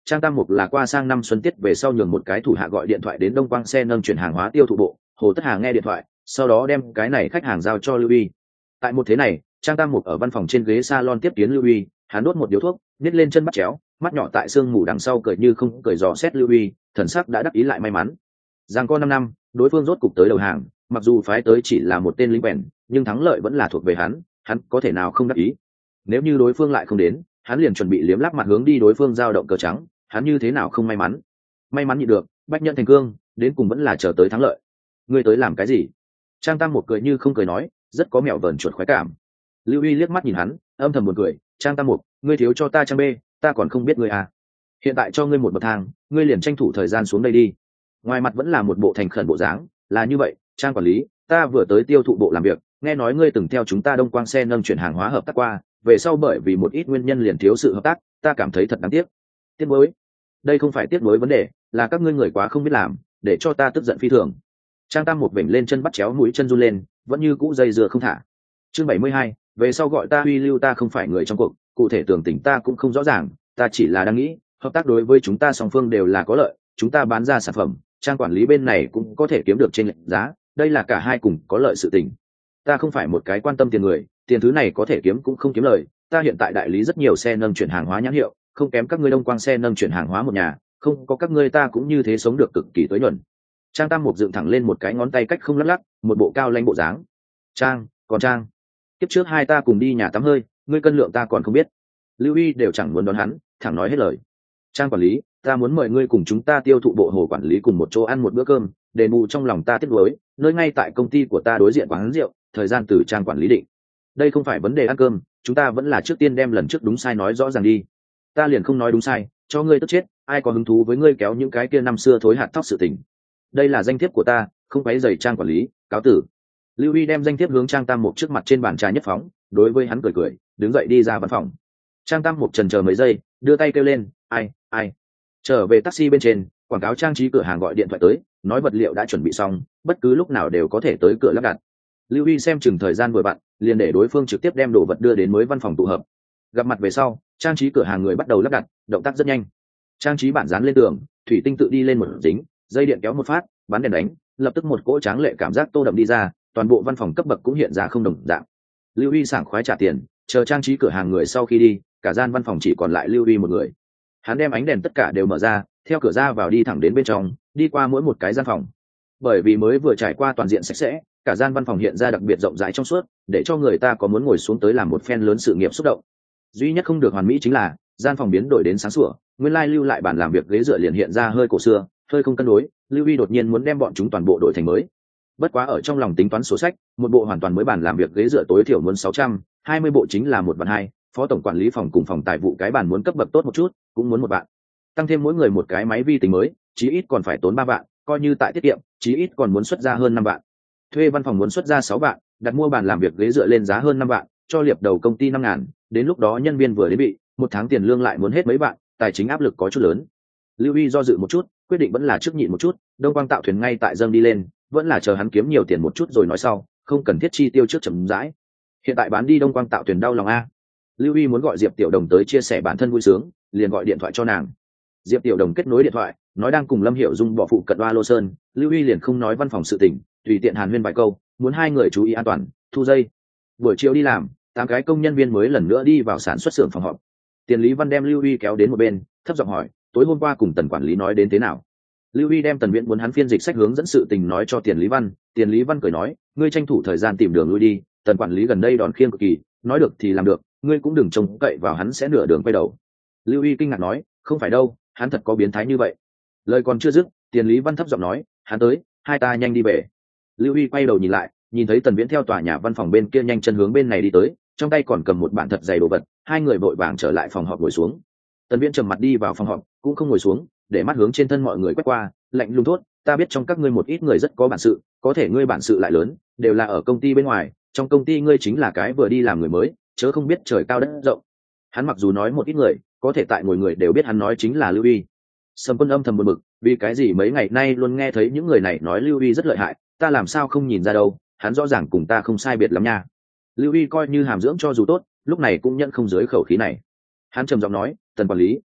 Trang Tam Mục là qua sang năm xuân tiết về sau nhường một cái thủ hạ gọi điện thoại đến Đông Quang xe nâng chuyển hàng hóa tiêu thụ bộ, Hồ Tất Hà nghe điện thoại, sau đó đem cái này khách hàng giao cho Lưu Uy. Tại một thế này, Trang Tam Mục ở văn phòng trên ghế salon tiếp kiến Lưu Uy, hắn đốt một điếu thuốc, nhét lên chân bắt chéo, mắt nhỏ tại xương mù đằng sau cười như không cười dò xét Lưu Uy, thần sắc đã đắc ý lại may mắn. Giang có năm năm, đối phương rốt cục tới đầu hàng, mặc dù phái tới chỉ là một tên lính quèn, nhưng thắng lợi vẫn là thuộc về hắn, hắn có thể nào không đắc ý. Nếu như đối phương lại không đến, hắn liền chuẩn bị liếm lắp mặt hướng đi đối phương giao động cờ trắng, hắn như thế nào không may mắn. May mắn nhịn được, bách nhận thành cương, đến cùng vẫn là chờ tới thắng lợi. Ngươi tới làm cái gì? Trang Tam một cười như không cười nói, rất có mẹo vờn chuột khoái cảm. Lưu Uy liếc mắt nhìn hắn, âm thầm buồn cười, Trang Tam một, ngươi thiếu cho ta trang b, ta còn không biết ngươi à. Hiện tại cho ngươi một bậc thang, ngươi liền tranh thủ thời gian xuống đây đi. Ngoài mặt vẫn là một bộ thành khẩn bộ dáng, là như vậy, Trang quản lý, ta vừa tới tiêu thụ bộ làm việc, nghe nói ngươi từng theo chúng ta Đông Quang xe nâng chuyển hàng hóa hợp tác qua, về sau bởi vì một ít nguyên nhân liền thiếu sự hợp tác, ta cảm thấy thật đáng tiếc. Tiếc nuối? Đây không phải tiếc nuối vấn đề, là các ngươi người quá không biết làm, để cho ta tức giận phi thường. Trang Tam một vểnh lên chân bắt chéo mũi chân run lên, vẫn như cũ dây dưa không thả. Chương bảy mươi hai, về sau gọi ta Huy Lưu, ta không phải người trong cuộc, cụ thể tường tình ta cũng không rõ ràng, ta chỉ là đang nghĩ, hợp tác đối với chúng ta song phương đều là có lợi, chúng ta bán ra sản phẩm, Trang quản lý bên này cũng có thể kiếm được trên lệch giá, đây là cả hai cùng có lợi sự tình. Ta không phải một cái quan tâm tiền người, tiền thứ này có thể kiếm cũng không kiếm lời, ta hiện tại đại lý rất nhiều xe nâng chuyển hàng hóa nhãn hiệu, không kém các ngươi Đông Quang xe nâng chuyển hàng hóa một nhà, không có các ngươi ta cũng như thế sống được cực kỳ tối nhuận. Trang Tam Mục dựng thẳng lên một cái ngón tay cách không lắc lắc, một bộ cao lãnh bộ dáng. Trang, còn Trang, kiếp trước hai ta cùng đi nhà tắm hơi, ngươi cân lượng ta còn không biết. Lưu Uy đều chẳng muốn đón hắn, thẳng nói hết lời. Trang quản lý, ta muốn mời ngươi cùng chúng ta tiêu thụ bộ Hồ quản lý cùng một chỗ ăn một bữa cơm, đền bù trong lòng ta tiếc nuối, nơi ngay tại công ty của ta đối diện quán rượu, thời gian từ Trang quản lý định. Đây không phải vấn đề ăn cơm, chúng ta vẫn là trước tiên đem lần trước đúng sai nói rõ ràng đi. Ta liền không nói đúng sai, cho ngươi tức chết, ai có hứng thú với ngươi kéo những cái kia năm xưa thối hạt tóc sự tình. Đây là danh thiếp của ta, không phải giày Trang quản lý, cáo tử. Lưu Uy đem danh thiếp hướng Trang Tam Mục trước mặt trên bàn trà nhất phóng, đối với hắn cười cười, đứng dậy đi ra văn phòng. Trang Tam Mục chần chờ mấy giây, đưa tay kêu lên, ai, ai. Trở về taxi bên trên, quảng cáo trang trí cửa hàng gọi điện thoại tới, nói vật liệu đã chuẩn bị xong, bất cứ lúc nào đều có thể tới cửa lắp đặt. Lưu Uy xem chừng thời gian vừa vặn, liền để đối phương trực tiếp đem đồ vật đưa đến mới văn phòng tụ hợp. Gặp mặt về sau, trang trí cửa hàng người bắt đầu lắp đặt, động tác rất nhanh. Trang trí bản dán lên tường, thủy tinh tự đi lên một dính, dây điện kéo một phát, bắn đèn đánh, lập tức một cỗ tráng lệ cảm giác tô đậm đi ra, toàn bộ văn phòng cấp bậc cũng hiện ra không đồng dạng. Lưu Uy sảng khoái trả tiền, chờ trang trí cửa hàng người sau khi đi, cả gian văn phòng chỉ còn lại Lưu Uy một người. Hắn đem ánh đèn tất cả đều mở ra, theo cửa ra vào đi thẳng đến bên trong, đi qua mỗi một cái gian phòng. Bởi vì mới vừa trải qua toàn diện sạch sẽ, cả gian văn phòng hiện ra đặc biệt rộng rãi trong suốt, để cho người ta có muốn ngồi xuống tới làm một phen lớn sự nghiệp xúc động. Duy nhất không được hoàn mỹ chính là gian phòng biến đổi đến sáng sủa, nguyên lai lưu lại bàn làm việc ghế dựa liền hiện ra hơi cổ xưa, hơi không cân đối. Lưu Uy đột nhiên muốn đem bọn chúng toàn bộ đổi thành mới. Bất quá ở trong lòng tính toán sổ sách, một bộ hoàn toàn mới bàn làm việc ghế dựa tối thiểu muốn sáu trăm hai mươi bộ chính là một vạn hai, phó tổng quản lý phòng cùng phòng tài vụ cái bàn muốn cấp bậc tốt một chút, cũng muốn một vạn. Tăng thêm mỗi người một cái máy vi tính mới, chí ít còn phải tốn ba vạn, coi như tại tiết kiệm, chí ít còn muốn xuất ra hơn năm vạn. Thuê văn phòng muốn xuất ra sáu vạn, đặt mua bàn làm việc ghế dựa lên giá hơn năm vạn, cho liệp đầu công ty năm ngàn, đến lúc đó nhân viên vừa đến bị, một tháng tiền lương lại muốn hết mấy vạn, tài chính áp lực có chút lớn. Lưu Uy do dự một chút, quyết định vẫn là trước nhịn một chút, Đông Quang tạo thuyền ngay tại dâng đi lên, vẫn là chờ hắn kiếm nhiều tiền một chút rồi nói sau, không cần thiết chi tiêu trước chậm rãi. Hiện tại bán đi Đông Quang tạo thuyền đau lòng a. Lưu Uy muốn gọi Diệp Tiểu Đồng tới chia sẻ bản thân vui sướng, liền gọi điện thoại cho nàng. Diệp Tiểu Đồng kết nối điện thoại, nói đang cùng Lâm Hiểu Dung bỏ phụ cận Oa Lô Sơn. Lưu Uy liền không nói văn phòng sự tình, tùy tiện hàn huyên vài câu, muốn hai người chú ý an toàn, thu dây. Buổi chiều đi làm, tám cái công nhân viên mới lần nữa đi vào sản xuất xưởng phòng họp. Tiền Lý Văn đem Lưu Uy kéo đến một bên, thấp giọng hỏi, tối hôm qua cùng Tần quản lý nói đến thế nào? Lưu Uy đem Tần Viễn muốn hắn phiên dịch sách hướng dẫn sự tình nói cho Tiền Lý Văn. Tiền Lý Văn cười nói, ngươi tranh thủ thời gian tìm đường lui đi, Tần quản lý gần đây đòn khiêng cực kỳ, nói được thì làm được, ngươi cũng đừng trông cậy vào hắn sẽ nửa đường quay đầu. Lưu Uy kinh ngạc nói, không phải đâu, hắn thật có biến thái như vậy. Lời còn chưa dứt, Tiền Lý Văn thấp giọng nói, hắn tới, hai ta nhanh đi về. Lưu Uy quay đầu nhìn lại, nhìn thấy Tần Viễn theo tòa nhà văn phòng bên kia nhanh chân hướng bên này đi tới, trong tay còn cầm một bản thật dày đồ vật. Hai người vội vàng trở lại phòng họp ngồi xuống. Tần Viễn trầm mặt đi vào phòng họp, cũng không ngồi xuống, để mắt hướng trên thân mọi người quét qua, lạnh lùng thốt, ta biết trong các ngươi một ít người rất có bản sự, có thể ngươi bản sự lại lớn, đều là ở công ty bên ngoài, trong công ty ngươi chính là cái vừa đi làm người mới, chớ không biết trời cao đất rộng. Hắn mặc dù nói một ít người, có thể tại ngồi người đều biết hắn nói chính là Lưu Uy. Sầm Quân âm thầm buồn bực, vì cái gì mấy ngày nay luôn nghe thấy những người này nói Lưu Uy rất lợi hại, ta làm sao không nhìn ra đâu, hắn rõ ràng cùng ta không sai biệt lắm nha. Lưu Uy coi như hàm dưỡng cho dù tốt, lúc này cũng nhận không dưới khẩu khí này. Hắn trầm giọng nói, Tần quản lý,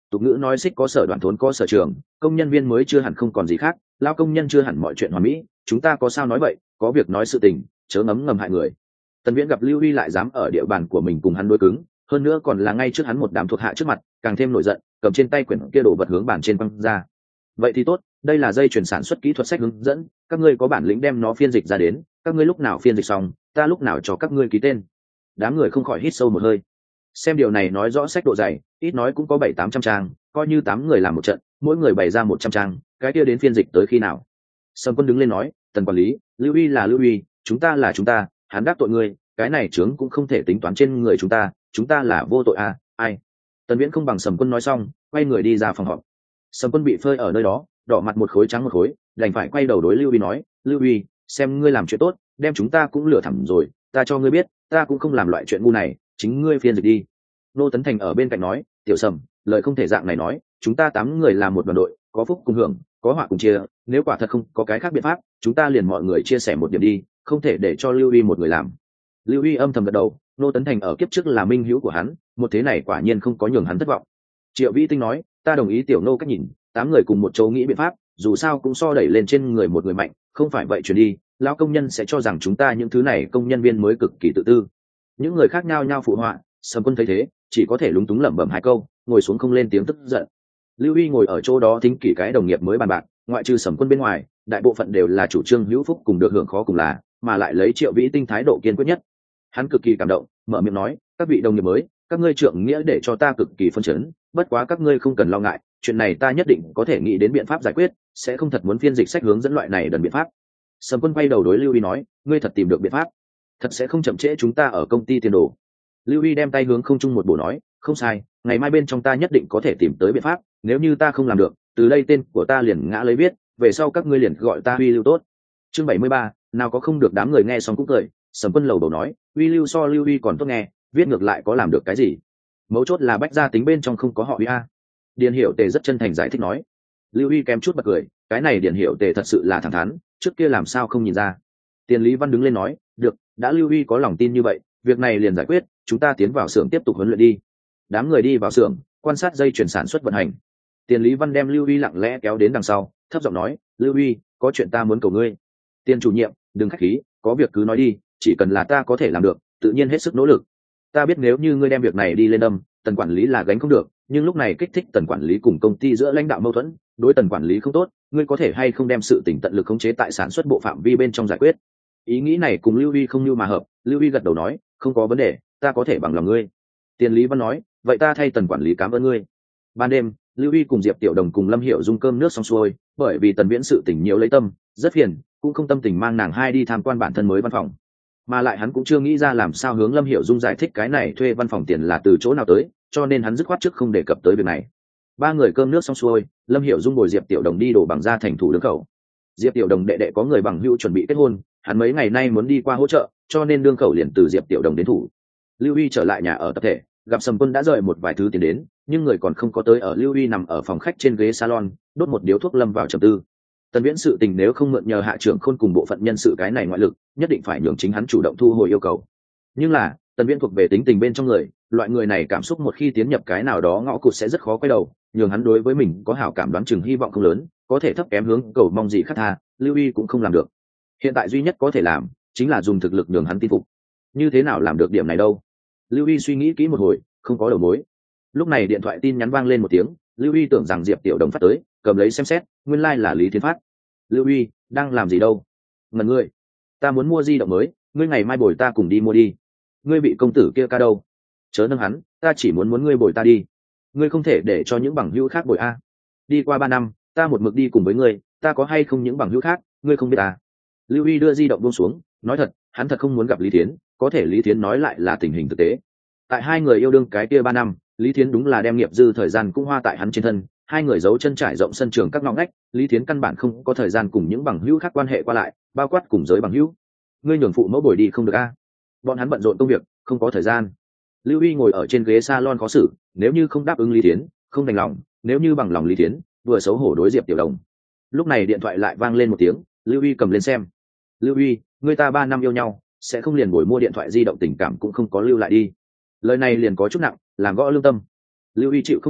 tục ngữ nói xích có sở đoạn thốn có sở trường, công nhân viên mới chưa hẳn không còn gì khác, lao công nhân chưa hẳn mọi chuyện hoàn mỹ, chúng ta có sao nói vậy, có việc nói sự tình, chớ ngấm ngầm hại người. Tần Viễn gặp Lưu Huy lại dám ở địa bàn của mình cùng hắn đối cứng, hơn nữa còn là ngay trước hắn một đám thuộc hạ trước mặt, càng thêm nổi giận, cầm trên tay quyển kia đổ vật hướng bàn trên quăng ra. Vậy thì tốt, đây là dây chuyển sản xuất kỹ thuật sách hướng dẫn, các ngươi có bản lĩnh đem nó phiên dịch ra đến, các ngươi lúc nào phiên dịch xong, ta lúc nào cho các ngươi ký tên. Đám người không khỏi hít sâu một hơi. Xem điều này nói rõ sách độ dày, ít nói cũng có bảy tám trăm trang, coi như tám người làm một trận, mỗi người bày ra một trăm trang, cái kia đến phiên dịch tới khi nào? Sầm Quân đứng lên nói, Tần quản lý, Lưu Huy là Lưu Huy, chúng ta là chúng ta, hắn đắc tội ngươi, cái này chướng cũng không thể tính toán trên người chúng ta, chúng ta là vô tội à, ai? Tần Viễn không bằng Sầm Quân nói xong, quay người đi ra phòng họp. Sầm Quân bị phơi ở nơi đó, đỏ mặt một khối trắng một khối, đành phải quay đầu đối Lưu Huy nói, Lưu Huy, xem ngươi làm chuyện tốt, đem chúng ta cũng lừa thẳm rồi, ta cho ngươi biết, ta cũng không làm loại chuyện ngu này, chính ngươi phiên dịch đi. Nô Tấn Thành ở bên cạnh nói, tiểu Sầm, lời không thể dạng này nói, chúng ta tám người là một đoàn đội, có phúc cùng hưởng, có họa cùng chia, nếu quả thật không có cái khác biện pháp, chúng ta liền mọi người chia sẻ một điểm đi, không thể để cho Lưu Huy một người làm. Lưu Huy âm thầm gật đầu, Nô Tấn Thành ở kiếp trước là minh hữu của hắn, một thế này quả nhiên không có nhường hắn thất vọng. Triệu Vĩ Tinh nói, ta đồng ý tiểu Nô cách nhìn, tám người cùng một chỗ nghĩ biện pháp, dù sao cũng so đẩy lên trên người một người mạnh, không phải vậy chuyển đi, lão công nhân sẽ cho rằng chúng ta những thứ này công nhân viên mới cực kỳ tự tư. Những người khác nhao nhao phụ họa, Sầm Quân thấy thế, chỉ có thể lúng túng lẩm bẩm hai câu, ngồi xuống không lên tiếng tức giận. Lưu Huy ngồi ở chỗ đó thính kỹ cái đồng nghiệp mới bàn bạc, ngoại trừ Sầm Quân bên ngoài, đại bộ phận đều là chủ trương hữu phúc cùng được hưởng khó cùng là, mà lại lấy Triệu Vĩ Tinh thái độ kiên quyết nhất. Hắn cực kỳ cảm động, mở miệng nói, các vị đồng nghiệp mới, các ngươi trượng nghĩa để cho ta cực kỳ phân chấn, bất quá các ngươi không cần lo ngại, chuyện này ta nhất định có thể nghĩ đến biện pháp giải quyết, sẽ không thật muốn phiên dịch sách hướng dẫn loại này đần biện pháp. Sầm Quân quay đầu đối Lưu Huy nói, ngươi thật tìm được biện pháp, thật sẽ không chậm trễ chúng ta ở công ty tiền đồ. Lưu Huy đem tay hướng không trung một bổ nói, không sai, ngày mai bên trong ta nhất định có thể tìm tới biện pháp, nếu như ta không làm được, từ đây tên của ta liền ngã lấy viết, về sau các ngươi liền gọi ta Huy Lưu tốt. Chương bảy mươi ba, nào có không được, đám người nghe xong cũng cười. Sầm Quân lầu đầu nói, Huy Lưu so Lưu Huy còn tốt nghe, viết ngược lại có làm được cái gì? Mấu chốt là bách gia tính bên trong không có họ Huy a. Điền Hiểu Tề rất chân thành giải thích nói. Lưu Huy kém chút bật cười, cái này Điền Hiểu Tề thật sự là thẳng thắn, trước kia làm sao không nhìn ra. Tiền Lý Văn đứng lên nói, được, đã Lưu Huy có lòng tin như vậy, việc này liền giải quyết, chúng ta tiến vào xưởng tiếp tục huấn luyện đi. Đám người đi vào xưởng, quan sát dây chuyển sản xuất vận hành. Tiền Lý Văn đem Lưu Huy lặng lẽ kéo đến đằng sau, thấp giọng nói, Lưu Huy, có chuyện ta muốn cầu ngươi. Tiền chủ nhiệm, đừng khách khí, có việc cứ nói đi, chỉ cần là ta có thể làm được, tự nhiên hết sức nỗ lực. Ta biết nếu như ngươi đem việc này đi lên âm, tần quản lý là gánh không được, nhưng lúc này kích thích tần quản lý cùng công ty giữa lãnh đạo mâu thuẫn, đối tần quản lý không tốt, ngươi có thể hay không đem sự tỉnh tận lực khống chế tại sản xuất bộ phạm vi bên trong giải quyết. Ý nghĩ này cùng Lưu Huy không như mà hợp. Lưu Huy gật đầu nói, không có vấn đề, ta có thể bằng lòng ngươi. Tiền Lý Văn nói, vậy ta thay tần quản lý cảm ơn ngươi. Ban đêm, Lưu Huy cùng Diệp Tiểu Đồng cùng Lâm Hiểu Dung cơm nước xong xuôi, bởi vì tần viễn sự tỉnh nhiều lấy tâm, rất phiền, cũng không tâm tình mang nàng hai đi tham quan bản thân mới văn phòng. Mà lại hắn cũng chưa nghĩ ra làm sao hướng Lâm Hiểu Dung giải thích cái này thuê văn phòng tiền là từ chỗ nào tới, cho nên hắn dứt khoát trước không đề cập tới việc này. Ba người cơm nước xong xuôi, Lâm Hiểu Dung bồi Diệp Tiểu Đồng đi đổ bằng ra thành thủ lương khẩu. Diệp Tiểu Đồng đệ đệ có người bằng hữu chuẩn bị kết hôn, hắn mấy ngày nay muốn đi qua hỗ trợ, cho nên đương khẩu liền từ Diệp Tiểu Đồng đến thủ. Lưu Huy trở lại nhà ở tập thể, gặp Sầm Quân đã rời một vài thứ tiền đến, nhưng người còn không có tới. Ở Lưu Huy nằm ở phòng khách trên ghế salon, đốt một điếu thuốc lâm vào trầm tư. Tần Viễn sự tình nếu không mượn nhờ hạ trưởng khôn cùng bộ phận nhân sự cái này ngoại lực, nhất định phải nhường chính hắn chủ động thu hồi yêu cầu. Nhưng là Tần Viễn thuộc về tính tình bên trong người, loại người này cảm xúc một khi tiến nhập cái nào đó ngõ cụt sẽ rất khó quay đầu, nhường hắn đối với mình có hảo cảm đoán chừng hy vọng không lớn, có thể thấp kém hướng cầu mong gì khác tha, Lưu Huy cũng không làm được. Hiện tại duy nhất có thể làm chính là dùng thực lực nhường hắn tin phục. Như thế nào làm được điểm này đâu? Lưu Huy suy nghĩ kỹ một hồi, không có đầu mối. Lúc này điện thoại tin nhắn vang lên một tiếng, Lưu Huy tưởng rằng Diệp Tiểu Đồng phát tới, cầm lấy xem xét, nguyên lai like là Lý Thiên Phát. Lưu Huy, đang làm gì đâu? Ngần ngươi, ta muốn mua di động mới, ngươi ngày mai bồi ta cùng đi mua đi. Ngươi bị công tử kia ca đâu? Chớ nâng hắn, ta chỉ muốn muốn ngươi bồi ta đi. Ngươi không thể để cho những bằng hữu khác bồi a. Đi qua ba năm, ta một mực đi cùng với ngươi, ta có hay không những bằng hữu khác, ngươi không biết à? Lưu Huy đưa di động buông xuống, nói thật, hắn thật không muốn gặp Lý Thiến, có thể Lý Thiến nói lại là tình hình thực tế. Tại hai người yêu đương cái kia ba năm, Lý Thiến đúng là đem nghiệp dư thời gian cũng hoa tại hắn trên thân, hai người giấu chân trải rộng sân trường các ngõ ngách, Lý Thiến căn bản không có thời gian cùng những bằng hữu khác quan hệ qua lại, bao quát cùng giới bằng hữu. Ngươi nhường phụ mẫu bồi đi không được a? Bọn hắn bận rộn công việc, không có thời gian. Lưu Huy ngồi ở trên ghế salon khó xử, nếu như không đáp ứng Lý Thiến, không đành lòng, nếu như bằng lòng Lý Thiến, vừa xấu hổ đối Diệp Tiểu Đồng. Lúc này điện thoại lại vang lên một tiếng, Lưu Huy cầm lên xem. Lưu Huy, người ta ba năm yêu nhau, sẽ không liền bồi mua điện thoại di động tình cảm cũng không có lưu lại đi. Lời này liền có chút nặng, làm gõ lương tâm. Lưu Huy chịu không nổi,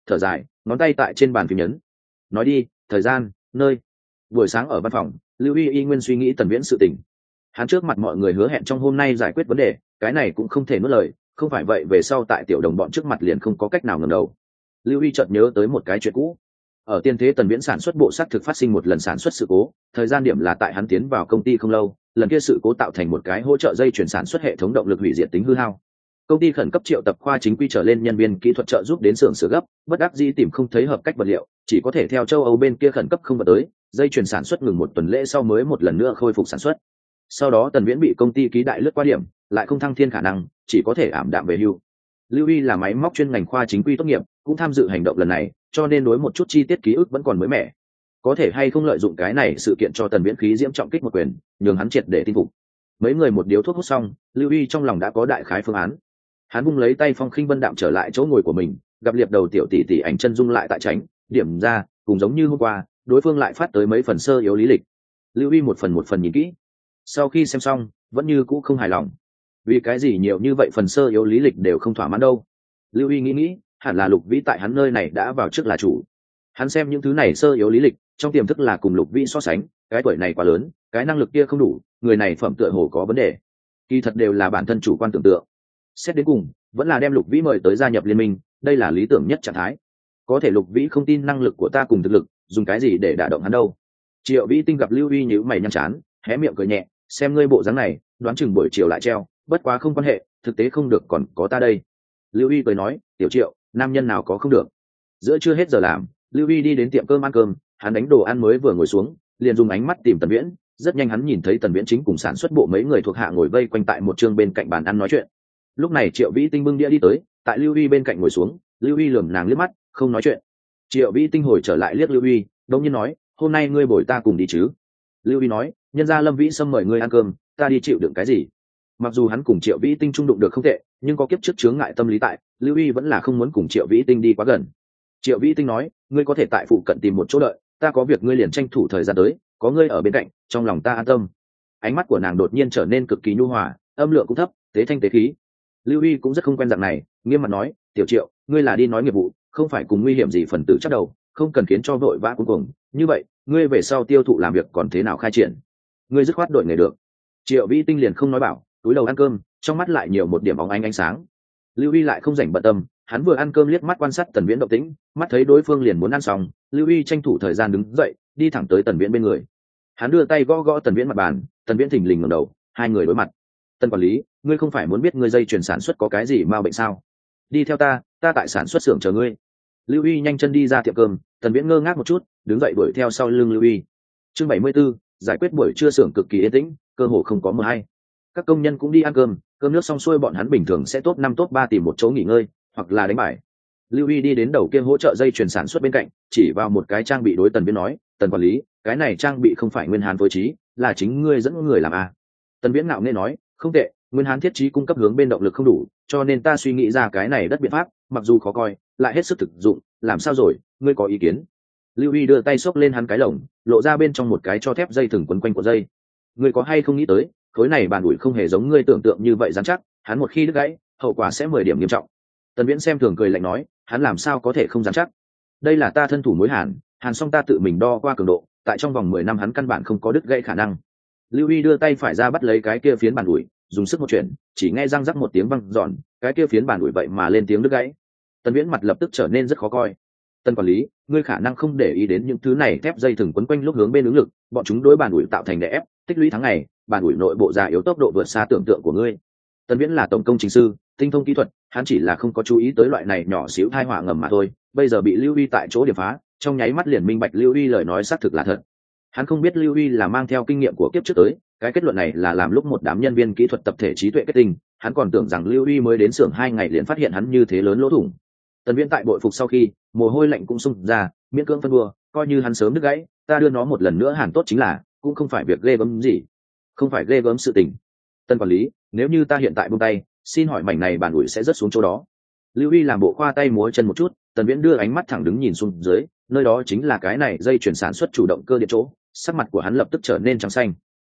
thở dài, ngón tay tại trên bàn phím nhấn. Nói đi, thời gian, nơi. Buổi sáng ở văn phòng, Lưu Huy y nguyên suy nghĩ Tần Viễn sự tình. Hắn trước mặt mọi người hứa hẹn trong hôm nay giải quyết vấn đề, cái này cũng không thể nuốt lời, không phải vậy về sau tại tiểu đồng bọn trước mặt liền không có cách nào ngẩng đầu. Lưu Huy chợt nhớ tới một cái chuyện cũ. Ở tiên thế Tần Viễn sản xuất bộ sắt thực phát sinh một lần sản xuất sự cố, thời gian điểm là tại hắn tiến vào công ty không lâu, lần kia sự cố tạo thành một cái hỗ trợ dây chuyển sản xuất hệ thống động lực hủy diệt tính hư hao. Công ty khẩn cấp triệu tập khoa chính quy trở lên nhân viên kỹ thuật trợ giúp đến xưởng sửa gấp, bất đắc dĩ tìm không thấy hợp cách vật liệu, chỉ có thể theo châu Âu bên kia khẩn cấp không vật tới, dây chuyển sản xuất ngừng một tuần lễ sau mới một lần nữa khôi phục sản xuất. Sau đó Tần Viễn bị công ty ký đại lướt qua điểm, lại không thăng thiên khả năng, chỉ có thể ảm đạm về hưu. Lưu Huy là máy móc chuyên ngành khoa chính quy tốt nghiệp, cũng tham dự hành động lần này, cho nên đối một chút chi tiết ký ức vẫn còn mới mẻ. Có thể hay không lợi dụng cái này sự kiện cho Tần Viễn khí diễm trọng kích một quyền, nhường hắn triệt để tin phục. Mấy người một điếu thuốc hút xong, Lưu Huy trong lòng đã có đại khái phương án. Hắn vung lấy tay phong khinh vân đạm trở lại chỗ ngồi của mình, gặp liệp đầu tiểu tỷ tỷ ảnh chân dung lại tại tránh, điểm ra, cùng giống như hôm qua, đối phương lại phát tới mấy phần sơ yếu lý lịch. Lưu Huy một phần một phần nhìn kỹ. Sau khi xem xong, vẫn như cũ không hài lòng. Vì cái gì nhiều như vậy phần sơ yếu lý lịch đều không thỏa mãn đâu? Lưu Huy nghĩ nghĩ, hẳn là Lục Vĩ tại hắn nơi này đã vào trước là chủ. Hắn xem những thứ này sơ yếu lý lịch, trong tiềm thức là cùng Lục Vĩ so sánh, cái tuổi này quá lớn, cái năng lực kia không đủ, người này phẩm tựa hồ có vấn đề. Kỳ thật đều là bản thân chủ quan tưởng tượng. Xét đến cùng, vẫn là đem Lục Vĩ mời tới gia nhập liên minh, đây là lý tưởng nhất trạng thái. Có thể Lục Vĩ không tin năng lực của ta cùng thực lực, dùng cái gì để đả động hắn đâu? Triệu Vĩ Tinh gặp Lưu Huy nhíu mày nhăn chán, hé miệng cười nhẹ, xem ngươi bộ dáng này, đoán chừng buổi chiều lại treo, bất quá không quan hệ, thực tế không được còn có ta đây. Lưu Huy cười nói, tiểu Triệu, nam nhân nào có không được? Giữa chưa hết giờ làm, Lưu Huy đi đến tiệm cơm ăn cơm, hắn đánh đồ ăn mới vừa ngồi xuống, liền dùng ánh mắt tìm Tần Viễn, rất nhanh hắn nhìn thấy Tần Viễn chính cùng sản xuất bộ mấy người thuộc hạ ngồi vây quanh tại một trường bên cạnh bàn ăn nói chuyện. Lúc này Triệu Vĩ Tinh bưng đĩa đi tới, tại Lưu Huy bên cạnh ngồi xuống, Lưu Huy lườm nàng liếc mắt, không nói chuyện. Triệu Vĩ Tinh hồi trở lại liếc Lưu Huy, đống nhiên nói, hôm nay ngươi bồi ta cùng đi chứ? Lưu Huy nói, nhân gia Lâm Vĩ Sâm mời ngươi ăn cơm, ta đi chịu đựng cái gì? Mặc dù hắn cùng Triệu Vĩ Tinh trung đụng được không tệ, nhưng có kiếp trước chướng ngại tâm lý tại, Lưu Huy vẫn là không muốn cùng Triệu Vĩ Tinh đi quá gần. Triệu Vĩ Tinh nói, ngươi có thể tại phụ cận tìm một chỗ đợi, ta có việc ngươi liền tranh thủ thời gian tới, có ngươi ở bên cạnh, trong lòng ta an tâm. Ánh mắt của nàng đột nhiên trở nên cực kỳ nhu hòa, âm lượng cũng thấp, tế thanh tế khí. Lưu Huy cũng rất không quen dạng này, nghiêm mặt nói, tiểu Triệu, ngươi là đi nói nghiệp vụ, không phải cùng nguy hiểm gì phần tử chắc đầu, không cần khiến cho vội vã cuối cùng. Như vậy, ngươi về sau tiêu thụ làm việc còn thế nào khai triển? Ngươi dứt khoát đổi nghề được. Triệu Vĩ Tinh liền không nói bảo, túi đầu ăn cơm, trong mắt lại nhiều một điểm bóng ánh ánh sáng. Lưu Huy lại không rảnh bận tâm, hắn vừa ăn cơm liếc mắt quan sát Tần Viễn động tĩnh, mắt thấy đối phương liền muốn ăn xong, Lưu Huy tranh thủ thời gian đứng dậy, đi thẳng tới Tần Viễn bên người. Hắn đưa tay gõ gõ Tần Viễn mặt bàn, Tần Viễn thình lình ngẩng đầu, hai người đối mặt. Tần quản lý, ngươi không phải muốn biết ngươi dây chuyền sản xuất có cái gì ma bệnh sao? Đi theo ta, ta tại sản xuất xưởng chờ ngươi. Lưu Huy nhanh chân đi ra tiệm cơm, Tần Viễn ngơ ngác một chút, đứng dậy đuổi theo sau lưng Lưu Huy. Chương bảy mươi 74, giải quyết buổi trưa xưởng cực kỳ yên tĩnh, cơ hồ không có mờ hay. Các công nhân cũng đi ăn cơm, cơm nước xong xuôi bọn hắn bình thường sẽ top năm top ba tìm một chỗ nghỉ ngơi, hoặc là đánh bài. Lưu Huy đi đến đầu kia hỗ trợ dây chuyền sản xuất bên cạnh, chỉ vào một cái trang bị đối Tần Viễn nói, Tần quản lý, cái này trang bị không phải Nguyên Hán phối trí, là chính ngươi dẫn người làm à? Tần Viễn ngạo nghễ nói, không tệ, Nguyên Hán thiết trí cung cấp hướng bên động lực không đủ, cho nên ta suy nghĩ ra cái này đất biện pháp, mặc dù khó coi, lại hết sức thực dụng, làm sao rồi, ngươi có ý kiến? Lưu Huy đưa tay xốc lên hắn cái lồng, lộ ra bên trong một cái cho thép dây thừng quấn quanh của dây. Ngươi có hay không nghĩ tới, khối này bàn ủi không hề giống ngươi tưởng tượng như vậy rắn chắc, hắn một khi đứt gãy, hậu quả sẽ mười điểm nghiêm trọng. Tần Viễn xem thường cười lạnh nói, hắn làm sao có thể không rắn chắc? Đây là ta thân thủ mối hàn, hàn xong ta tự mình đo qua cường độ, tại trong vòng mười năm hắn căn bản không có đứt gãy khả năng. Lưu Huy đưa tay phải ra bắt lấy cái kia phiến bàn ủi, dùng sức một chuyển, chỉ nghe răng rắc một tiếng vang giòn, cái kia phiến bàn ủi vậy mà lên tiếng đứt gãy. Tần Viễn mặt lập tức trở nên rất khó coi. Tần quản lý, ngươi khả năng không để ý đến những thứ này thép dây thừng quấn quanh lúc hướng bên ứng lực, bọn chúng đối bàn ủi tạo thành đè ép, tích lũy tháng ngày, bàn ủi nội bộ già yếu tốc độ vượt xa tưởng tượng của ngươi. Tần Viễn là tổng công trình sư, tinh thông kỹ thuật, hắn chỉ là không có chú ý tới loại này nhỏ xíu tai họa ngầm mà thôi, bây giờ bị Lưu Huy tại chỗ điểm phá, trong nháy mắt liền minh bạch Lưu Huy lời nói xác thực là thật. Hắn không biết Lưu Huy là mang theo kinh nghiệm của kiếp trước tới, cái kết luận này là làm lúc một đám nhân viên kỹ thuật tập thể trí tuệ kết tinh, hắn còn tưởng rằng Lưu Huy mới đến xưởng hai ngày liền phát hiện hắn như thế lớn lỗ thủng. Tần Viễn tại bội phục sau khi, mồ hôi lạnh cũng xung ra, miễn cưỡng phân đua, coi như hắn sớm đứt gãy, ta đưa nó một lần nữa hàn tốt chính là, cũng không phải việc ghê gớm gì, không phải ghê gớm sự tình. Tân quản lý, nếu như ta hiện tại buông tay, xin hỏi mảnh này bàn ủi sẽ rớt xuống chỗ đó. Lưu Huy làm bộ khoa tay múa chân một chút, Tần Viễn đưa ánh mắt thẳng đứng nhìn xuống dưới, nơi đó chính là cái này dây chuyển sản xuất chủ động cơ điện chỗ, sắc mặt của hắn lập tức trở nên trắng xanh.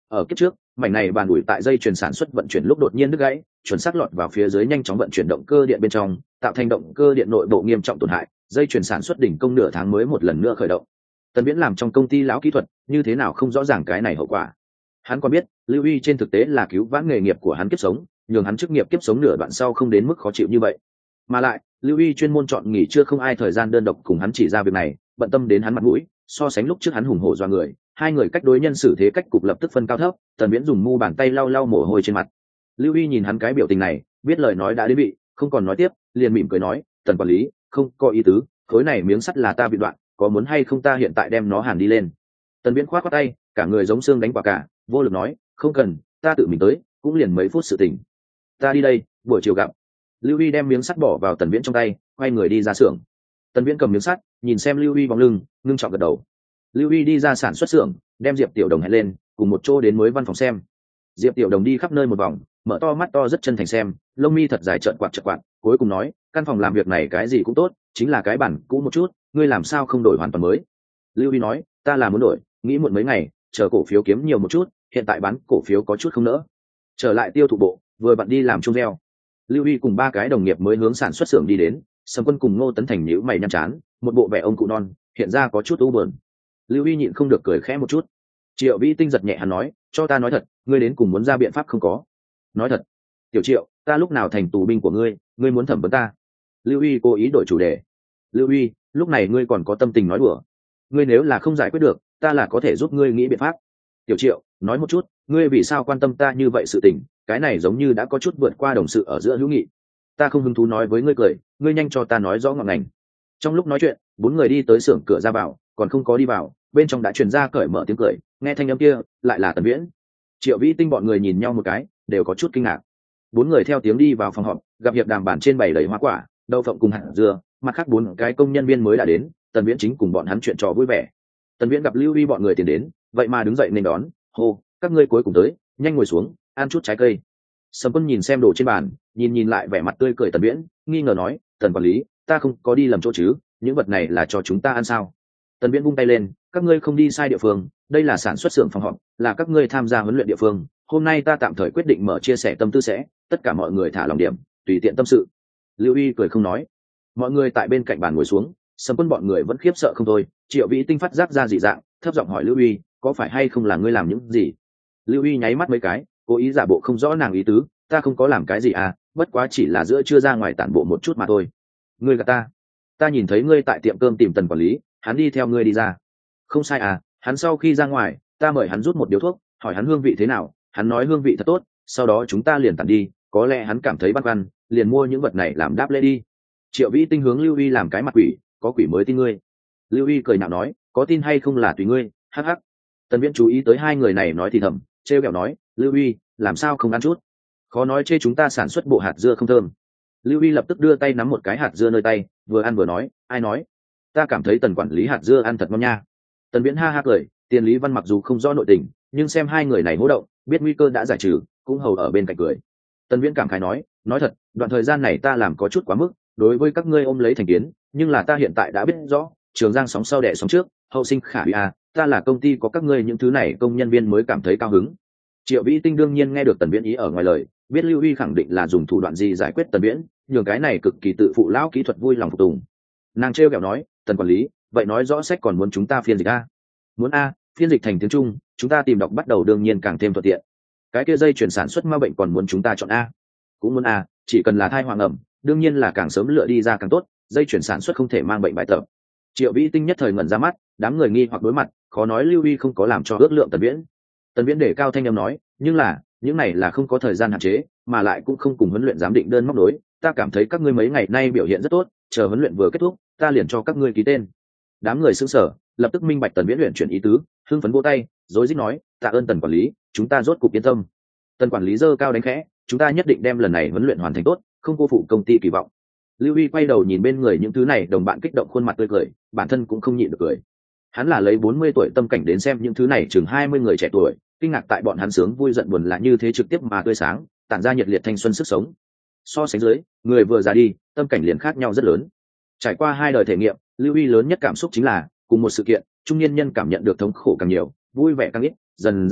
Ở kiếp trước mảnh này bàn ủi tại dây chuyền sản xuất vận chuyển lúc đột nhiên đứt gãy, chuẩn xác lọt vào phía dưới nhanh chóng vận chuyển động cơ điện bên trong, tạo thành động cơ điện nội bộ nghiêm trọng tổn hại, dây chuyền sản xuất đỉnh công nửa tháng mới một lần nữa khởi động. Tần Viễn làm trong công ty lão kỹ thuật, như thế nào không rõ ràng cái này hậu quả. Hắn còn biết, Lưu Huy trên thực tế là cứu vãn nghề nghiệp của hắn kiếp sống, nhường hắn chức nghiệp kiếp sống nửa đoạn sau không đến mức khó chịu như vậy. Mà lại, Lưu Huy chuyên môn chọn nghỉ chưa không ai thời gian đơn độc cùng hắn chỉ ra việc này, bận tâm đến hắn mặt mũi, so sánh lúc trước hắn hùng hổ doa người, hai người cách đối nhân xử thế cách cục lập tức phân cao thấp. Tần Viễn dùng mu bàn tay lau lau mồ hôi trên mặt. Lưu Huy nhìn hắn cái biểu tình này, biết lời nói đã đến vị, không còn nói tiếp, liền mỉm cười nói, "Tần quản lý, không có ý tứ, khối này miếng sắt là ta bị đoạn, có muốn hay không ta hiện tại đem nó hàn đi lên." Tần Viễn khoát khoát tay, cả người giống xương đánh quả cả, vô lực nói, "Không cần, ta tự mình tới, cũng liền mấy phút sự tình. Ta đi đây, buổi chiều gặp." Lưu Huy đem miếng sắt bỏ vào Tần Viễn trong tay, quay người đi ra xưởng. Tần Viễn cầm miếng sắt, nhìn xem Lưu Huy bóng lưng, ngưng trọng gật đầu. Lưu Huy đi ra sản xuất xưởng, đem Diệp Tiểu Đồng hẹn lên, cùng một chỗ đến mới văn phòng xem. Diệp Tiểu Đồng đi khắp nơi một vòng, mở to mắt to rất chân thành xem, lông mi thật dài trợn quạt trợn quạt, cuối cùng nói, "Căn phòng làm việc này cái gì cũng tốt, chính là cái bản cũ một chút, ngươi làm sao không đổi hoàn toàn mới?" Lưu Huy nói, "Ta là muốn đổi, nghĩ muộn mấy ngày, chờ cổ phiếu kiếm nhiều một chút, hiện tại bán cổ phiếu có chút không nỡ. Trở lại tiêu thụ bộ, vừa bận đi làm chung reo." Lưu Huy cùng ba cái đồng nghiệp mới hướng sản xuất xưởng đi đến, Sầm Quân cùng Ngô Tấn Thành nhíu mày nhăn chán, một bộ vẻ ông cụ non, hiện ra có chút u buồn. Lưu Huy nhịn không được cười khẽ một chút. Triệu Vĩ Tinh giật nhẹ hắn nói, "Cho ta nói thật, ngươi đến cùng muốn ra biện pháp không có?" "Nói thật." "Tiểu Triệu, ta lúc nào thành tù binh của ngươi, ngươi muốn thẩm vấn ta?" Lưu Huy cố ý đổi chủ đề. "Lưu Huy, lúc này ngươi còn có tâm tình nói đùa? Ngươi nếu là không giải quyết được, ta là có thể giúp ngươi nghĩ biện pháp." "Tiểu Triệu, nói một chút, ngươi vì sao quan tâm ta như vậy sự tình, cái này giống như đã có chút vượt qua đồng sự ở giữa hữu nghị." "Ta không hứng thú nói với ngươi cười, ngươi nhanh cho ta nói rõ ngọn ngành." Trong lúc nói chuyện, bốn người đi tới xưởng cửa ra vào, còn không có đi vào, bên trong đã truyền ra cởi mở tiếng cười, nghe thanh âm kia, lại là Tần Viễn. Triệu Vĩ Tinh bọn người nhìn nhau một cái, đều có chút kinh ngạc. Bốn người theo tiếng đi vào phòng họp, gặp hiệp đàm bàn trên bày đầy hoa quả, đậu phộng cùng hạt dưa, mặt khác bốn cái công nhân viên mới đã đến, Tần Viễn chính cùng bọn hắn chuyện trò vui vẻ. Tần Viễn gặp Lưu Huy bọn người tiến đến, vậy mà đứng dậy nên đón, hô, "Các ngươi cuối cùng tới, nhanh ngồi xuống, ăn chút trái cây." Sầm Quân nhìn xem đồ trên bàn, nhìn nhìn lại vẻ mặt tươi cười Tần Viễn, nghi ngờ nói, "Tần quản lý, ta không có đi lầm chỗ chứ, những vật này là cho chúng ta ăn sao?" Tần Viễn vung tay lên, "Các ngươi không đi sai địa phương, đây là sản xuất xưởng phòng họp, là các ngươi tham gia huấn luyện địa phương, hôm nay ta tạm thời quyết định mở chia sẻ tâm tư sẽ, tất cả mọi người thả lòng điểm, tùy tiện tâm sự." Lưu Huy cười không nói. Mọi người tại bên cạnh bàn ngồi xuống, Sầm Quân bọn người vẫn khiếp sợ không thôi. Triệu Vĩ Tinh phát giác ra dị dạng, thấp giọng hỏi Lưu Huy, "Có phải hay không là ngươi làm những gì?" Lưu Huy nháy mắt mấy cái, cố ý giả bộ không rõ nàng ý tứ, "Ta không có làm cái gì à, bất quá chỉ là giữa trưa ra ngoài tản bộ một chút mà thôi." "Ngươi gạt ta? Ta nhìn thấy ngươi tại tiệm cơm tìm Tần quản lý, hắn đi theo ngươi đi ra." "Không sai à, hắn sau khi ra ngoài, ta mời hắn rút một điếu thuốc, hỏi hắn hương vị thế nào, hắn nói hương vị thật tốt, sau đó chúng ta liền tản đi, có lẽ hắn cảm thấy băn khoăn, liền mua những vật này làm đáp lễ đi." Triệu Vĩ Tinh hướng Lưu Huy làm cái mặt quỷ, "Có quỷ mới tin ngươi." Lưu Huy cười nhạo nói, "Có tin hay không là tùy ngươi, hắc hắc." Tần Viễn chú ý tới hai người này nói thì thầm, trêu ghẹo nói, "Lưu Huy, làm sao không ăn chút? Khó nói chê chúng ta sản xuất bộ hạt dưa không thơm." Lưu Huy lập tức đưa tay nắm một cái hạt dưa nơi tay, vừa ăn vừa nói, "Ai nói? Ta cảm thấy Tần quản lý hạt dưa ăn thật ngon nha." Tần Viễn ha ha cười, Tiền Lý Văn mặc dù không rõ nội tình, nhưng xem hai người này hô động, biết nguy cơ đã giải trừ, cũng hầu ở bên cạnh cười. Tần Viễn cảm khái nói, "Nói thật, đoạn thời gian này ta làm có chút quá mức, đối với các ngươi ôm lấy thành kiến, nhưng là ta hiện tại đã biết rõ, Trường Giang sóng sau đẻ sóng trước, hậu sinh khả hủy a, ta là công ty có các ngươi những thứ này công nhân viên mới cảm thấy cao hứng." Triệu Vĩ Tinh đương nhiên nghe được Tần Viễn ý ở ngoài lời, biết Lưu Huy khẳng định là dùng thủ đoạn gì giải quyết Tần Viễn, nhường cái này cực kỳ tự phụ lão kỹ thuật vui lòng phục tùng. Nàng trêu ghẹo nói, "Tần quản lý, vậy nói rõ sách còn muốn chúng ta phiên dịch a?" "Muốn a, phiên dịch thành tiếng Trung, chúng ta tìm đọc bắt đầu đương nhiên càng thêm thuận tiện. Cái kia dây chuyển sản xuất ma bệnh còn muốn chúng ta chọn a?" "Cũng muốn a, chỉ cần là thai hoàng ẩm, đương nhiên là càng sớm lựa đi ra càng tốt, dây chuyển sản xuất không thể mang bệnh bài tập." Triệu Vĩ Tinh nhất thời ngẩn ra mắt, đám người nghi hoặc đối mặt, khó nói Lưu Huy không có làm cho ước lượng Tần Viễn. Tần Viễn để cao thanh âm nói, "Nhưng là, những này là không có thời gian hạn chế, mà lại cũng không cùng huấn luyện giám định đơn móc đối, ta cảm thấy các ngươi mấy ngày nay biểu hiện rất tốt, chờ huấn luyện vừa kết thúc, ta liền cho các ngươi ký tên." Đám người sững sờ, lập tức minh bạch Tần Viễn luyện chuyển ý tứ, hưng phấn vỗ tay, rối rít nói, "Tạ ơn Tần quản lý, chúng ta rốt cục yên tâm." Tần quản lý giơ cao đánh khẽ, "Chúng ta nhất định đem lần này huấn luyện hoàn thành tốt, không cô phụ công ty kỳ vọng." Lưu Huy quay đầu nhìn bên người những thứ này, đồng bạn kích động khuôn mặt tươi cười, bản thân cũng không nhịn được cười. Hắn là lấy bốn mươi tuổi tâm cảnh đến xem những thứ này chừng hai mươi người trẻ tuổi, kinh ngạc tại bọn hắn sướng vui giận buồn là như thế trực tiếp mà tươi sáng, tản ra nhiệt liệt thanh xuân sức sống. So sánh dưới, người vừa già đi, tâm cảnh liền khác nhau rất lớn. Trải qua hai đời thể nghiệm, Lưu Huy lớn nhất cảm xúc chính là, cùng một sự kiện, trung niên nhân cảm nhận được thống khổ càng nhiều, vui vẻ càng ít, dần dà,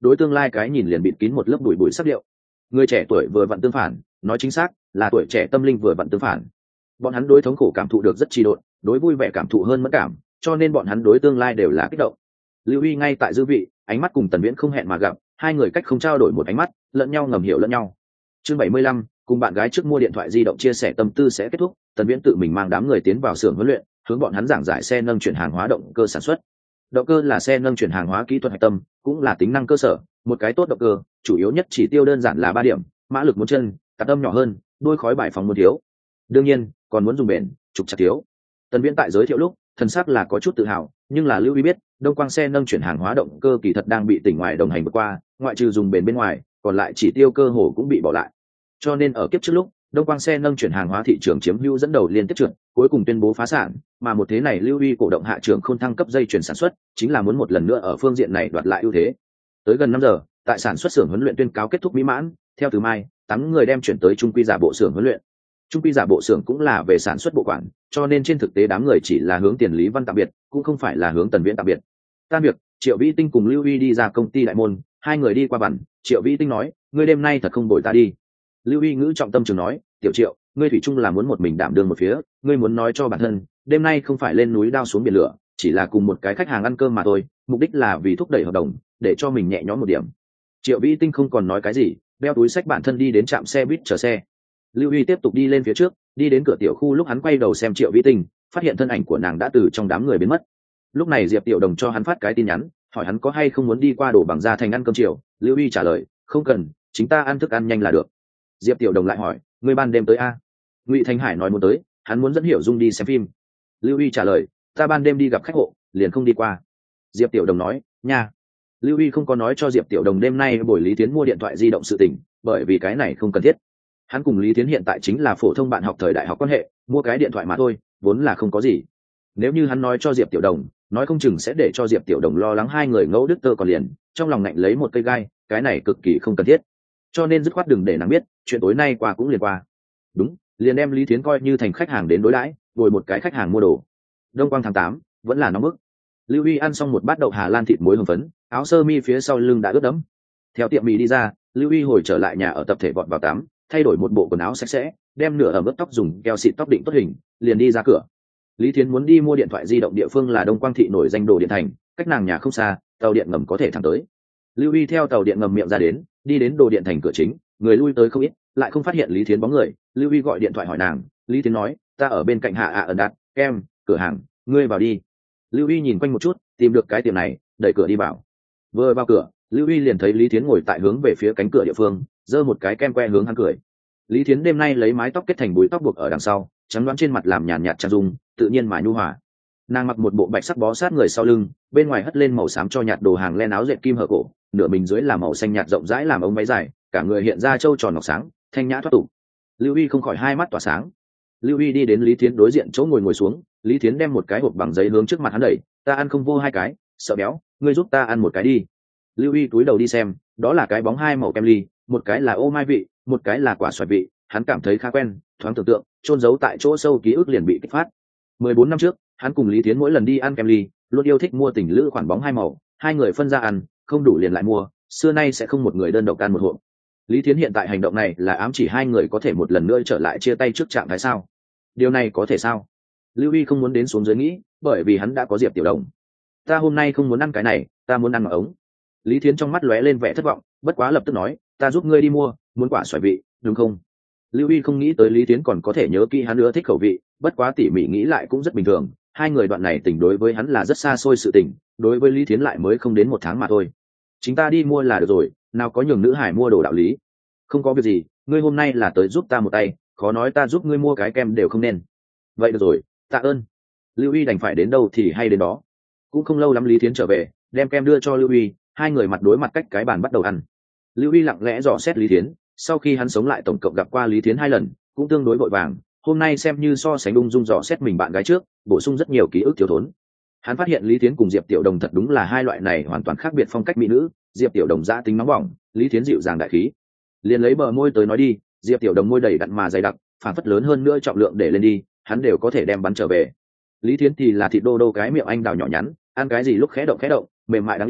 đối tương lai cái nhìn liền bịt kín một lớp bụi bụi sắc điệu. Người trẻ tuổi vừa vặn tương phản, nói chính xác là tuổi trẻ tâm linh vừa vặn tương phản. Bọn hắn đối thống khổ cảm thụ được rất trì độn, đối vui vẻ cảm thụ hơn mẫn cảm, cho nên bọn hắn đối tương lai đều là kích động. Lưu Huy ngay tại dư vị, ánh mắt cùng Tần Viễn không hẹn mà gặp, hai người cách không trao đổi một ánh mắt, lẫn nhau ngầm hiểu lẫn nhau. Chương bảy mươi lăm, cùng bạn gái trước mua điện thoại di động chia sẻ tâm tư sẽ kết thúc. Tần Viễn tự mình mang đám người tiến vào xưởng huấn luyện, hướng bọn hắn giảng giải xe nâng chuyển hàng hóa động cơ sản xuất. Động cơ là xe nâng chuyển hàng hóa kỹ thuật hạch tâm, cũng là tính năng cơ sở. Một cái tốt động cơ, chủ yếu nhất chỉ tiêu đơn giản là ba điểm: mã lực muốn chân, tạp âm nhỏ hơn, đuôi khói bài phóng muốn thiếu. Đương nhiên, còn muốn dùng bền, trục chặt thiếu. Tần Viễn tại giới thiệu lúc, thần sắc là có chút tự hào, nhưng là Lưu Huy biết, Đông Quang xe nâng chuyển hàng hóa động cơ kỳ thật đang bị tỉnh ngoài đồng hành vượt qua, ngoại trừ dùng bền bên ngoài, còn lại chỉ tiêu cơ hồ cũng bị bỏ lại. Cho nên ở kiếp trước lúc, Đông Quang xe nâng chuyển hàng hóa thị trường chiếm hữu dẫn đầu liên tiếp trượt, cuối cùng tuyên bố phá sản, mà một thế này Lưu Huy cổ động hạ trường không thăng cấp dây chuyển sản xuất, chính là muốn một lần nữa ở phương diện này đoạt lại ưu thế. Tới gần năm giờ, tại sản xuất xưởng huấn luyện tuyên cáo kết thúc mỹ mãn, theo từ mai, tám người đem chuyển tới trung quy giả bộ xưởng huấn luyện. Trung quy giả bộ xưởng cũng là về sản xuất bộ quản, cho nên trên thực tế đám người chỉ là hướng Tiền Lý Văn tạm biệt, cũng không phải là hướng Tần Viễn tạm biệt. Tan việc, Triệu Vĩ Tinh cùng Lưu Huy đi ra công ty đại môn, hai người đi qua bản, Triệu Vĩ Tinh nói, ngươi đêm nay thật không bồi ta đi. Lưu Huy ngữ trọng tâm trường nói, tiểu Triệu, ngươi thủy chung là muốn một mình đảm đương một phía, ngươi muốn nói cho bản thân, đêm nay không phải lên núi đao xuống biển lửa, chỉ là cùng một cái khách hàng ăn cơm mà thôi, mục đích là vì thúc đẩy hợp đồng, để cho mình nhẹ nhõm một điểm. Triệu Vĩ Tinh không còn nói cái gì, đeo túi xách bản thân đi đến trạm xe buýt chờ xe. Lưu Huy tiếp tục đi lên phía trước, đi đến cửa tiểu khu lúc hắn quay đầu xem Triệu Vĩ Tinh, phát hiện thân ảnh của nàng đã từ trong đám người biến mất. Lúc này Diệp Tiểu Đồng cho hắn phát cái tin nhắn, hỏi hắn có hay không muốn đi qua đổ bằng ra thành ăn cơm chiều. Lưu Huy trả lời, không cần, chính ta ăn thức ăn nhanh là được. Diệp Tiểu Đồng lại hỏi, ngươi ban đêm tới a? Ngụy Thanh Hải nói muốn tới, hắn muốn dẫn Hiểu Dung đi xem phim. Lưu Huy trả lời, ta ban đêm đi gặp khách hộ, liền không đi qua. Diệp Tiểu Đồng nói, nha. Lưu Huy không có nói cho Diệp Tiểu Đồng đêm nay buổi Lý Tiến mua điện thoại di động sự tình, bởi vì cái này không cần thiết. Hắn cùng Lý Tiến hiện tại chính là phổ thông bạn học thời đại học quan hệ, mua cái điện thoại mà thôi, vốn là không có gì. Nếu như hắn nói cho Diệp Tiểu Đồng, nói không chừng sẽ để cho Diệp Tiểu Đồng lo lắng hai người ngẫu đứt tơ còn liền, trong lòng ngạnh lấy một cây gai, cái này cực kỳ không cần thiết. Cho nên dứt khoát đừng để nàng biết, chuyện tối nay qua cũng liền qua. Đúng, liền đem Lý Tiến coi như thành khách hàng đến đối đãi, ngồi một cái khách hàng mua đồ. Đông Quang tháng tám, vẫn là nóng bức. Lưu Huy ăn xong một bát đậu Hà Lan thịt muối hồng phấn, áo sơ mi phía sau lưng đã ướt đẫm. Theo tiệm mì đi ra, Lưu Huy hồi trở lại nhà ở tập thể vọt vào tắm, thay đổi một bộ quần áo sạch sẽ, đem nửa ẩm ướt tóc dùng keo xịt tóc định tốt hình, liền đi ra cửa. Lý Thiến muốn đi mua điện thoại di động địa phương là Đông Quang thị nổi danh đồ điện thành, cách nàng nhà không xa, tàu điện ngầm có thể thẳng tới. Lưu Huy theo tàu điện ngầm miệng ra đến, đi đến đồ điện thành cửa chính, người lui tới không ít, lại không phát hiện Lý Thiến bóng người. Lưu Huy gọi điện thoại hỏi nàng, Lý Thiến nói, ta ở bên cạnh Hạ ạ ẩn đặt kem cửa hàng, ngươi vào đi. Lưu Huy nhìn quanh một chút, tìm được cái tiệm này, đẩy cửa đi vào. Vừa vào cửa, Lưu Huy liền thấy Lý Thiến ngồi tại hướng về phía cánh cửa địa phương, giơ một cái kem que hướng hắn cười. Lý Thiến đêm nay lấy mái tóc kết thành búi tóc buộc ở đằng sau, trắng đoán trên mặt làm nhàn nhạt trang dung, tự nhiên mà nhu hòa. Nàng mặc một bộ bạch sắc bó sát người sau lưng, bên ngoài hất lên màu xám cho nhạt đồ hàng len áo dệt kim hở cổ, nửa mình dưới là màu xanh nhạt rộng rãi làm ống váy dài, cả người hiện ra trâu tròn ngọc sáng, thanh nhã thoát tục. Lưu Huy không khỏi hai mắt tỏa sáng. Lưu Huy đi đến Lý Thiến đối diện chỗ ngồi ngồi xuống, Lý Thiến đem một cái hộp bằng giấy hướng trước mặt hắn đẩy, ta ăn không vô hai cái, sợ béo, ngươi giúp ta ăn một cái đi. Lưu Huy cúi đầu đi xem, đó là cái bóng hai màu kem ly, một cái là ô mai vị, một cái là quả xoài vị, hắn cảm thấy khá quen, thoáng tưởng tượng, chôn giấu tại chỗ sâu ký ức liền bị kích phát. mười bốn năm trước, hắn cùng Lý Thiến mỗi lần đi ăn kem ly, luôn yêu thích mua tình lữ khoản bóng hai màu, hai người phân ra ăn, không đủ liền lại mua, xưa nay sẽ không một người đơn độc ăn một hộp. Lý Thiến hiện tại hành động này là ám chỉ hai người có thể một lần nữa trở lại chia tay trước trạng thái sao? Điều này có thể sao? Lưu Huy không muốn đến xuống dưới nghĩ, bởi vì hắn đã có Diệp Tiểu Đồng. Ta hôm nay không muốn ăn cái này, ta muốn ăn mặc ống. Lý Thiến trong mắt lóe lên vẻ thất vọng, bất quá lập tức nói, ta giúp ngươi đi mua, muốn quả xoài vị, đúng không? Lưu Huy không nghĩ tới Lý Thiến còn có thể nhớ kỹ hắn nữa thích khẩu vị, bất quá tỉ mỉ nghĩ lại cũng rất bình thường, hai người đoạn này tình đối với hắn là rất xa xôi sự tình, đối với Lý Thiến lại mới không đến một tháng mà thôi. Chính ta đi mua là được rồi, nào có nhường nữ hải mua đồ đạo lý. Không có việc gì, ngươi hôm nay là tới giúp ta một tay, khó nói ta giúp ngươi mua cái kem đều không nên. Vậy được rồi, tạ ơn. Lưu Huy đành phải đến đâu thì hay đến đó. Cũng không lâu lắm Lý Thiến trở về, đem kem đưa cho Lưu Huy, hai người mặt đối mặt cách cái bàn bắt đầu ăn. Lưu Huy lặng lẽ dò xét Lý Thiến, sau khi hắn sống lại tổng cộng gặp qua Lý Thiến hai lần, cũng tương đối vội vàng, hôm nay xem như so sánh ung dung dò xét mình bạn gái trước, bổ sung rất nhiều ký ức thiếu thốn. Hắn phát hiện Lý Thiến cùng Diệp Tiểu Đồng thật đúng là hai loại này hoàn toàn khác biệt phong cách mỹ nữ, Diệp Tiểu Đồng dã tính nóng bỏng, Lý Thiến dịu dàng đại khí. Liền lấy bờ môi tới nói đi, Diệp Tiểu Đồng môi đầy đặn mà dày đặc, phản phất lớn hơn nữa trọng lượng để lên đi, hắn đều có thể đem bắn trở về. Lý Thiến thì là thịt đô đô cái miệng anh đào nhỏ nhắn, ăn cái gì lúc khẽ động khẽ động, mềm mại đáng yêu,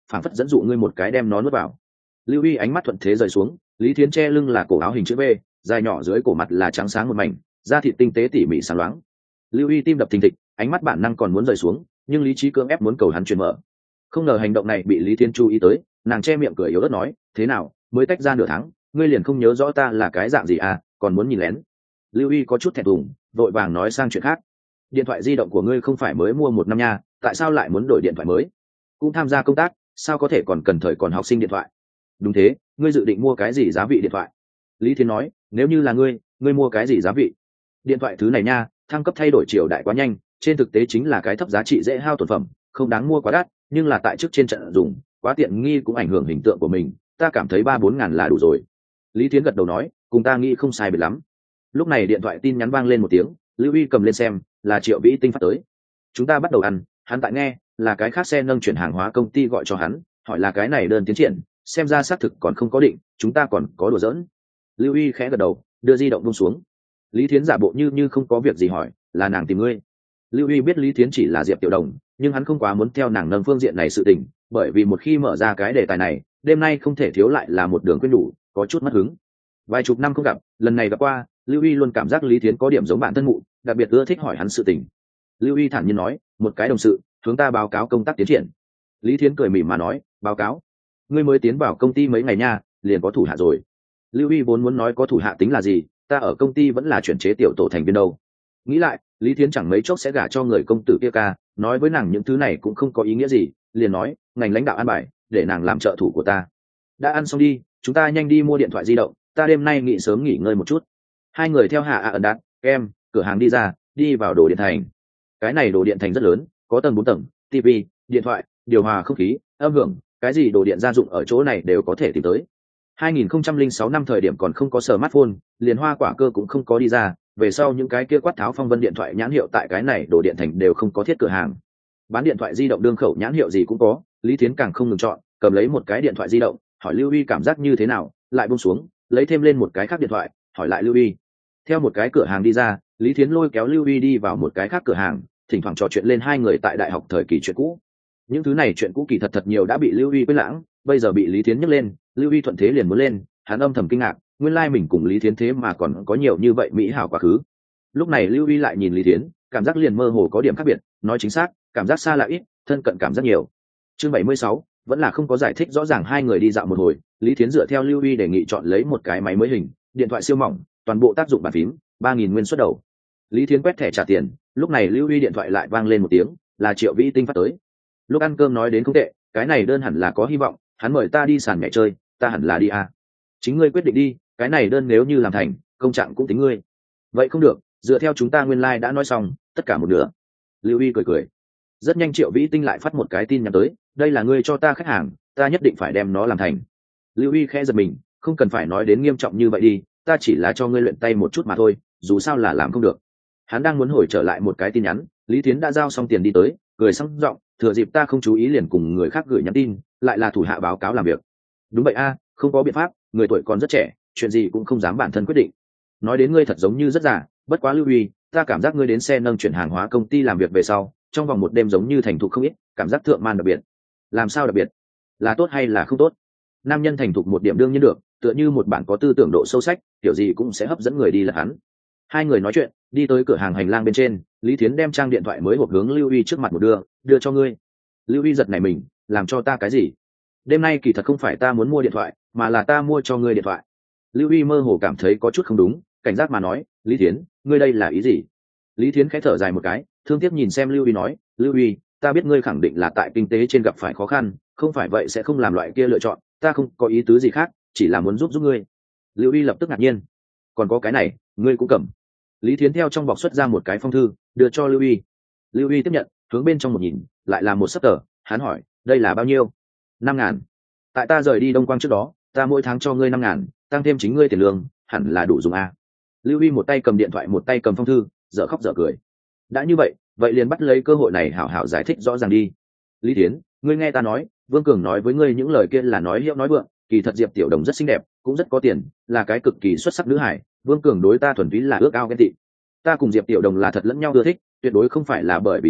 phản phất dẫn dụ ngươi một cái đem nó nuốt vào. Lưu Huy ánh mắt thuận thế rời xuống, Lý Thiến che lưng là cổ áo hình chữ V, dài nhỏ dưới cổ mặt là trắng sáng một mảnh, da thịt tinh tế tỉ mỉ sáng loáng. Lưu Huy tim đập thình thịch, ánh mắt bản năng còn muốn rời xuống, nhưng lý trí cưỡng ép muốn cầu hắn truyền mở. Không ngờ hành động này bị Lý Thiến chú ý tới, nàng che miệng cười yếu ớt nói, thế nào, mới tách ra nửa tháng, ngươi liền không nhớ rõ ta là cái dạng gì à, còn muốn nhìn lén. Lưu Huy có chút thẹn thùng, vội vàng nói sang chuyện khác. Điện thoại di động của ngươi không phải mới mua một năm nha, tại sao lại muốn đổi điện thoại mới? Cũng tham gia công tác, sao có thể còn cần thời còn học sinh điện thoại? Đúng thế, ngươi dự định mua cái gì giá vị điện thoại? Lý Thiến nói, nếu như là ngươi, ngươi mua cái gì giá vị? Điện thoại thứ này nha, thăng cấp thay đổi triều đại quá nhanh, trên thực tế chính là cái thấp giá trị dễ hao tổn phẩm, không đáng mua quá đắt, nhưng là tại trước trên trận dùng, quá tiện nghi cũng ảnh hưởng hình tượng của mình, ta cảm thấy ba bốn ngàn là đủ rồi. Lý Thiến gật đầu nói, cùng ta nghĩ không sai biệt lắm. Lúc này điện thoại tin nhắn vang lên một tiếng, Lưu Huy cầm lên xem, là Triệu Vĩ Tinh phát tới. Chúng ta bắt đầu ăn, hắn tại nghe, là cái khác xe nâng chuyển hàng hóa công ty gọi cho hắn, hỏi là cái này đơn tiến triển, xem ra xác thực còn không có định, chúng ta còn có đùa giỡn. Lưu Huy khẽ gật đầu, đưa di động buông xuống. Lý Thiến giả bộ như như không có việc gì hỏi, là nàng tìm ngươi? Lưu Huy biết Lý Thiến chỉ là Diệp Tiểu Đồng, nhưng hắn không quá muốn theo nàng nâng phương diện này sự tình, bởi vì một khi mở ra cái đề tài này, đêm nay không thể thiếu lại là một đường quên đủ, có chút mất hứng. Vài chục năm không gặp, lần này gặp qua, Lưu Huy luôn cảm giác Lý Thiến có điểm giống bạn thân mụ, đặc biệt ưa thích hỏi hắn sự tình. Lưu Huy thản nhiên nói, một cái đồng sự, hướng ta báo cáo công tác tiến triển. Lý Thiến cười mỉm mà nói, báo cáo? Ngươi mới tiến vào công ty mấy ngày nha, liền có thủ hạ rồi. Lưu Huy vốn muốn nói có thủ hạ tính là gì, ta ở công ty vẫn là chuyển chế tiểu tổ thành viên đâu. Nghĩ lại, Lý Thiến chẳng mấy chốc sẽ gả cho người công tử kia ca, nói với nàng những thứ này cũng không có ý nghĩa gì, liền nói, ngành lãnh đạo an bài, để nàng làm trợ thủ của ta. Đã ăn xong đi, chúng ta nhanh đi mua điện thoại di động, ta đêm nay nghỉ sớm nghỉ ngơi một chút. Hai người theo Hạ A ẩn đạt, em, cửa hàng đi ra, đi vào đồ điện thành. Cái này đồ điện thành rất lớn, có tầng bốn tầng, tivi, điện thoại, điều hòa không khí, âm hưởng, cái gì đồ điện gia dụng ở chỗ này đều có thể tìm tới. hai nghìn không trăm lẻ sáu năm thời điểm còn không có smartphone, liền hoa quả cơ cũng không có đi ra, về sau những cái kia quát tháo phong vân điện thoại nhãn hiệu tại cái này đồ điện thành đều không có thiết cửa hàng. Bán điện thoại di động đương khẩu nhãn hiệu gì cũng có, Lý Thiến càng không ngừng chọn, cầm lấy một cái điện thoại di động, hỏi Lưu Huy cảm giác như thế nào, lại buông xuống, lấy thêm lên một cái khác điện thoại, hỏi lại Lưu Huy. Theo một cái cửa hàng đi ra, Lý Thiến lôi kéo Lưu Huy đi vào một cái khác cửa hàng, thỉnh thoảng trò chuyện lên hai người tại đại học thời kỳ chuyện cũ. Những thứ này chuyện cũ kỳ thật thật nhiều đã bị Lưu Huy quên lãng, bây giờ bị Lý Thiến nhắc lên, Lưu Huy thuận thế liền muốn lên, hắn âm thầm kinh ngạc, nguyên lai mình cùng Lý Thiến thế mà còn có nhiều như vậy mỹ hảo quá khứ. Lúc này Lưu Huy lại nhìn Lý Thiến, cảm giác liền mơ hồ có điểm khác biệt, nói chính xác, cảm giác xa lạ ít, thân cận cảm giác nhiều. Chương bảy mươi sáu, vẫn là không có giải thích rõ ràng. Hai người đi dạo một hồi, Lý Thiến dựa theo Lưu Huy đề nghị chọn lấy một cái máy mới hình, điện thoại siêu mỏng, toàn bộ tác dụng bàn phím, ba nghìn nguyên xuất đầu. Lý Thiến quét thẻ trả tiền, lúc này Lưu Huy điện thoại lại vang lên một tiếng, là Triệu Vĩ Tinh phát tới. Lúc ăn cơm nói đến không tệ, cái này đơn hẳn là có hy vọng, hắn mời ta đi sàn nhảy chơi, ta hẳn là đi à. Chính ngươi quyết định đi, cái này đơn nếu như làm thành, công trạng cũng tính ngươi. Vậy không được, dựa theo chúng ta nguyên lai like đã nói xong, tất cả một nửa. Lưu Huy cười cười. Rất nhanh Triệu Vĩ Tinh lại phát một cái tin nhắn tới, đây là ngươi cho ta khách hàng, ta nhất định phải đem nó làm thành. Lưu Huy khẽ giật mình, không cần phải nói đến nghiêm trọng như vậy đi, ta chỉ là cho ngươi luyện tay một chút mà thôi, dù sao là làm không được. Hắn đang muốn hồi trở lại một cái tin nhắn, Lý Thiến đã giao xong tiền đi tới, cười sang giọng, thừa dịp ta không chú ý liền cùng người khác gửi nhắn tin, lại là thủ hạ báo cáo làm việc. Đúng vậy a, không có biện pháp, người tuổi còn rất trẻ, chuyện gì cũng không dám bản thân quyết định. Nói đến ngươi thật giống như rất già, bất quá Lưu Huy, ta cảm giác ngươi đến xe nâng chuyển hàng hóa công ty làm việc về sau, trong vòng một đêm giống như thành thục không ít, cảm giác thượng man đặc biệt. Làm sao đặc biệt? Là tốt hay là không tốt? Nam nhân thành thục một điểm đương nhiên được, tựa như một bạn có tư tưởng độ sâu sắc, kiểu gì cũng sẽ hấp dẫn người đi là hắn. Hai người nói chuyện, đi tới cửa hàng hành lang bên trên, Lý Thiến đem trang điện thoại mới hộp hướng Lưu Huy trước mặt một đưa, đưa cho ngươi. Lưu Huy giật nảy mình, làm cho ta cái gì? Đêm nay kỳ thật không phải ta muốn mua điện thoại, mà là ta mua cho ngươi điện thoại. Lưu Huy mơ hồ cảm thấy có chút không đúng, cảnh giác mà nói, Lý Thiến, ngươi đây là ý gì? Lý Thiến khẽ thở dài một cái, thương tiếc nhìn xem Lưu Huy nói, Lưu Huy, ta biết ngươi khẳng định là tại kinh tế trên gặp phải khó khăn, không phải vậy sẽ không làm loại kia lựa chọn, ta không có ý tứ gì khác, chỉ là muốn giúp giúp ngươi. Lưu Huy lập tức ngạc nhiên, còn có cái này, ngươi cũng cầm. Lý Thiến theo trong bọc xuất ra một cái phong thư, đưa cho Lưu Huy. Lưu Huy tiếp nhận, hướng bên trong một nhìn, lại là một sấp tờ, hắn hỏi, đây là bao nhiêu? Năm ngàn. Tại ta rời đi Đông Quang trước đó, ta mỗi tháng cho ngươi năm ngàn, tăng thêm chính ngươi tiền lương, hẳn là đủ dùng a. Lưu Huy một tay cầm điện thoại một tay cầm phong thư, dở khóc dở cười. Đã như vậy, vậy liền bắt lấy cơ hội này hảo hảo giải thích rõ ràng đi. Lý Thiến, ngươi nghe ta nói, Vương Cường nói với ngươi những lời kia là nói hiệu nói vượng, kỳ thật Diệp Tiểu Đồng rất xinh đẹp, cũng rất có tiền, là cái cực kỳ xuất sắc nữ hải, Vương Cường đối ta thuần túy là ước ao ghen tị. Ta cùng Diệp Tiểu Đồng là thật lẫn nhau ưa thích, tuyệt đối không phải là bởi vì tiền,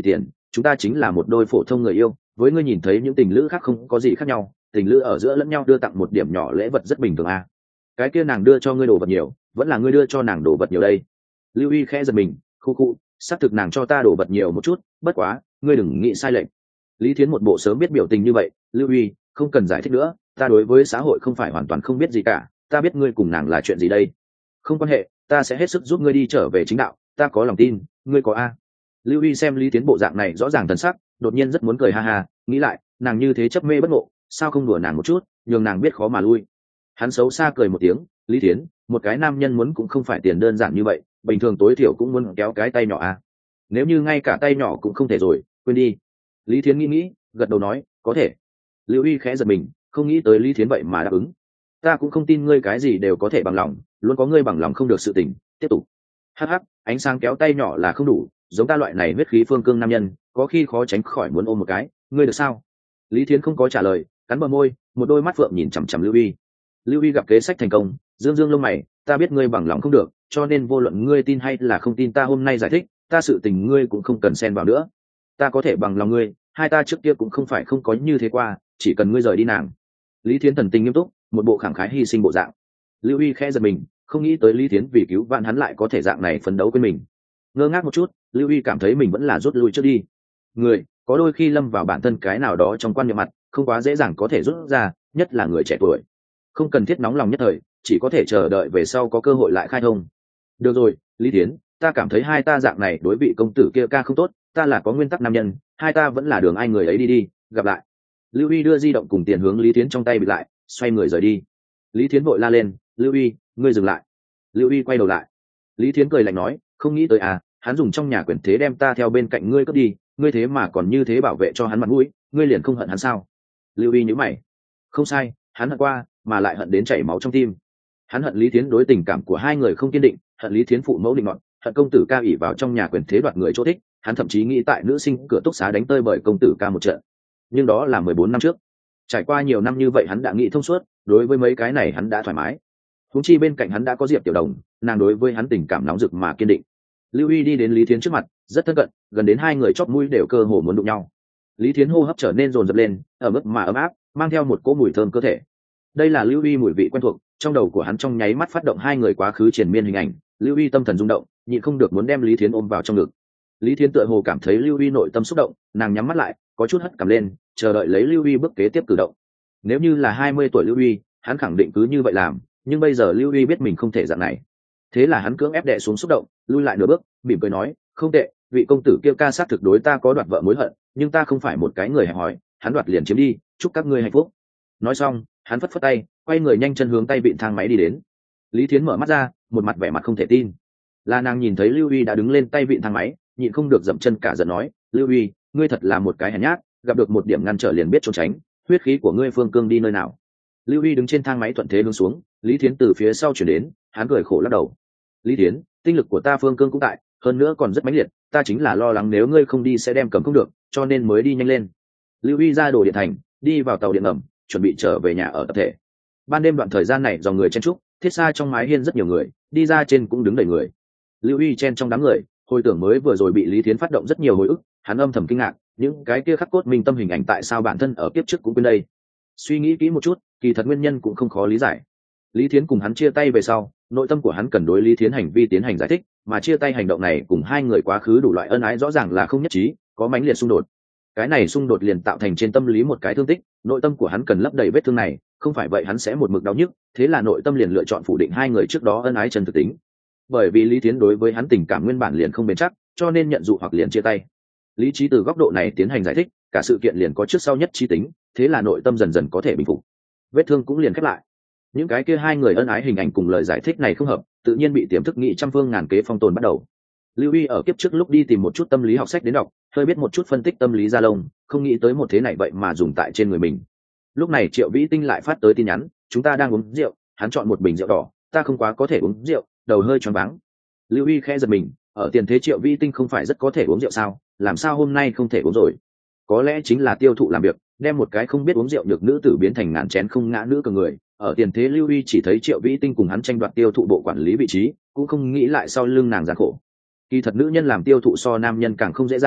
chúng ta chính là một đôi phổ thông người yêu, với ngươi nhìn thấy những tình lữ khác không có gì khác nhau, tình lữ ở giữa lẫn nhau đưa tặng một điểm nhỏ lễ vật rất bình thường à. Cái kia nàng đưa cho ngươi đồ vật nhiều, vẫn là ngươi đưa cho nàng đồ vật nhiều đây? Lưu Y khẽ giật mình, khu khu, xác thực nàng cho ta đồ vật nhiều một chút, bất quá ngươi đừng nghĩ sai lệch. Lý Thiến một bộ sớm biết biểu tình như vậy. Lưu Y, không cần giải thích nữa, ta đối với xã hội không phải hoàn toàn không biết gì cả, ta biết ngươi cùng nàng là chuyện gì đây. Không quan hệ, ta sẽ hết sức giúp ngươi đi trở về chính đạo, ta có lòng tin, ngươi có a. Lưu Y xem Lý Thiến bộ dạng này rõ ràng thần sắc, đột nhiên rất muốn cười ha ha, nghĩ lại, nàng như thế chấp mê bất ngộ, sao không đùa nàng một chút, nhường nàng biết khó mà lui. Hắn xấu xa cười một tiếng, Lý Thiến, một cái nam nhân muốn cũng không phải tiền đơn giản như vậy, bình thường tối thiểu cũng muốn kéo cái tay nhỏ a. Nếu như ngay cả tay nhỏ cũng không thể rồi, quên đi. Lý Thiến nghĩ nghĩ, gật đầu nói, có thể. Lưu Y khẽ giật mình, không nghĩ tới Lý Thiến vậy mà đáp ứng. Ta cũng không tin ngươi cái gì đều có thể bằng lòng, luôn có ngươi bằng lòng không được sự tình. Tiếp tục. Hắc hắc, ánh sáng kéo tay nhỏ là không đủ, giống ta loại này huyết khí phương cương nam nhân, có khi khó tránh khỏi muốn ôm một cái, ngươi được sao? Lý Thiến không có trả lời, cắn bờ môi, một đôi mắt phượng nhìn chằm chằm Lưu Y. Lưu Y gặp kế sách thành công, dương dương lông mày, ta biết ngươi bằng lòng không được, cho nên vô luận ngươi tin hay là không tin ta hôm nay giải thích, ta sự tình ngươi cũng không cần xen vào nữa. Ta có thể bằng lòng ngươi, hai ta trước kia cũng không phải không có như thế qua, chỉ cần ngươi rời đi nàng. Lý Thiến thần tình nghiêm túc, một bộ khẳng khái hy sinh bộ dạng. Lưu Y khẽ giật mình, không nghĩ tới Lý Thiến vì cứu vãn hắn lại có thể dạng này phấn đấu với mình. Ngơ ngác một chút, Lưu Y cảm thấy mình vẫn là rút lui trước đi. Người có đôi khi lâm vào bản thân cái nào đó trong quan niệm mặt, không quá dễ dàng có thể rút ra, nhất là người trẻ tuổi. Không cần thiết nóng lòng nhất thời, chỉ có thể chờ đợi về sau có cơ hội lại khai thông. Được rồi, Lý Thiến, ta cảm thấy hai ta dạng này đối vị công tử kia ca không tốt, ta là có nguyên tắc nam nhân, hai ta vẫn là đường ai người ấy đi đi, gặp lại. Lưu Y đưa di động cùng tiền hướng Lý Thiến trong tay bị lại, xoay người rời đi. Lý Thiến vội la lên, Lưu Y, ngươi dừng lại. Lưu Y quay đầu lại. Lý Thiến cười lạnh nói, không nghĩ tới à, hắn dùng trong nhà quyền thế đem ta theo bên cạnh ngươi cướp đi, ngươi thế mà còn như thế bảo vệ cho hắn mặt mũi, ngươi liền không hận hắn sao? Lưu Y nhíu mày. Không sai, hắn hận qua, mà lại hận đến chảy máu trong tim. Hắn hận Lý Thiến đối tình cảm của hai người không kiên định, hận Lý Thiến phụ mẫu định ngọn, hận công tử ca ỷ vào trong nhà quyền thế đoạt người chỗ thích, hắn thậm chí nghĩ tại nữ sinh cửa túc xá đánh tơi bởi công tử ca một trận. Nhưng đó là mười bốn năm trước. Trải qua nhiều năm như vậy hắn đã nghĩ thông suốt, đối với mấy cái này hắn đã thoải mái. Huống chi bên cạnh hắn đã có Diệp Tiểu Đồng, nàng đối với hắn tình cảm nóng rực mà kiên định. Lưu Y đi đến Lý Thiến trước mặt, rất thân cận, gần đến hai người chóp mũi đều cơ hồ muốn đụng nhau. Lý Thiến hô hấp trở nên dồn dập lên, ở mức mà ấm áp, mang theo một cỗ mùi thơm cơ thể. Đây là Lưu Y mùi vị quen thuộc, trong đầu của hắn trong nháy mắt phát động hai người quá khứ triền miên hình ảnh. Lưu Y tâm thần rung động, nhịn không được muốn đem Lý Thiến ôm vào trong ngực. Lý Thiến tựa hồ cảm thấy Lưu Y nội tâm xúc động, nàng nhắm mắt lại, có chút hất cằm lên, chờ đợi lấy Lưu Y bước kế tiếp cử động. Nếu như là hai mươi tuổi Lưu Y, hắn khẳng định cứ như vậy làm, nhưng bây giờ Lưu Y biết mình không thể dạng này. Thế là hắn cưỡng ép đè xuống xúc động, lui lại nửa bước, mỉm cười nói, không tệ, vị công tử kia ca sát thực đối ta có đoạt vợ mối hận, nhưng ta không phải một cái người hẹp hòi, hắn đoạt liền chiếm đi, chúc các ngươi hạnh phúc. Nói xong, hắn phất phất tay, quay người nhanh chân hướng tay vịn thang máy đi đến. Lý Thiến mở mắt ra, một mặt vẻ mặt không thể tin. Là nàng nhìn thấy Lưu Y đã đứng lên tay vịn thang máy, nhịn không được dậm chân cả giận nói, Lưu Y, ngươi thật là một cái hèn nhát, gặp được một điểm ngăn trở liền biết trốn tránh, huyết khí của ngươi phương cương đi nơi nào? Lưu Y đứng trên thang máy thuận thế hướng xuống, Lý Thiến từ phía sau chuyển đến, hắn cười khổ lắc đầu. Lý Thiến, tinh lực của ta phương cương cũng tại, hơn nữa còn rất mãnh liệt, ta chính là lo lắng nếu ngươi không đi sẽ đem cầm không được, cho nên mới đi nhanh lên. Lưu Y ra đồ điện thành, đi vào tàu điện ngầm, chuẩn bị trở về nhà ở tập thể. Ban đêm đoạn thời gian này dòng người chen trúc, thiết xa trong mái hiên rất nhiều người, đi ra trên cũng đứng đầy người. Lưu Y chen trong đám người, hồi tưởng mới vừa rồi bị Lý Thiến phát động rất nhiều hồi ức, hắn âm thầm kinh ngạc, những cái kia khắc cốt minh tâm hình ảnh tại sao bản thân ở kiếp trước cũng quên đây. Suy nghĩ kỹ một chút, kỳ thật nguyên nhân cũng không khó lý giải. Lý Thiến cùng hắn chia tay về sau, nội tâm của hắn cần đối Lý Thiến hành vi tiến hành giải thích, mà chia tay hành động này cùng hai người quá khứ đủ loại ân ái rõ ràng là không nhất trí, có mãnh liệt xung đột. Cái này xung đột liền tạo thành trên tâm lý một cái thương tích, nội tâm của hắn cần lấp đầy vết thương này, không phải vậy hắn sẽ một mực đau nhức, thế là nội tâm liền lựa chọn phủ định hai người trước đó ân ái chân thực tính. Bởi vì Lý Thiến đối với hắn tình cảm nguyên bản liền không bền chắc, cho nên nhận dụ hoặc liền chia tay. Lý trí từ góc độ này tiến hành giải thích, cả sự kiện liền có trước sau nhất trí tính, thế là nội tâm dần dần có thể bình phục, vết thương cũng liền khép lại. Những cái kia hai người ân ái hình ảnh cùng lời giải thích này không hợp, tự nhiên bị tiềm thức nghị trăm phương ngàn kế phong tồn bắt đầu. Lưu Y ở kiếp trước lúc đi tìm một chút tâm lý học sách đến đọc, hơi biết một chút phân tích tâm lý da lông, không nghĩ tới một thế này vậy mà dùng tại trên người mình. Lúc này Triệu Vĩ Tinh lại phát tới tin nhắn, chúng ta đang uống rượu, hắn chọn một bình rượu đỏ, ta không quá có thể uống rượu, đầu hơi choáng váng. Lưu Y khẽ giật mình, ở tiền thế Triệu Vĩ Tinh không phải rất có thể uống rượu sao, làm sao hôm nay không thể uống rồi? Có lẽ chính là tiêu thụ làm việc, đem một cái không biết uống rượu được nữ tử biến thành ngàn chén không ngã nữ cường người. Ở tiền thế Lưu Y chỉ thấy Triệu Vĩ Tinh cùng hắn tranh đoạt tiêu thụ bộ quản lý vị trí, cũng không nghĩ lại sau lưng nàng gian khổ. Kỳ thật nữ nhân làm tiêu thụ so nam nhân càng không dễ dàng,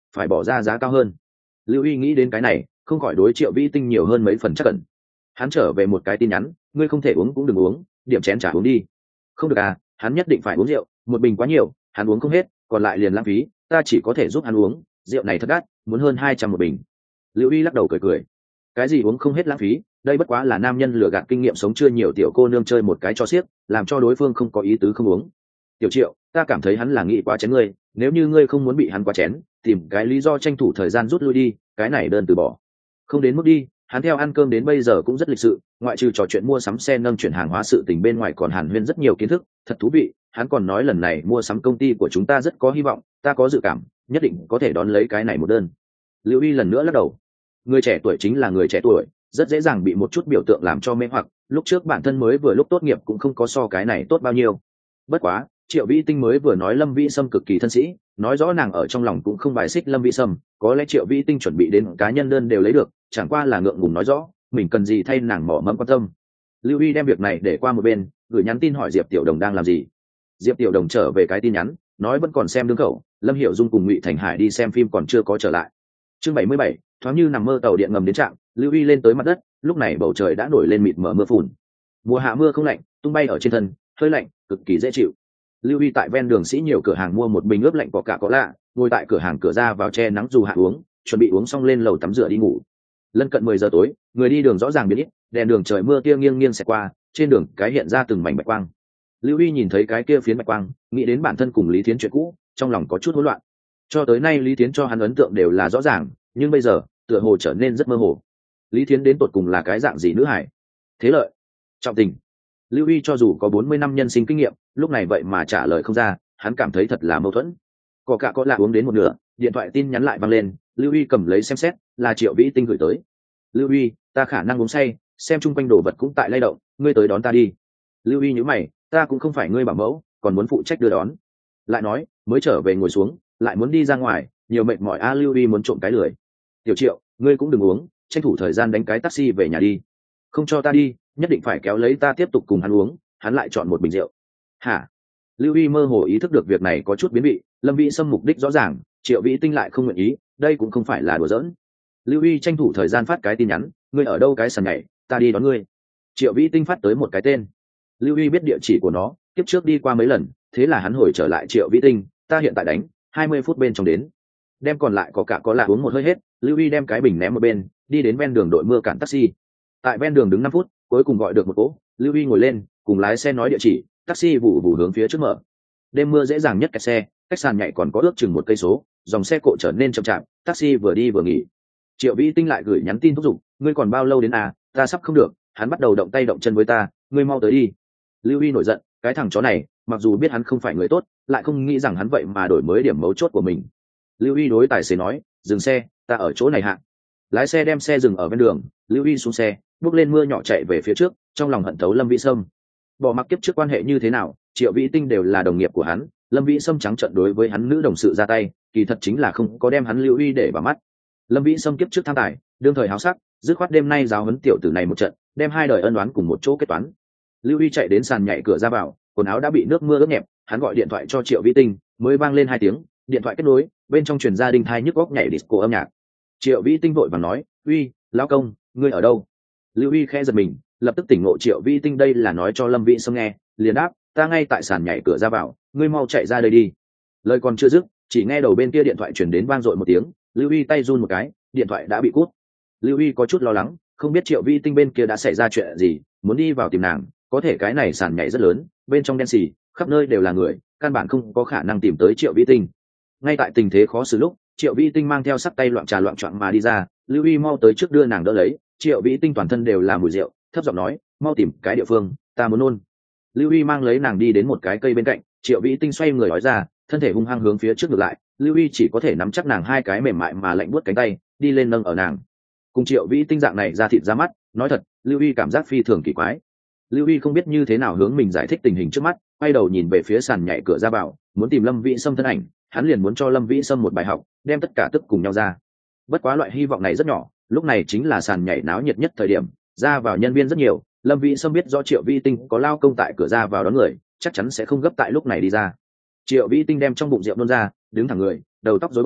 phải bỏ ra giá cao hơn. Lưu Uy nghĩ đến cái này, không khỏi đối Triệu Vĩ Tinh nhiều hơn mấy phần chắc cẩn. Hắn trở về một cái tin nhắn, ngươi không thể uống cũng đừng uống, điểm chén trà uống đi. Không được à, hắn nhất định phải uống rượu, một bình quá nhiều, hắn uống không hết, còn lại liền lãng phí, ta chỉ có thể giúp hắn uống, rượu này thật đắt, muốn hơn hai trăm một bình. Lưu Uy lắc đầu cười cười, cái gì uống không hết lãng phí, đây bất quá là nam nhân lừa gạt kinh nghiệm sống chưa nhiều tiểu cô nương chơi một cái cho xiếc, làm cho đối phương không có ý tứ không uống. Tiểu Triệu, ta cảm thấy hắn là nghĩ quá chén ngươi, nếu như ngươi không muốn bị hắn quá chén, tìm cái lý do tranh thủ thời gian rút lui đi, cái này đơn từ bỏ. Không đến mức đi, hắn theo ăn cơm đến bây giờ cũng rất lịch sự, ngoại trừ trò chuyện mua sắm xe nâng chuyển hàng hóa sự tình bên ngoài còn hàn huyên rất nhiều kiến thức, thật thú vị. Hắn còn nói lần này mua sắm công ty của chúng ta rất có hy vọng, ta có dự cảm nhất định có thể đón lấy cái này một đơn. Lưu Y lần nữa lắc đầu, người trẻ tuổi chính là người trẻ tuổi, rất dễ dàng bị một chút biểu tượng làm cho mê hoặc, lúc trước bản thân mới vừa lúc tốt nghiệp cũng không có so cái này tốt bao nhiêu. Bất quá Triệu Vĩ Tinh mới vừa nói Lâm Vĩ Sâm cực kỳ thân sĩ, nói rõ nàng ở trong lòng cũng không bài xích Lâm Vĩ Sâm, có lẽ Triệu Vĩ Tinh chuẩn bị đến cá nhân đơn đều lấy được, chẳng qua là ngượng ngùng nói rõ mình cần gì thay nàng mỏ mẫm quan tâm. Lưu Y đem việc này để qua một bên, gửi nhắn tin hỏi Diệp Tiểu Đồng đang làm gì. Diệp Tiểu Đồng trở về cái tin nhắn, nói vẫn còn xem đương khẩu, Lâm Hiểu Dung cùng Ngụy Thành Hải đi xem phim còn chưa có trở lại. Chương bảy mươi bảy, thoáng như nằm mơ tàu điện ngầm đến trạm, Lưu Y lên tới mặt đất, lúc này bầu trời đã nổi lên mịt mờ mưa phùn. Mùa hạ mưa không lạnh, tung bay ở trên thân, hơi lạnh, cực kỳ dễ chịu. Lưu Y tại ven đường sĩ nhiều cửa hàng mua một bình ướp lạnh có cả có lạ, ngồi tại cửa hàng cửa ra vào che nắng dù hạ uống, chuẩn bị uống xong lên lầu tắm rửa đi ngủ. Lân cận mười giờ tối, người đi đường rõ ràng biến ít, đèn đường trời mưa tia nghiêng nghiêng xẹt qua, trên đường cái hiện ra từng mảnh bạch quang. Lưu Y nhìn thấy cái kia phiến bạch quang, nghĩ đến bản thân cùng Lý Thiến chuyện cũ, trong lòng có chút hỗn loạn. Cho tới nay Lý Thiến cho hắn ấn tượng đều là rõ ràng, nhưng bây giờ tựa hồ trở nên rất mơ hồ. Lý Thiến đến tột cùng là cái dạng gì nữ hải? Thế lợi, trọng tình. Lưu Y cho dù có bốn mươi năm nhân sinh kinh nghiệm, lúc này vậy mà trả lời không ra, hắn cảm thấy thật là mâu thuẫn. Có cả có lạ uống đến một nửa, điện thoại tin nhắn lại vang lên, Lưu Y cầm lấy xem xét, là Triệu Vĩ Tinh gửi tới. Lưu Y, ta khả năng uống say, xem chung quanh đồ vật cũng tại lay động, ngươi tới đón ta đi. Lưu Y nhíu mày, ta cũng không phải ngươi bảo mẫu, còn muốn phụ trách đưa đón. Lại nói, mới trở về ngồi xuống, lại muốn đi ra ngoài, nhiều mệt mỏi a. À, Lưu Y muốn trộm cái lười. Tiểu Triệu, ngươi cũng đừng uống, tranh thủ thời gian đánh cái taxi về nhà đi. Không cho ta đi, nhất định phải kéo lấy ta tiếp tục cùng hắn uống, hắn lại chọn một bình rượu. Hả? Lưu Y mơ hồ ý thức được việc này có chút biến vị, Lâm Vĩ Sâm mục đích rõ ràng, Triệu Vĩ Tinh lại không nguyện ý, đây cũng không phải là đùa giỡn. Lưu Y tranh thủ thời gian phát cái tin nhắn, ngươi ở đâu cái sàn nhảy, ta đi đón ngươi. Triệu Vĩ Tinh phát tới một cái tên. Lưu Y biết địa chỉ của nó, tiếp trước đi qua mấy lần, thế là hắn hồi trở lại Triệu Vĩ Tinh, ta hiện tại đánh, hai mươi phút bên trong đến. Đem còn lại có cả có lạ uống một hơi hết, Lưu Y đem cái bình ném một bên, đi đến ven đường đội mưa cản taxi. Tại ven đường đứng năm phút, cuối cùng gọi được một cỗ, Lưu Y ngồi lên, cùng lái xe nói địa chỉ, taxi vụ vụ hướng phía trước mở. Đêm mưa dễ dàng nhất kẹt xe, cách sàn nhảy còn có ước chừng một cây số, dòng xe cộ trở nên chậm chạp, taxi vừa đi vừa nghỉ. Triệu Vĩ Tinh lại gửi nhắn tin thúc giục, ngươi còn bao lâu đến à, ta sắp không được. Hắn bắt đầu động tay động chân với ta, ngươi mau tới đi. Lưu Y nổi giận, cái thằng chó này, mặc dù biết hắn không phải người tốt, lại không nghĩ rằng hắn vậy mà đổi mới điểm mấu chốt của mình. Lưu Y đối tài xế nói, dừng xe, ta ở chỗ này hạ. Lái xe đem xe dừng ở ven đường, Lưu Y xuống xe, bước lên mưa nhỏ chạy về phía trước, trong lòng hận thấu Lâm Vĩ Sâm. Bỏ mặc kiếp trước quan hệ như thế nào, Triệu Vĩ Tinh đều là đồng nghiệp của hắn, Lâm Vĩ Sâm trắng trợn đối với hắn nữ đồng sự ra tay, kỳ thật chính là không có đem hắn Lưu Y để vào mắt. Lâm Vĩ Sâm kiếp trước tham tài, đương thời háo sắc, dứt khoát đêm nay giáo huấn tiểu tử này một trận, đem hai đời ân oán cùng một chỗ kết toán. Lưu Y chạy đến sàn nhảy cửa ra vào, quần áo đã bị nước mưa ướt nhẹp, hắn gọi điện thoại cho Triệu Vĩ Tinh, mới vang lên hai tiếng, điện thoại kết nối, bên trong truyền ra đinh thai nhức góc nhảy disco âm nhạc. Triệu Vĩ Tinh vội vàng nói, uy, lão công, ngươi ở đâu? Lưu Y khẽ giật mình, lập tức tỉnh ngộ Triệu Vĩ Tinh đây là nói cho Lâm Vĩ Sâm nghe, liền đáp, ta ngay tại sàn nhảy cửa ra vào, ngươi mau chạy ra đây đi. Lời còn chưa dứt, chỉ nghe đầu bên kia điện thoại truyền đến vang dội một tiếng, Lưu Y tay run một cái, điện thoại đã bị cút. Lưu Y có chút lo lắng, không biết Triệu Vĩ Tinh bên kia đã xảy ra chuyện gì, muốn đi vào tìm nàng, có thể cái này sàn nhảy rất lớn, bên trong đen xì, khắp nơi đều là người, căn bản không có khả năng tìm tới Triệu Vĩ Tinh. Ngay tại tình thế khó xử lúc, Triệu Vĩ Tinh mang theo sắc tay loạn trà loạn choạng mà đi ra, Lưu Y mau tới trước đưa nàng đỡ lấy, Triệu Vĩ Tinh toàn thân đều là mùi rượu, thấp giọng nói, mau tìm cái địa phương, ta muốn nôn. Lưu Y mang lấy nàng đi đến một cái cây bên cạnh, Triệu Vĩ Tinh xoay người nói ra, thân thể hung hăng hướng phía trước ngược lại, Lưu Y chỉ có thể nắm chắc nàng hai cái mềm mại mà lạnh buốt cánh tay, đi lên nâng ở nàng. Cùng Triệu Vĩ Tinh dạng này ra thịt ra mắt, nói thật, Lưu Y cảm giác phi thường kỳ quái. Lưu Y không biết như thế nào hướng mình giải thích tình hình trước mắt, quay đầu nhìn về phía sàn nhảy cửa ra vào, muốn tìm Lâm Vĩ Sâm thân ảnh, hắn liền muốn cho Lâm Vĩ Sâm một bài học, đem tất cả tức cùng nhau ra. Bất quá loại hy vọng này rất nhỏ, lúc này chính là sàn nhảy náo nhiệt nhất thời điểm, ra vào nhân viên rất nhiều, Lâm Vĩ Sâm biết rõ Triệu Vĩ Tinh có lao công tại cửa ra vào đón người, chắc chắn sẽ không gấp tại lúc này đi ra. Triệu Vĩ Tinh đem trong bụng rượu nôn ra, đứng thẳng người, đầu tóc rối bời,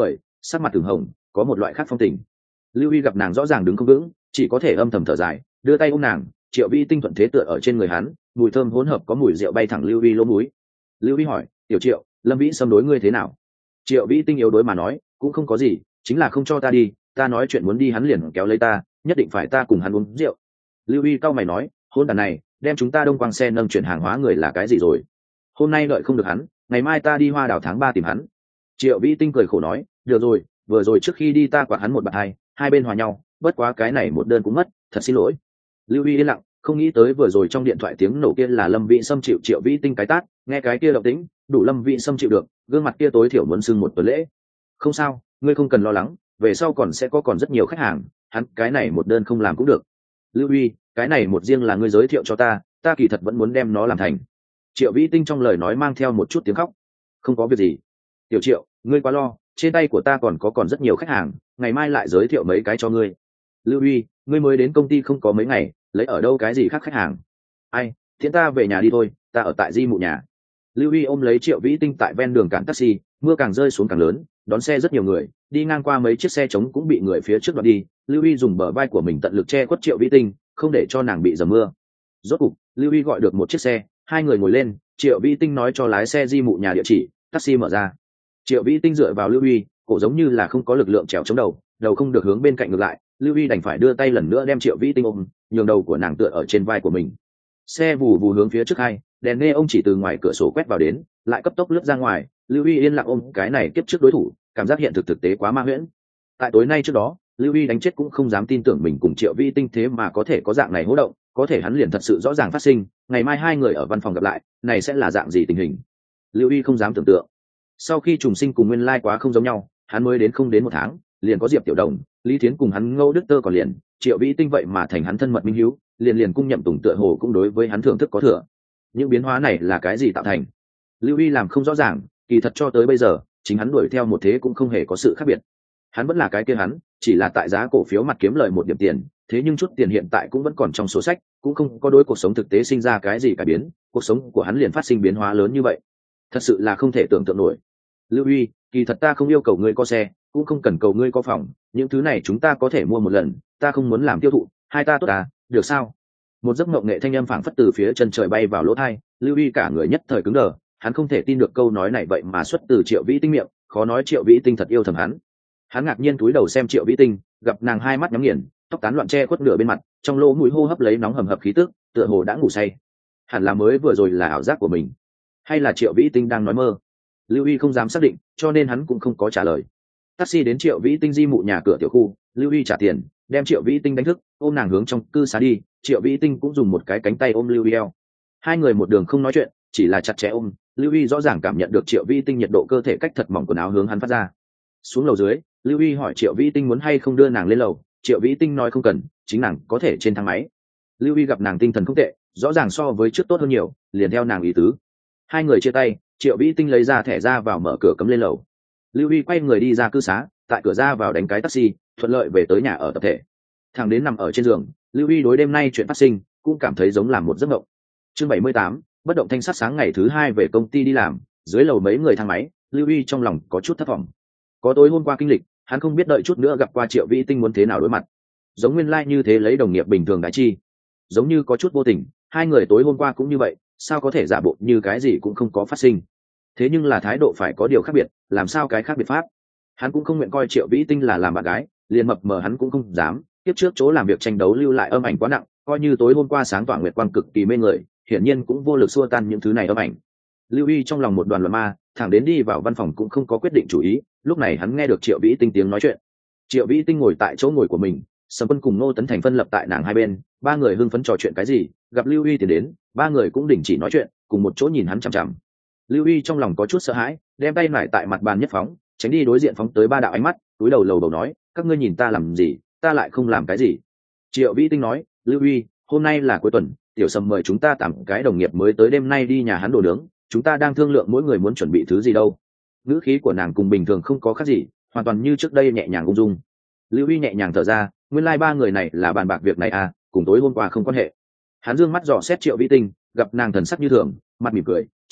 sắc mặt từng hồng, có một loại khác phong tình. Lưu Huy gặp nàng rõ ràng đứng không vững, chỉ có thể âm thầm thở dài, đưa tay ôm nàng. Triệu Vĩ Tinh thuận thế tựa ở trên người hắn, mùi thơm hỗn hợp có mùi rượu bay thẳng Lưu Huy lỗ mũi. Lưu Huy hỏi, tiểu Triệu, Lâm Vĩ xâm đối ngươi thế nào? Triệu Vĩ Tinh yếu đối mà nói, cũng không có gì, chính là không cho ta đi, ta nói chuyện muốn đi hắn liền kéo lấy ta, nhất định phải ta cùng hắn uống rượu. Lưu Huy cau mày nói, hôn đàn này đem chúng ta Đông Quang xe nâng chuyển hàng hóa người là cái gì rồi? Hôm nay đợi không được hắn, ngày mai ta đi Hoa Đảo tháng ba tìm hắn. Triệu Vĩ Tinh cười khổ nói, được rồi, vừa rồi trước khi đi ta quạt hắn một bạt hai, hai bên hòa nhau, bất quá cái này một đơn cũng mất, thật xin lỗi. Lưu Huy yên lặng, không nghĩ tới vừa rồi trong điện thoại tiếng nổ kia là Lâm Vĩ Sâm chịu Triệu Vĩ Tinh cái tát, nghe cái kia động tĩnh, đủ Lâm Vĩ Sâm chịu được, gương mặt kia tối thiểu muốn sưng một tuần lễ. Không sao, ngươi không cần lo lắng, về sau còn sẽ có còn rất nhiều khách hàng, hắn cái này một đơn không làm cũng được. Lưu Huy, cái này một riêng là ngươi giới thiệu cho ta, ta kỳ thật vẫn muốn đem nó làm thành. Triệu Vĩ Tinh trong lời nói mang theo một chút tiếng khóc. Không có việc gì. Tiểu Triệu, ngươi quá lo, trên tay của ta còn có còn rất nhiều khách hàng, ngày mai lại giới thiệu mấy cái cho ngươi. Lưu Huy, ngươi mới đến công ty không có mấy ngày, lấy ở đâu cái gì khác khách hàng? Ai, thiện ta về nhà đi thôi, ta ở tại Di Mụ nhà. Lưu Huy ôm lấy Triệu Vĩ Tinh tại ven đường cản taxi, mưa càng rơi xuống càng lớn, đón xe rất nhiều người, đi ngang qua mấy chiếc xe trống cũng bị người phía trước đoạt đi. Lưu Huy dùng bờ vai của mình tận lực che khuất Triệu Vĩ Tinh, không để cho nàng bị dầm mưa. Rốt cục, Lưu Huy gọi được một chiếc xe, hai người ngồi lên, Triệu Vĩ Tinh nói cho lái xe Di Mụ nhà địa chỉ, taxi mở ra. Triệu Vĩ Tinh dựa vào Lưu Huy, cổ giống như là không có lực lượng trèo chống đầu, đầu không được hướng bên cạnh ngược lại, Lưu Huy đành phải đưa tay lần nữa đem Triệu Vĩ Tinh ôm, nhường đầu của nàng tựa ở trên vai của mình. Xe vù vù hướng phía trước hai, đèn nghe ông chỉ từ ngoài cửa sổ quét vào đến, lại cấp tốc lướt ra ngoài. Lưu Huy yên lặng ôm cái này kiếp trước đối thủ, cảm giác hiện thực thực tế quá ma huyễn. Tại tối nay trước đó, Lưu Huy đánh chết cũng không dám tin tưởng mình cùng Triệu Vĩ Tinh thế mà có thể có dạng này hô động, có thể hắn liền thật sự rõ ràng phát sinh, ngày mai hai người ở văn phòng gặp lại, này sẽ là dạng gì tình hình? Lưu Huy không dám tưởng tượng. Sau khi trùng sinh cùng nguyên lai quá không giống nhau, hắn mới đến không đến một tháng, liền có Diệp Tiểu Đồng, Lý Thiến cùng hắn Ngô Đức Tơ còn liền, Triệu Vĩ Tinh vậy mà thành hắn thân mật minh hiếu, liền liền cung nhậm tùng tựa hồ cũng đối với hắn thưởng thức có thừa. Những biến hóa này là cái gì tạo thành? Lưu Huy làm không rõ ràng, kỳ thật cho tới bây giờ, chính hắn đuổi theo một thế cũng không hề có sự khác biệt. Hắn vẫn là cái kia hắn, chỉ là tại giá cổ phiếu mặt kiếm lời một điểm tiền, thế nhưng chút tiền hiện tại cũng vẫn còn trong số sách, cũng không có đối cuộc sống thực tế sinh ra cái gì cải biến, cuộc sống của hắn liền phát sinh biến hóa lớn như vậy. Thật sự là không thể tưởng tượng nổi. Lưu Huy, kỳ thật ta không yêu cầu ngươi có xe, cũng không cần cầu ngươi có phòng, những thứ này chúng ta có thể mua một lần, ta không muốn làm tiêu thụ, hai ta tốt à, được sao? Một giấc mộng nghệ thanh âm phảng phất từ phía chân trời bay vào lỗ tai, Lưu Huy cả người nhất thời cứng đờ, hắn không thể tin được câu nói này vậy mà xuất từ Triệu Vĩ Tinh miệng, khó nói Triệu Vĩ Tinh thật yêu thầm hắn. Hắn ngạc nhiên cúi đầu xem Triệu Vĩ Tinh, gặp nàng hai mắt nhắm nghiền, tóc tán loạn che khuất nửa bên mặt, trong lỗ mũi hô hấp lấy nóng hầm hập khí tức, tựa hồ đã ngủ say. Hẳn là mới vừa rồi là ảo giác của mình, hay là Triệu Vĩ Tinh đang nói mơ? Lưu Huy không dám xác định, cho nên hắn cũng không có trả lời. Taxi đến Triệu Vĩ Tinh Di Mụ nhà cửa tiểu khu, Lưu Huy trả tiền, đem Triệu Vĩ Tinh đánh thức, ôm nàng hướng trong cư xá đi. Triệu Vĩ Tinh cũng dùng một cái cánh tay ôm Lưu Huy eo. Hai người một đường không nói chuyện, chỉ là chặt chẽ ôm. Lưu Huy rõ ràng cảm nhận được Triệu Vĩ Tinh nhiệt độ cơ thể cách thật mỏng quần áo hướng hắn phát ra. Xuống lầu dưới, Lưu Huy hỏi Triệu Vĩ Tinh muốn hay không đưa nàng lên lầu. Triệu Vĩ Tinh nói không cần, chính nàng có thể trên thang máy. Lưu Huy gặp nàng tinh thần không tệ, rõ ràng so với trước tốt hơn nhiều, liền theo nàng ý tứ. Hai người chia tay, Triệu Vĩ Tinh lấy ra thẻ ra vào mở cửa cấm lên lầu. Lưu Huy quay người đi ra cư xá, tại cửa ra vào đánh cái taxi, thuận lợi về tới nhà ở tập thể. Thằng đến nằm ở trên giường, Lưu Huy đối đêm nay chuyện phát sinh cũng cảm thấy giống làm một giấc mộng. Chương bảy mươi tám, bất động thanh sắc sáng ngày thứ hai về công ty đi làm, dưới lầu mấy người thang máy, Lưu Huy trong lòng có chút thất vọng. Có tối hôm qua kinh lịch, hắn không biết đợi chút nữa gặp qua Triệu Vĩ Tinh muốn thế nào đối mặt. Giống nguyên lai like như thế lấy đồng nghiệp bình thường đãi chi, giống như có chút vô tình, hai người tối hôm qua cũng như vậy, sao có thể giả bộ như cái gì cũng không có phát sinh. Thế nhưng là thái độ phải có điều khác biệt, làm sao cái khác biệt pháp? Hắn cũng không nguyện coi Triệu Vĩ Tinh là làm bạn gái, liền mập mờ hắn cũng không dám. Tiếp trước chỗ làm việc tranh đấu lưu lại âm ảnh quá nặng, coi như tối hôm qua sáng tỏa nguyệt quang cực kỳ mê người, hiển nhiên cũng vô lực xua tan những thứ này âm ảnh. Lưu Huy trong lòng một đoàn loạn ma, thẳng đến đi vào văn phòng cũng không có quyết định chủ ý. Lúc này hắn nghe được Triệu Vĩ Tinh tiếng nói chuyện. Triệu Vĩ Tinh ngồi tại chỗ ngồi của mình, Sầm Quân cùng Ngô Tấn Thành phân lập tại nàng hai bên, ba người hưng phấn trò chuyện cái gì. Gặp Lưu Huy tiến đến, ba người cũng đình chỉ nói chuyện, cùng một chỗ nhìn hắn chằm chằm. Lưu Huy trong lòng có chút sợ hãi, đem tay nải tại mặt bàn nhất phóng, tránh đi đối diện phóng tới ba đạo ánh mắt, túi đầu lầu đầu nói, các ngươi nhìn ta làm gì, ta lại không làm cái gì. Triệu Vĩ Tinh nói, Lưu Huy, hôm nay là cuối tuần, Tiểu Sầm mời chúng ta tạm cái đồng nghiệp mới tới đêm nay đi nhà hắn đồ nướng, chúng ta đang thương lượng mỗi người muốn chuẩn bị thứ gì đâu. Ngữ khí của nàng cùng bình thường không có khác gì, hoàn toàn như trước đây nhẹ nhàng ung dung. Lưu Huy nhẹ nhàng thở ra, nguyên lai like ba người này là bàn bạc việc này à, cùng tối hôm qua không quan hệ. Hắn dương mắt dò xét Triệu Vĩ Tinh, gặp nàng thần sắc như thường, mặt mỉm cười,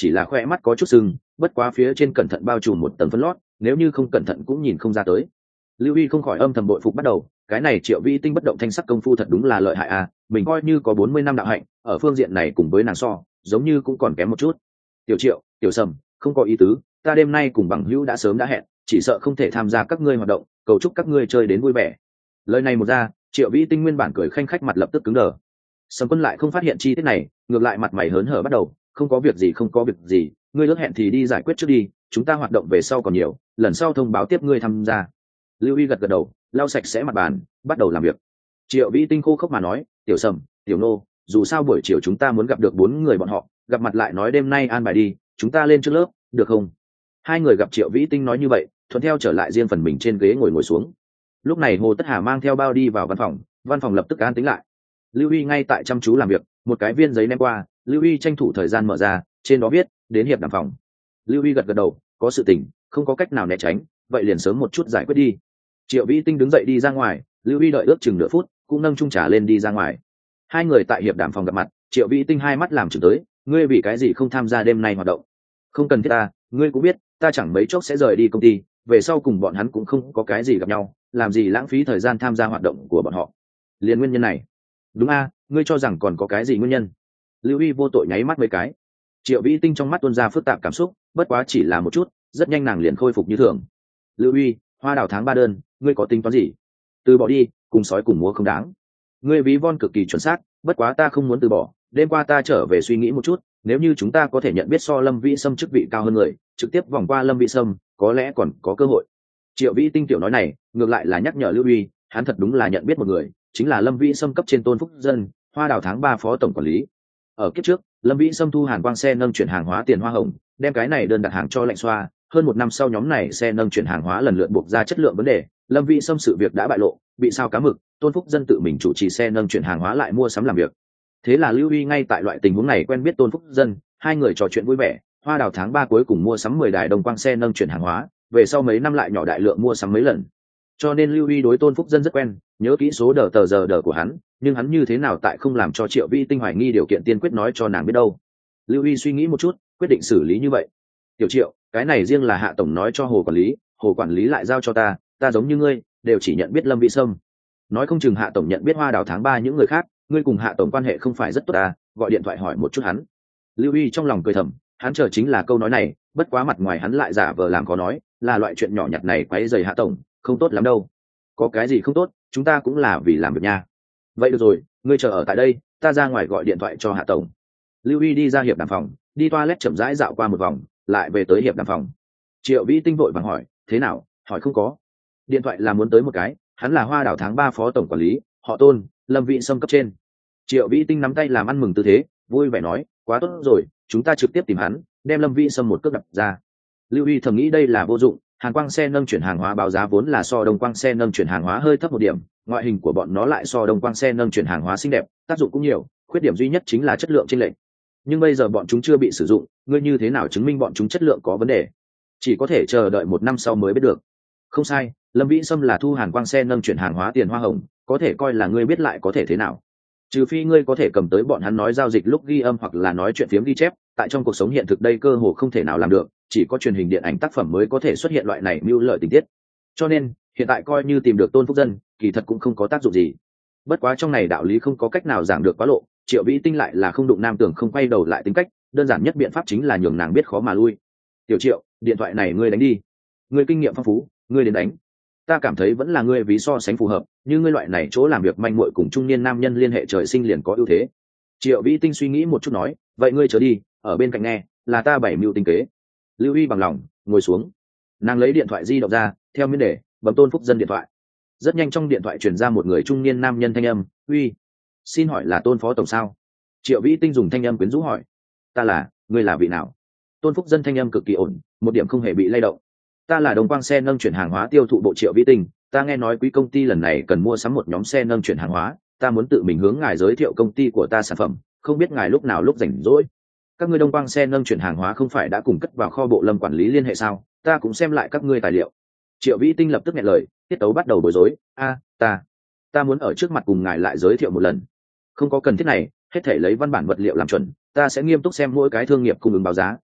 chỉ là khoe mắt có chút sưng, bất quá phía trên cẩn thận bao trùm một tầng phấn lót, nếu như không cẩn thận cũng nhìn không ra tới. Lưu Huy không khỏi âm thầm bội phục bắt đầu, cái này Triệu Vĩ Tinh bất động thanh sắc công phu thật đúng là lợi hại à, mình coi như có bốn mươi năm đạo hạnh, ở phương diện này cùng với nàng so, giống như cũng còn kém một chút. Tiểu Triệu, Tiểu Sầm, không có ý tứ, ta đêm nay cùng bằng hữu đã sớm đã hẹn, chỉ sợ không thể tham gia các ngươi hoạt động, cầu chúc các ngươi chơi đến vui vẻ. Lời này một ra, Triệu Vĩ Tinh nguyên bản cười khanh khách mặt lập tức cứng đờ. Sầm Quân lại không phát hiện chi tiết này, ngược lại mặt mày hớn hở bắt đầu, không có việc gì không có việc gì, ngươi ước hẹn thì đi giải quyết trước đi, chúng ta hoạt động về sau còn nhiều, lần sau thông báo tiếp ngươi tham gia. Lưu Huy gật gật đầu, lau sạch sẽ mặt bàn, bắt đầu làm việc. Triệu Vĩ Tinh khô khốc mà nói, Tiểu Sầm, Tiểu Nô, dù sao buổi chiều chúng ta muốn gặp được bốn người bọn họ, gặp mặt lại nói đêm nay an bài đi, chúng ta lên trước lớp, được không? Hai người gặp Triệu Vĩ Tinh nói như vậy, thuận theo trở lại riêng phần mình trên ghế ngồi ngồi xuống. Lúc này Hồ Tất Hà mang theo bao đi vào văn phòng, văn phòng lập tức an tĩnh lại. Lưu Huy ngay tại chăm chú làm việc, một cái viên giấy ném qua, Lưu Huy tranh thủ thời gian mở ra, trên đó viết đến hiệp đàm phòng. Lưu Huy gật gật đầu, có sự tình, không có cách nào né tránh, vậy liền sớm một chút giải quyết đi. Triệu Vĩ Tinh đứng dậy đi ra ngoài, Lưu Huy đợi ước chừng nửa phút, cũng nâng chung trà lên đi ra ngoài. Hai người tại hiệp đàm phòng gặp mặt, Triệu Vĩ Tinh hai mắt làm chừng tới, ngươi vì cái gì không tham gia đêm nay hoạt động? Không cần thiết ta, ngươi cũng biết, ta chẳng mấy chốc sẽ rời đi công ty, về sau cùng bọn hắn cũng không có cái gì gặp nhau, làm gì lãng phí thời gian tham gia hoạt động của bọn họ. Liên nguyên nhân này. Đúng a, ngươi cho rằng còn có cái gì nguyên nhân? Lưu Huy vô tội nháy mắt mấy cái. Triệu Vĩ Tinh trong mắt tuôn ra phức tạp cảm xúc, bất quá chỉ là một chút, rất nhanh nàng liền khôi phục như thường. Lưu Huy, hoa đào tháng ba đơn, ngươi có tính toán gì? Từ bỏ đi, cùng sói cùng múa không đáng. Ngươi ví von cực kỳ chuẩn xác, bất quá ta không muốn từ bỏ. Đêm qua ta trở về suy nghĩ một chút, nếu như chúng ta có thể nhận biết so Lâm Vĩ Sâm chức vị cao hơn người, trực tiếp vòng qua Lâm Vĩ Sâm, có lẽ còn có cơ hội. Triệu Vĩ Tinh tiểu nói này, ngược lại là nhắc nhở Lưu Huy, hắn thật đúng là nhận biết một người, chính là Lâm Vĩ Sâm cấp trên Tôn Phúc Dân, hoa đào tháng ba phó tổng quản lý. Ở kiếp trước, Lâm Vĩ Sâm thu Hàn Quang xe nâng chuyển hàng hóa tiền hoa hồng, đem cái này đơn đặt hàng cho lạnh xoa, hơn một năm sau nhóm này xe nâng chuyển hàng hóa lần lượt buộc ra chất lượng vấn đề, Lâm Vĩ Sâm sự việc đã bại lộ, bị sao cá mực, Tôn Phúc Dân tự mình chủ trì xe nâng chuyển hàng hóa lại mua sắm làm việc. Thế là Lưu Huy ngay tại loại tình huống này quen biết Tôn Phúc Dân, hai người trò chuyện vui vẻ, hoa đào tháng ba cuối cùng mua sắm mười đài đồng quang xe nâng chuyển hàng hóa, về sau mấy năm lại nhỏ đại lượng mua sắm mấy lần. Cho nên Lưu Huy đối Tôn Phúc Dân rất quen, nhớ kỹ số đờ tờ giờ đờ của hắn, nhưng hắn như thế nào tại không làm cho Triệu Vĩ Tinh hoài nghi điều kiện tiên quyết nói cho nàng biết đâu. Lưu Huy suy nghĩ một chút, quyết định xử lý như vậy. Tiểu Triệu, cái này riêng là Hạ tổng nói cho Hồ quản lý, Hồ quản lý lại giao cho ta, ta giống như ngươi, đều chỉ nhận biết Lâm Vĩ Sâm. Nói không chừng Hạ tổng nhận biết hoa đào tháng ba những người khác, ngươi cùng Hạ tổng quan hệ không phải rất tốt à, gọi điện thoại hỏi một chút hắn. Lưu Huy trong lòng cười thầm, hắn chờ chính là câu nói này, bất quá mặt ngoài hắn lại giả vờ làm có nói, là loại chuyện nhỏ nhặt này quấy rầy Hạ tổng, không tốt lắm đâu. Có cái gì không tốt, chúng ta cũng là vì làm việc nha. Vậy được rồi, ngươi chờ ở tại đây, ta ra ngoài gọi điện thoại cho Hạ tổng. Lưu Huy đi ra hiệp đàm phòng, đi toilet chậm rãi dạo qua một vòng, lại về tới hiệp đàm phòng. Triệu Vĩ Tinh vội vàng hỏi, thế nào? Hỏi không có. Điện thoại là muốn tới một cái, hắn là hoa đảo tháng ba phó tổng quản lý, họ Tôn, Lâm Vĩ Sâm cấp trên. Triệu Vĩ Tinh nắm tay làm ăn mừng tư thế, vui vẻ nói, quá tốt rồi, chúng ta trực tiếp tìm hắn, đem Lâm Vĩ Sâm một cước đập ra. Lưu Huy thầm nghĩ đây là vô dụng, Hàn Quang xe nâng chuyển hàng hóa báo giá vốn là so Đông Quang xe nâng chuyển hàng hóa hơi thấp một điểm, ngoại hình của bọn nó lại so Đông Quang xe nâng chuyển hàng hóa xinh đẹp, tác dụng cũng nhiều, khuyết điểm duy nhất chính là chất lượng chênh lệch. Nhưng bây giờ bọn chúng chưa bị sử dụng, ngươi như thế nào chứng minh bọn chúng chất lượng có vấn đề? Chỉ có thể chờ đợi một năm sau mới biết được. Không sai, Lâm Vĩ Sâm là thu Hàn Quang xe nâng chuyển hàng hóa tiền hoa hồng, có thể coi là ngươi biết lại có thể thế nào? Trừ phi ngươi có thể cầm tới bọn hắn nói giao dịch lúc ghi âm hoặc là nói chuyện phiếm ghi chép, tại trong cuộc sống hiện thực đây cơ hồ không thể nào làm được, chỉ có truyền hình điện ảnh tác phẩm mới có thể xuất hiện loại này mưu lợi tình tiết. Cho nên, hiện tại coi như tìm được Tôn Phúc Dân, kỳ thật cũng không có tác dụng gì. Bất quá trong này đạo lý không có cách nào giảng được quá lộ, Triệu Vĩ Tinh lại là không đụng nam tưởng không quay đầu lại tính cách, đơn giản nhất biện pháp chính là nhường nàng biết khó mà lui. Tiểu Triệu, điện thoại này ngươi đánh đi. Ngươi kinh nghiệm phong phú, ngươi đến đánh. Ta cảm thấy vẫn là ngươi ví so sánh phù hợp, như ngươi loại này chỗ làm việc manh muội cùng trung niên nam nhân liên hệ trời sinh liền có ưu thế. Triệu Vĩ Tinh suy nghĩ một chút nói, vậy ngươi trở đi, ở bên cạnh nghe, là ta bảy mưu tinh kế. Lưu Huy bằng lòng, ngồi xuống. Nàng lấy điện thoại di động ra, theo miễn đề, bấm Tôn Phúc Dân điện thoại. Rất nhanh trong điện thoại truyền ra một người trung niên nam nhân thanh âm, uy, xin hỏi là Tôn phó tổng sao? Triệu Vĩ Tinh dùng thanh âm quyến rũ hỏi, ta là, ngươi là vị nào? Tôn Phúc Dân thanh âm cực kỳ ổn, một điểm không hề bị lay động. Ta là Đồng Quang xe nâng chuyển hàng hóa tiêu thụ bộ Triệu Vĩ Tinh, ta nghe nói quý công ty lần này cần mua sắm một nhóm xe nâng chuyển hàng hóa, ta muốn tự mình hướng ngài giới thiệu công ty của ta sản phẩm, không biết ngài lúc nào lúc rảnh rỗi. Các ngươi Đông Quang xe nâng chuyển hàng hóa không phải đã cùng cất vào kho bộ Lâm quản lý liên hệ sao? Ta cũng xem lại các ngươi tài liệu. Triệu Vĩ Tinh lập tức nghe lời, tiết tấu bắt đầu bối rối, a, ta, ta muốn ở trước mặt cùng ngài lại giới thiệu một lần. Không có cần thiết này, hết thể lấy văn bản vật liệu làm chuẩn, ta sẽ nghiêm túc xem mỗi cái thương nghiệp cung ứng báo giá,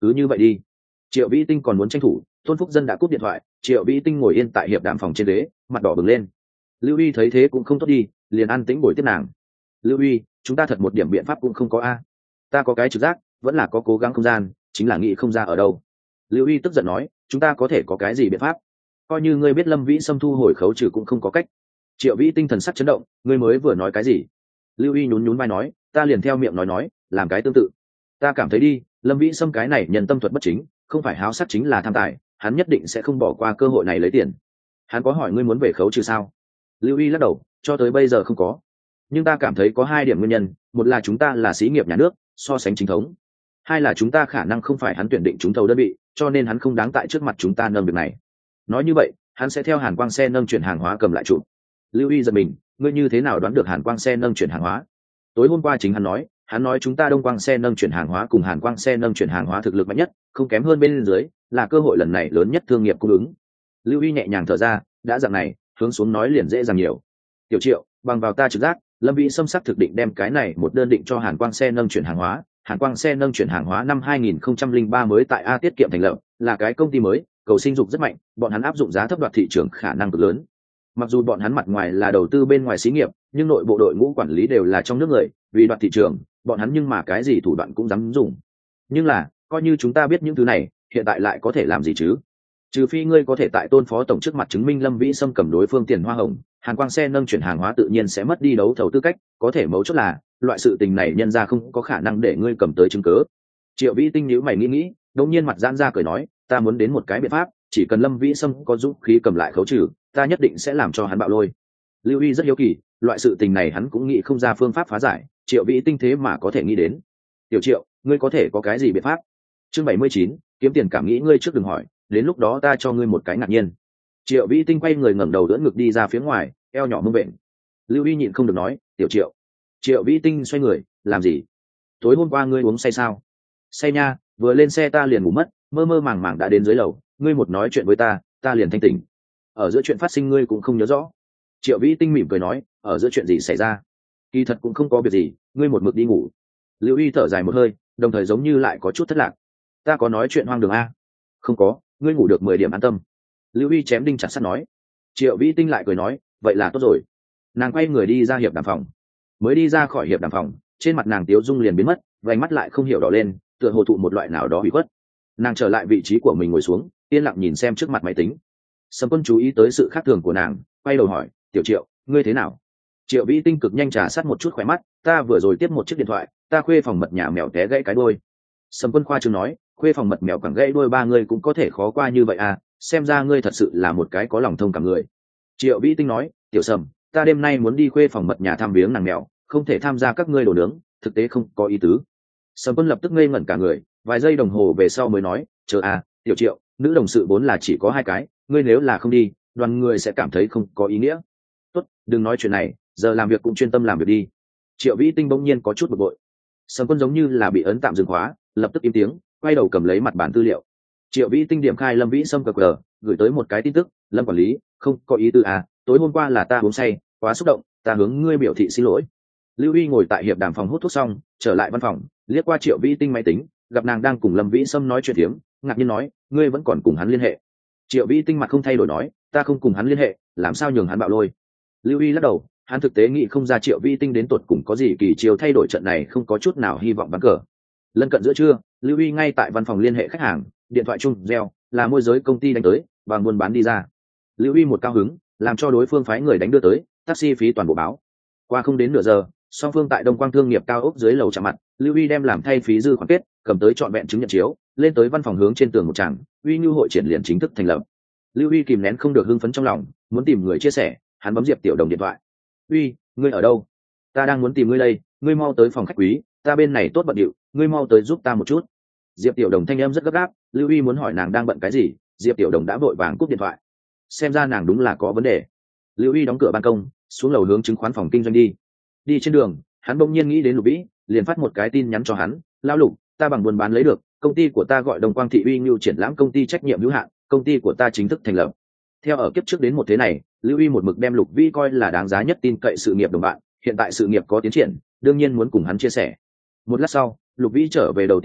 cứ như vậy đi. Triệu Vĩ Tinh còn muốn tranh thủ, Tôn Phúc Dân đã cúp điện thoại, Triệu Vĩ Tinh ngồi yên tại hiệp đàm phòng trên ghế, mặt đỏ bừng lên. Lưu Uy thấy thế cũng không tốt đi, liền an tĩnh ngồi tiếp nàng. Lưu Uy, chúng ta thật một điểm biện pháp cũng không có a. Ta có cái trực giác, vẫn là có cố gắng không gian, chính là nghĩ không ra ở đâu. Lưu Uy tức giận nói, chúng ta có thể có cái gì biện pháp? Coi như ngươi biết Lâm Vĩ Sâm thu hồi khấu trừ cũng không có cách. Triệu Vĩ Tinh thần sắc chấn động, ngươi mới vừa nói cái gì? Lưu Uy nhún nhún vai nói, ta liền theo miệng nói nói, làm cái tương tự. Ta cảm thấy đi, Lâm Vĩ Sâm cái này nhân tâm thuật bất chính, không phải háo sắc chính là tham tài, hắn nhất định sẽ không bỏ qua cơ hội này lấy tiền. Hắn có hỏi ngươi muốn về khấu trừ sao? Lưu Uy lắc đầu, cho tới bây giờ không có. Nhưng ta cảm thấy có hai điểm nguyên nhân, một là chúng ta là xí nghiệp nhà nước, so sánh chính thống. Hai là chúng ta khả năng không phải hắn tuyển định trúng thầu đơn vị, cho nên hắn không đáng tại trước mặt chúng ta nâng việc này. Nói như vậy, hắn sẽ theo Hàn Quang xe nâng chuyển hàng hóa cầm lại chụp. Lưu Uy giật mình, ngươi như thế nào đoán được Hàn Quang xe nâng chuyển hàng hóa? Tối hôm qua chính hắn nói, hắn nói chúng ta Đông Quang xe nâng chuyển hàng hóa cùng Hàn Quang xe nâng chuyển hàng hóa thực lực mạnh nhất, không kém hơn bên dưới, là cơ hội lần này lớn nhất thương nghiệp cung ứng. Lưu Uy nhẹ nhàng thở ra, đã dạng này, hướng xuống nói liền dễ dàng nhiều. Tiểu Triệu, bằng vào ta trực giác, Lâm Vĩ Sâm sắc thực định đem cái này một đơn định cho Hàn Quang xe nâng chuyển hàng hóa. Hàn Quang xe nâng chuyển hàng hóa năm hai nghìn không trăm lẻ ba mới tại A tiết kiệm thành lập, là cái công ty mới, cầu sinh dục rất mạnh, bọn hắn áp dụng giá thấp đoạt thị trường khả năng cực lớn. Mặc dù bọn hắn mặt ngoài là đầu tư bên ngoài xí nghiệp, nhưng nội bộ đội ngũ quản lý đều là trong nước người, vì đoạt thị trường, bọn hắn nhưng mà cái gì thủ đoạn cũng dám dùng. Nhưng là, coi như chúng ta biết những thứ này, hiện tại lại có thể làm gì chứ? Trừ phi ngươi có thể tại Tôn phó tổng trước mặt chứng minh Lâm Vĩ Sâm cầm đối phương tiền hoa hồng, Hàn Quang xe nâng chuyển hàng hóa tự nhiên sẽ mất đi đấu thầu tư cách, có thể mấu chốt là, loại sự tình này nhân ra không có khả năng để ngươi cầm tới chứng cứ. Triệu Vĩ Tinh nhíu mày nghĩ nghĩ, đột nhiên mặt giãn ra cười nói, ta muốn đến một cái biện pháp, chỉ cần Lâm Vĩ Sâm có dũng khí cầm lại khấu trừ, ta nhất định sẽ làm cho hắn bạo lôi. Lưu Uy rất hiếu kỳ, loại sự tình này hắn cũng nghĩ không ra phương pháp phá giải, Triệu Vĩ Tinh thế mà có thể nghĩ đến. Tiểu Triệu, ngươi có thể có cái gì biện pháp? Chương bảy mươi chín, kiếm tiền cảm nghĩ ngươi trước đừng hỏi, đến lúc đó ta cho ngươi một cái ngạc nhiên. Triệu Vĩ Tinh quay người ngẩng đầu đỡ ngực đi ra phía ngoài, eo nhỏ mông bệnh. Lưu Uy nhịn không được nói, tiểu Triệu. Triệu Vĩ Tinh xoay người, làm gì? Tối hôm qua ngươi uống say sao? Say nha, vừa lên xe ta liền ngủ mất, mơ mơ màng màng đã đến dưới lầu, ngươi một nói chuyện với ta, ta liền thanh tỉnh. Ở giữa chuyện phát sinh ngươi cũng không nhớ rõ. Triệu Vĩ Tinh mỉm cười nói, ở giữa chuyện gì xảy ra? Kỳ thật cũng không có việc gì, ngươi một mực đi ngủ. Lưu Uy thở dài một hơi, đồng thời giống như lại có chút thất lạc. Ta có nói chuyện hoang đường a? Không có, ngươi ngủ được mười điểm an tâm. Lưu Uy chém đinh chặt sắt nói. Triệu Vĩ Tinh lại cười nói, vậy là tốt rồi. Nàng quay người đi ra hiệp đàm phòng. Mới đi ra khỏi hiệp đàm phòng, trên mặt nàng tiếu dung liền biến mất, vành mắt lại không hiểu đỏ lên, tựa hồ thụ một loại nào đó bị khuất. Nàng trở lại vị trí của mình ngồi xuống, yên lặng nhìn xem trước mặt máy tính. Sầm Quân chú ý tới sự khác thường của nàng, quay đầu hỏi, tiểu Triệu, ngươi thế nào? Triệu Vĩ Tinh cực nhanh trà sát một chút khỏe mắt, ta vừa rồi tiếp một chiếc điện thoại, ta khuê phòng mật nhà mèo té gãy cái đuôi. Sầm Quân khoa trương nói, khuê phòng mật mèo quẳng gãy đuôi ba người cũng có thể khó qua như vậy à, xem ra ngươi thật sự là một cái có lòng thông cảm người. Triệu Vĩ Tinh nói, tiểu Sầm, ta đêm nay muốn đi khuê phòng mật nhà thăm viếng nàng mèo, không thể tham gia các ngươi đồ nướng, thực tế không có ý tứ. Sầm Quân lập tức ngây ngẩn cả người, vài giây đồng hồ về sau mới nói, chờ à, tiểu Triệu, nữ đồng sự vốn là chỉ có hai cái, ngươi nếu là không đi, đoàn người sẽ cảm thấy không có ý nghĩa. Tốt, đừng nói chuyện này, giờ làm việc cũng chuyên tâm làm việc đi. Triệu Vĩ Tinh bỗng nhiên có chút bực bội. Sầm Quân giống như là bị ấn tạm dừng khóa, lập tức im tiếng, quay đầu cầm lấy mặt bản tư liệu. Triệu Vĩ Tinh điểm khai Lâm Vĩ Sâm cờ cờ, gửi tới một cái tin tức, Lâm quản lý, không có ý tư à, tối hôm qua là ta uống say, quá xúc động, ta hướng ngươi biểu thị xin lỗi. Lưu Uy ngồi tại hiệp đàm phòng hút thuốc xong, trở lại văn phòng, liếc qua Triệu Vĩ Tinh máy tính, gặp nàng đang cùng Lâm Vĩ Sâm nói chuyện tiếng, ngạc nhiên nói, ngươi vẫn còn cùng hắn liên hệ? Triệu Vĩ Tinh mặt không thay đổi nói, ta không cùng hắn liên hệ, làm sao nhường hắn bạo lôi? Lưu Uy lắc đầu, hắn thực tế nghĩ không ra Triệu Vĩ Tinh đến tột cùng có gì kỳ chiều thay đổi trận này, không có chút nào hy vọng bắn cờ. Lân cận giữa trưa, Lưu Uy ngay tại văn phòng liên hệ khách hàng, điện thoại chung reo, là môi giới công ty đánh tới, và buôn bán đi ra. Lưu Uy một cao hứng, làm cho đối phương phái người đánh đưa tới, taxi phí toàn bộ báo. Qua không đến nửa giờ, song phương tại Đông Quang Thương nghiệp cao ốc dưới lầu chạm mặt, Lưu Uy đem làm thay phí dư khoản kết, cầm tới trọn vẹn chứng nhận chiếu, lên tới văn phòng hướng trên tường một tràng, Uy Như hội triển liền chính thức thành lập. Lưu Uy kìm nén không được hưng phấn trong lòng, muốn tìm người chia sẻ, hắn bấm Diệp Tiểu Đồng điện thoại. "Uy, ngươi ở đâu? Ta đang muốn tìm ngươi đây, ngươi mau tới phòng khách quý, ta bên này tốt bận điệu, ngươi mau tới giúp ta một chút." Diệp Tiểu Đồng thanh âm rất gấp gáp, Lưu Uy muốn hỏi nàng đang bận cái gì, Diệp Tiểu Đồng đã vội vàng cúp điện thoại. Xem ra nàng đúng là có vấn đề. Lưu Uy đóng cửa ban công, xuống lầu hướng chứng khoán phòng kinh doanh đi. Đi trên đường, hắn bỗng nhiên nghĩ đến Lục Vĩ, liền phát một cái tin nhắn cho hắn, "Lão Lục, ta bằng buôn bán lấy được, công ty của ta gọi Đông Quang Thị Uy Nhu triển lãm công ty trách nhiệm hữu hạn, công ty của ta chính thức thành lập." Theo ở kiếp trước đến một thế này, Lưu Uy một mực đem Lục Vĩ coi là đáng giá nhất tin cậy sự nghiệp đồng bạn, hiện tại sự nghiệp có tiến triển, đương nhiên muốn cùng hắn chia sẻ. Một lát sau, Lục Vĩ trở về đầu tin tức,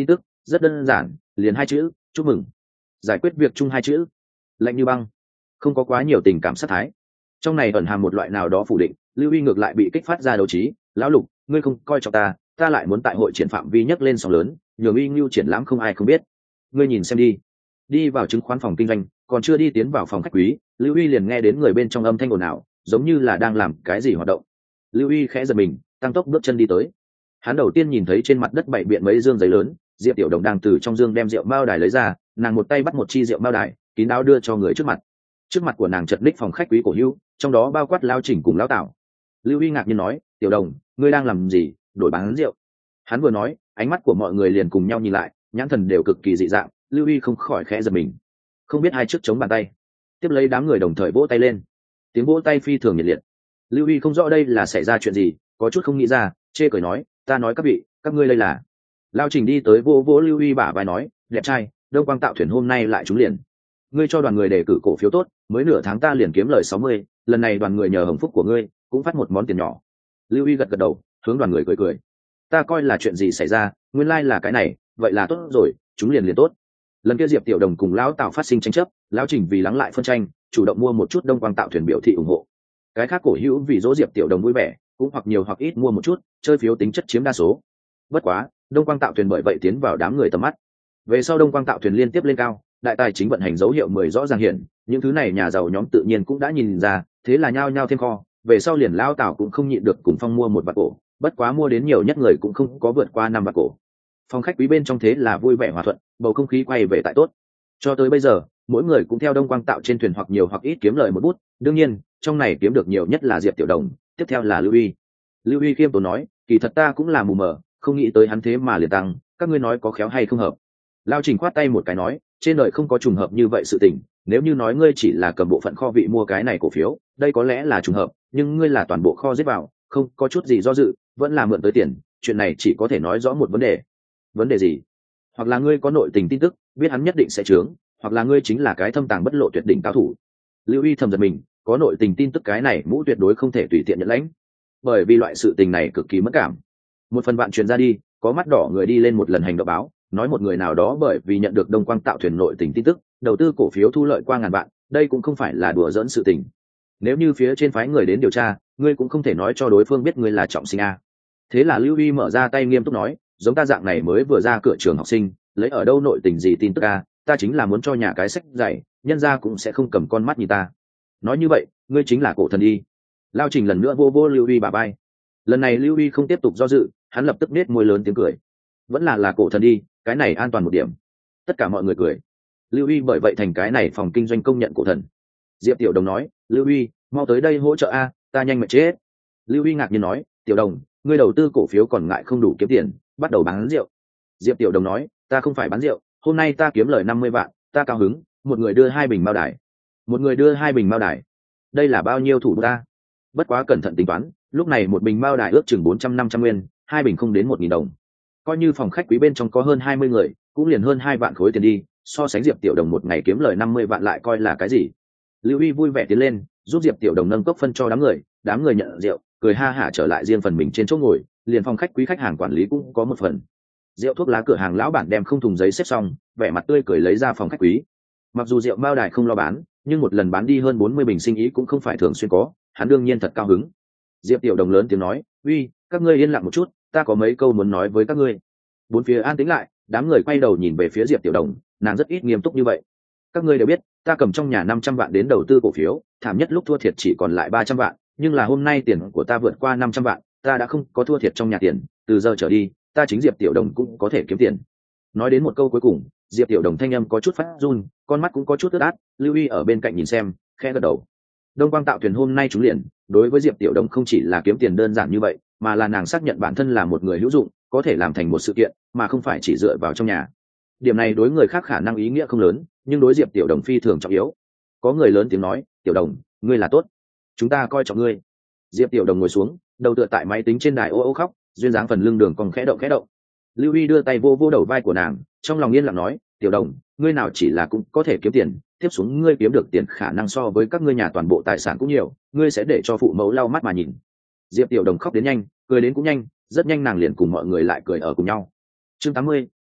rất đơn giản, liền hai chữ: chúc mừng. Giải quyết việc chung hai chữ, lạnh như băng, không có quá nhiều tình cảm sát thái. Trong này ẩn hàm một loại nào đó phủ định. Lưu Huy ngược lại bị kích phát ra đấu trí. Lão Lục, ngươi không coi trọng ta, ta lại muốn tại hội triển phạm vi nhấc lên sóng lớn, nhường uy ngưu triển lãm không ai không biết. Ngươi nhìn xem đi. Đi vào chứng khoán phòng kinh doanh, còn chưa đi tiến vào phòng khách quý, Lưu Huy liền nghe đến người bên trong âm thanh ồn ào, giống như là đang làm cái gì hoạt động. Lưu Huy khẽ giật mình, tăng tốc bước chân đi tới. Hắn đầu tiên nhìn thấy trên mặt đất bảy biện mấy dương giấy lớn, Diệp Tiểu Đồng đang từ trong dương đem rượu mao đài lấy ra, nàng một tay bắt một chi rượu mao đài, kín đáo đưa cho người trước mặt. Trước mặt của nàng chật ních phòng khách quý cổ hữu, trong đó bao quát Lao Chỉnh cùng Lão Tảo. Lưu Huy ngạc nhiên nói: Tiểu Đồng, ngươi đang làm gì, đổi bán rượu? Hắn vừa nói, ánh mắt của mọi người liền cùng nhau nhìn lại, nhãn thần đều cực kỳ dị dạng. Lưu Huy không khỏi khẽ giật mình, không biết hai trước chống bàn tay. Tiếp lấy đám người đồng thời vỗ tay lên, tiếng vỗ tay phi thường nhiệt liệt. Lưu Huy không rõ đây là xảy ra chuyện gì, có chút không nghĩ ra, chê cười nói: ta nói các vị, các ngươi đây là? Lao Trình đi tới vỗ vỗ Lưu Huy bả vai nói: đẹp trai, Đông Quang Tạo Thuyền hôm nay lại trúng liền. Ngươi cho đoàn người đề cử cổ phiếu tốt, mới nửa tháng ta liền kiếm lời sáu mươi, lần này đoàn người nhờ hồng phúc của ngươi cũng phát một món tiền nhỏ. Lưu Huy gật gật đầu, hướng đoàn người cười cười. Ta coi là chuyện gì xảy ra, nguyên lai là cái này, vậy là tốt rồi, chúng liền liền tốt. Lần kia Diệp Tiểu Đồng cùng Lão Tào phát sinh tranh chấp, Lão Trình vì lắng lại phân tranh, chủ động mua một chút Đông Quang Tạo Thuyền biểu thị ủng hộ. Cái khác cổ hữu vì dỗ Diệp Tiểu Đồng vui vẻ, cũng hoặc nhiều hoặc ít mua một chút, chơi phiếu tính chất chiếm đa số. Bất quá, Đông Quang Tạo Thuyền bởi vậy tiến vào đám người tầm mắt. Về sau Đông Quang Tạo Thuyền liên tiếp lên cao, đại tài chính vận hành dấu hiệu mười rõ ràng hiện, những thứ này nhà giàu nhóm tự nhiên cũng đã nhìn ra, thế là nhao nhao thêm kho. Về sau liền Lão Tào cũng không nhịn được cùng phong mua một vạn cổ, bất quá mua đến nhiều nhất người cũng không có vượt qua năm vạn cổ. Phòng khách quý bên trong thế là vui vẻ hòa thuận, bầu không khí quay về tại tốt. Cho tới bây giờ, mỗi người cũng theo Đông Quang Tạo trên thuyền hoặc nhiều hoặc ít kiếm lời một bút, đương nhiên, trong này kiếm được nhiều nhất là Diệp Tiểu Đồng, tiếp theo là Lưu Huy. Lưu Huy khiêm tốn nói: kỳ thật ta cũng là mù mờ, không nghĩ tới hắn thế mà liền tăng, các ngươi nói có khéo hay không hợp? Lao Trình khoát tay một cái nói: trên đời không có trùng hợp như vậy sự tình, nếu như nói ngươi chỉ là cầm bộ phận kho vị mua cái này cổ phiếu, đây có lẽ là trùng hợp, nhưng ngươi là toàn bộ kho giết vào, không có chút gì do dự, vẫn là mượn tới tiền, chuyện này chỉ có thể nói rõ một vấn đề. Vấn đề gì? Hoặc là ngươi có nội tình tin tức, biết hắn nhất định sẽ trướng, hoặc là ngươi chính là cái thâm tàng bất lộ tuyệt đỉnh cao thủ. Lưu Huy thầm giật mình, có nội tình tin tức cái này mũ tuyệt đối không thể tùy tiện nhận lãnh, bởi vì loại sự tình này cực kỳ mất cảm. Một phần bạn truyền ra đi, có mắt đỏ người đi lên một lần hành động báo, nói một người nào đó bởi vì nhận được Đông Quang Tạo Thuyền nội tình tin tức, đầu tư cổ phiếu thu lợi qua ngàn vạn, đây cũng không phải là đùa giỡn sự tình. Nếu như phía trên phái người đến điều tra, ngươi cũng không thể nói cho đối phương biết ngươi là trọng sinh a. Thế là Lưu Huy mở ra tay nghiêm túc nói: giống ta dạng này mới vừa ra cửa trường học sinh, lấy ở đâu nội tình gì tin tức a, ta chính là muốn cho nhà cái sách dạy, nhân ra cũng sẽ không cầm con mắt nhìn ta. Nói như vậy, ngươi chính là cổ thần đi. Lao Trình lần nữa vô vô Lưu Huy bà bay. Lần này Lưu Huy không tiếp tục do dự, hắn lập tức nết môi lớn tiếng cười. Vẫn là là cổ thần đi, cái này an toàn một điểm. Tất cả mọi người cười. Lưu Huy bởi vậy thành cái này phòng kinh doanh công nhận cổ thần. Diệp Tiểu Đồng nói: Lưu Huy, mau tới đây hỗ trợ a, ta nhanh mệt chết. Lưu Huy ngạc nhiên nói: Tiểu Đồng, ngươi đầu tư cổ phiếu còn ngại không đủ kiếm tiền, bắt đầu bán rượu. Diệp Tiểu Đồng nói: ta không phải bán rượu, hôm nay ta kiếm lời năm mươi vạn, ta cao hứng, một người đưa hai bình mao đài. Một người đưa hai bình mao đài, đây là bao nhiêu thủ bút ta? Bất quá cẩn thận tính toán, lúc này một bình mao đài ước chừng bốn trăm năm trăm nguyên, hai bình không đến một nghìn đồng. Coi như phòng khách quý bên trong có hơn hai mươi người, cũng liền hơn hai vạn khối tiền đi, so sánh Diệp Tiểu Đồng một ngày kiếm lời năm mươi vạn lại coi là cái gì. Lưu Huy vui vẻ tiến lên, giúp Diệp Tiểu Đồng nâng cốc phân cho đám người, đám người nhận rượu, cười ha hả trở lại riêng phần mình trên chỗ ngồi, liền phòng khách quý khách hàng quản lý cũng có một phần. Rượu thuốc lá cửa hàng lão bản đem không thùng giấy xếp xong, vẻ mặt tươi cười lấy ra phòng khách quý. Mặc dù rượu mao đài không lo bán, nhưng một lần bán đi hơn bốn mươi bình sinh ý cũng không phải thường xuyên có, hắn đương nhiên thật cao hứng. Diệp Tiểu Đồng lớn tiếng nói: uy, các ngươi yên lặng một chút, ta có mấy câu muốn nói với các ngươi. Bốn phía an tĩnh lại, đám người quay đầu nhìn về phía Diệp Tiểu Đồng, nàng rất ít nghiêm túc như vậy. Các ngươi đều biết, ta cầm trong nhà năm trăm vạn đến đầu tư cổ phiếu, thảm nhất lúc thua thiệt chỉ còn lại ba trăm vạn, nhưng là hôm nay tiền của ta vượt qua năm trăm vạn, ta đã không có thua thiệt trong nhà tiền, từ giờ trở đi, ta chính Diệp Tiểu Đồng cũng có thể kiếm tiền. Nói đến một câu cuối cùng, Diệp Tiểu Đồng thanh âm có chút phát run, con mắt cũng có chút ướt át. Lưu Huy ở bên cạnh nhìn xem, khẽ gật đầu. Đông Quang Tạo Thuyền hôm nay trúng liền, đối với Diệp Tiểu Đồng không chỉ là kiếm tiền đơn giản như vậy, mà là nàng xác nhận bản thân là một người hữu dụng, có thể làm thành một sự kiện, mà không phải chỉ dựa vào trong nhà. Điểm này đối người khác khả năng ý nghĩa không lớn, nhưng đối Diệp Tiểu Đồng phi thường trọng yếu. Có người lớn tiếng nói: Tiểu Đồng, ngươi là tốt, chúng ta coi trọng ngươi. Diệp Tiểu Đồng ngồi xuống, đầu tựa tại máy tính trên đài ô ô khóc, duyên dáng phần lưng đường còn khẽ động khẽ động. Lưu Huy đưa tay vô vô đầu vai của nàng, trong lòng yên lặng nói: Tiểu Đồng, ngươi nào chỉ là cũng có thể kiếm tiền, tiếp xuống ngươi kiếm được tiền khả năng so với các ngươi nhà toàn bộ tài sản cũng nhiều, ngươi sẽ để cho phụ mẫu lau mắt mà nhìn. Diệp Tiểu Đồng khóc đến nhanh, cười đến cũng nhanh, rất nhanh nàng liền cùng mọi người lại cười ở cùng nhau. Chương tám mươi,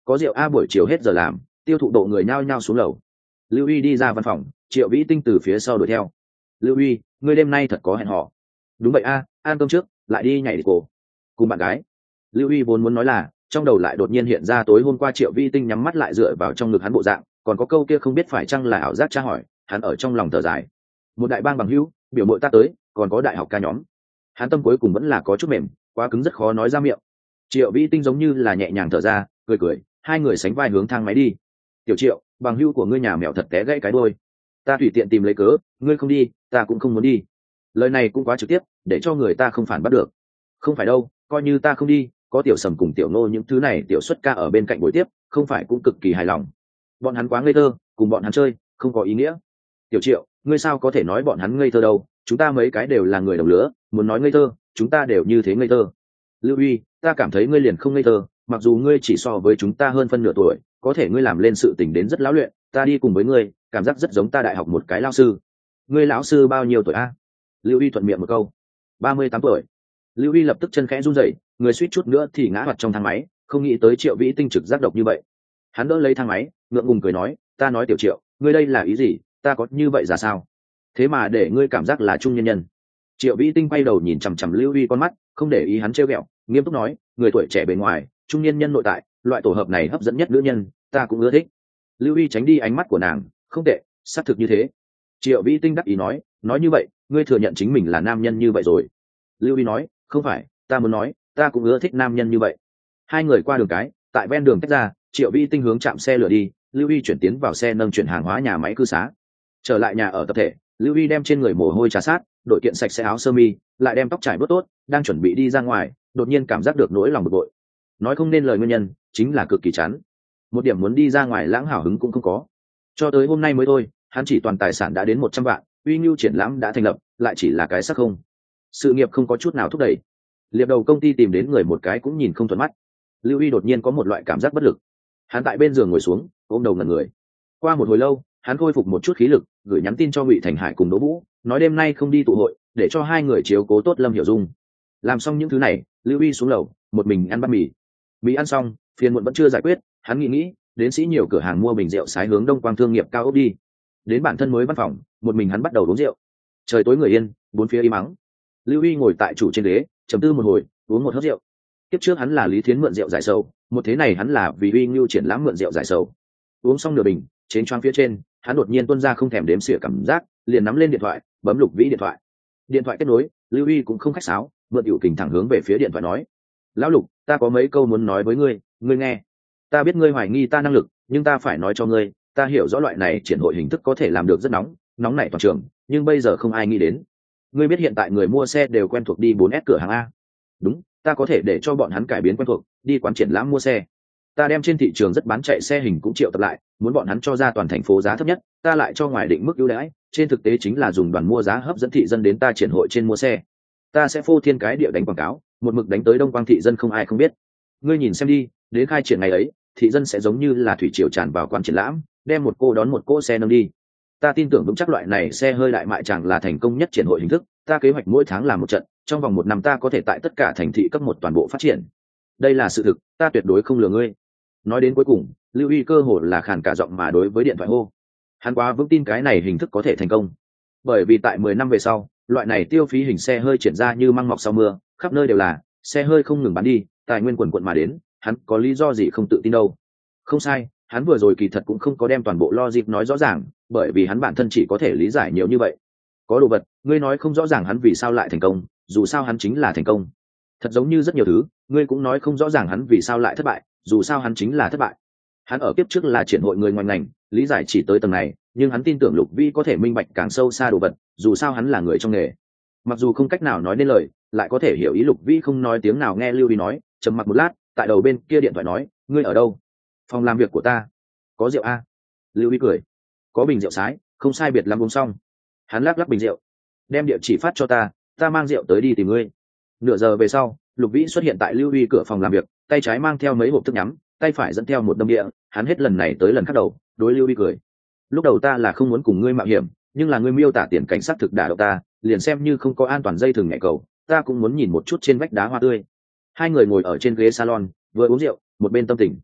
có rượu a. Buổi chiều hết giờ làm, tiêu thụ độ người nhao nhao xuống lầu. Lưu Huy đi ra văn phòng, Triệu Vĩ Tinh từ phía sau đuổi theo. Lưu Huy, ngươi đêm nay thật có hẹn hò. Đúng vậy a, ăn cơm trước lại đi nhảy disco cùng bạn gái. Lưu Huy vốn muốn nói là, trong đầu lại đột nhiên hiện ra tối hôm qua Triệu Vĩ Tinh nhắm mắt lại dựa vào trong ngực hắn bộ dạng, còn có câu kia không biết phải chăng là ảo giác tra hỏi, hắn ở trong lòng thở dài. Một đại bang bằng hữu, biểu mội ta tới, còn có đại học ca nhóm. Hắn tâm cuối cùng vẫn là có chút mềm, quá cứng rất khó nói ra miệng. Triệu Vĩ Tinh giống như là nhẹ nhàng thở ra, cười cười, hai người sánh vai hướng thang máy đi. Tiểu Triệu, bằng hữu của ngươi nhà mèo thật té gãy cái đôi, ta tùy tiện tìm lấy cớ, ngươi không đi ta cũng không muốn đi. Lời này cũng quá trực tiếp, để cho người ta không phản bắt được. Không phải đâu, coi như ta không đi, có Tiểu Sầm cùng Tiểu Nô những thứ này Tiểu Xuất ca ở bên cạnh buổi tiếp, không phải cũng cực kỳ hài lòng. Bọn hắn quá ngây thơ, cùng bọn hắn chơi không có ý nghĩa. Tiểu Triệu, ngươi sao có thể nói bọn hắn ngây thơ đâu, chúng ta mấy cái đều là người đồng lứa, muốn nói ngây thơ chúng ta đều như thế ngây thơ. Lưu Huy, ta cảm thấy ngươi liền không ngây thơ, mặc dù ngươi chỉ so với chúng ta hơn phân nửa tuổi, có thể ngươi làm lên sự tình đến rất lão luyện, ta đi cùng với ngươi cảm giác rất giống ta đại học một cái lao sư. Ngươi lão sư bao nhiêu tuổi a? Lưu Huy thuận miệng một câu. Ba mươi tám tuổi. Lưu Huy lập tức chân khẽ run rẩy, người suýt chút nữa thì ngã mặt trong thang máy, không nghĩ tới Triệu Vĩ Tinh trực giác độc như vậy. Hắn đỡ lấy thang máy, ngượng ngùng cười nói, ta nói Tiểu Triệu, ngươi đây là ý gì, ta có như vậy ra sao? Thế mà để ngươi cảm giác là trung nhân nhân. Triệu Vĩ Tinh quay đầu nhìn chằm chằm Lưu Huy con mắt, không để ý hắn trêu ghẹo, nghiêm túc nói, người tuổi trẻ bề ngoài, trung nhân nhân nội tại, loại tổ hợp này hấp dẫn nhất nữ nhân, ta cũng ưa thích. Lưu Huy tránh đi ánh mắt của nàng, không tệ, xác thực như thế. Triệu Vĩ Tinh đắc ý nói, nói như vậy ngươi thừa nhận chính mình là nam nhân như vậy rồi. Lưu Huy nói, không phải, ta muốn nói ta cũng ưa thích nam nhân như vậy. Hai người qua đường cái, tại ven đường tách ra, Triệu Vĩ Tinh hướng trạm xe lửa đi, Lưu Huy chuyển tiến vào xe nâng chuyển hàng hóa nhà máy cư xá. Trở lại nhà ở tập thể, Lưu Huy đem trên người mồ hôi trà sát, đội kiện sạch sẽ áo sơ mi, lại đem tóc trải bớt tốt, đang chuẩn bị đi ra ngoài, đột nhiên cảm giác được nỗi lòng bực bội. Nói không nên lời nguyên nhân, chính là cực kỳ chán. Một điểm muốn đi ra ngoài lãng hào hứng cũng không có. Cho tới hôm nay mới thôi, hắn chỉ toàn tài sản đã đến một trăm vạn, uy ngưu triển lãm đã thành lập, lại chỉ là cái sắc không. Sự nghiệp không có chút nào thúc đẩy. Liệp đầu công ty tìm đến người một cái cũng nhìn không thuận mắt. Lưu Huy đột nhiên có một loại cảm giác bất lực. Hắn tại bên giường ngồi xuống, ôm đầu ngẩn người. Qua một hồi lâu, hắn khôi phục một chút khí lực, gửi nhắn tin cho Ngụy Thành Hải cùng Đỗ Vũ, nói đêm nay không đi tụ hội, để cho hai người chiếu cố tốt Lâm Hiểu Dung. Làm xong những thứ này, Lưu Huy xuống lầu, một mình ăn bát mì. Mì ăn xong, phiền muộn vẫn chưa giải quyết, hắn nghĩ nghĩ, đến sĩ nhiều cửa hàng mua bình rượu sái hướng Đông Quang thương nghiệp cao ốc đi. Đến bản thân mới văn phòng, một mình hắn bắt đầu uống rượu. Trời tối người yên, bốn phía im mắng. Lưu Huy ngồi tại chủ trên ghế, trầm tư một hồi, uống một hớp rượu. Tiếp trước hắn là Lý Thiến mượn rượu giải sầu, một thế này hắn là vì Uy Ngưu triển lãm mượn rượu giải sầu. Uống xong nửa bình, trên choáng phía trên, hắn đột nhiên tuôn ra không thèm đếm xỉa cảm giác, liền nắm lên điện thoại, bấm Lục Vĩ điện thoại. Điện thoại kết nối, Lưu Huy cũng không khách sáo, mượn Hữu Kình thẳng hướng về phía điện thoại nói: "Lão Lục, ta có mấy câu muốn nói với ngươi, ngươi nghe. Ta biết ngươi hoài nghi ta năng lực, nhưng ta phải nói cho ngươi, ta hiểu rõ loại này triển hội hình thức có thể làm được rất nóng, nóng nảy toàn trường, nhưng bây giờ không ai nghĩ đến. Ngươi biết hiện tại người mua xe đều quen thuộc đi bốn S cửa hàng a. Đúng, ta có thể để cho bọn hắn cải biến quen thuộc, đi quán triển lãm mua xe. Ta đem trên thị trường rất bán chạy xe hình cũng triệu tập lại, muốn bọn hắn cho ra toàn thành phố giá thấp nhất, ta lại cho ngoài định mức ưu đãi, trên thực tế chính là dùng đoàn mua giá hấp dẫn thị dân đến ta triển hội trên mua xe. Ta sẽ phô thiên cái địa đánh quảng cáo, một mực đánh tới Đông Quang thị dân không ai không biết. Ngươi nhìn xem đi, đến khai triển ngày ấy, thị dân sẽ giống như là thủy triều tràn vào quán triển lãm, đem một cô đón một cô xe nâng đi. Ta tin tưởng vững chắc loại này xe hơi đại mại chẳng là thành công nhất triển hội hình thức, ta kế hoạch mỗi tháng làm một trận, trong vòng một năm ta có thể tại tất cả thành thị cấp một toàn bộ phát triển. Đây là sự thực, ta tuyệt đối không lừa ngươi." Nói đến cuối cùng, Lưu Huy cơ hồ là khàn cả giọng mà đối với điện thoại hô. Hắn quá vững tin cái này hình thức có thể thành công, bởi vì tại mười năm về sau, loại này tiêu phí hình xe hơi triển ra như măng mọc sau mưa, khắp nơi đều là, xe hơi không ngừng bán đi, tài nguyên quần quận mà đến, hắn có lý do gì không tự tin đâu. Không sai, hắn vừa rồi kỳ thật cũng không có đem toàn bộ logic nói rõ ràng, bởi vì hắn bản thân chỉ có thể lý giải nhiều như vậy. Có đồ vật, ngươi nói không rõ ràng hắn vì sao lại thành công, dù sao hắn chính là thành công. Thật giống như rất nhiều thứ, ngươi cũng nói không rõ ràng hắn vì sao lại thất bại, dù sao hắn chính là thất bại. Hắn ở kiếp trước là triển hội người ngoài ngành, lý giải chỉ tới tầng này, nhưng hắn tin tưởng Lục Vĩ có thể minh bạch càng sâu xa đồ vật, dù sao hắn là người trong nghề. Mặc dù không cách nào nói nên lời, lại có thể hiểu ý Lục Vĩ không nói tiếng nào nghe Lưu Vĩ nói, trầm mặc một lát, tại đầu bên kia điện thoại nói, ngươi ở đâu? Phòng làm việc của ta. Có rượu a? Lưu Vĩ cười. Có bình rượu sái, không sai biệt lắm uống xong. Hắn lắc lắc bình rượu, đem địa chỉ phát cho ta, ta mang rượu tới đi tìm ngươi. Nửa giờ về sau, Lục Vĩ xuất hiện tại Lưu Huy cửa phòng làm việc, tay trái mang theo mấy hộp thức nhắm, tay phải dẫn theo một đâm địa, hắn hết lần này tới lần khác đầu, đối Lưu Huy cười. Lúc đầu ta là không muốn cùng ngươi mạo hiểm, nhưng là ngươi miêu tả tiền cảnh sát thực đả động ta, liền xem như không có an toàn dây thừng nhảy cầu, ta cũng muốn nhìn một chút trên vách đá hoa tươi. Hai người ngồi ở trên ghế salon, vừa uống rượu, một bên tâm tình.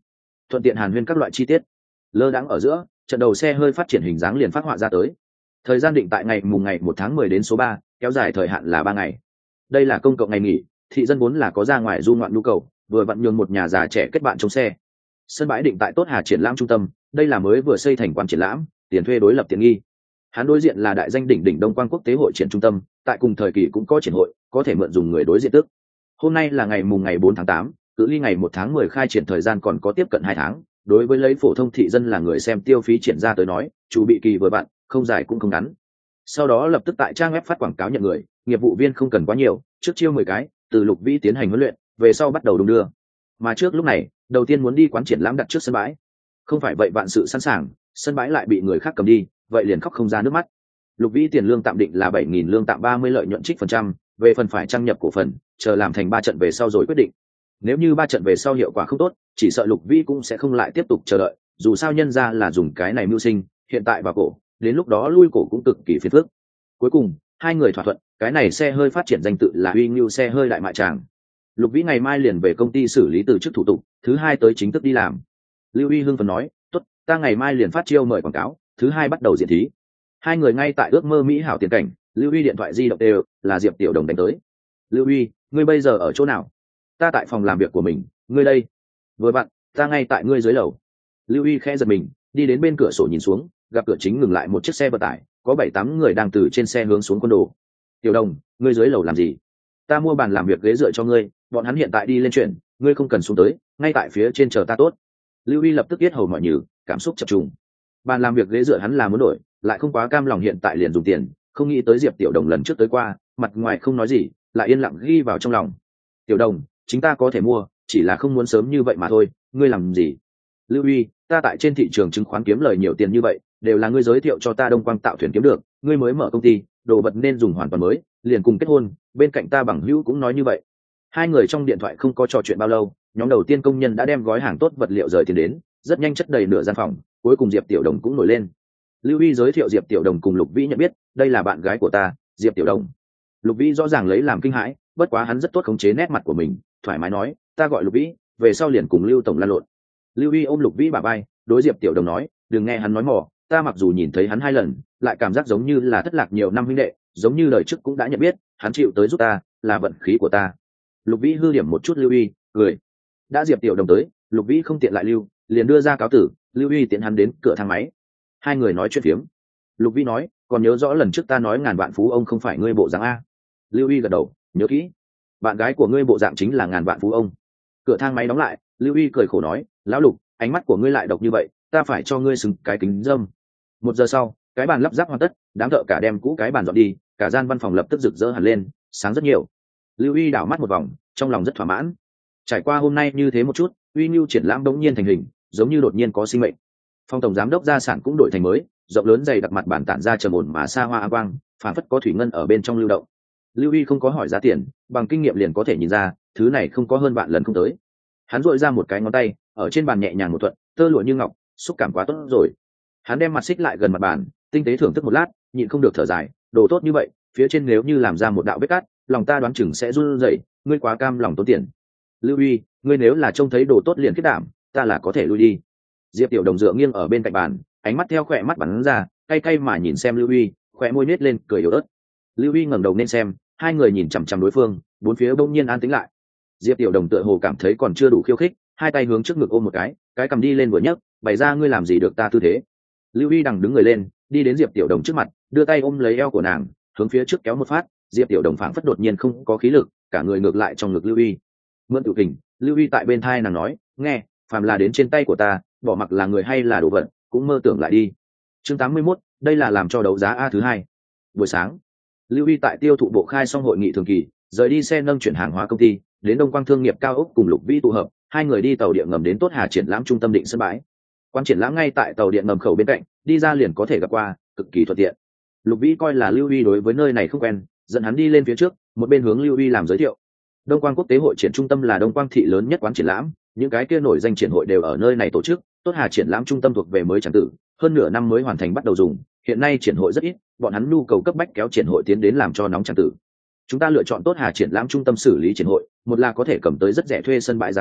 thuận tiện hàn huyên các loại chi tiết. Lơ đãng ở giữa, trận đầu xe hơi phát triển hình dáng liền phát họa ra tới. Thời gian định tại ngày mùng ngày một tháng mười đến số ba, kéo dài thời hạn là ba ngày. Đây là công cộng ngày nghỉ, thị dân vốn là có ra ngoài du ngoạn nhu cầu, vừa vặn nhường một nhà già trẻ kết bạn trong xe. Sân bãi định tại Tốt Hà triển lãm trung tâm, đây là mới vừa xây thành quan triển lãm, tiền thuê đối lập tiện nghi. Hắn đối diện là đại danh đỉnh đỉnh Đông Quang Quốc tế hội triển trung tâm, tại cùng thời kỳ cũng có triển hội, có thể mượn dùng người đối diện tức. Hôm nay là ngày mùng ngày bốn tháng tám, cự ly ngày một tháng mười khai triển thời gian còn có tiếp cận hai tháng, đối với lấy phổ thông thị dân là người xem tiêu phí triển ra tới nói, chủ bị kỳ vừa bạn, không dài cũng không ngắn. Sau đó lập tức tại trang web phát quảng cáo nhận người, nghiệp vụ viên không cần quá nhiều, trước chiêu mười cái, từ Lục Vĩ tiến hành huấn luyện, về sau bắt đầu đung đưa. Mà trước lúc này, đầu tiên muốn đi quán triển lãm đặt trước sân bãi. Không phải vậy vạn sự sẵn sàng, sân bãi lại bị người khác cầm đi, vậy liền khóc không ra nước mắt. Lục Vĩ tiền lương tạm định là bảy nghìn lương tạm ba mươi lợi nhuận trích phần trăm, về phần phải trang nhập cổ phần, chờ làm thành ba trận về sau rồi quyết định. Nếu như ba trận về sau hiệu quả không tốt, chỉ sợ Lục Vĩ cũng sẽ không lại tiếp tục chờ đợi, dù sao nhân ra là dùng cái này mưu sinh, hiện tại vào cổ, đến lúc đó lui cổ cũng cực kỳ phiền phức. Cuối cùng, hai người thỏa thuận, cái này xe hơi phát triển danh tự là Uy Ngưu xe hơi đại mại tràng. Lục Vĩ ngày mai liền về công ty xử lý từ chức thủ tục, thứ hai tới chính thức đi làm. Lưu Uy hưng phấn nói, tốt, ta ngày mai liền phát chiêu mời quảng cáo, thứ hai bắt đầu diễn thí. Hai người ngay tại ước mơ mỹ hảo tiền cảnh, Lưu Uy điện thoại di động đều là Diệp Tiểu Đồng đánh tới. Lưu Uy, ngươi bây giờ ở chỗ nào? Ta tại phòng làm việc của mình, ngươi đây? Vừa bạn, ta ngay tại ngươi dưới lầu. Lưu Uy khẽ giật mình, đi đến bên cửa sổ nhìn xuống, gặp cửa chính ngừng lại một chiếc xe vận tải, có bảy tám người đang từ trên xe hướng xuống quân đồ. Tiểu Đồng, ngươi dưới lầu làm gì? Ta mua bàn làm việc ghế dựa cho ngươi, bọn hắn hiện tại đi lên chuyển, ngươi không cần xuống tới, ngay tại phía trên chờ ta tốt. Lưu Uy lập tức yết hầu mọi nhừ, cảm xúc chập trùng. Bàn làm việc ghế dựa hắn là muốn đổi, lại không quá cam lòng hiện tại liền dùng tiền, không nghĩ tới Diệp Tiểu Đồng lần trước tới qua, mặt ngoài không nói gì, lại yên lặng ghi vào trong lòng. Tiểu Đồng, chúng ta có thể mua, chỉ là không muốn sớm như vậy mà thôi, ngươi làm gì? Lưu Uy, ta tại trên thị trường chứng khoán kiếm lời nhiều tiền như vậy, đều là ngươi giới thiệu cho ta Đông Quang Tạo Thuyền kiếm được, ngươi mới mở công ty, đồ vật nên dùng hoàn toàn mới, liền cùng kết hôn, bên cạnh ta bằng hữu cũng nói như vậy. Hai người trong điện thoại không có trò chuyện bao lâu, nhóm đầu tiên công nhân đã đem gói hàng tốt vật liệu rời tiền đến, rất nhanh chất đầy nửa gian phòng, cuối cùng Diệp Tiểu Đồng cũng nổi lên. Lưu Uy giới thiệu Diệp Tiểu Đồng cùng Lục Vĩ nhận biết, đây là bạn gái của ta, Diệp Tiểu Đồng. Lục Vĩ rõ ràng lấy làm kinh hãi, bất quá hắn rất tốt khống chế nét mặt của mình, thoải mái nói, ta gọi Lục Vĩ, về sau liền cùng Lưu tổng lan lộn. Lưu Uy ôm Lục Vĩ bả vai, đối Diệp Tiểu Đồng nói, đừng nghe hắn nói mỏ, ta mặc dù nhìn thấy hắn hai lần, lại cảm giác giống như là thất lạc nhiều năm huynh đệ, giống như lời trước cũng đã nhận biết, hắn chịu tới giúp ta, là vận khí của ta. Lục Vĩ hư điểm một chút Lưu Uy, cười. Đã Diệp Tiểu Đồng tới, Lục Vĩ không tiện lại lưu, liền đưa ra cáo tử, Lưu Uy tiễn hắn đến cửa thang máy. Hai người nói chuyện phiếm. Lục Vĩ nói, còn nhớ rõ lần trước ta nói ngàn vạn phú ông không phải ngươi bộ dạng a? Lưu Uy gật đầu, nhớ kỹ. Bạn gái của ngươi bộ dạng chính là ngàn vạn phú ông. Cửa thang máy đóng lại, Lưu Uy cười khổ nói, lão Lục, ánh mắt của ngươi lại độc như vậy, ta phải cho ngươi xứng cái kính dâm. Một giờ sau, cái bàn lắp ráp hoàn tất, đám thợ cả đem cũ cái bàn dọn đi, cả gian văn phòng lập tức rực rỡ hẳn lên, sáng rất nhiều. Lưu Uy đảo mắt một vòng, trong lòng rất thỏa mãn. Trải qua hôm nay như thế một chút, Uy Nưu triển lãm đống nhiên thành hình, giống như đột nhiên có sinh mệnh. Phòng tổng giám đốc gia sản cũng đổi thành mới, rộng lớn dày đặc mặt bản tản ra trầm ổn mà xa hoa quang, phản phất có thủy ngân ở bên trong lưu động. Lưu Uy không có hỏi giá tiền, bằng kinh nghiệm liền có thể nhìn ra, thứ này không có hơn bạn lần không tới. Hắn duỗi ra một cái ngón tay, ở trên bàn nhẹ nhàng một thuận, tơ lụa như ngọc, xúc cảm quá tốt rồi. Hắn đem mặt xích lại gần mặt bàn, tinh tế thưởng thức một lát, nhịn không được thở dài, đồ tốt như vậy, phía trên nếu như làm ra một đạo vết cắt, lòng ta đoán chừng sẽ run rẩy, ngươi quá cam lòng tốn tiền. Lưu Uy, ngươi nếu là trông thấy đồ tốt liền kết đảm, ta là có thể lui đi. Diệp Tiểu Đồng dựa nghiêng ở bên cạnh bàn, ánh mắt theo khỏe mắt bắn ra, cay cay mà nhìn xem Lưu Uy, khỏe môi nết lên cười yếu ớt. Lưu Uy ngẩng đầu lên xem, hai người nhìn chằm chằm đối phương, bốn phía bỗng nhiên an tĩnh lại. Diệp Tiểu Đồng tựa hồ cảm thấy còn chưa đủ khiêu khích, hai tay hướng trước ngực ôm một cái, cái cầm đi lên vừa nhấc, bày ra ngươi làm gì được ta tư thế. Lưu Uy đằng đứng người lên, đi đến Diệp Tiểu Đồng trước mặt, đưa tay ôm lấy eo của nàng, hướng phía trước kéo một phát, Diệp Tiểu Đồng phảng phất đột nhiên không có khí lực, cả người ngược lại trong ngực Lưu Uy. Mượn tự kình, Lưu Uy tại bên thai nàng nói, nghe, phàm là đến trên tay của ta, bỏ mặc là người hay là đồ vật, cũng mơ tưởng lại đi. Chương tám mươi mốt, đây là làm cho đấu giá A thứ hai. Buổi sáng, Lưu Uy tại tiêu thụ bộ khai xong hội nghị thường kỳ, rời đi xe nâng chuyển hàng hóa công ty, đến Đông Quang Thương nghiệp cao ốc cùng Lục Vĩ tụ hợp, hai người đi tàu điện ngầm đến Tốt Hà triển lãm trung tâm định sân bãi. Quan triển lãm ngay tại tàu điện ngầm khẩu bên cạnh, đi ra liền có thể gặp qua, cực kỳ thuận tiện. Lục Vĩ coi là Lưu Uy đối với nơi này không quen, dẫn hắn đi lên phía trước, một bên hướng Lưu Uy làm giới thiệu. Đông Quang Quốc tế hội triển trung tâm là Đông Quang thị lớn nhất quán triển lãm, những cái kia nổi danh triển hội đều ở nơi này tổ chức. Tốt Hà triển lãm trung tâm thuộc về mới tràng tử, hơn nửa năm mới hoàn thành bắt đầu dùng, hiện nay triển hội rất ít, bọn hắn nhu cầu cấp bách kéo triển hội tiến đến làm cho nóng tràng tử. Chúng ta lựa chọn Tốt Hà triển lãm trung tâm xử lý triển hội, một là có thể cầm tới rất rẻ thuê sân bãi giá cả,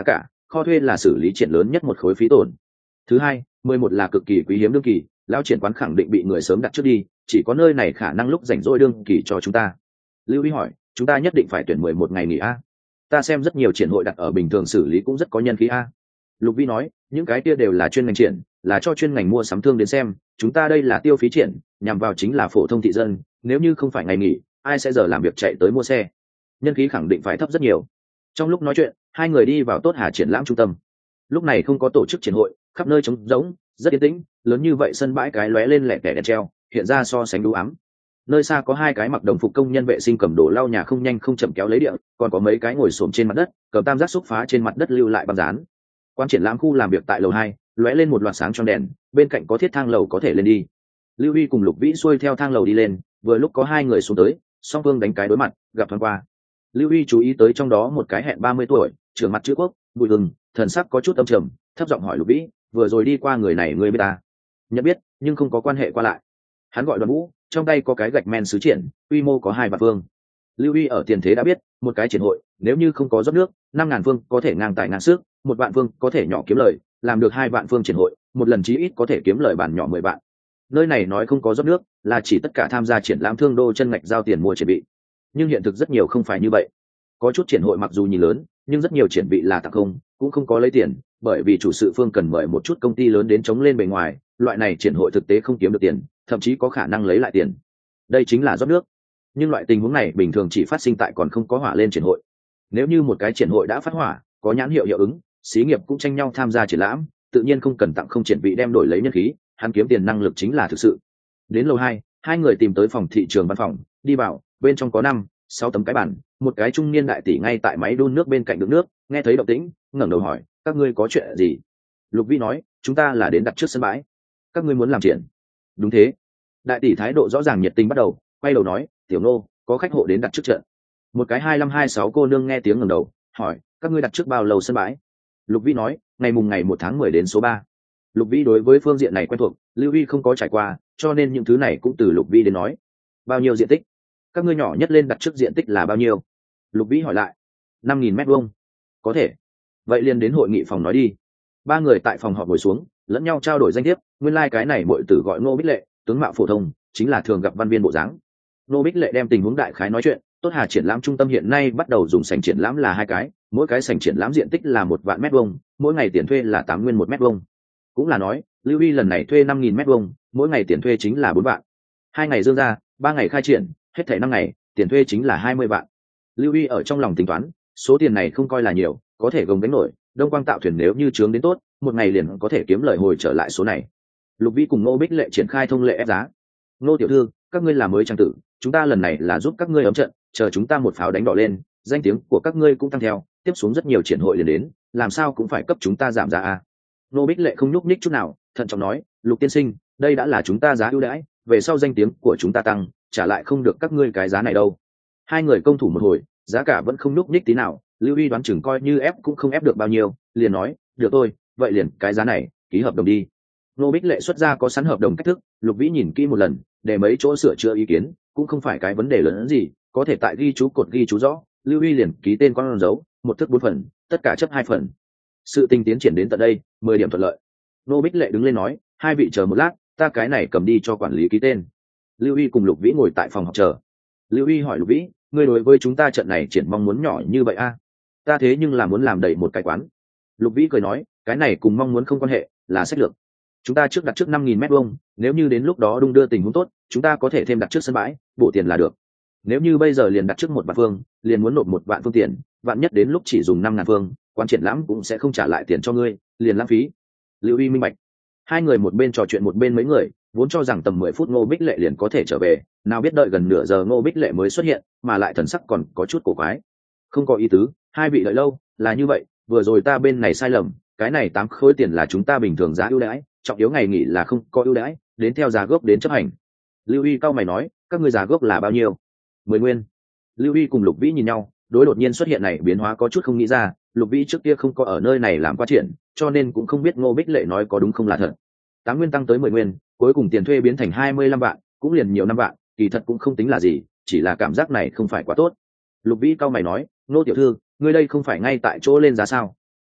kho thuê là xử lý triển lớn nhất một khối phí tổn. Thứ hai, mười một là cực kỳ quý hiếm đương kỳ, lão triển quán khẳng định bị người sớm đặt trước đi, chỉ có nơi này khả năng lúc rảnh rỗi đương kỳ cho chúng ta. Lưu Huy hỏi, chúng ta nhất định phải tuyển mười một ngày nghỉ a? Ta xem rất nhiều triển hội đặt ở bình thường xử lý cũng rất có nhân khí a. Lục Vi nói, những cái kia đều là chuyên ngành triển, là cho chuyên ngành mua sắm thương đến xem, chúng ta đây là tiêu phí triển, nhằm vào chính là phổ thông thị dân, nếu như không phải ngày nghỉ, ai sẽ giờ làm việc chạy tới mua xe? Nhân khí khẳng định phải thấp rất nhiều. Trong lúc nói chuyện, hai người đi vào Tốt Hà triển lãm trung tâm. Lúc này không có tổ chức triển hội, khắp nơi trống rỗng, rất yên tĩnh, lớn như vậy sân bãi cái lóe lên lẻ tẻ đèn treo, hiện ra so sánh đủ ấm. Nơi xa có hai cái mặc đồng phục công nhân vệ sinh cầm đồ lau nhà không nhanh không chậm kéo lấy địa, còn có mấy cái ngồi xổm trên mặt đất, cầm tam giác xúc phá trên mặt đất lưu lại băng dán. Quan triển lãm khu làm việc tại lầu hai, lóe lên một loạt sáng trong đèn, bên cạnh có thiết thang lầu có thể lên đi. Lưu Huy cùng Lục Vĩ xuôi theo thang lầu đi lên, vừa lúc có hai người xuống tới, song phương đánh cái đối mặt, gặp thoáng qua. Lưu Huy chú ý tới trong đó một cái hẹn ba mươi tuổi, trưởng mặt chữ quốc, bụi hừng, thần sắc có chút âm trầm, thấp giọng hỏi Lục Vĩ, vừa rồi đi qua người này ngươi biết ta? Nhận biết, nhưng không có quan hệ qua lại. Hắn gọi Đoàn Vũ, trong tay có cái gạch men sứ triển, quy mô có hai vạn phương. Lưu Huy ở tiền thế đã biết, một cái triển hội, nếu như không có rót nước, năm ngàn phương có thể ngang tài ngang sức, một vạn phương có thể nhỏ kiếm lời, làm được hai vạn phương triển hội, một lần chí ít có thể kiếm lời bản nhỏ mười vạn. Nơi này nói không có rót nước, là chỉ tất cả tham gia triển lãm thương đô chân ngạch giao tiền mua triển bị. Nhưng hiện thực rất nhiều không phải như vậy. Có chút triển hội mặc dù nhìn lớn, nhưng rất nhiều triển bị là tặng không, cũng không có lấy tiền, bởi vì chủ sự phương cần mời một chút công ty lớn đến chống lên bề ngoài, loại này triển hội thực tế không kiếm được tiền, thậm chí có khả năng lấy lại tiền. Đây chính là rót nước. Nhưng loại tình huống này bình thường chỉ phát sinh tại còn không có hỏa lên triển hội. Nếu như một cái triển hội đã phát hỏa, có nhãn hiệu hiệu ứng, xí nghiệp cũng tranh nhau tham gia triển lãm, tự nhiên không cần tặng không triển vị đem đổi lấy nhân khí, hắn kiếm tiền năng lực chính là thực sự. Đến lầu hai, hai người tìm tới phòng thị trường văn phòng, đi vào, bên trong có năm, sáu tấm cái bàn, một cái trung niên đại tỷ ngay tại máy đun nước bên cạnh đựng nước, nghe thấy động tĩnh, ngẩng đầu hỏi, các ngươi có chuyện gì? Lục Vi nói, chúng ta là đến đặt trước sân bãi. Các ngươi muốn làm triển? Đúng thế. Đại tỷ thái độ rõ ràng nhiệt tình bắt đầu, quay đầu nói, tiểu nô, có khách hộ đến đặt trước trận. Một cái hai năm hai sáu cô nương nghe tiếng ngẩng đầu, hỏi, các ngươi đặt trước bao lâu sân bãi? Lục Vi nói, ngày mùng ngày một tháng mười đến số ba. Lục Vi đối với phương diện này quen thuộc, Lưu Vi không có trải qua, cho nên những thứ này cũng từ Lục Vi đến nói. Bao nhiêu diện tích? Các ngươi nhỏ nhất lên đặt trước diện tích là bao nhiêu? Lục Vi hỏi lại. Năm nghìn mét vuông. Có thể. Vậy liền đến hội nghị phòng nói đi. Ba người tại phòng họp ngồi xuống, lẫn nhau trao đổi danh thiếp. Nguyên lai like cái này muội tử gọi Ngô Bích Lệ, tướng mạo phổ thông, chính là thường gặp văn viên bộ dáng. Ngô Bích Lệ đem tình huống đại khái nói chuyện. Tốt Hà triển lãm trung tâm hiện nay bắt đầu dùng sảnh triển lãm là hai cái, mỗi cái sảnh triển lãm diện tích là một vạn mét vuông, mỗi ngày tiền thuê là tám nguyên một mét vuông. Cũng là nói, Lưu Huy lần này thuê năm nghìn mét vuông, mỗi ngày tiền thuê chính là bốn vạn. Hai ngày dương ra, ba ngày khai triển, hết thảy năm ngày, tiền thuê chính là hai mươi vạn. Lưu Huy ở trong lòng tính toán, số tiền này không coi là nhiều, có thể gồng gánh nổi, Đông Quang tạo thuyền nếu như chướng đến tốt, một ngày liền có thể kiếm lời hồi trở lại số này. Lục Vi cùng Ngô Bích Lệ triển khai thông lệ ép giá. Ngô tiểu thư, các ngươi là mới trang tử, chúng ta lần này là giúp các ngươi ấm trận, chờ chúng ta một pháo đánh đỏ lên, danh tiếng của các ngươi cũng tăng theo, tiếp xuống rất nhiều triển hội liền đến, làm sao cũng phải cấp chúng ta giảm giá a. Ngô Bích Lệ không nhúc nhích chút nào, thận trọng nói, Lục tiên sinh, đây đã là chúng ta giá ưu đãi, về sau danh tiếng của chúng ta tăng, trả lại không được các ngươi cái giá này đâu. Hai người công thủ một hồi, giá cả vẫn không nhúc nhích tí nào, Lưu Huy đoán chừng coi như ép cũng không ép được bao nhiêu, liền nói, được thôi, vậy liền cái giá này, ký hợp đồng đi. Ngô Bích Lệ xuất ra có sẵn hợp đồng cách thức, Lục Vĩ nhìn kỹ một lần, để mấy chỗ sửa chữa ý kiến, cũng không phải cái vấn đề lớn hơn gì, có thể tại ghi chú cột ghi chú rõ, Lưu Huy liền ký tên con dấu, một thức bốn phần, tất cả chấp hai phần. Sự tình tiến triển đến tận đây, mười điểm thuận lợi. Ngô Bích Lệ đứng lên nói, hai vị chờ một lát, ta cái này cầm đi cho quản lý ký tên. Lưu Huy cùng Lục Vĩ ngồi tại phòng họp chờ. Lưu Huy hỏi Lục Vĩ, ngươi đối với chúng ta trận này triển mong muốn nhỏ như vậy a? À? Ta thế nhưng là muốn làm đầy một cái quán. Lục Vĩ cười nói, cái này cùng mong muốn không quan hệ, là sách lược. Chúng ta trước đặt trước năm nghìn mét vuông, nếu như đến lúc đó đung đưa tình huống tốt, chúng ta có thể thêm đặt trước sân bãi, bộ tiền là được. Nếu như bây giờ liền đặt trước một vạn phương, liền muốn nộp một vạn phương tiền, vạn nhất đến lúc chỉ dùng năm ngàn phương, quán triển lãm cũng sẽ không trả lại tiền cho ngươi, liền lãng phí. Lưu Huy minh bạch. Hai người một bên trò chuyện một bên mấy người, vốn cho rằng tầm mười phút Ngô Bích Lệ liền có thể trở về, nào biết đợi gần nửa giờ Ngô Bích Lệ mới xuất hiện, mà lại thần sắc còn có chút cổ quái. Không có ý tứ, hai vị đợi lâu, là như vậy, vừa rồi ta bên này sai lầm, cái này tám khối tiền là chúng ta bình thường giá ưu đãi, trọng yếu ngày nghỉ là không có ưu đãi, đến theo giá gốc đến chấp hành. Lưu Huy cao mày nói, các ngươi giá gốc là bao nhiêu? Mười nguyên. Lưu Huy cùng Lục Vĩ nhìn nhau, đối đột nhiên xuất hiện này biến hóa có chút không nghĩ ra, Lục Vĩ trước kia không có ở nơi này làm qua triển, cho nên cũng không biết Ngô Bích Lệ nói có đúng không là thật. Tám nguyên tăng tới mười nguyên, cuối cùng tiền thuê biến thành hai mươi lăm vạn, cũng liền nhiều năm vạn, kỳ thật cũng không tính là gì, chỉ là cảm giác này không phải quá tốt. Lục Vĩ cao mày nói, Ngô tiểu thư, ngươi đây không phải ngay tại chỗ lên giá sao?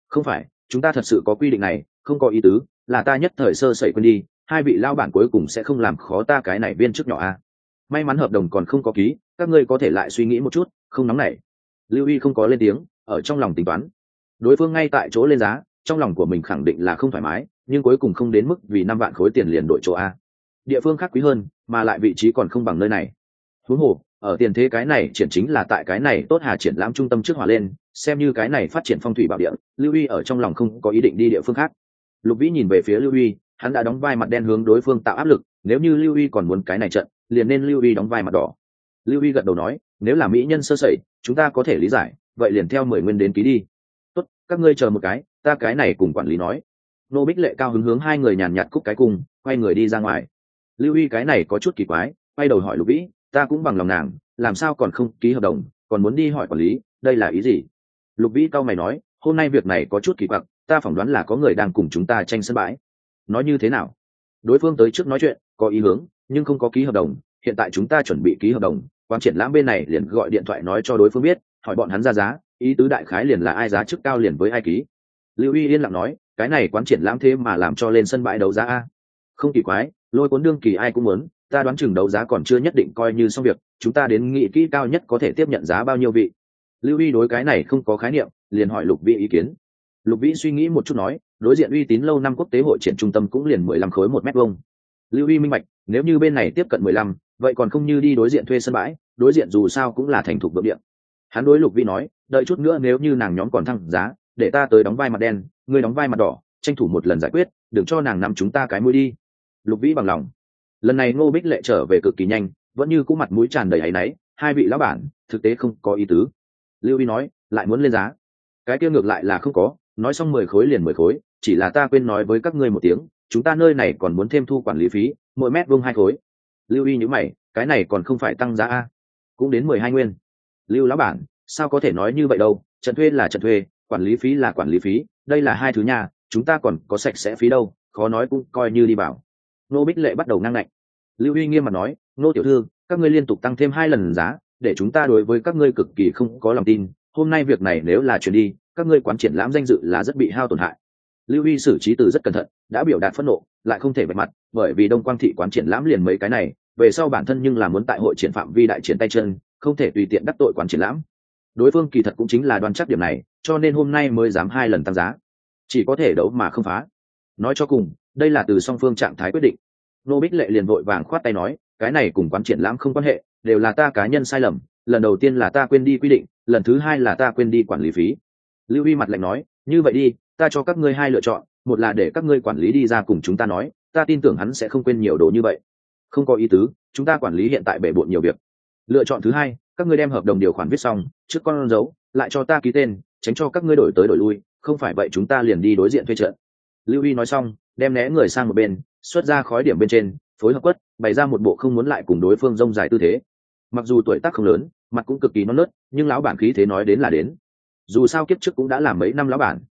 Không phải, chúng ta thật sự có quy định này, không có ý tứ, là ta nhất thời sơ sẩy quên đi, hai vị lao bản cuối cùng sẽ không làm khó ta cái này viên chức nhỏ a. May mắn hợp đồng còn không có ký, các ngươi có thể lại suy nghĩ một chút, không nóng nảy. Lưu Y không có lên tiếng, ở trong lòng tính toán. Đối phương ngay tại chỗ lên giá, trong lòng của mình khẳng định là không thoải mái, nhưng cuối cùng không đến mức vì năm vạn khối tiền liền đổi chỗ a. Địa phương khác quý hơn, mà lại vị trí còn không bằng nơi này. Huống hồ, ở tiền thế cái này triển chính là tại cái này tốt hà triển lãm trung tâm trước hòa lên, xem như cái này phát triển phong thủy bảo địa, Lưu Y ở trong lòng không có ý định đi địa phương khác. Lục Vĩ nhìn về phía Lưu Y, hắn đã đóng vai mặt đen hướng đối phương tạo áp lực, nếu như Lưu Y còn muốn cái này trận, liền nên Lưu Y đóng vai mặt đỏ. Lưu Y gật đầu nói, nếu là mỹ nhân sơ sẩy, chúng ta có thể lý giải, vậy liền theo mười nguyên đến ký đi. Tốt, các ngươi chờ một cái, ta cái này cùng quản lý nói. Nô Bích Lệ cao hứng hướng hai người nhàn nhạt cúc cái cùng, quay người đi ra ngoài. Lưu Y cái này có chút kỳ quái, quay đầu hỏi Lục Vĩ, ta cũng bằng lòng nàng, làm sao còn không ký hợp đồng, còn muốn đi hỏi quản lý, đây là ý gì? Lục Vĩ cao mày nói, hôm nay việc này có chút kỳ quặc, ta phỏng đoán là có người đang cùng chúng ta tranh sân bãi. Nói như thế nào? Đối phương tới trước nói chuyện, có ý hướng, nhưng không có ký hợp đồng, hiện tại chúng ta chuẩn bị ký hợp đồng, quán triển lãm bên này liền gọi điện thoại nói cho đối phương biết, hỏi bọn hắn ra giá, ý tứ đại khái liền là ai giá trước cao liền với ai ký. Lưu Y yên lặng nói, cái này quán triển lãm thế mà làm cho lên sân bãi đấu giá a. Không kỳ quái, lôi cuốn đương kỳ ai cũng muốn, ta đoán chừng đấu giá còn chưa nhất định coi như xong việc, chúng ta đến nghị kỹ cao nhất có thể tiếp nhận giá bao nhiêu vị. Lưu Y đối cái này không có khái niệm, liền hỏi Lục Vĩ ý kiến. Lục Vĩ suy nghĩ một chút nói, đối diện uy tín lâu năm quốc tế hội triển trung tâm cũng liền mười lăm khối một mét vuông. Lưu Y minh bạch, nếu như bên này tiếp cận mười lăm, vậy còn không như đi đối diện thuê sân bãi, đối diện dù sao cũng là thành thục vượng điện. Hắn đối Lục Vĩ nói, đợi chút nữa nếu như nàng nhóm còn thăng giá, để ta tới đóng vai mặt đen, ngươi đóng vai mặt đỏ, tranh thủ một lần giải quyết, đừng cho nàng nắm chúng ta cái mũi đi. Lục Vĩ bằng lòng. Lần này Ngô Bích Lệ trở về cực kỳ nhanh, vẫn như cũ mặt mũi tràn đầy áy náy, hai vị lão bản, thực tế không có ý tứ. Lưu Y nói, lại muốn lên giá. Cái kia ngược lại là không có, nói xong mười khối liền mười khối, chỉ là ta quên nói với các ngươi một tiếng, chúng ta nơi này còn muốn thêm thu quản lý phí, mỗi mét vuông hai khối. Lưu Y nhíu mày, cái này còn không phải tăng giá a? Cũng đến mười hai nguyên. Lưu lão bản, sao có thể nói như vậy đâu, trận thuê là trận thuê, quản lý phí là quản lý phí, đây là hai thứ nhà, chúng ta còn có sạch sẽ phí đâu, khó nói cũng coi như đi bảo. Nô Bích Lệ bắt đầu ngang ngạnh. Lưu Y nghiêm mặt nói, nô tiểu thư, các ngươi liên tục tăng thêm hai lần giá, để chúng ta đối với các ngươi cực kỳ không có lòng tin, hôm nay việc này nếu là chuyển đi, các ngươi quán triển lãm danh dự là rất bị hao tổn hại. Lưu Y xử trí từ rất cẩn thận, đã biểu đạt phẫn nộ, lại không thể bạch mặt, bởi vì Đông Quang thị quán triển lãm liền mấy cái này, về sau bản thân nhưng là muốn tại hội triển phạm vi đại triển tay chân, không thể tùy tiện đắc tội quán triển lãm. Đối phương kỳ thật cũng chính là đoan chắc điểm này, cho nên hôm nay mới dám hai lần tăng giá, chỉ có thể đấu mà không phá. Nói cho cùng, đây là từ song phương trạng thái quyết định. Nô Bích Lệ liền vội vàng khoát tay nói, cái này cùng quán triển lãm không quan hệ, đều là ta cá nhân sai lầm, lần đầu tiên là ta quên đi quy định, lần thứ hai là ta quên đi quản lý phí. Lưu Y mặt lạnh nói, như vậy đi, ta cho các ngươi hai lựa chọn, một là để các ngươi quản lý đi ra cùng chúng ta nói, ta tin tưởng hắn sẽ không quên nhiều đồ như vậy. Không có ý tứ, chúng ta quản lý hiện tại bể bộn nhiều việc. Lựa chọn thứ hai, các ngươi đem hợp đồng điều khoản viết xong, trước con dấu, lại cho ta ký tên, tránh cho các ngươi đổi tới đổi lui, không phải vậy chúng ta liền đi đối diện thuê trận. Lưu Y nói xong, đem né người sang một bên, xuất ra khói điểm bên trên, phối hợp quất, bày ra một bộ không muốn lại cùng đối phương rông dài tư thế. Mặc dù tuổi tác không lớn, mặt cũng cực kỳ non nớt, nhưng lão bản khí thế nói đến là đến. Dù sao kiếp trước cũng đã làm mấy năm lão bản,